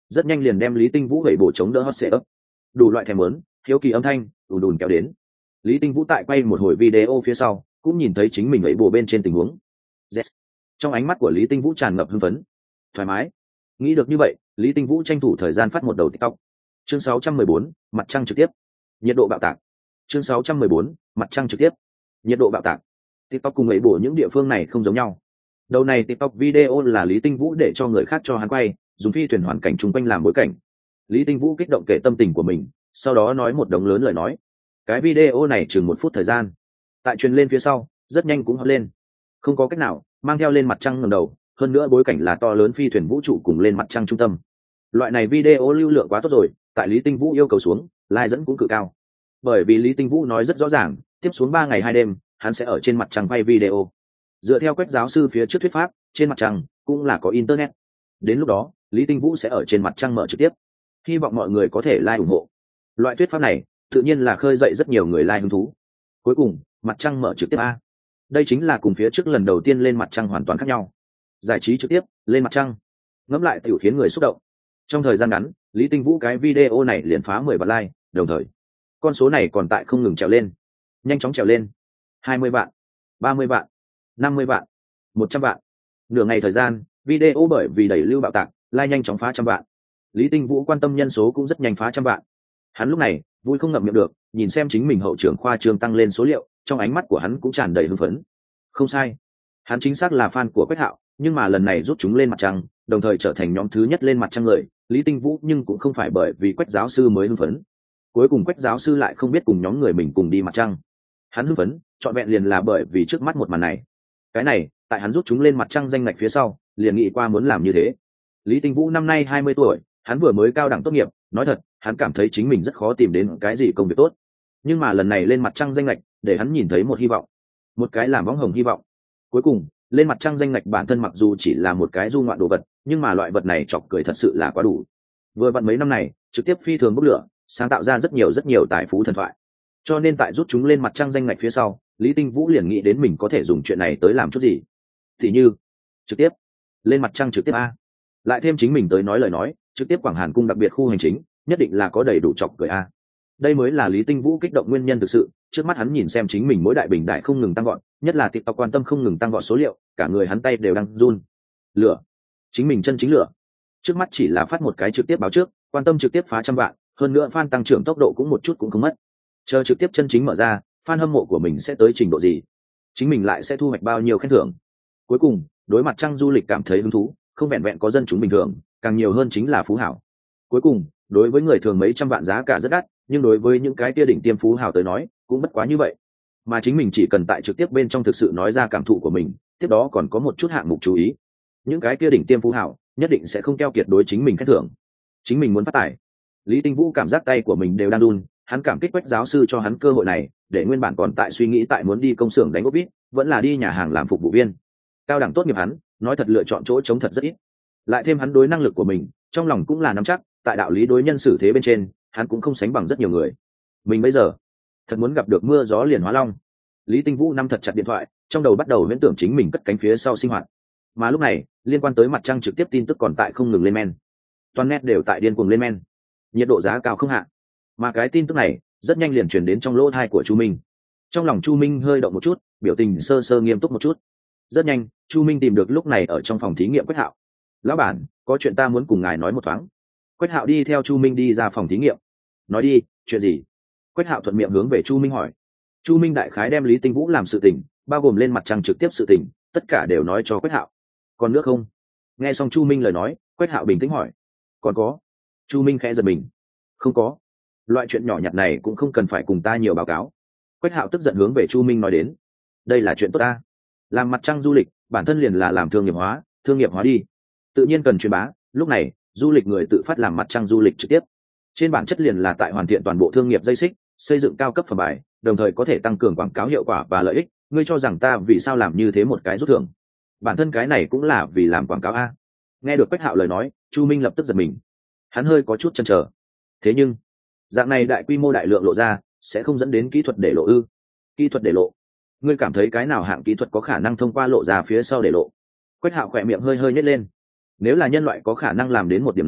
rất nhanh liền đem Lý Tinh Vũ hẩy bổ chống đỡ hot setup. Đủ loại thèm muốn, hiếu kỳ âm thanh ùn ùn kéo đến. Lý Tinh Vũ tại quay một hồi video phía sau cũng nhìn thấy chính mình hẩy bổ bên trên tình huống. Yes. Trong ánh mắt của Lý Tinh Vũ tràn ngập hưng phấn, thoải mái. Nghĩ được như vậy, Lý Tinh Vũ tranh thủ thời gian phát một đầu TikTok. Chương 614, mặt trăng trực tiếp. Nhiệt độ bạo tạc. Chương 614, mặt trăng trực tiếp. Nhiệt độ bạo tạc. TikTok cùng ấy bổ những địa phương này không giống nhau. Đầu này TikTok video là Lý Tinh Vũ để cho người khác cho hắn quay, dùng phi thuyền hoàn cảnh chung quanh làm bối cảnh. Lý Tinh Vũ kích động kể tâm tình của mình, sau đó nói một đống lớn lời nói. Cái video này chừng 1 phút thời gian. Tại truyền lên phía sau, rất nhanh cũng hot lên. Không có cách nào, mang theo lên mặt trăng ngẩng đầu, hơn nữa bối cảnh là to lớn phi thuyền vũ trụ cùng lên mặt trăng trung tâm. Loại này video lưu lượng quá tốt rồi, tại Lý Tinh Vũ yêu cầu xuống, like dẫn cũng cự cao. Bởi vì Lý Tinh Vũ nói rất rõ ràng, tiếp xuống 3 ngày 2 đêm, hắn sẽ ở trên mặt trăng quay video. Dựa theo Quách giáo sư phía trước thuyết pháp, trên mặt trăng cũng là có internet. Đến lúc đó, Lý Tinh Vũ sẽ ở trên mặt trăng mở trực tiếp. Hy vọng mọi người có thể like ủng hộ. Loại thuyết pháp này, tự nhiên là khơi dậy rất nhiều người like hứng thú. Cuối cùng, mặt trăng mở trực tiếp a. Đây chính là cùng phía trước lần đầu tiên lên mặt trăng hoàn toàn khác nhau. Giải trí trực tiếp, lên mặt trăng. Ngẫm lại tiểu khiến người xúc động. Trong thời gian ngắn, Lý Tinh Vũ cái video này liền phá 10 vạn like, đồng thời con số này còn tại không ngừng trèo lên, nhanh chóng trèo lên. 20 vạn, 30 vạn, 50 vạn, 100 vạn. Nửa ngày thời gian, video bởi vì đẩy lưu bạo tạc, like nhanh chóng phá 100 vạn. Lý Tinh Vũ quan tâm nhân số cũng rất nhanh phá 100 vạn. Hắn lúc này vui không ngậm miệng được, nhìn xem chính mình hậu trưởng khoa trương tăng lên số liệu, trong ánh mắt của hắn cũng tràn đầy hưng phấn. Không sai, hắn chính xác là fan của Quách Hạo, nhưng mà lần này rút chúng lên mặt trăng, đồng thời trở thành nhóm thứ nhất lên mặt trăng người, Lý Tinh Vũ nhưng cũng không phải bởi vì Quách giáo sư mới hưng phấn. Cuối cùng Quách giáo sư lại không biết cùng nhóm người mình cùng đi mặt trăng. Hắn hưng phấn, trọn vẹn liền là bởi vì trước mắt một màn này. Cái này, tại hắn rút chúng lên mặt trăng danh ngạch phía sau, liền nghĩ qua muốn làm như thế. Lý Tinh Vũ năm nay 20 tuổi, hắn vừa mới cao đẳng tốt nghiệp, nói thật, hắn cảm thấy chính mình rất khó tìm đến cái gì công việc tốt. Nhưng mà lần này lên mặt trăng danh ngạch, để hắn nhìn thấy một hy vọng, một cái làm bóng hồng hy vọng. Cuối cùng, lên mặt trăng danh ngạch bản thân mặc dù chỉ là một cái du ngoạn đồ vật, nhưng mà loại vật này chọc cười thật sự là quá đủ. Vừa vặn mấy năm này, trực tiếp phi thường bốc lửa, sáng tạo ra rất nhiều tài phú thần thoại. Cho nên tại rút chúng lên mặt trăng danh ngạch phía sau, Lý Tinh Vũ liền nghĩ đến mình có thể dùng chuyện này tới làm chút gì. Thì như, trực tiếp lên mặt trăng trực tiếp a. Lại thêm chính mình tới nói lời nói, trực tiếp Quảng Hàn cung đặc biệt khu hành chính, nhất định là có đầy đủ chọc cười a. Đây mới là Lý Tinh Vũ kích động nguyên nhân thực sự, trước mắt hắn nhìn xem chính mình mỗi đại bình đại không ngừng tăng vọt, nhất là TikTok quan tâm không ngừng tăng vọt số liệu, cả người hắn tay đều đang run. Lửa, chính mình chân chính lửa. Trước mắt chỉ là phát một cái trực tiếp báo trước, quan tâm trực tiếp phá 100 vạn, hơn nữa fan tăng trưởng tốc độ cũng một chút cũng không mất. Chờ trực tiếp chân chính mở ra, fan hâm mộ của mình sẽ tới trình độ gì, chính mình lại sẽ thu hoạch bao nhiêu khen thưởng. Cuối cùng, đối mặt trăng du lịch cảm thấy hứng thú, không vẹn vẹn có dân chúng bình thường, càng nhiều hơn chính là phú hảo. Cuối cùng, đối với người thường mấy trăm vạn giá cả rất đắt, nhưng đối với những cái tia đỉnh tiêm phú hào tới nói, cũng bất quá như vậy. Mà chính mình chỉ cần tại trực tiếp bên trong thực sự nói ra cảm thụ của mình, tiếp đó còn có một chút hạng mục chú ý. Những cái kia đỉnh tiêm phú hào nhất định sẽ không keo kiệt đối chính mình khen thưởng. Chính mình muốn phát tài. Lý Tinh Vũ cảm giác tay của mình đều đang run, hắn cảm kích Quách giáo sư cho hắn cơ hội này, để nguyên bản còn tại suy nghĩ tại muốn đi công xưởng đánh ốc vít, vẫn là đi nhà hàng làm phục vụ viên. Cao đẳng tốt nghiệp hắn, nói thật lựa chọn chỗ trống thật rất ít. Lại thêm hắn đối năng lực của mình, trong lòng cũng là nắm chắc, tại đạo lý đối nhân xử thế bên trên, hắn cũng không sánh bằng rất nhiều người. Mình bây giờ thật muốn gặp được mưa gió liền hóa long. Lý Tinh Vũ nắm thật chặt điện thoại, trong đầu bắt đầu huyễn tưởng chính mình cất cánh phía sau sinh hoạt. Mà lúc này, liên quan tới mặt trăng trực tiếp tin tức còn tại không ngừng lên men. Toàn net đều tại điên cuồng lên men. Nhiệt độ giá cao không hạ. Mà cái tin tức này rất nhanh liền truyền đến trong lỗ tai của Chu Minh. Trong lòng Chu Minh hơi động một chút, biểu tình sơ sơ nghiêm túc một chút. Rất nhanh, Chu Minh tìm được lúc này ở trong phòng thí nghiệm Quách Hạo. "Lão bản, có chuyện ta muốn cùng ngài nói một thoáng." Quách Hạo đi theo Chu Minh đi ra phòng thí nghiệm. "Nói đi, chuyện gì?" Quách Hạo thuận miệng hướng về Chu Minh hỏi. Chu Minh đại khái đem Lý Tinh Vũ làm sự tình, bao gồm lên mặt trăng trực tiếp sự tình, tất cả đều nói cho Quách Hạo. "Còn nước không?" Nghe xong Chu Minh lời nói, Quách Hạo bình tĩnh hỏi. "Còn có." Chu Minh khẽ giật mình. "Không có. Loại chuyện nhỏ nhặt này cũng không cần phải cùng ta nhiều báo cáo." Quách Hạo tức giận hướng về Chu Minh nói đến. "Đây là chuyện tốt ta. Làm mặt trăng du lịch, bản thân liền là làm thương nghiệp hóa đi. Tự nhiên cần truyền bá, lúc này, du lịch người tự phát làm mặt trăng du lịch trực tiếp. Trên bản chất liền là tại hoàn thiện toàn bộ thương nghiệp dây xích, xây dựng cao cấp phẩm bài, đồng thời có thể tăng cường quảng cáo hiệu quả và lợi ích. Ngươi cho rằng ta vì sao làm như thế một cái rút thưởng? Bản thân cái này cũng là vì làm quảng cáo a." Nghe được Quách Hạo lời nói, Chu Minh lập tức giật mình. Hắn hơi có chút chần chờ. Thế nhưng, dạng này đại quy mô đại lượng lộ ra, sẽ không dẫn đến kỹ thuật để lộ ư? Kỹ thuật để lộ? Ngươi cảm thấy cái nào hạng kỹ thuật có khả năng thông qua lộ ra phía sau để lộ? Quách Hạo khỏe miệng hơi hơi nhếch lên. Nếu là nhân loại có khả năng làm đến một điểm này,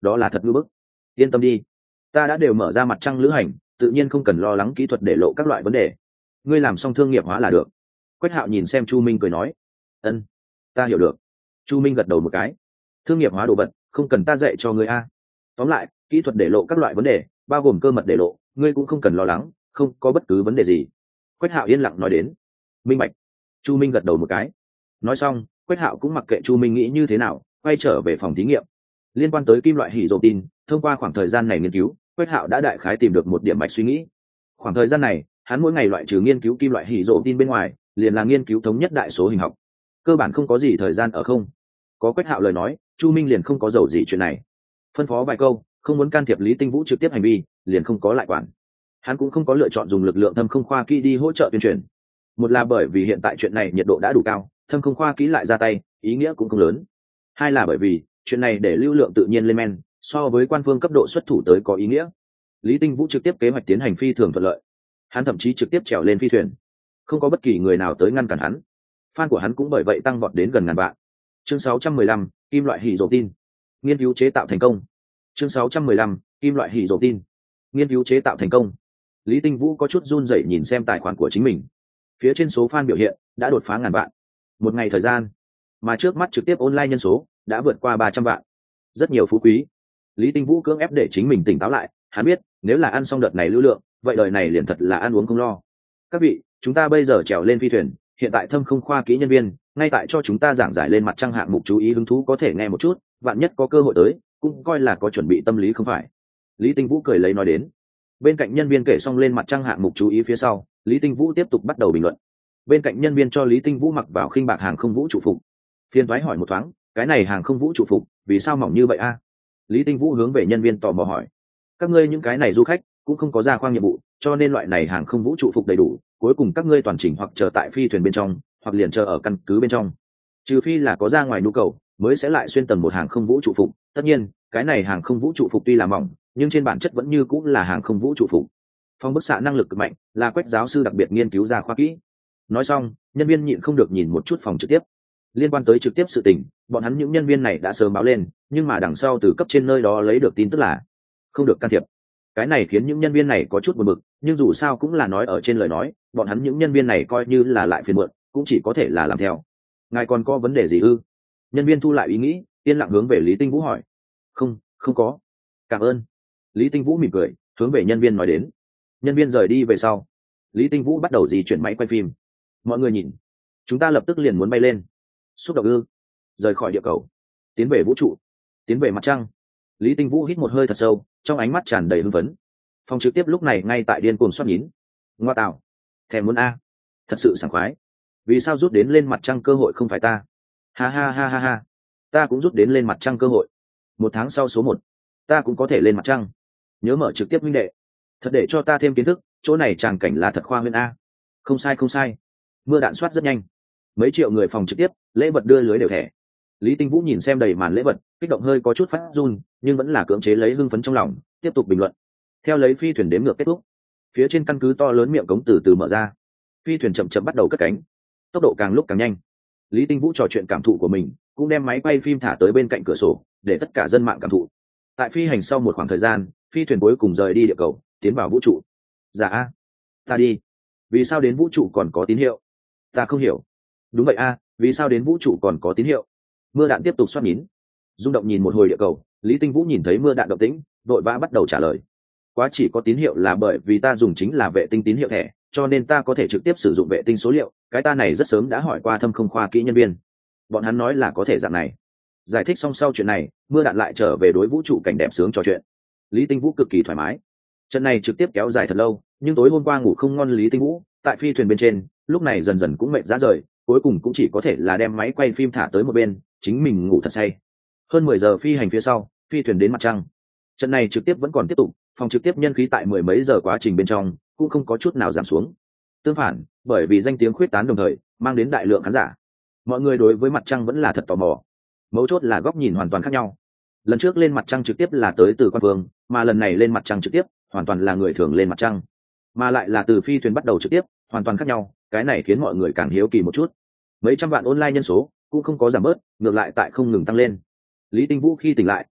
đó là thật ngưỡng bức. Yên tâm đi, ta đã đều mở ra mặt trăng lữ hành, tự nhiên không cần lo lắng kỹ thuật để lộ các loại vấn đề. Ngươi làm xong thương nghiệp hóa là được. Quách Hạo nhìn xem Chu Minh cười nói. Ân, ta hiểu được. Chu Minh gật đầu một cái. Thương nghiệp hóa đồ vật không cần ta dạy cho ngươi a. Tóm lại, kỹ thuật để lộ các loại vấn đề, bao gồm cơ mật để lộ, ngươi cũng không cần lo lắng, không có bất cứ vấn đề gì. Quách Hạo yên lặng nói đến. Minh bạch. Chu Minh gật đầu một cái. Nói xong, Quách Hạo cũng mặc kệ Chu Minh nghĩ như thế nào, quay trở về phòng thí nghiệm. Liên quan tới kim loại hỉ dầu tin, thông qua khoảng thời gian này nghiên cứu, Quách Hạo đã đại khái tìm được một điểm mạch suy nghĩ. Khoảng thời gian này, hắn mỗi ngày loại trừ nghiên cứu kim loại hỉ dầu tin bên ngoài, liền là nghiên cứu thống nhất đại số hình học. Cơ bản không có gì thời gian ở không. Có Quách Hạo lời nói, Chu Minh liền không có dầu gì chuyện này. Phân phó vài câu, không muốn can thiệp Lý Tinh Vũ trực tiếp hành vi, liền không có lại quản. Hắn cũng không có lựa chọn dùng lực lượng thâm không khoa kỹ đi hỗ trợ tuyên truyền. Một là bởi vì hiện tại chuyện này nhiệt độ đã đủ cao, thâm không khoa kỹ lại ra tay, ý nghĩa cũng không lớn. Hai là bởi vì chuyện này để lưu lượng tự nhiên lên men, so với quan phương cấp độ xuất thủ tới có ý nghĩa. Lý Tinh Vũ trực tiếp kế hoạch tiến hành phi thường thuận lợi. Hắn thậm chí trực tiếp trèo lên phi thuyền, không có bất kỳ người nào tới ngăn cản hắn. Fan của hắn cũng bởi vậy tăng vọt đến gần ngàn vạn. Chương 615, kim loại hỉ dầu tin. Nghiên cứu chế tạo thành công. Chương 615, kim loại hỉ dầu tin. Nghiên cứu chế tạo thành công. Lý Tinh Vũ có chút run rẩy nhìn xem tài khoản của chính mình. Phía trên số fan biểu hiện đã đột phá ngàn vạn. Một ngày thời gian, mà trước mắt trực tiếp online nhân số đã vượt qua 300 vạn. Rất nhiều phú quý. Lý Tinh Vũ cưỡng ép để chính mình tỉnh táo lại, hắn biết, nếu là ăn xong đợt này lưu lượng, vậy đời này liền thật là ăn uống không lo. Các vị, chúng ta bây giờ trèo lên phi thuyền, hiện tại thâm không khoa kỹ nhân viên ngay tại cho chúng ta giảng giải lên mặt trăng hạng mục, chú ý hứng thú có thể nghe một chút, vạn nhất có cơ hội tới, cũng coi là có chuẩn bị tâm lý không phải. Lý Tinh Vũ cười lấy nói đến. Bên cạnh nhân viên kể xong lên mặt trăng hạng mục chú ý phía sau, Lý Tinh Vũ tiếp tục bắt đầu bình luận. Bên cạnh nhân viên cho Lý Tinh Vũ mặc vào khinh bạc hàng không vũ trụ phục. Phiên thoái hỏi một thoáng, cái này hàng không vũ trụ phục vì sao mỏng như vậy a? Lý Tinh Vũ hướng về nhân viên tò mò hỏi. Các ngươi những cái này du khách cũng không có ra khoang nhiệm vụ, cho nên loại này hàng không vũ trụ phục đầy đủ, cuối cùng các ngươi toàn chỉnh hoặc chờ tại phi thuyền bên trong, hoặc liền chờ ở căn cứ bên trong. Trừ phi là có ra ngoài nhu cầu, mới sẽ lại xuyên tầng một hàng không vũ trụ phục. Tất nhiên, cái này hàng không vũ trụ phục tuy là mỏng, nhưng trên bản chất vẫn như cũng là hàng không vũ trụ phục. Phong bức xạ năng lực cực mạnh, là Quách giáo sư đặc biệt nghiên cứu ra khoa kỹ. Nói xong, nhân viên nhịn không được nhìn một chút phòng trực tiếp. Liên quan tới trực tiếp sự tình, bọn hắn những nhân viên này đã sớm báo lên, nhưng mà đằng sau từ cấp trên nơi đó lấy được tin tức là không được can thiệp. Cái này khiến những nhân viên này có chút buồn bực, nhưng dù sao cũng là nói ở trên lời nói, bọn hắn những nhân viên này coi như là lại phiền muộn, cũng chỉ có thể là làm theo. Ngài còn có vấn đề gì ư? Nhân viên thu lại ý nghĩ, yên lặng hướng về Lý Tinh Vũ hỏi. Không có. Cảm ơn. Lý Tinh Vũ mỉm cười, hướng về nhân viên nói đến. Nhân viên rời đi về sau, Lý Tinh Vũ bắt đầu di chuyển máy quay phim. Mọi người nhìn, chúng ta lập tức liền muốn bay lên. Xúc động ư? Rời khỏi địa cầu, tiến về vũ trụ, tiến về mặt trăng. Lý Tinh Vũ hít một hơi thật sâu, trong ánh mắt tràn đầy hưng phấn. Phòng trực tiếp lúc này ngay tại điên cuồng xoát nhín. Ngoa tạo, thèm muốn a, thật sự sảng khoái. Vì sao rút đến lên mặt trăng cơ hội không phải ta? Ha ha ha ha ha, ta cũng rút đến lên mặt trăng cơ hội. 1 tháng sau số 1, ta cũng có thể lên mặt trăng. Nhớ mở trực tiếp huynh đệ, thật để cho ta thêm kiến thức, chỗ này tràng cảnh là thật khoa huyễn a. Không sai không sai. Mưa đạn soát rất nhanh, mấy triệu người phòng trực tiếp, lễ vật đưa lưới đều thẻ. Lý Tinh Vũ nhìn xem đầy màn lễ vật, kích động hơi có chút phát run, nhưng vẫn là cưỡng chế lấy hưng phấn trong lòng, tiếp tục bình luận. Theo lấy phi thuyền đếm ngược kết thúc, phía trên căn cứ to lớn miệng cống từ từ mở ra, phi thuyền chậm chậm bắt đầu cất cánh, tốc độ càng lúc càng nhanh. Lý Tinh Vũ trò chuyện cảm thụ của mình, cũng đem máy quay phim thả tới bên cạnh cửa sổ, để tất cả dân mạng cảm thụ. Tại phi hành sau một khoảng thời gian, phi thuyền cuối cùng rời đi địa cầu, tiến vào vũ trụ. Dạ a, ta đi. Vì sao đến vũ trụ còn có tín hiệu? Ta không hiểu. Đúng vậy a, vì sao đến vũ trụ còn có tín hiệu? Mưa đạn tiếp tục xoát nhín. Rung động nhìn một hồi địa cầu, Lý Tinh Vũ nhìn thấy mưa đạn động tĩnh, vội vã bắt đầu trả lời. Quá chỉ có tín hiệu là bởi vì ta dùng chính là vệ tinh tín hiệu thẻ, cho nên ta có thể trực tiếp sử dụng vệ tinh số liệu. Cái ta này rất sớm đã hỏi qua thâm không khoa kỹ nhân viên, bọn hắn nói là có thể dạng này. Giải thích xong sau chuyện này, mưa đạn lại trở về đối vũ trụ cảnh đẹp sướng trò chuyện. Lý Tinh Vũ cực kỳ thoải mái. Trận này trực tiếp kéo dài thật lâu, nhưng tối hôm qua ngủ không ngon Lý Tinh Vũ tại phi thuyền bên trên, lúc này dần dần cũng mệt rã rời, cuối cùng cũng chỉ có thể là đem máy quay phim thả tới một bên, chính mình ngủ thật say. Hơn 10 giờ phi hành phía sau, phi thuyền đến mặt trăng. Trận này trực tiếp vẫn còn tiếp tục, phòng trực tiếp nhân khí tại 10 mấy giờ quá trình bên trong cũng không có chút nào giảm xuống. Tương phản, bởi vì danh tiếng khuyết tán đồng thời mang đến đại lượng khán giả, mọi người đối với mặt trăng vẫn là thật tò mò. Mấu chốt là góc nhìn hoàn toàn khác nhau. Lần trước lên mặt trăng trực tiếp là tới từ quan phương, mà lần này lên mặt trăng trực tiếp hoàn toàn là người thường lên mặt trăng, mà lại là từ phi thuyền bắt đầu trực tiếp, hoàn toàn khác nhau. Cái này khiến mọi người càng hiếu kỳ một chút. Mấy trăm vạn online nhân số cũng không có giảm bớt, ngược lại tại không ngừng tăng lên. Lý Tinh Vũ khi tỉnh lại,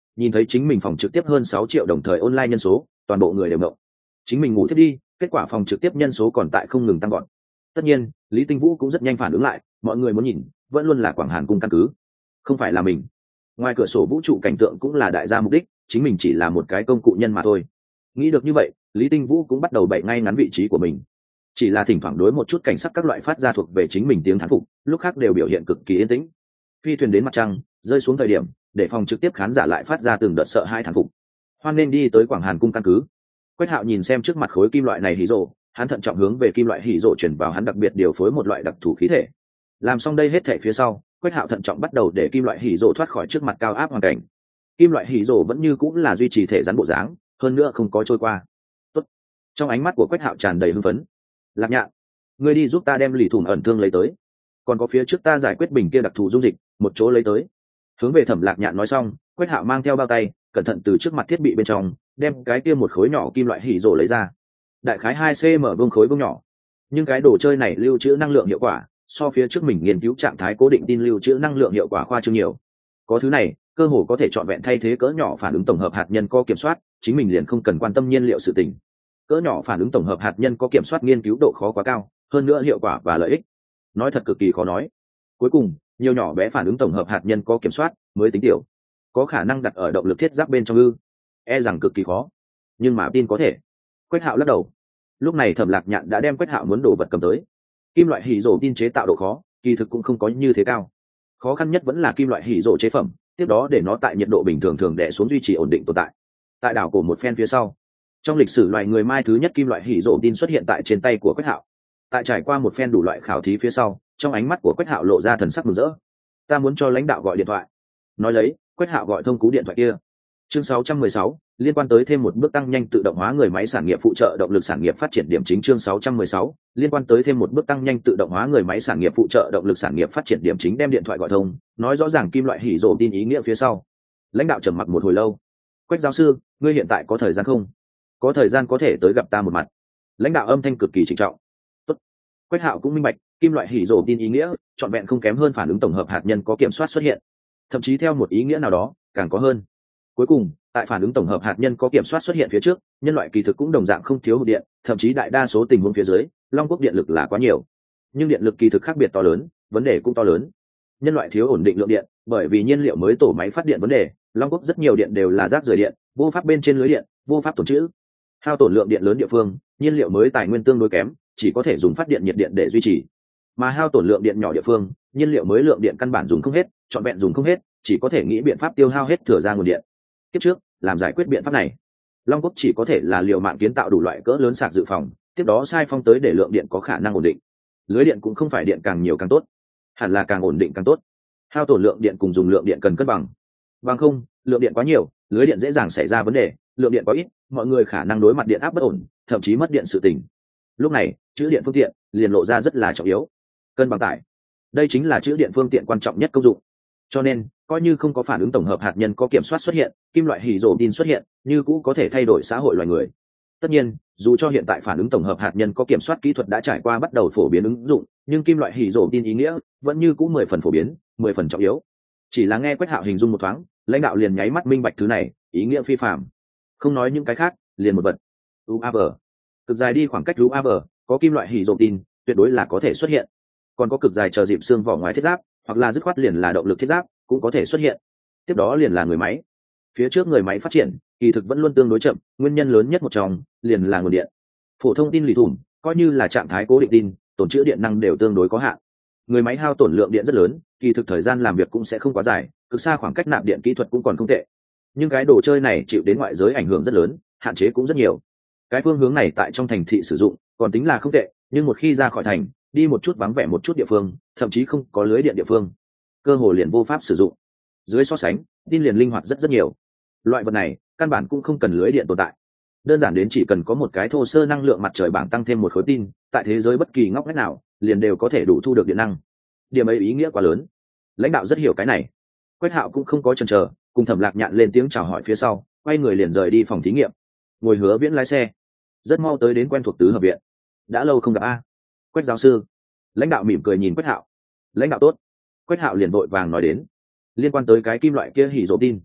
nhìn thấy chính mình phòng trực tiếp hơn 6 triệu đồng thời online nhân số, toàn bộ người đều ngộng. Chính mình ngủ thiết đi, kết quả phòng trực tiếp nhân số còn tại không ngừng tăng gọn. Tất nhiên Lý Tinh Vũ cũng rất nhanh phản ứng lại, mọi người muốn nhìn vẫn luôn là Quảng Hàn cung căn cứ, không phải là mình. Ngoài cửa sổ vũ trụ cảnh tượng cũng là đại gia mục đích, chính mình chỉ là một cái công cụ nhân mà thôi. Nghĩ được như vậy, Lý Tinh Vũ cũng bắt đầu bậy ngay ngắn vị trí của mình, chỉ là thỉnh thoảng đối một chút cảnh sắc các loại phát ra thuộc về chính mình tiếng thán phục, lúc khác đều biểu hiện cực kỳ yên tĩnh. Phi thuyền đến mặt trăng rơi xuống thời điểm, để phòng trực tiếp khán giả lại phát ra từng đợt sợ hai thán phục. Hoan nên đi tới Quảng Hàn cung căn cứ. Quách Hạo nhìn xem trước mặt khối kim loại này hỉ rồ, hắn thận trọng hướng về kim loại hỉ rồ chuyển vào hắn đặc biệt điều phối một loại đặc thù khí thể. Làm xong đây hết thể phía sau, Quách Hạo thận trọng bắt đầu để kim loại hỉ rồ thoát khỏi trước mặt cao áp hoàn cảnh. Kim loại hỉ rồ vẫn như cũng là duy trì thể rắn bộ dáng, hơn nữa không có trôi qua. Tốt. Trong ánh mắt của Quách Hạo tràn đầy hưng phấn. Lạc Nhạn, ngươi đi giúp ta đem lì thủng ẩn thương lấy tới, còn có phía trước ta giải quyết bình kia đặc thù dung dịch, một chỗ lấy tới. Hướng về Thẩm Lạc Nhạn nói xong, Quách Hạo mang theo bao tay, cẩn thận từ trước mặt thiết bị bên trong đem cái kia một khối nhỏ kim loại hỉ rồ lấy ra. Đại khái 2 cm vuông khối vuông nhỏ, nhưng cái đồ chơi này lưu trữ năng lượng hiệu quả so phía trước mình nghiên cứu trạng thái cố định tin lưu trữ năng lượng hiệu quả khoa trương nhiều. Có thứ này, cơ hồ có thể trọn vẹn thay thế cỡ nhỏ phản ứng tổng hợp hạt nhân có kiểm soát, chính mình liền không cần quan tâm nhiên liệu sự tình. Cỡ nhỏ phản ứng tổng hợp hạt nhân có kiểm soát nghiên cứu độ khó quá cao, hơn nữa hiệu quả và lợi ích nói thật cực kỳ khó nói. Cuối cùng, nhiều nhỏ bé phản ứng tổng hợp hạt nhân có kiểm soát mới tính tiểu, có khả năng đặt ở động lực thiết giáp bên trong ư? E rằng cực kỳ khó, nhưng mà tin có thể. Quách Hạo lắc đầu. Lúc này Thẩm Lạc Nhạn đã đem Quách Hạo muốn đồ vật cầm tới. Kim loại hỉ rồ tin chế tạo độ khó kỳ thực cũng không có như thế cao, khó khăn nhất vẫn là kim loại hỉ rồ chế phẩm, tiếp đó để nó tại nhiệt độ bình thường thường đè xuống duy trì ổn định tồn tại. Tại đảo cổ một phen phía sau, trong lịch sử loài người mai thứ nhất kim loại hỉ rồ tin xuất hiện tại trên tay của Quách Hạo. Tại trải qua một phen đủ loại khảo thí phía sau, trong ánh mắt của Quách Hạo lộ ra thần sắc mừng rỡ. Ta muốn cho lãnh đạo gọi điện thoại. Nói lấy, Quách Hạo gọi thông cú điện thoại kia. Chương 616, liên quan tới thêm một bước tăng nhanh tự động hóa người máy sản nghiệp phụ trợ động lực sản nghiệp phát triển điểm chính. Chương 616, liên quan tới thêm một bước tăng nhanh tự động hóa người máy sản nghiệp phụ trợ động lực sản nghiệp phát triển điểm chính. Đem điện thoại gọi thông, nói rõ ràng kim loại hỉ rồ tin ý nghĩa phía sau. Lãnh đạo trầm mặc một hồi lâu. Quách giáo sư, ngươi hiện tại có thời gian không? Có thời gian có thể tới gặp ta một mặt. Lãnh đạo âm thanh cực kỳ trịnh trọng. Tốt. Quách Hạo cũng minh bạch, kim loại hỉ rồ tin ý nghĩa trọn vẹn không kém hơn phản ứng tổng hợp hạt nhân có kiểm soát xuất hiện, thậm chí theo một ý nghĩa nào đó càng có hơn. Cuối cùng, tại phản ứng tổng hợp hạt nhân có kiểm soát xuất hiện phía trước, nhân loại kỳ thực cũng đồng dạng không thiếu hụt điện, thậm chí đại đa số tình huống phía dưới, Long Quốc điện lực là quá nhiều. Nhưng điện lực kỳ thực khác biệt to lớn, vấn đề cũng to lớn. Nhân loại thiếu ổn định lượng điện, bởi vì nhiên liệu mới tổ máy phát điện vấn đề, Long Quốc rất nhiều điện đều là rác rưởi điện, vô pháp bên trên lưới điện, vô pháp tồn trữ. Hao tổn lượng điện lớn địa phương, nhiên liệu mới tài nguyên tương đối kém, chỉ có thể dùng phát điện nhiệt điện để duy trì. Mà hao tổn lượng điện nhỏ địa phương, nhiên liệu mới lượng điện căn bản dùng không hết, trọn vẹn dùng không hết, chỉ có thể nghĩ biện pháp tiêu hao hết thừa ra nguồn điện. Tiếp trước, làm giải quyết biện pháp này, Long Quốc chỉ có thể là liều mạng kiến tạo đủ loại cỡ lớn sạc dự phòng, tiếp đó sai phong tới để lượng điện có khả năng ổn định. Lưới điện cũng không phải điện càng nhiều càng tốt, hẳn là càng ổn định càng tốt. Hao tổn lượng điện cùng dùng lượng điện cần cân bằng. Bằng không, lượng điện quá nhiều, lưới điện dễ dàng xảy ra vấn đề, lượng điện quá ít, mọi người khả năng đối mặt điện áp bất ổn, thậm chí mất điện sự tình. Lúc này, trữ điện phương tiện liền lộ ra rất là trọng yếu. Cân bằng tải, đây chính là trữ điện phương tiện quan trọng nhất công dụng. Cho nên, coi như không có phản ứng tổng hợp hạt nhân có kiểm soát xuất hiện, kim loại hỉ rồ tin xuất hiện, như cũ có thể thay đổi xã hội loài người. Tất nhiên, dù cho hiện tại phản ứng tổng hợp hạt nhân có kiểm soát kỹ thuật đã trải qua bắt đầu phổ biến ứng dụng, nhưng kim loại hỉ rồ tin ý nghĩa vẫn như cũ 10 phần phổ biến, 10 phần trọng yếu. Chỉ là nghe Quách Hạo hình dung một thoáng, lãnh đạo liền nháy mắt minh bạch thứ này ý nghĩa phi phàm. Không nói những cái khác, liền một vật. UAV, cực dài đi khoảng cách UAV, có kim loại hỉ rồ tin, tuyệt đối là có thể xuất hiện. Còn có cực dài chờ dịp xương vỏ ngoài thiết giáp, hoặc là dứt khoát liền là động lực thiết giáp, cũng có thể xuất hiện. Tiếp đó liền là người máy. Phía trước người máy phát triển kỳ thực vẫn luôn tương đối chậm, nguyên nhân lớn nhất một trong liền là nguồn điện. Phổ thông tin lì thủng, coi như là trạng thái cố định tin, tồn trữ điện năng đều tương đối có hạn. Người máy hao tổn lượng điện rất lớn, kỳ thực thời gian làm việc cũng sẽ không quá dài, cực xa khoảng cách nạp điện kỹ thuật cũng còn không tệ. Nhưng cái đồ chơi này chịu đến ngoại giới ảnh hưởng rất lớn, hạn chế cũng rất nhiều. Cái phương hướng này tại trong thành thị sử dụng còn tính là không tệ, nhưng một khi ra khỏi thành, đi một chút vắng vẻ một chút địa phương, thậm chí không có lưới điện địa phương, cơ hồ liền vô pháp sử dụng. Dưới so sánh, tin liền linh hoạt rất nhiều. Loại vật này căn bản cũng không cần lưới điện tồn tại, đơn giản đến chỉ cần có một cái thô sơ năng lượng mặt trời bảng tăng thêm một khối tin, tại thế giới bất kỳ ngóc ngách nào liền đều có thể đủ thu được điện năng. Điểm ấy ý nghĩa quá lớn, lãnh đạo rất hiểu cái này. Quách Hạo cũng không có chần chờ, cùng Thẩm Lạc Nhạn lên tiếng chào hỏi phía sau, quay người liền rời đi phòng thí nghiệm. Ngồi Hứa Viễn lái xe, rất mau tới đến quen thuộc tứ hợp viện. Đã lâu không gặp a, Quách giáo sư. Lãnh đạo mỉm cười nhìn Quách Hạo. Lãnh đạo tốt. Quách Hạo liền vội vàng nói đến, liên quan tới cái kim loại kia hỉ rộ tin,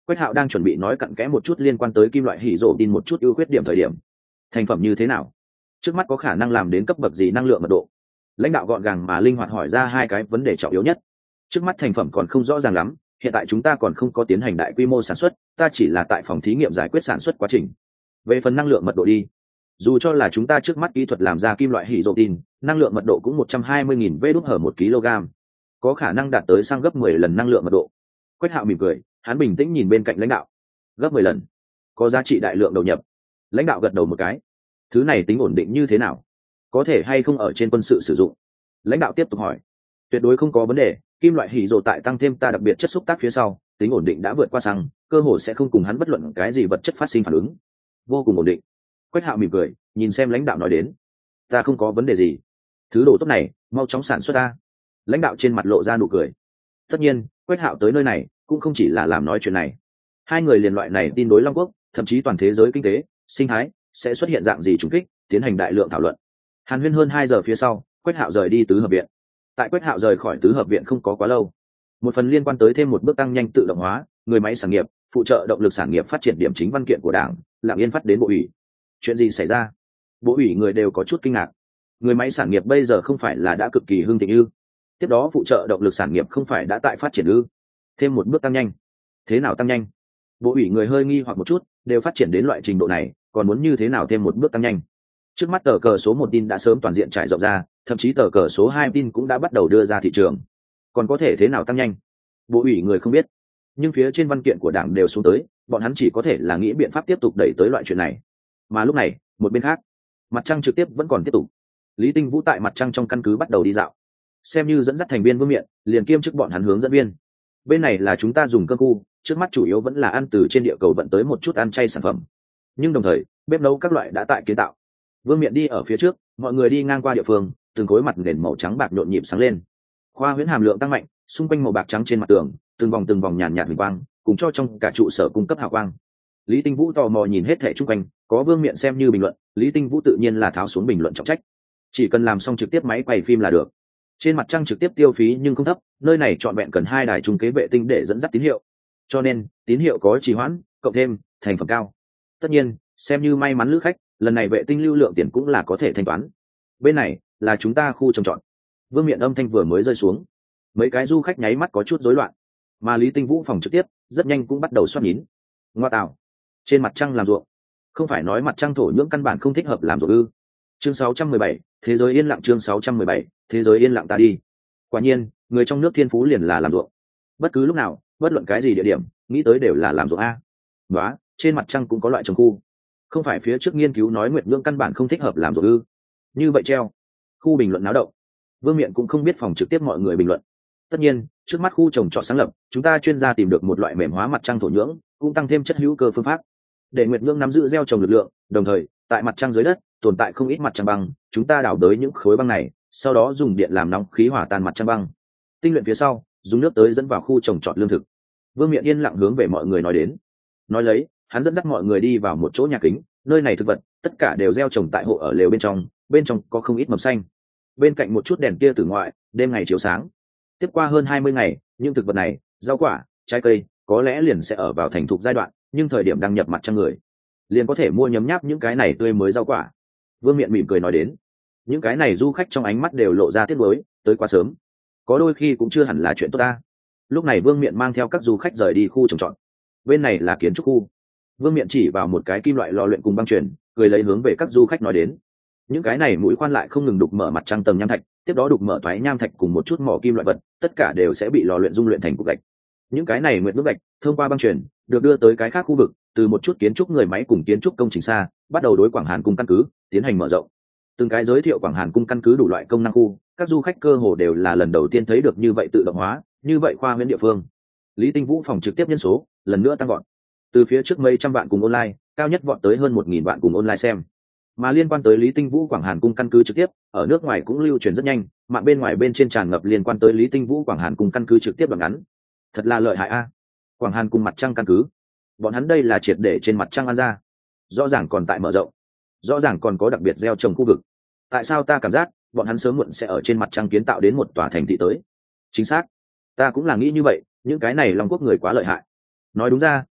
Quách Hạo đang chuẩn bị nói cặn kẽ một chút liên quan tới kim loại hỉ rổ tin một chút ưu khuyết điểm thời điểm. Thành phẩm như thế nào? Trước mắt có khả năng làm đến cấp bậc gì năng lượng mật độ? Lãnh đạo gọn gàng mà linh hoạt hỏi ra hai cái vấn đề trọng yếu nhất. Trước mắt thành phẩm còn không rõ ràng lắm, hiện tại chúng ta còn không có tiến hành đại quy mô sản xuất, ta chỉ là tại phòng thí nghiệm giải quyết sản xuất quá trình. Về phần năng lượng mật độ đi, dù cho là chúng ta trước mắt kỹ thuật làm ra kim loại hỉ rổ tin, năng lượng mật độ cũng 120.000 V/1 kg, có khả năng đạt tới sang gấp 10 lần năng lượng mật độ. Quách Hạo mỉm cười, hắn bình tĩnh nhìn bên cạnh lãnh đạo. Gấp 10 lần, có giá trị đại lượng đầu nhập. Lãnh đạo gật đầu một cái. Thứ này tính ổn định như thế nào? Có thể hay không ở trên quân sự sử dụng? Lãnh đạo tiếp tục hỏi. Tuyệt đối không có vấn đề, kim loại hỉ rồ tại tăng thêm ta đặc biệt chất xúc tác phía sau, tính ổn định đã vượt qua xăng, cơ hồ sẽ không cùng hắn bất luận cái gì vật chất phát sinh phản ứng. Vô cùng ổn định. Quách Hạo mỉm cười, nhìn xem lãnh đạo nói đến. Ta không có vấn đề gì. Thứ đồ tốt này, mau chóng sản xuất ta. Lãnh đạo trên mặt lộ ra nụ cười. Tất nhiên, Quách Hạo tới nơi này cũng không chỉ là làm nói chuyện này. Hai người liền loại này tin đối Long Quốc, thậm chí toàn thế giới kinh tế, sinh thái sẽ xuất hiện dạng gì trùng kích, tiến hành đại lượng thảo luận. Hàn huyên hơn 2 giờ phía sau, Quách Hạo rời đi tứ hợp viện. Tại Quách Hạo rời khỏi tứ hợp viện không có quá lâu, một phần liên quan tới thêm một bước tăng nhanh tự động hóa, người máy sản nghiệp, phụ trợ động lực sản nghiệp phát triển điểm chính văn kiện của Đảng, lặng yên phát đến Bộ ủy. Chuyện gì xảy ra? Bộ ủy người đều có chút kinh ngạc. Người máy sản nghiệp bây giờ không phải là đã cực kỳ hưng thịnh ư? Tiếp đó phụ trợ động lực sản nghiệp không phải đã tại phát triển ư? Thêm một bước tăng nhanh. Thế nào tăng nhanh? Bộ ủy người hơi nghi hoặc một chút, đều phát triển đến loại trình độ này, còn muốn như thế nào thêm một bước tăng nhanh? Trước mắt tờ cờ số 1 tin đã sớm toàn diện trải rộng ra, thậm chí tờ cờ số 2 tin cũng đã bắt đầu đưa ra thị trường. Còn có thể thế nào tăng nhanh? Bộ ủy người không biết, nhưng phía trên văn kiện của Đảng đều xuống tới, bọn hắn chỉ có thể là nghĩ biện pháp tiếp tục đẩy tới loại chuyện này. Mà lúc này, một bên khác, mặt trăng trực tiếp vẫn còn tiếp tục. Lý Tinh Vũ tại mặt trăng trong căn cứ bắt đầu đi dạo, xem như dẫn dắt thành viên Vương Miện, liền kiêm chức bọn hắn hướng dẫn viên. Bên này là chúng ta dùng cơm khu, trước mắt chủ yếu vẫn là ăn từ trên địa cầu vận tới một chút ăn chay sản phẩm, nhưng đồng thời bếp nấu các loại đã tại kiến tạo. Vương Miện đi ở phía trước, mọi người đi ngang qua địa phương, từng khối mặt nền màu trắng bạc nhộn nhịp sáng lên. Khoa huyễn hàm lượng tăng mạnh, xung quanh màu bạc trắng trên mặt tường, từng vòng nhàn nhạt huỳnh quang, cùng cho trong cả trụ sở cung cấp hào quang. Lý Tinh Vũ tò mò nhìn hết thảy xung quanh, có Vương Miện xem như bình luận, Lý Tinh Vũ tự nhiên là tháo xuống bình luận trọng trách. Chỉ cần làm xong trực tiếp máy quay phim là được. Trên mặt trăng trực tiếp tiêu phí nhưng không thấp, nơi này trọn vẹn cần 2 đài trung kế vệ tinh để dẫn dắt tín hiệu, cho nên tín hiệu có trì hoãn, cộng thêm thành phẩm cao. Tất nhiên, xem như may mắn lữ khách, lần này vệ tinh lưu lượng tiền cũng là có thể thanh toán. Bên này là chúng ta khu trồng trọt. Vương Miện âm thanh vừa mới rơi xuống, mấy cái du khách nháy mắt có chút rối loạn, mà Lý Tinh Vũ phòng trực tiếp rất nhanh cũng bắt đầu xoát nhín. Ngoa tạo, trên mặt trăng làm ruộng, không phải nói mặt trăng thổ nhưỡng căn bản không thích hợp làm ruộng ư? Chương 617, thế giới yên lặng. Chương 617, thế giới yên lặng ta đi. Quả nhiên, người trong nước thiên phú liền là làm ruộng. Bất cứ lúc nào, bất luận cái gì địa điểm, nghĩ tới đều là làm ruộng a. Đó, trên mặt trăng cũng có loại trồng khu. Không phải phía trước nghiên cứu nói nguyệt nhưỡng căn bản không thích hợp làm ruộng ư? Như vậy treo. Khu bình luận náo động. Vương Miện cũng không biết phòng trực tiếp mọi người bình luận. Tất nhiên, trước mắt khu trồng trọt sáng lập, chúng ta chuyên gia tìm được một loại mềm hóa mặt trăng thổ nhưỡng, cũng tăng thêm chất hữu cơ phương pháp, để nguyệt nhưỡng nắm giữ gieo trồng lực lượng. Đồng thời, tại mặt trăng dưới đất tồn tại không ít mặt trăng băng, chúng ta đào đới những khối băng này, sau đó dùng điện làm nóng khí hỏa tan mặt trăng băng, tinh luyện phía sau, dùng nước tới dẫn vào khu trồng trọt lương thực. Vương Miện yên lặng hướng về mọi người nói đến. Nói lấy, hắn dẫn dắt mọi người đi vào một chỗ nhà kính, nơi này thực vật tất cả đều gieo trồng tại hộ ở lều bên trong có không ít mầm xanh. Bên cạnh một chút đèn kia từ ngoại, đêm ngày chiếu sáng. Tiếp qua hơn 20 ngày, những thực vật này, rau quả, trái cây, có lẽ liền sẽ ở vào thành thục giai đoạn, nhưng thời điểm đăng nhập mặt trăng người, liền có thể mua nhấm nháp những cái này tươi mới rau quả. Vương Miện mỉm cười nói đến. Những cái này du khách trong ánh mắt đều lộ ra tiếc nuối, tới quá sớm. Có đôi khi cũng chưa hẳn là chuyện tốt ta. Lúc này Vương Miện mang theo các du khách rời đi khu trồng trọt. Bên này là kiến trúc khu. Vương Miện chỉ vào một cái kim loại lò luyện cùng băng chuyền, cười lấy hướng về các du khách nói đến. Những cái này mũi khoan lại không ngừng đục mở mặt trăng tầng nham thạch, tiếp đó đục mở thoái nham thạch cùng một chút mỏ kim loại vật, tất cả đều sẽ bị lò luyện dung luyện thành cục gạch. Những cái này nguyệt nước gạch thông qua băng chuyền được đưa tới cái khác khu vực, từ một chút kiến trúc người máy cùng kiến trúc công trình xa, bắt đầu đối Quảng Hàn cung căn cứ tiến hành mở rộng. Từng cái giới thiệu Quảng Hàn cung căn cứ đủ loại công năng khu, các du khách cơ hồ đều là lần đầu tiên thấy được như vậy tự động hóa, như vậy khoa huyễn địa phương. Lý Tinh Vũ phòng trực tiếp nhân số lần nữa tăng vọt, từ phía trước mấy trăm vạn cùng online, cao nhất vọt tới hơn 1.000 vạn cùng online xem. Mà liên quan tới Lý Tinh Vũ Quảng Hàn cung căn cứ trực tiếp, ở nước ngoài cũng lưu truyền rất nhanh, mạng bên ngoài bên trên tràn ngập liên quan tới Lý Tinh Vũ Quảng Hàn cung căn cứ trực tiếp đoạn ngắn. Thật là lợi hại a. Quảng Hàn cung mặt trăng căn cứ, bọn hắn đây là triệt để trên mặt trăng ăn ra, rõ ràng còn tại mở rộng, rõ ràng còn có đặc biệt gieo trồng khu vực. Tại sao ta cảm giác bọn hắn sớm muộn sẽ ở trên mặt trăng kiến tạo đến một tòa thành thị tới? Chính xác, ta cũng là nghĩ như vậy, những cái này Long Quốc người quá lợi hại. Nói đúng ra,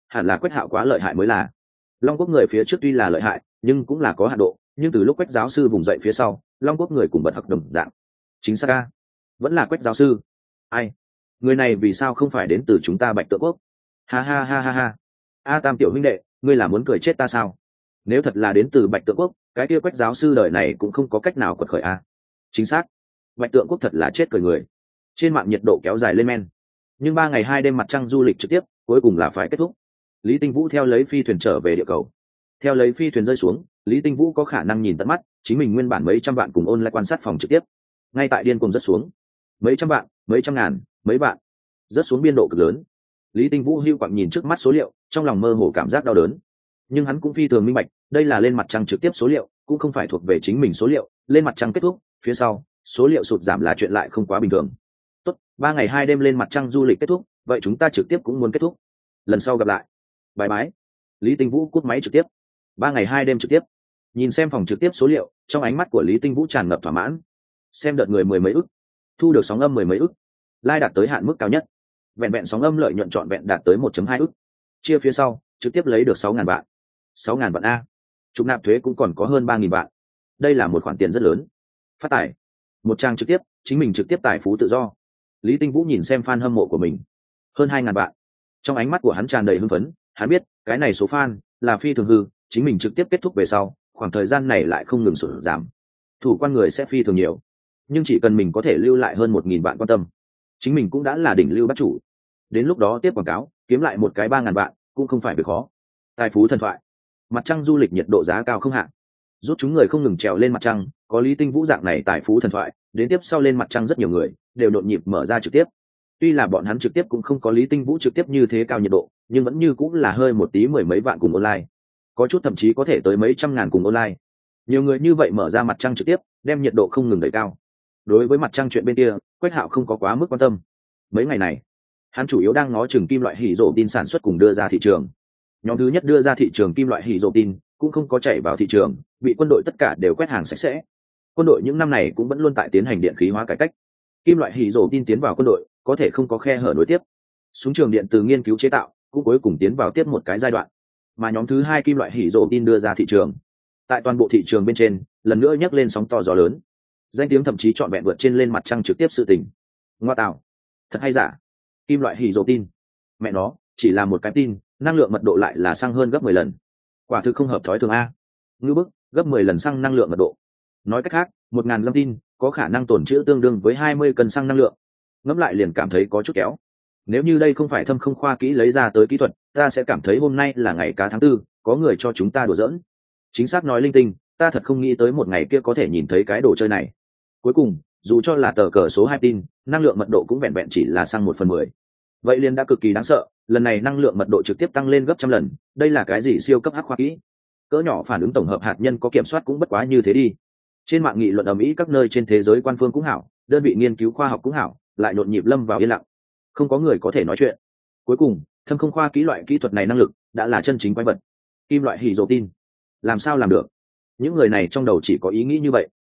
hẳn là Quách Hạo quá lợi hại mới là. Long quốc người phía trước tuy là lợi hại nhưng cũng là có hạn độ, nhưng từ lúc Quách giáo sư vùng dậy phía sau, Long quốc người cùng bật học đồng dạng. Chính xác a, vẫn là Quách giáo sư. Ai, người này vì sao không phải đến từ chúng ta Bạch Tượng quốc? Ha ha ha ha ha. A Tam tiểu huynh đệ, ngươi là muốn cười chết ta sao? Nếu thật là đến từ Bạch Tượng quốc, cái kia Quách giáo sư đời này cũng không có cách nào quật khởi a. Chính xác, Bạch Tượng quốc thật là chết cười người. Trên mạng nhiệt độ kéo dài lên men, nhưng 3 ngày 2 đêm mặt trăng du lịch trực tiếp cuối cùng là phải kết thúc. Lý Tinh Vũ theo lấy phi thuyền trở về địa cầu. Theo lấy phi thuyền rơi xuống, Lý Tinh Vũ có khả năng nhìn tận mắt chính mình nguyên bản mấy trăm vạn cùng online quan sát phòng trực tiếp ngay tại điên cùng rất xuống, mấy trăm vạn, mấy trăm ngàn, mấy vạn, rất xuống biên độ cực lớn. Lý Tinh Vũ hưu quặng nhìn trước mắt số liệu, trong lòng mơ hồ cảm giác đau đớn, nhưng hắn cũng phi thường minh bạch đây là lên mặt trăng trực tiếp số liệu, cũng không phải thuộc về chính mình số liệu. Lên mặt trăng kết thúc phía sau, số liệu sụt giảm là chuyện lại không quá bình thường. Tốt, 3 ngày 2 đêm lên mặt trăng du lịch kết thúc, vậy chúng ta trực tiếp cũng muốn kết thúc, lần sau gặp lại, bye bye. Lý Tinh Vũ cúp máy trực tiếp. 3 ngày 2 đêm trực tiếp, nhìn xem phòng trực tiếp số liệu, trong ánh mắt của Lý Tinh Vũ tràn ngập thỏa mãn. Xem đợt người 10 mấy ức, thu được sóng âm 10 mấy ức, like đạt tới hạn mức cao nhất, vẹn vẹn sóng âm lợi nhuận trọn vẹn đạt tới 1.2 ức, chia phía sau trực tiếp lấy được 6.000 vạn. 6.000 vạn a, trục nạp thuế cũng còn có hơn 3.000 vạn. Đây là một khoản tiền rất lớn. Phát tài, một trang trực tiếp, chính mình trực tiếp tài phú tự do. Lý Tinh Vũ nhìn xem fan hâm mộ của mình, hơn 2.000 vạn. Trong ánh mắt của hắn tràn đầy hưng phấn, hắn biết cái này số fan là phi thường hư, chính mình trực tiếp kết thúc về sau, khoảng thời gian này lại không ngừng sụt giảm, thủ quan người sẽ phi thường nhiều, nhưng chỉ cần mình có thể lưu lại hơn 1.000 vạn quan tâm, chính mình cũng đã là đỉnh lưu bắt chủ. Đến lúc đó tiếp quảng cáo kiếm lại một cái 3.000 vạn cũng không phải việc khó. Tài phú thần thoại, mặt trăng du lịch nhiệt độ giá cao không hạn, rút chúng người không ngừng trèo lên mặt trăng. Có Lý Tinh Vũ dạng này tài phú thần thoại, đến tiếp sau lên mặt trăng rất nhiều người đều nhộn nhịp mở ra trực tiếp. Tuy là bọn hắn trực tiếp cũng không có Lý Tinh Vũ trực tiếp như thế cao nhiệt độ, nhưng vẫn như cũng là hơi một tí 10 mấy vạn cùng online, có chút thậm chí có thể tới mấy trăm ngàn cùng online. Nhiều người như vậy mở ra mặt trăng trực tiếp, đem nhiệt độ không ngừng đẩy cao. Đối với mặt trăng chuyện bên kia, Quách Hạo không có quá mức quan tâm. Mấy ngày này hắn chủ yếu đang ngó chừng kim loại hỉ rổ tin sản xuất cùng đưa ra thị trường. Nhóm thứ nhất đưa ra thị trường kim loại hỉ rổ tin cũng không có chảy vào thị trường, bị quân đội tất cả đều quét hàng sạch sẽ. Quân đội những năm này cũng vẫn luôn tại tiến hành điện khí hóa cải cách. Kim loại hỉ rổ tin tiến vào quân đội có thể không có khe hở nối tiếp. Súng trường điện từ nghiên cứu chế tạo cũng cuối cùng tiến vào tiếp một cái giai đoạn. Mà nhóm thứ hai kim loại hỉ rổ tin đưa ra thị trường, tại toàn bộ thị trường bên trên lần nữa nhấc lên sóng to gió lớn, danh tiếng thậm chí trọn vẹn vượt trên lên mặt trăng trực tiếp sự tình. Ngoa tạo, thật hay giả? Kim loại hỉ rổ tin, mẹ nó chỉ là một cái tin, năng lượng mật độ lại là xăng hơn gấp 10 lần, quả thực không hợp thói thường a. Ngư bức, gấp 10 lần xăng năng lượng mật độ. Nói cách khác 1.000 gram tin có khả năng tồn trữ tương đương với 20 cân xăng năng lượng. Ngẫm lại liền cảm thấy có chút kéo. Nếu như đây không phải thâm không khoa kỹ lấy ra tới kỹ thuật, ta sẽ cảm thấy hôm nay là ngày cá tháng 4, có người cho chúng ta đùa giỡn. Chính xác nói linh tinh, ta thật không nghĩ tới một ngày kia có thể nhìn thấy cái đồ chơi này. Cuối cùng, dù cho là tờ cờ số 2 tin, năng lượng mật độ cũng vẹn vẹn chỉ là xăng 1/10. Vậy liền đã cực kỳ đáng sợ, lần này năng lượng mật độ trực tiếp tăng lên gấp trăm lần, đây là cái gì siêu cấp hắc khoa kỹ? Cỡ nhỏ phản ứng tổng hợp hạt nhân có kiểm soát cũng bất quá như thế đi. Trên mạng nghị luận ầm ĩ, các nơi trên thế giới quan phương cũng hảo, đơn vị nghiên cứu khoa học cũng hảo, lại nhộn nhịp lâm vào yên lặng. Không có người có thể nói chuyện. Cuối cùng, thâm không khoa kỹ loại kỹ thuật này năng lực đã là chân chính quái vật. Kim loại hỉ rổ tin, làm sao làm được? Những người này trong đầu chỉ có ý nghĩ như vậy.